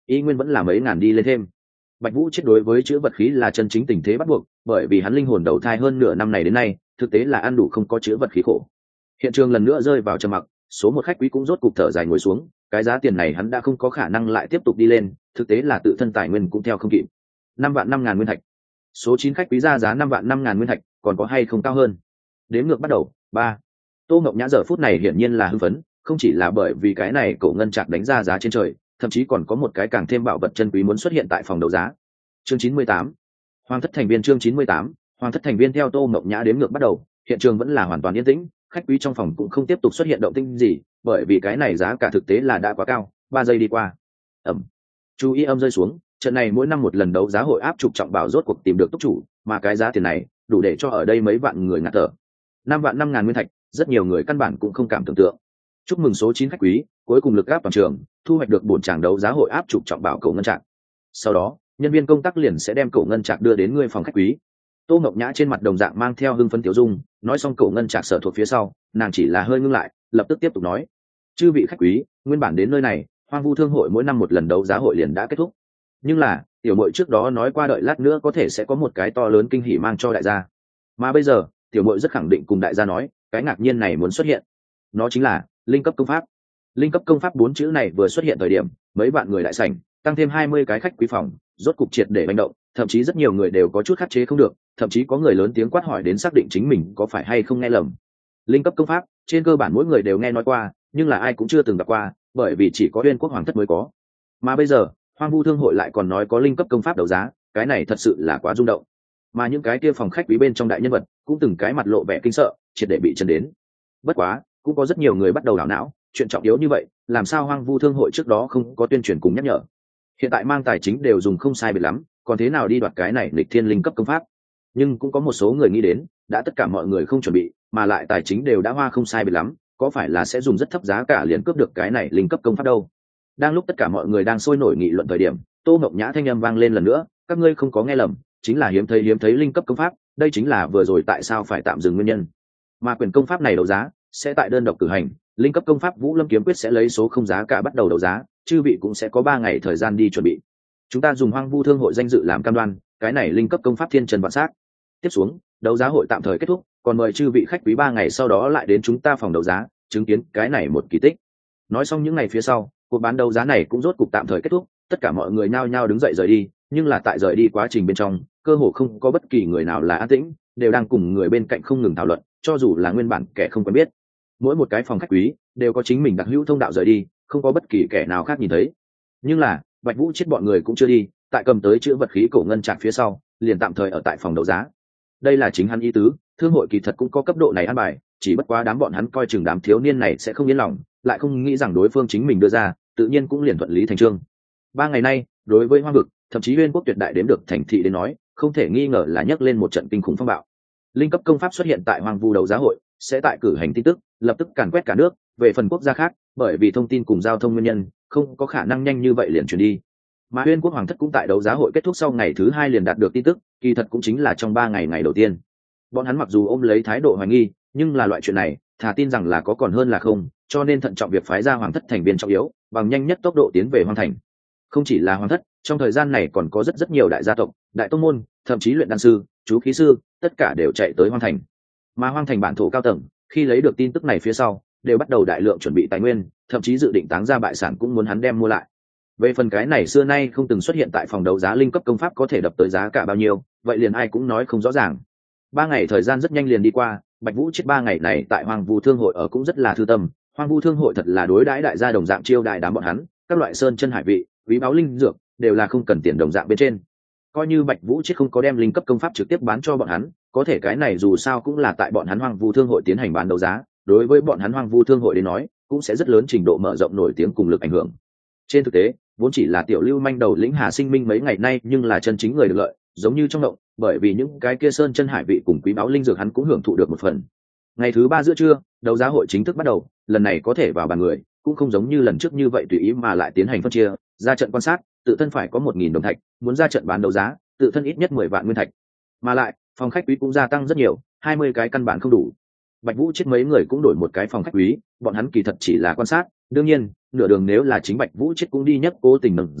y nguyên vẫn là mấy ngàn đi lên thêm. Bạch Vũ chết đối với chữ vật khí là chân chính tình thế bắt buộc, bởi vì hắn linh hồn đầu thai hơn nửa năm này đến nay, thực tế là ăn đủ không có chữ vật khí khổ. Hiện trường lần nữa rơi vào trầm mặc, số một khách quý cũng rốt cục thở dài ngồi xuống, cái giá tiền này hắn đã không có khả năng lại tiếp tục đi lên, thực tế là tự thân tài nguyên cũng theo không kịp. Năm vạn năm ngàn nguyên thạch. Số chín khách quý ra giá năm vạn năm ngàn nguyên thạch, còn có hay không cao hơn? Đếm ngược bắt đầu. Ba. Tô Ngọc Nhã giờ phút này hiển nhiên là hưng phấn, không chỉ là bởi vì cái này cổ ngân trạc đánh ra giá trên trời, thậm chí còn có một cái càng thêm bảo vật chân quý muốn xuất hiện tại phòng đấu giá. Chương chín mươi tám. Hoàng thất thành viên chương chín mươi tám. Hoàng thất thành viên theo Tô Ngọc Nhã đếm ngược bắt đầu, hiện trường vẫn là hoàn toàn yên tĩnh, khách quý trong phòng cũng không tiếp tục xuất hiện động tĩnh gì, bởi vì cái này giá cả thực tế là đã quá cao. Ba giây đi qua. Ầm. Chú ý âm rơi xuống, trận này mỗi năm một lần đấu giá hội áp trục trọng bảo rốt cuộc tìm được túc chủ, mà cái giá tiền này đủ để cho ở đây mấy vạn người ngạt thở. Năm vạn năm ngàn nguyên thạch, rất nhiều người căn bản cũng không cảm tưởng tượng. Chúc mừng số chín khách quý, cuối cùng lực áp toàn trường, thu hoạch được bổn tràng đấu giá hội áp trục trọng bảo cổ ngân trạc. Sau đó, nhân viên công tác liền sẽ đem cổ ngân trạc đưa đến ngươi phòng khách quý. Tô Ngọc Nhã trên mặt đồng dạng mang theo hưng phấn tiểu dung, nói xong cổ ngân trạc sở thuộc phía sau, nàng chỉ là hơi ngưng lại, lập tức tiếp tục nói: "Chư vị khách quý, nguyên bản đến nơi này, Hoang Vu Thương hội mỗi năm một lần đấu giá hội liền đã kết thúc. Nhưng là, tiểu muội trước đó nói qua đợi lát nữa có thể sẽ có một cái to lớn kinh hỉ mang cho đại gia. Mà bây giờ, tiểu muội rất khẳng định cùng đại gia nói, cái ngạc nhiên này muốn xuất hiện. Nó chính là linh cấp công pháp." Linh cấp công pháp bốn chữ này vừa xuất hiện thời điểm, mấy vạn người đại sảnh, tăng thêm hai mươi cái khách quý phòng, rốt cục triệt để hành động, thậm chí rất nhiều người đều có chút khắc chế không được, thậm chí có người lớn tiếng quát hỏi đến xác định chính mình có phải hay không nghe lầm. Linh cấp công pháp, trên cơ bản mỗi người đều nghe nói qua, nhưng là ai cũng chưa từng gặp qua, bởi vì chỉ có Uyên Quốc Hoàng thất mới có. Mà bây giờ, Hoang Vu Thương hội lại còn nói có linh cấp công pháp đấu giá, cái này thật sự là quá rung động. Mà những cái kia phòng khách quý bên trong đại nhân vật, cũng từng cái mặt lộ vẻ kinh sợ, triệt để bị chấn đến. Bất quá, cũng có rất nhiều người bắt đầu đảo não, chuyện trọng yếu như vậy, làm sao Hoang Vu Thương hội trước đó không có tuyên truyền cùng nhắc nhở? Hiện tại mang tài chính đều dùng không sai biệt lắm, còn thế nào đi đoạt cái này lịch thiên linh cấp công pháp? Nhưng cũng có một số người nghĩ đến, đã tất cả mọi người không chuẩn bị, mà lại tài chính đều đã hoa không sai biệt lắm, có phải là sẽ dùng rất thấp giá cả liền cướp được cái này linh cấp công pháp đâu? Đang lúc tất cả mọi người đang sôi nổi nghị luận thời điểm, Tô Ngọc Nhã thanh âm vang lên lần nữa: "Các ngươi không có nghe lầm, chính là hiếm thấy hiếm thấy linh cấp công pháp, đây chính là vừa rồi tại sao phải tạm dừng nguyên nhân. Mà quyền công pháp này đấu giá sẽ tại đơn độc cử hành, linh cấp công pháp Vũ Lâm kiếm quyết sẽ lấy số không giá cả bắt đầu đấu giá, chư vị cũng sẽ có ba ngày thời gian đi chuẩn bị. Chúng ta dùng Hoang Vu Thương hội danh dự làm cam đoan, cái này linh cấp công pháp thiên trần vạn sát. Tiếp xuống, đấu giá hội tạm thời kết thúc, còn mời chư vị khách quý ba ngày sau đó lại đến chúng ta phòng đấu giá, chứng kiến cái này một kỳ tích." Nói xong những ngày phía sau, cuộc bán đấu giá này cũng rốt cục tạm thời kết thúc, tất cả mọi người nhao nhao đứng dậy rời đi, nhưng là tại rời đi quá trình bên trong, cơ hồ không có bất kỳ người nào là an tĩnh, đều đang cùng người bên cạnh không ngừng thảo luận, cho dù là nguyên bản kẻ không quen biết. Mỗi một cái phòng khách quý đều có chính mình đặc hữu thông đạo rời đi, không có bất kỳ kẻ nào khác nhìn thấy. Nhưng là, Bạch Vũ chết bọn người cũng chưa đi, tại cầm tới chữ vật khí cổ ngân trạc phía sau, liền tạm thời ở tại phòng đấu giá. Đây là chính hắn ý tứ, thương hội kỳ thật cũng có cấp độ này an bài, chỉ bất quá đám bọn hắn coi chừng đám thiếu niên này sẽ không yên lòng, lại không nghĩ rằng đối phương chính mình đưa ra, tự nhiên cũng liền thuận lý thành trương. Ba ngày nay, đối với Hoang vực, thậm chí Uyên Quốc tuyệt đại đến được thành thị đến nói, không thể nghi ngờ là nhấc lên một trận kinh khủng phong bạo. Linh cấp công pháp xuất hiện tại Hoang Vu đấu giá hội, sẽ tại cử hành tin tức, lập tức càn quét cả nước. Về phần quốc gia khác, bởi vì thông tin cùng giao thông nguyên nhân, không có khả năng nhanh như vậy liền truyền đi. Mà Uyên Quốc Hoàng thất cũng tại đấu giá hội kết thúc sau ngày thứ hai liền đạt được tin tức, kỳ thật cũng chính là trong ba ngày ngày đầu tiên. Bọn hắn mặc dù ôm lấy thái độ hoài nghi, nhưng là loại chuyện này, thà tin rằng là có còn hơn là không, cho nên thận trọng việc phái ra Hoàng thất thành viên trọng yếu, bằng nhanh nhất tốc độ tiến về Hoang thành. Không chỉ là Hoàng thất, trong thời gian này còn có rất rất nhiều đại gia tộc, đại tông môn, thậm chí luyện đan sư, chú khí sư, tất cả đều chạy tới Hoang thành. Mà Hoang thành bản thổ cao tầng, khi lấy được tin tức này phía sau, đều bắt đầu đại lượng chuẩn bị tài nguyên, thậm chí dự định táng ra bại sản cũng muốn hắn đem mua lại. Về phần cái này xưa nay không từng xuất hiện tại phòng đấu giá linh cấp công pháp có thể đập tới giá cả bao nhiêu, vậy liền ai cũng nói không rõ ràng. Ba ngày thời gian rất nhanh liền đi qua, Bạch Vũ chết ba ngày này tại Hoang Vu Thương hội ở cũng rất là thư tâm. Hoang Vu Thương hội thật là đối đãi đại gia đồng dạng chiêu đại đám bọn hắn, các loại sơn chân hải vị, quý báu linh dược đều là không cần tiền đồng dạng bên trên. Coi như Bạch Vũ chết không có đem linh cấp công pháp trực tiếp bán cho bọn hắn, có thể cái này dù sao cũng là tại bọn hắn Hoang Vu Thương hội tiến hành bán đấu giá, đối với bọn hắn Hoang Vu Thương hội đến nói, cũng sẽ rất lớn trình độ mở rộng nổi tiếng cùng lực ảnh hưởng. Trên thực tế, vốn chỉ là tiểu lưu manh đầu lĩnh Hà Sinh Minh mấy ngày nay nhưng là chân chính người được lợi, giống như trong động, bởi vì những cái kia sơn chân hải vị cùng quý báu linh dược hắn cũng hưởng thụ được một phần. Ngày thứ ba giữa trưa, đấu giá hội chính thức bắt đầu, lần này có thể vào bàn người, cũng không giống như lần trước như vậy tùy ý mà lại tiến hành phân chia, ra trận quan sát, tự thân phải có một nghìn đồng thạch, muốn ra trận bán đấu giá, tự thân ít nhất mười vạn nguyên thạch. Mà lại, phòng khách quý cũng gia tăng rất nhiều, hai mươi cái căn bản không đủ. Bạch Vũ chết mấy người cũng đổi một cái phòng khách quý, bọn hắn kỳ thật chỉ là quan sát, đương nhiên, nửa đường nếu là chính Bạch Vũ chết cũng đi nhất cố tình nâng giá,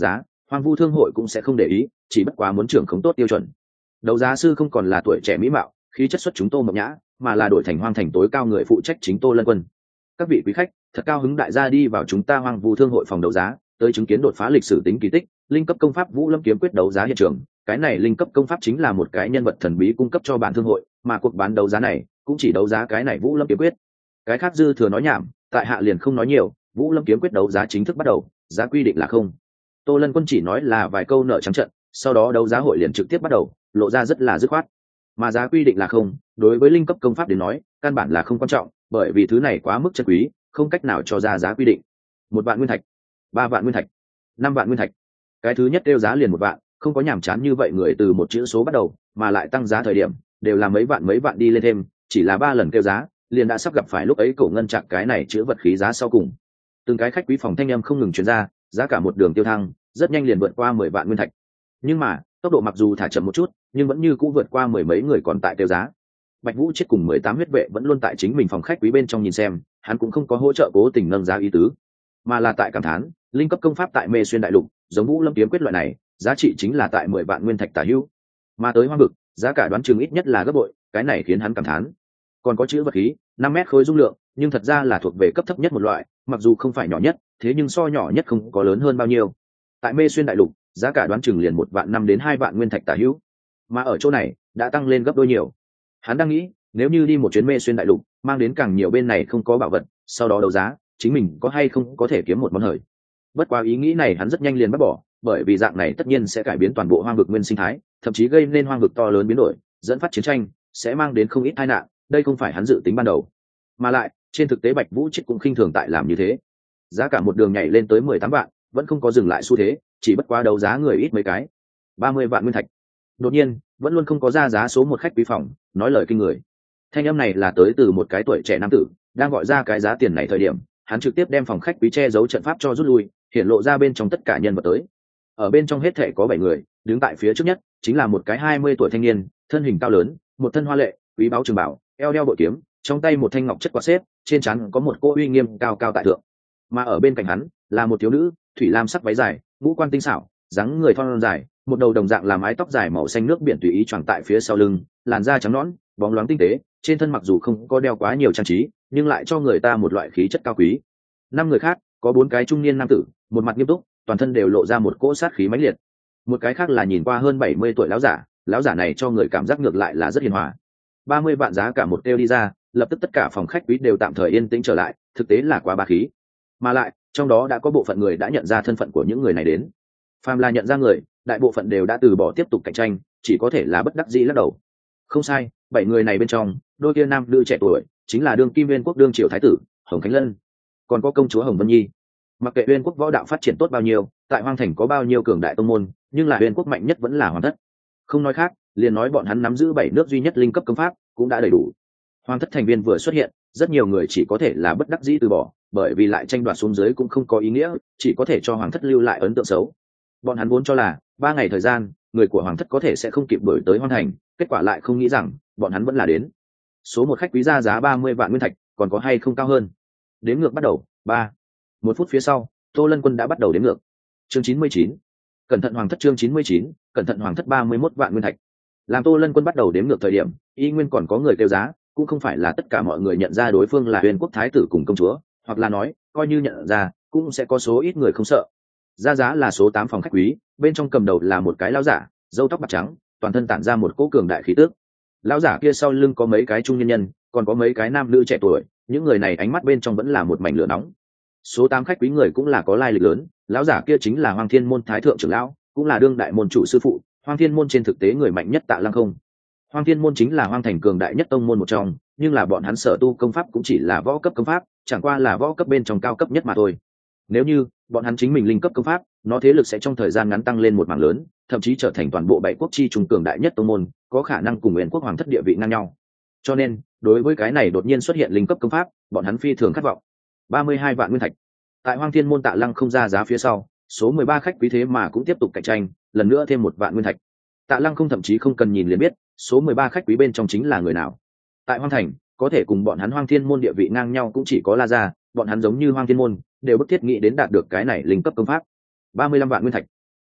Hoang vu thương hội cũng sẽ không để ý, chỉ bất quá muốn trưởng khống tốt tiêu chuẩn. Đấu giá sư không còn là tuổi trẻ mỹ mạo khí chất xuất chúng Tô Mộng Nhã, mà là đổi thành Hoang thành tối cao người phụ trách chính Tô Lân Quân. Các vị quý khách, thật cao hứng đại gia đi vào chúng ta Hoang vu thương hội phòng đấu giá, tới chứng kiến đột phá lịch sử tính kỳ tích, linh cấp công pháp Vũ Lâm kiếm quyết đấu giá hiện trường. Cái này linh cấp công pháp chính là một cái nhân vật thần bí cung cấp cho bản thương hội, mà cuộc bán đấu giá này cũng chỉ đấu giá cái này Vũ Lâm kiếm quyết. Cái khác dư thừa nói nhảm, tại hạ liền không nói nhiều. Vũ Lâm kiếm quyết đấu giá chính thức bắt đầu, giá quy định là không. Tô Lân Quân chỉ nói là vài câu nợ trắng trận, sau đó đấu giá hội liền trực tiếp bắt đầu, lộ ra rất là dứt khoát. Mà giá quy định là không, đối với linh cấp công pháp đến nói căn bản là không quan trọng, bởi vì thứ này quá mức chân quý, không cách nào cho ra giá quy định. Một vạn nguyên thạch, ba vạn nguyên thạch, năm vạn nguyên thạch. Cái thứ nhất kêu giá liền một vạn, không có nhàm chán như vậy người từ một chữ số bắt đầu, mà lại tăng giá thời điểm đều là mấy vạn mấy vạn đi lên thêm, chỉ là ba lần kêu giá liền đã sắp gặp phải lúc ấy cổ ngân chặt cái này chữa vật khí giá sau cùng. Từng cái khách quý phòng thanh âm không ngừng truyền ra, giá cả một đường tiêu thăng, rất nhanh liền vượt qua mười vạn nguyên thạch. Nhưng mà tốc độ mặc dù thả chậm một chút, nhưng vẫn như cũ vượt qua mười mấy người còn tại kêu giá. Bạch Vũ chết cùng mười tám huyết vệ vẫn luôn tại chính mình phòng khách quý bên trong nhìn xem, hắn cũng không có hỗ trợ cố tình nâng giá ý tứ, mà là tại cảm thán, linh cấp công pháp tại Mê Xuyên đại lục, giống Vũ Lâm kiếm quyết loại này, giá trị chính là tại mười vạn nguyên thạch tả hữu. Mà tới Hoang vực, giá cả đoán chừng ít nhất là gấp bội, cái này khiến hắn cảm thán. Còn có chữ vật khí, năm mét khối dung lượng, nhưng thật ra là thuộc về cấp thấp nhất một loại, mặc dù không phải nhỏ nhất, thế nhưng so nhỏ nhất không có lớn hơn bao nhiêu. Tại Mê Xuyên đại lục, giá cả đoán chừng liền một vạn năm đến hai vạn nguyên thạch tả hữu, mà ở chỗ này đã tăng lên gấp đôi nhiều. Hắn đang nghĩ, nếu như đi một chuyến Mê Xuyên đại lục, mang đến càng nhiều bên này không có bảo vật, sau đó đấu giá, chính mình có hay không có thể kiếm một món hời. Bất quá ý nghĩ này hắn rất nhanh liền bắt bỏ, bởi vì dạng này tất nhiên sẽ cải biến toàn bộ hoang vực nguyên sinh thái, thậm chí gây nên hoang vực to lớn biến đổi, dẫn phát chiến tranh, sẽ mang đến không ít tai nạn, đây không phải hắn dự tính ban đầu. Mà lại, trên thực tế Bạch Vũ chết cũng khinh thường tại làm như thế. Giá cả một đường nhảy lên tới mười tám vạn, vẫn không có dừng lại xu thế, chỉ bất quá đấu giá người ít mấy cái. ba mươi vạn nguyên thạch. Đột nhiên, vẫn luôn không có ra giá số một khách quý phòng, nói lời kinh người. Thanh âm này là tới từ một cái tuổi trẻ nam tử, đang gọi ra cái giá tiền này thời điểm, hắn trực tiếp đem phòng khách quý che giấu trận pháp cho rút lui, hiện lộ ra bên trong tất cả nhân vật tới. Ở bên trong hết thể có bảy người, đứng tại phía trước nhất chính là một cái hai mươi tuổi thanh niên, thân hình cao lớn, một thân hoa lệ, quý báu trường bảo, eo đeo bội kiếm, trong tay một thanh ngọc chất quạt xếp, trên trán có một cô uy nghiêm cao cao tại thượng. Mà ở bên cạnh hắn là một thiếu nữ, thủy lam sắc váy dài, ngũ quan tinh xảo, dáng người thon dài, một đầu đồng dạng là mái tóc dài màu xanh nước biển tùy ý choàng tại phía sau lưng, làn da trắng nõn, bóng loáng tinh tế, trên thân mặc dù không có đeo quá nhiều trang trí, nhưng lại cho người ta một loại khí chất cao quý. Năm người khác, có bốn cái trung niên nam tử, một mặt nghiêm túc, toàn thân đều lộ ra một cỗ sát khí mãnh liệt. Một cái khác là nhìn qua hơn bảy mươi tuổi lão giả, lão giả này cho người cảm giác ngược lại là rất hiền hòa. ba mươi vạn giá cả một tiêu đi ra, lập tức tất cả phòng khách quý đều tạm thời yên tĩnh trở lại, thực tế là quá bá khí. Mà lại, trong đó đã có bộ phận người đã nhận ra thân phận của những người này đến. Phàm là nhận ra người, đại bộ phận đều đã từ bỏ tiếp tục cạnh tranh, chỉ có thể là bất đắc dĩ lắc đầu. Không sai, bảy người này bên trong, đôi kia nam nữ trẻ tuổi, chính là đương kim Uyên quốc đương triều thái tử Hồng Khánh Lân, còn có công chúa Hồng Vân Nhi. Mặc kệ Uyên quốc võ đạo phát triển tốt bao nhiêu, tại Hoang thành có bao nhiêu cường đại tông môn, nhưng là Uyên quốc mạnh nhất vẫn là Hoàng thất. Không nói khác, liền nói bọn hắn nắm giữ bảy nước duy nhất linh cấp công pháp, cũng đã đầy đủ. Hoàng thất thành viên vừa xuất hiện, rất nhiều người chỉ có thể là bất đắc dĩ từ bỏ, bởi vì lại tranh đoạt xuống dưới cũng không có ý nghĩa, chỉ có thể cho Hoàng thất lưu lại ấn tượng xấu. Bọn hắn vốn cho là ba ngày thời gian, người của Hoàng thất có thể sẽ không kịp đuổi tới Hoang thành, kết quả lại không nghĩ rằng bọn hắn vẫn là đến. Số một khách quý ra giá ba mươi vạn nguyên thạch, còn có hay không cao hơn? Đếm ngược bắt đầu, ba. Một phút phía sau, Tô Lân Quân đã bắt đầu đếm ngược. Chương chín mươi chín. Cẩn thận Hoàng thất chương chín mươi chín, cẩn thận Hoàng thất ba mươi mốt vạn nguyên thạch. Làm Tô Lân Quân bắt đầu đếm ngược thời điểm, y nguyên còn có người kêu giá, cũng không phải là tất cả mọi người nhận ra đối phương là Uyên quốc thái tử cùng công chúa, hoặc là nói, coi như nhận ra, cũng sẽ có số ít người không sợ. Ra giá là số tám phòng khách quý, bên trong cầm đầu là một cái lão giả, râu tóc bạc trắng, toàn thân tản ra một cỗ cường đại khí tức. Lão giả kia sau lưng có mấy cái trung nhân nhân, còn có mấy cái nam nữ trẻ tuổi, những người này ánh mắt bên trong vẫn là một mảnh lửa nóng. Số tám khách quý người cũng là có lai lịch lớn, lão giả kia chính là Hoang Thiên môn thái thượng trưởng lão, cũng là đương đại môn chủ sư phụ, Hoang Thiên môn trên thực tế người mạnh nhất Tạ Lăng Không. Hoang Thiên môn chính là Hoang thành cường đại nhất tông môn một trong, nhưng là bọn hắn sở tu công pháp cũng chỉ là võ cấp công pháp, chẳng qua là võ cấp bên trong cao cấp nhất mà thôi. Nếu như bọn hắn chính mình linh cấp công pháp, nó thế lực sẽ trong thời gian ngắn tăng lên một mảng lớn, thậm chí trở thành toàn bộ bảy quốc chi trung cường đại nhất tông môn, có khả năng cùng Uyên quốc hoàng thất địa vị ngang nhau. Cho nên, đối với cái này đột nhiên xuất hiện linh cấp công pháp, bọn hắn phi thường khát vọng. ba mươi hai vạn nguyên thạch. Tại Hoang Thiên môn Tạ Lăng không ra giá phía sau, số mười ba khách quý thế mà cũng tiếp tục cạnh tranh, lần nữa thêm một vạn nguyên thạch. Tạ Lăng không thậm chí không cần nhìn liền biết, số mười ba khách quý bên trong chính là người nào. Tại Hoang thành, có thể cùng bọn hắn Hoang Thiên môn địa vị ngang nhau cũng chỉ có La gia, bọn hắn giống như Hoang Thiên môn, đều bức thiết nghĩ đến đạt được cái này linh cấp công pháp. ba mươi lăm vạn nguyên thạch.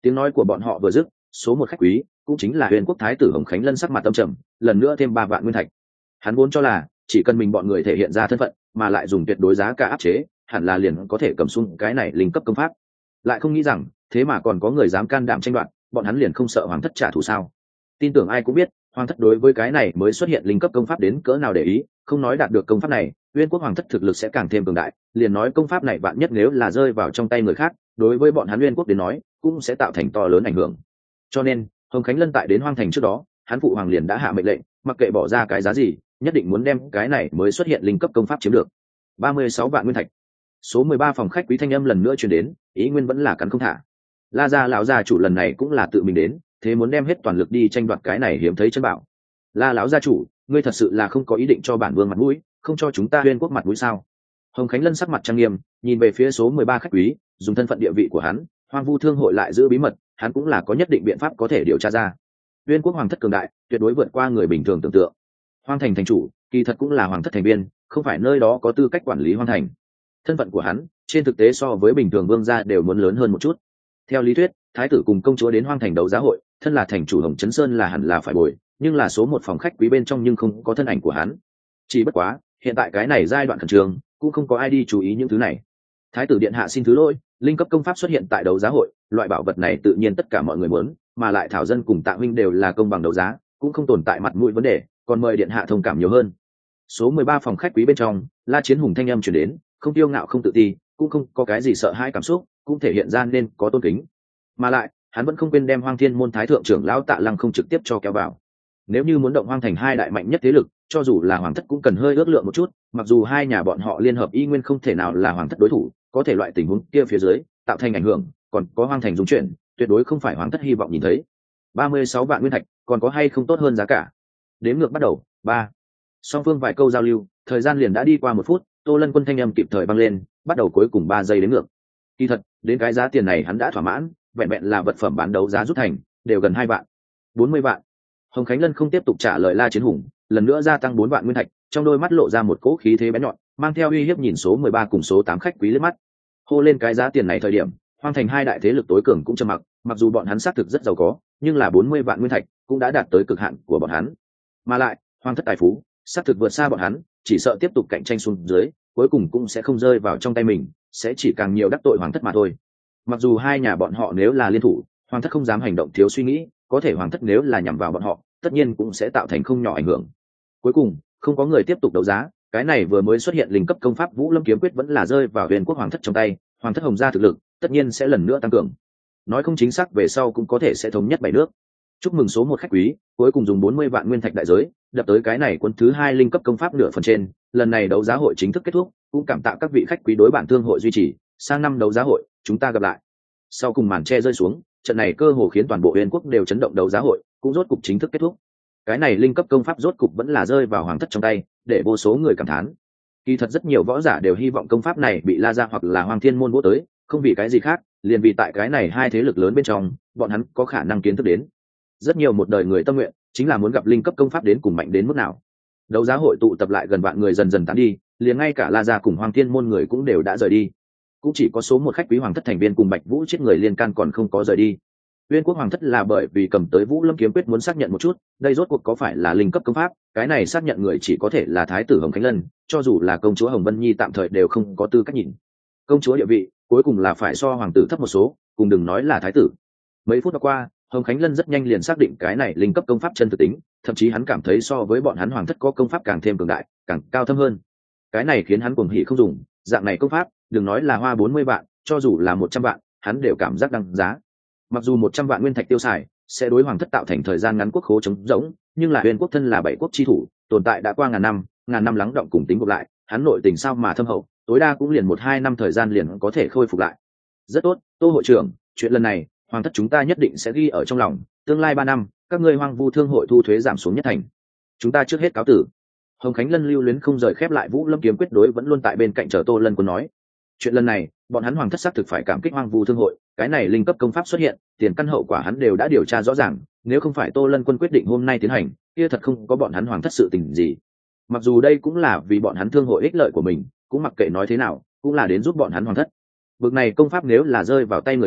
Tiếng nói của bọn họ vừa dứt, số một khách quý cũng chính là huyền quốc thái tử Hồng Khánh Lân sắc mặt tâm trầm, lần nữa thêm ba vạn nguyên thạch. Hắn vốn cho là chỉ cần mình bọn người thể hiện ra thân phận mà lại dùng tuyệt đối giá cả áp chế, hẳn là liền có thể cầm xuống cái này linh cấp công pháp, lại không nghĩ rằng thế mà còn có người dám can đảm tranh đoạt. Bọn hắn liền không sợ hoàng thất trả thù sao? Tin tưởng ai cũng biết hoàng thất đối với cái này mới xuất hiện linh cấp công pháp đến cỡ nào để ý. Không nói đạt được công pháp này uyên quốc hoàng thất thực lực sẽ càng thêm cường đại, liền nói công pháp này vạn nhất nếu là rơi vào trong tay người khác, đối với bọn hắn uyên quốc đến nói cũng sẽ tạo thành to lớn ảnh hưởng. Cho nên Hồng Khánh Lân tại đến hoang thành trước đó, hắn phụ hoàng liền đã hạ mệnh lệnh, mặc kệ bỏ ra cái giá gì, nhất định muốn đem cái này mới xuất hiện linh cấp công pháp chiếm được. ba mươi sáu vạn nguyên thạch. Số mười ba phòng khách quý thanh âm lần nữa truyền đến, ý nguyên vẫn là cắn không thả. La gia lão gia chủ lần này cũng là tự mình đến, thế muốn đem hết toàn lực đi tranh đoạt cái này hiếm thấy chân bảo. La lão gia chủ, ngươi thật sự là không có ý định cho bản vương mặt mũi, không cho chúng ta uyên quốc mặt mũi sao? Hồng Khánh Lân sắc mặt trang nghiêm, nhìn về phía số mười ba khách quý, dùng thân phận địa vị của hắn, Hoang Vu Thương hội lại giữ bí mật, hắn cũng là có nhất định biện pháp có thể điều tra ra. Uyên quốc hoàng thất cường đại, tuyệt đối vượt qua người bình thường tưởng tượng. Hoang thành thành chủ, kỳ thật cũng là hoàng thất thành viên, không phải nơi đó có tư cách quản lý hoang thành. Thân phận của hắn, trên thực tế so với bình thường vương gia đều muốn lớn hơn một chút. Theo lý thuyết, thái tử cùng công chúa đến hoang thành đấu giá hội, thân là thành chủ Hồng Chấn Sơn là hẳn là phải bồi, nhưng là số một phòng khách quý bên trong nhưng không có thân ảnh của hắn. Chỉ bất quá, hiện tại cái này giai đoạn khẩn trương, cũng không có ai đi chú ý những thứ này. Thái tử điện hạ xin thứ lỗi, linh cấp công pháp xuất hiện tại đấu giá hội, loại bảo vật này tự nhiên tất cả mọi người muốn, mà lại thảo dân cùng Tạ huynh đều là công bằng đấu giá, cũng không tồn tại mặt mũi vấn đề, còn mời điện hạ thông cảm nhiều hơn. Số mười ba phòng khách quý bên trong, La Chiến Hùng thanh âm truyền đến, không tiêu ngạo không tự ti, cũng không có cái gì sợ hãi cảm xúc, cũng thể hiện ra nên có tôn kính. Mà lại, hắn vẫn không quên đem Hoang Thiên môn thái thượng trưởng lão Tạ Lăng không trực tiếp cho kéo vào. Nếu như muốn động hoang thành hai đại mạnh nhất thế lực, cho dù là hoàng thất cũng cần hơi ước lượng một chút, mặc dù hai nhà bọn họ liên hợp y nguyên không thể nào là hoàng thất đối thủ, có thể loại tình huống kia phía dưới tạo thành ảnh hưởng, còn có hoang thành dung chuyển, tuyệt đối không phải hoàng thất hy vọng nhìn thấy. ba mươi sáu vạn nguyên thạch, còn có hay không tốt hơn giá cả? Đếm ngược bắt đầu, ba. Song phương vài câu giao lưu, thời gian liền đã đi qua một phút, Tô Lân Quân thanh âm kịp thời vang lên, bắt đầu cuối cùng ba giây đến ngược. Kỳ thật, đến cái giá tiền này hắn đã thỏa mãn, vẹn vẹn là vật phẩm bán đấu giá rút thành, đều gần hai vạn. bốn mươi vạn. Hồng Khánh Lân không tiếp tục trả lời La Chiến Hùng, lần nữa gia tăng bốn vạn nguyên thạch, trong đôi mắt lộ ra một cỗ khí thế bén nhọn, mang theo uy hiếp nhìn số mười ba cùng số tám khách quý liếc mắt. Hô lên cái giá tiền này thời điểm, hoang thành hai đại thế lực tối cường cũng trầm mặc, mặc dù bọn hắn xác thực rất giàu có, nhưng là bốn mươi vạn nguyên thạch cũng đã đạt tới cực hạn của bọn hắn. Mà lại, hoang thất tài phú, xác thực vượt xa bọn hắn, chỉ sợ tiếp tục cạnh tranh xuống dưới, cuối cùng cũng sẽ không rơi vào trong tay mình, sẽ chỉ càng nhiều đắc tội hoàng thất mà thôi. Mặc dù hai nhà bọn họ nếu là liên thủ, hoàng thất không dám hành động thiếu suy nghĩ, có thể hoàng thất nếu là nhằm vào bọn họ, tất nhiên cũng sẽ tạo thành không nhỏ ảnh hưởng. Cuối cùng, không có người tiếp tục đấu giá, cái này vừa mới xuất hiện linh cấp công pháp Vũ Lâm kiếm quyết vẫn là rơi vào huyền quốc hoàng thất trong tay, hoàng thất Hồng gia thực lực tất nhiên sẽ lần nữa tăng cường. Nói không chính xác về sau cũng có thể sẽ thống nhất bảy nước. Chúc mừng số một khách quý, cuối cùng dùng bốn mươi vạn nguyên thạch đại giới, đập tới cái này quân thứ hai linh cấp công pháp nửa phần trên, lần này đấu giá hội chính thức kết thúc, cũng cảm tạ các vị khách quý đối bản thương hội duy trì, sang năm đấu giá hội, chúng ta gặp lại. Sau cùng màn che rơi xuống, trận này cơ hồ khiến toàn bộ huyền quốc đều chấn động, đấu giá hội cũng rốt cục chính thức kết thúc. Cái này linh cấp công pháp rốt cục vẫn là rơi vào hoàng thất trong tay, để vô số người cảm thán. Kỳ thật rất nhiều võ giả đều hy vọng công pháp này bị La gia hoặc là Hoang Thiên môn vỗ tới, không vì cái gì khác, liền vì tại cái này hai thế lực lớn bên trong, bọn hắn có khả năng kiến thức đến. Rất nhiều một đời người tâm nguyện chính là muốn gặp linh cấp công pháp đến cùng mạnh đến mức nào. Đấu giá hội tụ tập lại gần vạn người dần dần tán đi, liền ngay cả La gia cùng Hoang Thiên môn người cũng đều đã rời đi. Cũng chỉ có số một khách quý hoàng thất thành viên cùng Bạch Vũ chết người liên can còn không có rời đi. Uyên quốc hoàng thất là bởi vì cầm tới Vũ Lâm kiếm quyết muốn xác nhận một chút, đây rốt cuộc có phải là linh cấp công pháp, cái này xác nhận người chỉ có thể là thái tử Hồng Khánh Lân, cho dù là công chúa Hồng Vân Nhi tạm thời đều không có tư cách nhìn. Công chúa địa vị, cuối cùng là phải so hoàng tử thấp một số, cùng đừng nói là thái tử. Mấy phút qua, Hồng Khánh Lân rất nhanh liền xác định cái này linh cấp công pháp chân thực tính, thậm chí hắn cảm thấy so với bọn hắn hoàng thất có công pháp càng thêm cường đại, càng cao thâm hơn. Cái này khiến hắn cuồng hỉ không dùng, dạng này công pháp, đừng nói là hoa bốn mươi vạn, cho dù là một trăm vạn, hắn đều cảm giác đăng giá. Mặc dù một trăm vạn nguyên thạch tiêu xài sẽ đối hoàng thất tạo thành thời gian ngắn quốc khố trống rỗng, nhưng là huyền quốc thân là bảy quốc chi thủ, tồn tại đã qua ngàn năm, ngàn năm lắng động cùng tính gộp lại, hắn nội tình sao mà thâm hậu, tối đa cũng liền một hai năm thời gian liền có thể khôi phục lại. Rất tốt, Tô hội trưởng, chuyện lần này hoàng thất chúng ta nhất định sẽ ghi ở trong lòng, tương lai ba năm các ngươi Hoang Vu thương hội thu thuế giảm xuống nhất thành. Chúng ta trước hết cáo tử. Hồng Khánh Lân lưu luyến không rời khép lại Vũ Lâm kiếm quyết đối vẫn luôn tại bên cạnh chờ Tô Lân Quân nói, chuyện lần này bọn hắn hoàng thất xác thực phải cảm kích Hoang Vu thương hội, cái này linh cấp công pháp xuất hiện, tiền căn hậu quả hắn đều đã điều tra rõ ràng, nếu không phải Tô Lân Quân quyết định hôm nay tiến hành, kia thật không có bọn hắn hoàng thất sự tình gì. Mặc dù đây cũng là vì bọn hắn thương hội ích lợi của mình, cũng mặc kệ nói thế nào, cũng là đến giúp bọn hắn hoàng thất. Bực này công pháp nếu là rơi vào tay người khác,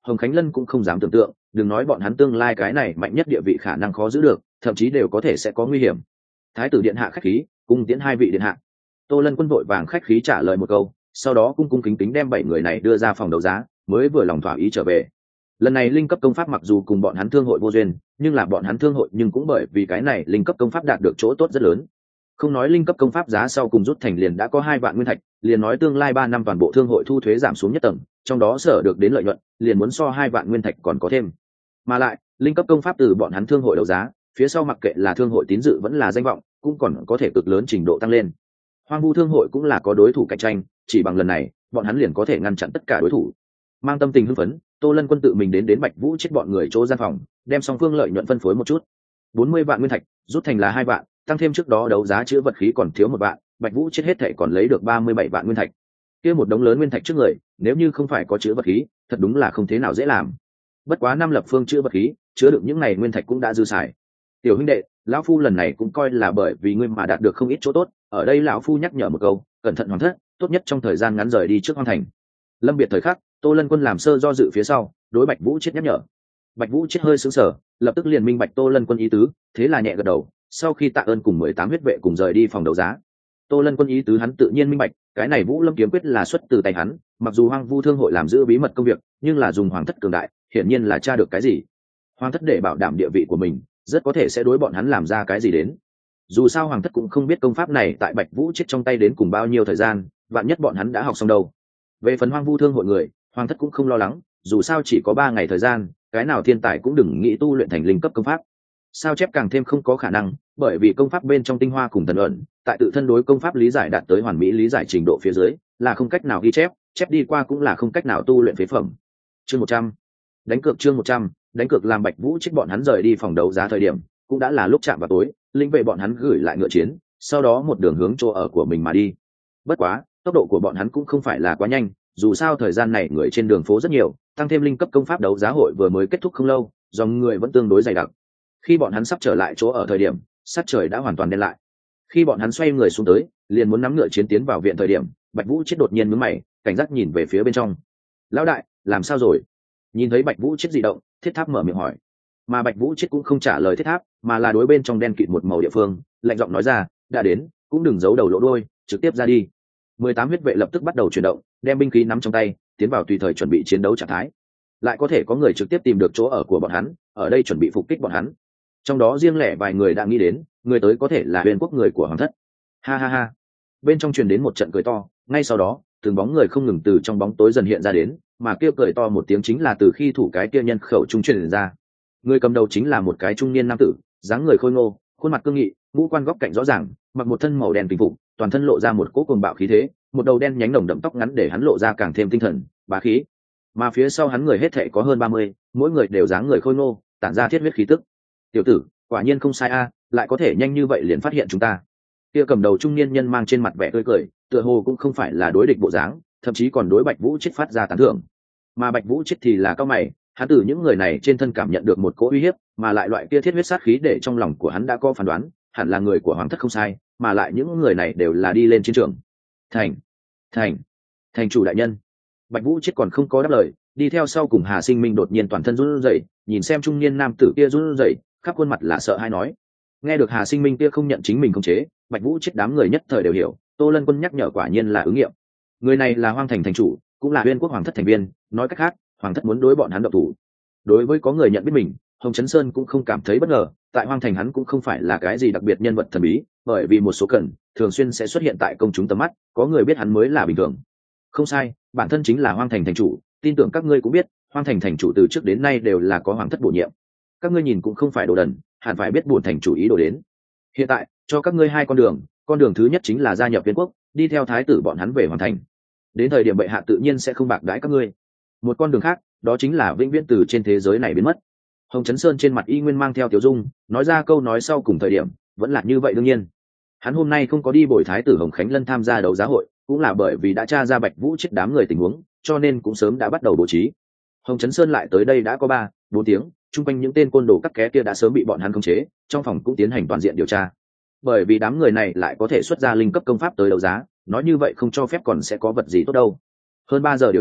Hồng Khánh Lân cũng không dám tưởng tượng, đừng nói bọn hắn tương lai cái này mạnh nhất địa vị khả năng khó giữ được, thậm chí đều có thể sẽ có nguy hiểm. Thái tử điện hạ khách khí, cung tiễn hai vị điện hạ. Tô Lân Quân vội vàng khách khí trả lời một câu, sau đó cung cung kính kính đem bảy người này đưa ra phòng đấu giá, mới vừa lòng thỏa ý trở về. Lần này linh cấp công pháp mặc dù cùng bọn hắn thương hội vô duyên, nhưng là bọn hắn thương hội nhưng cũng bởi vì cái này linh cấp công pháp đạt được chỗ tốt rất lớn. Không nói linh cấp công pháp giá sau cùng rút thành liền đã có hai vạn nguyên thạch, liền nói tương lai ba năm toàn bộ thương hội thu thuế giảm xuống nhất tầng, trong đó sở được đến lợi nhuận, liền muốn so hai vạn nguyên thạch còn có thêm. Mà lại, linh cấp công pháp từ bọn hắn thương hội đấu giá, phía sau mặc kệ là thương hội tín dự vẫn là danh vọng, cũng còn có thể cực lớn trình độ tăng lên. Hoang vu thương hội cũng là có đối thủ cạnh tranh, chỉ bằng lần này, bọn hắn liền có thể ngăn chặn tất cả đối thủ. Mang tâm tình hưng phấn, Tô Lân Quân tự mình đến đến Bạch Vũ chết bọn người chỗ gian phòng, đem song phương lợi nhuận phân phối một chút. bốn mươi vạn nguyên thạch, rút thành là hai vạn, tăng thêm trước đó đấu giá chứa vật khí còn thiếu một vạn, Bạch Vũ chết hết thảy còn lấy được ba mươi bảy vạn nguyên thạch. Kia một đống lớn nguyên thạch trước người, nếu như không phải có chứa vật khí, thật đúng là không thế nào dễ làm. Bất quá năm lập phương chứa vật khí, chứa được những này nguyên thạch cũng đã dư xài. Tiểu huynh đệ, lão phu lần này cũng coi là bởi vì ngươi mà đạt được không ít chỗ tốt, ở đây lão phu nhắc nhở một câu, cẩn thận hoàng thất, tốt nhất trong thời gian ngắn rời đi trước hoang thành. Lâm biệt thời khắc, Tô Lân Quân làm sơ do dự phía sau, đối Bạch Vũ chết nhắc nhở. Bạch Vũ chết hơi sững sờ, lập tức liền minh bạch Tô Lân Quân ý tứ, thế là nhẹ gật đầu, sau khi tạ ơn cùng mười tám huyết vệ cùng rời đi phòng đấu giá. Tô Lân Quân ý tứ hắn tự nhiên minh bạch, cái này Vũ Lâm kiếm quyết là xuất từ tay hắn, mặc dù Hoang Vu thương hội làm giữ bí mật công việc, nhưng là dùng hoàng thất cường đại, hiển nhiên là tra được cái gì. Hoàng thất để bảo đảm địa vị của mình, rất có thể sẽ đối bọn hắn làm ra cái gì đến. Dù sao hoàng thất cũng không biết công pháp này tại Bạch Vũ chết trong tay đến cùng bao nhiêu thời gian, vạn nhất bọn hắn đã học xong đâu. Về phần Hoang Vu thương hội người, hoàng thất cũng không lo lắng, dù sao chỉ có ba ngày thời gian, cái nào thiên tài cũng đừng nghĩ tu luyện thành linh cấp công pháp. Sao chép càng thêm không có khả năng, bởi vì công pháp bên trong tinh hoa cùng thần ẩn, tại tự thân đối công pháp lý giải đạt tới hoàn mỹ lý giải trình độ phía dưới, là không cách nào ghi chép, chép đi qua cũng là không cách nào tu luyện phế phẩm. Chương một trăm, đánh cược chương một trăm, đánh cược làm Bạch Vũ chết bọn hắn rời đi phòng đấu giá thời điểm, cũng đã là lúc chạm vào tối, linh vệ bọn hắn gửi lại ngựa chiến, sau đó một đường hướng chỗ ở của mình mà đi. Bất quá, tốc độ của bọn hắn cũng không phải là quá nhanh, dù sao thời gian này người trên đường phố rất nhiều, tăng thêm linh cấp công pháp đấu giá hội vừa mới kết thúc không lâu, dòng người vẫn tương đối dày đặc. Khi bọn hắn sắp trở lại chỗ ở thời điểm, sát trời đã hoàn toàn đen lại. Khi bọn hắn xoay người xuống tới, liền muốn nắm ngựa chiến tiến vào viện thời điểm, Bạch Vũ chết đột nhiên nhướng mày, cảnh giác nhìn về phía bên trong. "Lão đại, làm sao rồi?" Nhìn thấy Bạch Vũ chết dị động, Thiết Tháp mở miệng hỏi. Mà Bạch Vũ chết cũng không trả lời Thiết Tháp, mà là đối bên trong đen kịt một màu địa phương, lạnh giọng nói ra, "Đã đến, cũng đừng giấu đầu lộ đuôi, trực tiếp ra đi." mười tám huyết vệ lập tức bắt đầu chuyển động, đem binh khí nắm trong tay, tiến vào tùy thời chuẩn bị chiến đấu trạng thái. Lại có thể có người trực tiếp tìm được chỗ ở của bọn hắn, ở đây chuẩn bị phục kích bọn hắn. Trong đó riêng lẻ vài người đã nghĩ đến, người tới có thể là huyền quốc người của hoàng thất. Ha ha ha. Bên trong truyền đến một trận cười to, ngay sau đó, từng bóng người không ngừng từ trong bóng tối dần hiện ra đến, mà kêu cười to một tiếng chính là từ khi thủ cái kia nhân khẩu trung truyền ra. Người cầm đầu chính là một cái trung niên nam tử, dáng người khôi ngô, khuôn mặt cương nghị, ngũ quan góc cạnh rõ ràng, mặc một thân màu đen kinh phục, toàn thân lộ ra một cỗ cuồng bạo khí thế, một đầu đen nhánh nồng đậm tóc ngắn để hắn lộ ra càng thêm tinh thần, bá khí. Mà phía sau hắn người hết thảy có hơn ba mươi, mỗi người đều dáng người khôi ngô, tản ra thiết huyết khí tức. "Tiểu tử, quả nhiên không sai a, lại có thể nhanh như vậy liền phát hiện chúng ta." Kia cầm đầu trung niên nhân mang trên mặt vẻ tươi cười, tựa hồ cũng không phải là đối địch bộ dáng, thậm chí còn đối Bạch Vũ chết phát ra tán thưởng. Mà Bạch Vũ chết thì là cao mày, hắn từ những người này trên thân cảm nhận được một cỗ uy hiếp, mà lại loại kia thiết huyết sát khí để trong lòng của hắn đã có phán đoán, hẳn là người của hoàng thất không sai, mà lại những người này đều là đi lên chiến trường. "Thành, thành, thành chủ đại nhân." Bạch Vũ chết còn không có đáp lời, đi theo sau cùng Hà Sinh Minh đột nhiên toàn thân run rẩy, nhìn xem trung niên nam tử kia run rẩy, khắp khuôn mặt là sợ hãi nói. Nghe được Hà Sinh Minh kia không nhận chính mình khống chế, Bạch Vũ chết đám người nhất thời đều hiểu, Tô Lân Quân nhắc nhở quả nhiên là ứng nghiệm. Người này là Hoang Thành thành chủ, cũng là Uyên Quốc hoàng thất thành viên, nói cách khác, hoàng thất muốn đối bọn hắn động thủ. Đối với có người nhận biết mình, Hồng Chấn Sơn cũng không cảm thấy bất ngờ, tại Hoang Thành hắn cũng không phải là cái gì đặc biệt nhân vật thần bí, bởi vì một số cần thường xuyên sẽ xuất hiện tại công chúng tầm mắt, có người biết hắn mới là bình thường. Không sai, bản thân chính là Hoang Thành thành chủ, tin tưởng các ngươi cũng biết, Hoang Thành thành chủ từ trước đến nay đều là có hoàng thất bổ nhiệm. Các ngươi nhìn cũng không phải đồ đần, hẳn phải biết bổn thành chủ ý đồ đến. Hiện tại, cho các ngươi hai con đường, con đường thứ nhất chính là gia nhập Viên quốc, đi theo thái tử bọn hắn về hoàn thành. Đến thời điểm bệ hạ tự nhiên sẽ không bạc đãi các ngươi. Một con đường khác, đó chính là vĩnh viễn từ trên thế giới này biến mất. Hồng Chấn Sơn trên mặt y nguyên mang theo tiểu dung, nói ra câu nói sau cùng thời điểm, vẫn là như vậy đương nhiên. Hắn hôm nay không có đi bồi thái tử Hồng Khánh Lân tham gia đấu giá hội, cũng là bởi vì đã tra ra Bạch Vũ chết đám người tình huống, cho nên cũng sớm đã bắt đầu bố trí. Hồng Chấn Sơn lại tới đây đã có ba, bốn tiếng, chung quanh những tên côn đồ cắt ké kia đã sớm bị bọn hắn khống chế, trong phòng cũng tiến hành toàn diện điều tra. Bởi vì đám người này lại có thể xuất ra linh cấp công pháp tới đấu giá, nói như vậy không cho phép còn sẽ có vật gì tốt đâu. Hơn ba giờ điều tra,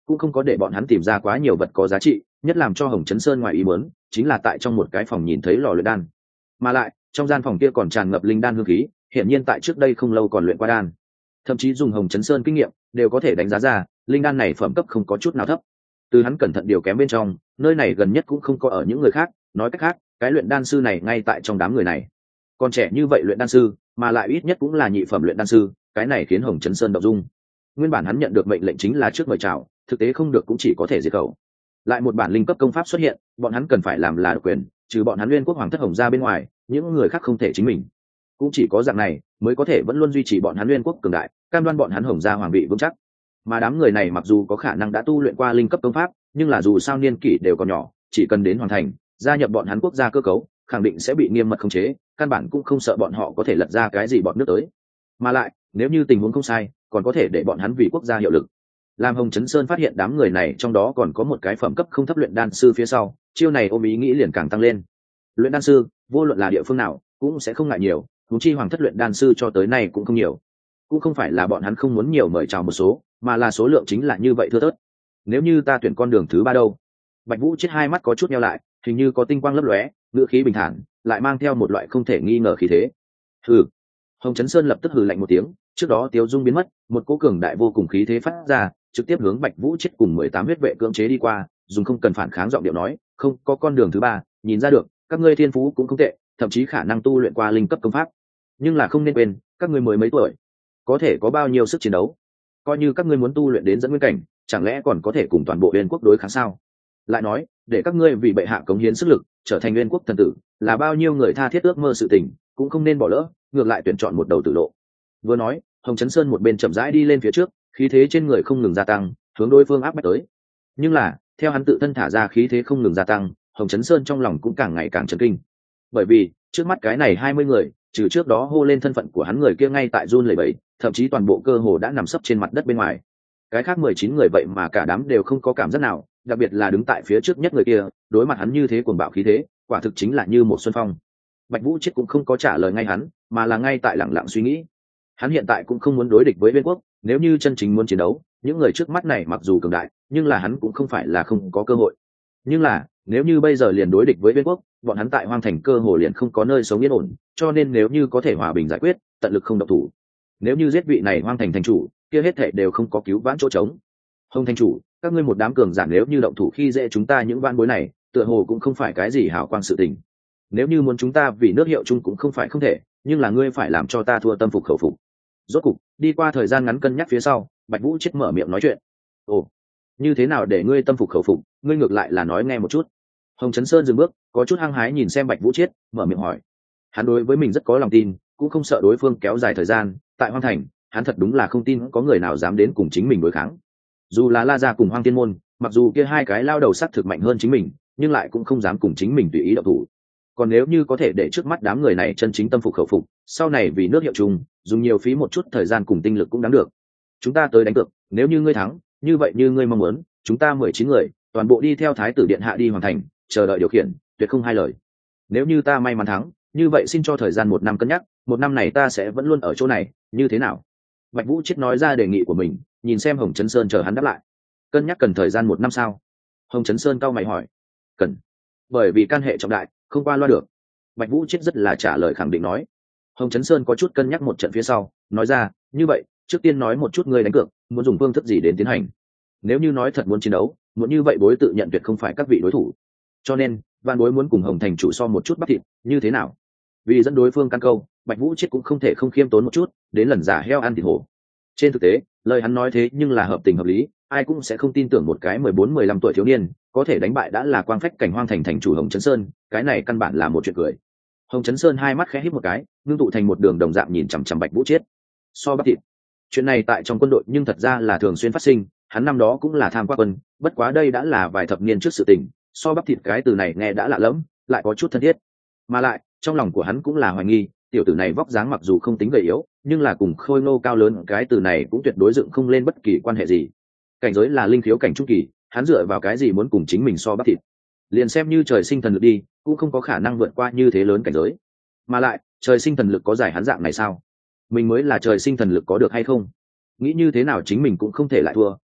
cũng không có để bọn hắn tìm ra quá nhiều vật có giá trị. Nhất làm cho Hồng Chấn Sơn ngoài ý muốn chính là tại trong một cái phòng nhìn thấy lò luyện đan, mà lại trong gian phòng kia còn tràn ngập linh đan hương khí, hiển nhiên tại trước đây không lâu còn luyện qua đan. Thậm chí dùng Hồng Chấn Sơn kinh nghiệm đều có thể đánh giá ra linh đan này phẩm cấp không có chút nào thấp. Từ hắn cẩn thận điều kém bên trong, nơi này gần nhất cũng không có ở những người khác, nói cách khác cái luyện đan sư này ngay tại trong đám người này. Còn trẻ như vậy luyện đan sư, mà lại ít nhất cũng là nhị phẩm luyện đan sư, cái này khiến Hồng Chấn Sơn động dung. Nguyên bản hắn nhận được mệnh lệnh chính là trước mời chào, thực tế không được cũng chỉ có thể diệt khẩu. Lại một bản linh cấp công pháp xuất hiện, bọn hắn cần phải làm là độc quyền, trừ bọn hắn Nguyên Quốc Hoàng thất Hồng gia bên ngoài, những người khác không thể chính mình. Cũng chỉ có dạng này mới có thể vẫn luôn duy trì bọn hắn Nguyên Quốc cường đại, cam đoan bọn hắn Hồng gia hoàng vị vững chắc. Mà đám người này mặc dù có khả năng đã tu luyện qua linh cấp công pháp, nhưng là dù sao niên kỷ đều còn nhỏ, chỉ cần đến hoàn thành, gia nhập bọn hắn quốc gia cơ cấu, khẳng định sẽ bị nghiêm mật khống chế, căn bản cũng không sợ bọn họ có thể lật ra cái gì bọn nước tới. Mà lại, nếu như tình huống không sai, còn có thể để bọn hắn vì quốc gia hiệu lực. Làm Hồng Chấn Sơn phát hiện đám người này trong đó còn có một cái phẩm cấp không thấp luyện đan sư phía sau, chiêu này ôm ý nghĩ liền càng tăng lên. Luyện đan sư, vô luận là địa phương nào, cũng sẽ không ngại nhiều, huống chi hoàng thất luyện đan sư cho tới nay cũng không nhiều. Cũng không phải là bọn hắn không muốn nhiều mời chào một số, mà là số lượng chính là như vậy thưa thớt. Nếu như ta tuyển con đường thứ ba đâu? Bạch Vũ chết hai mắt có chút nheo lại, hình như có tinh quang lấp lóe, ngữ khí bình thản, lại mang theo một loại không thể nghi ngờ khí thế. Hừ. Hồng Chấn Sơn lập tức hừ lạnh một tiếng, trước đó tiêu dung biến mất, một cỗ cường đại vô cùng khí thế phát ra, trực tiếp hướng Bạch Vũ chết cùng mười tám huyết vệ cưỡng chế đi qua, dùng không cần phản kháng giọng điệu nói, không có con đường thứ ba, nhìn ra được, các ngươi thiên phú cũng không tệ, thậm chí khả năng tu luyện qua linh cấp công pháp, nhưng là không nên quên, các ngươi mới mấy tuổi, có thể có bao nhiêu sức chiến đấu? Coi như các ngươi muốn tu luyện đến dẫn nguyên cảnh, chẳng lẽ còn có thể cùng toàn bộ Uyên Quốc đối kháng sao? Lại nói, để các ngươi vì bệ hạ cống hiến sức lực, trở thành Uyên Quốc thần tử, là bao nhiêu người tha thiết ước mơ sự tình, cũng không nên bỏ lỡ, ngược lại tuyển chọn một đầu tử lộ. Vừa nói, Hồng Chấn Sơn một bên chậm rãi đi lên phía trước, khí thế trên người không ngừng gia tăng, hướng đối phương áp bách tới. Nhưng là, theo hắn tự thân thả ra khí thế không ngừng gia tăng, Hồng Chấn Sơn trong lòng cũng càng ngày càng chấn kinh. Bởi vì, trước mắt cái này hai mươi người, trừ trước đó hô lên thân phận của hắn người kia ngay tại run lẩy bẩy, thậm chí toàn bộ cơ hồ đã nằm sấp trên mặt đất bên ngoài. Cái khác mười chín người vậy mà cả đám đều không có cảm giác nào, đặc biệt là đứng tại phía trước nhất người kia, đối mặt hắn như thế cuồng bạo khí thế, quả thực chính là như một xuân phong. Bạch Vũ chết cũng không có trả lời ngay hắn, mà là ngay tại lặng lặng suy nghĩ. Hắn hiện tại cũng không muốn đối địch với Uyên Quốc, nếu như chân chính muốn chiến đấu, những người trước mắt này mặc dù cường đại, nhưng là hắn cũng không phải là không có cơ hội. Nhưng là, nếu như bây giờ liền đối địch với Uyên Quốc, bọn hắn tại Hoang Thành cơ hồ liền không có nơi sống yên ổn, cho nên nếu như có thể hòa bình giải quyết, tận lực không động thủ. Nếu như giết vị này Hoang Thành thành chủ, kia hết thảy đều không có cứu vãn chỗ trống. Hồng thành chủ, các ngươi một đám cường giả nếu như động thủ khi dễ chúng ta những vãn bối này, tựa hồ cũng không phải cái gì hảo quang sự tình. Nếu như muốn chúng ta vì nước hiệu chung cũng không phải không thể, nhưng là ngươi phải làm cho ta thua tâm phục khẩu phục. Rốt cục, đi qua thời gian ngắn cân nhắc phía sau, Bạch Vũ chết mở miệng nói chuyện. Ồ, như thế nào để ngươi tâm phục khẩu phục, ngươi ngược lại là nói nghe một chút. Hồng Chấn Sơn dừng bước, có chút hăng hái nhìn xem Bạch Vũ chết, mở miệng hỏi. Hắn đối với mình rất có lòng tin, cũng không sợ đối phương kéo dài thời gian, tại Hoang Thành, hắn thật đúng là không tin có người nào dám đến cùng chính mình đối kháng. Dù là La Gia cùng Hoang Thiên Môn, mặc dù kia hai cái lao đầu sắc thực mạnh hơn chính mình, nhưng lại cũng không dám cùng chính mình tùy ý động thủ. Còn nếu như có thể để trước mắt đám người này chân chính tâm phục khẩu phục, sau này vì nước hiệu chung, dùng nhiều phí một chút thời gian cùng tinh lực cũng đáng được. Chúng ta tới đánh cược, nếu như ngươi thắng, như vậy như ngươi mong muốn, chúng ta mười chín người, toàn bộ đi theo Thái tử điện hạ đi Hoàng Thành, chờ đợi điều khiển, tuyệt không hai lời. Nếu như ta may mắn thắng, như vậy xin cho thời gian một năm cân nhắc, một năm này ta sẽ vẫn luôn ở chỗ này, như thế nào? Bạch Vũ chết nói ra đề nghị của mình, nhìn xem Hồng Chấn Sơn chờ hắn đáp lại. Cân nhắc cần thời gian một năm sao? Hồng Chấn Sơn cau mày hỏi. Cần, bởi vì can hệ trọng đại, không qua loa được. Bạch Vũ chết rất là trả lời khẳng định nói. Hồng Chấn Sơn có chút cân nhắc một trận phía sau, nói ra, như vậy, trước tiên nói một chút ngươi đánh cược, muốn dùng phương thức gì đến tiến hành. Nếu như nói thật muốn chiến đấu, muốn như vậy bối tự nhận tuyệt không phải các vị đối thủ. Cho nên, Vạn Bối muốn cùng Hồng Thành chủ so một chút bắp thịt, như thế nào? Vì dẫn đối phương căn câu, Bạch Vũ chết cũng không thể không khiêm tốn một chút, đến lần giả heo ăn thịt hổ. Trên thực tế, lời hắn nói thế nhưng là hợp tình hợp lý, ai cũng sẽ không tin tưởng một cái mười bốn mười lăm tuổi thiếu niên có thể đánh bại đã là quang phách cảnh Hoang Thành thành chủ Hồng Chấn Sơn, cái này căn bản là một chuyện cười. Hồng Chấn Sơn hai mắt khẽ híp một cái, ngưng tụ thành một đường đồng dạng nhìn chằm chằm Bạch Vũ chết. So bắp thịt, chuyện này tại trong quân đội nhưng thật ra là thường xuyên phát sinh, hắn năm đó cũng là tham qua quân, bất quá đây đã là vài thập niên trước sự tình, so bắp thịt cái từ này nghe đã lạ lẫm, lại có chút thân thiết. Mà lại, trong lòng của hắn cũng là hoài nghi, tiểu tử này vóc dáng mặc dù không tính gầy yếu, nhưng là cùng khôi ngô cao lớn cái từ này cũng tuyệt đối dựng không lên bất kỳ quan hệ gì. Cảnh giới là linh khiếu cảnh trung kỳ, hắn dựa vào cái gì muốn cùng chính mình so bắp thịt? Liền xem như trời sinh thần lực đi, cũng không có khả năng vượt qua như thế lớn cảnh giới. Mà lại, trời sinh thần lực có giải hắn dạng này sao? Mình mới là trời sinh thần lực có được hay không? Nghĩ như thế nào chính mình cũng không thể lại thua,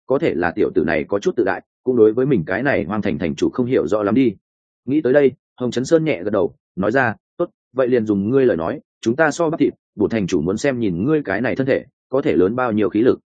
có thể là tiểu tử này có chút tự đại, cũng đối với mình cái này hoang thành thành chủ không hiểu rõ lắm đi. Nghĩ tới đây, Hồng Chấn Sơn nhẹ gật đầu nói ra, tốt, vậy liền dùng ngươi lời nói, chúng ta so bắp thịt, bổn thành chủ muốn xem nhìn ngươi cái này thân thể có thể lớn bao nhiêu khí lực.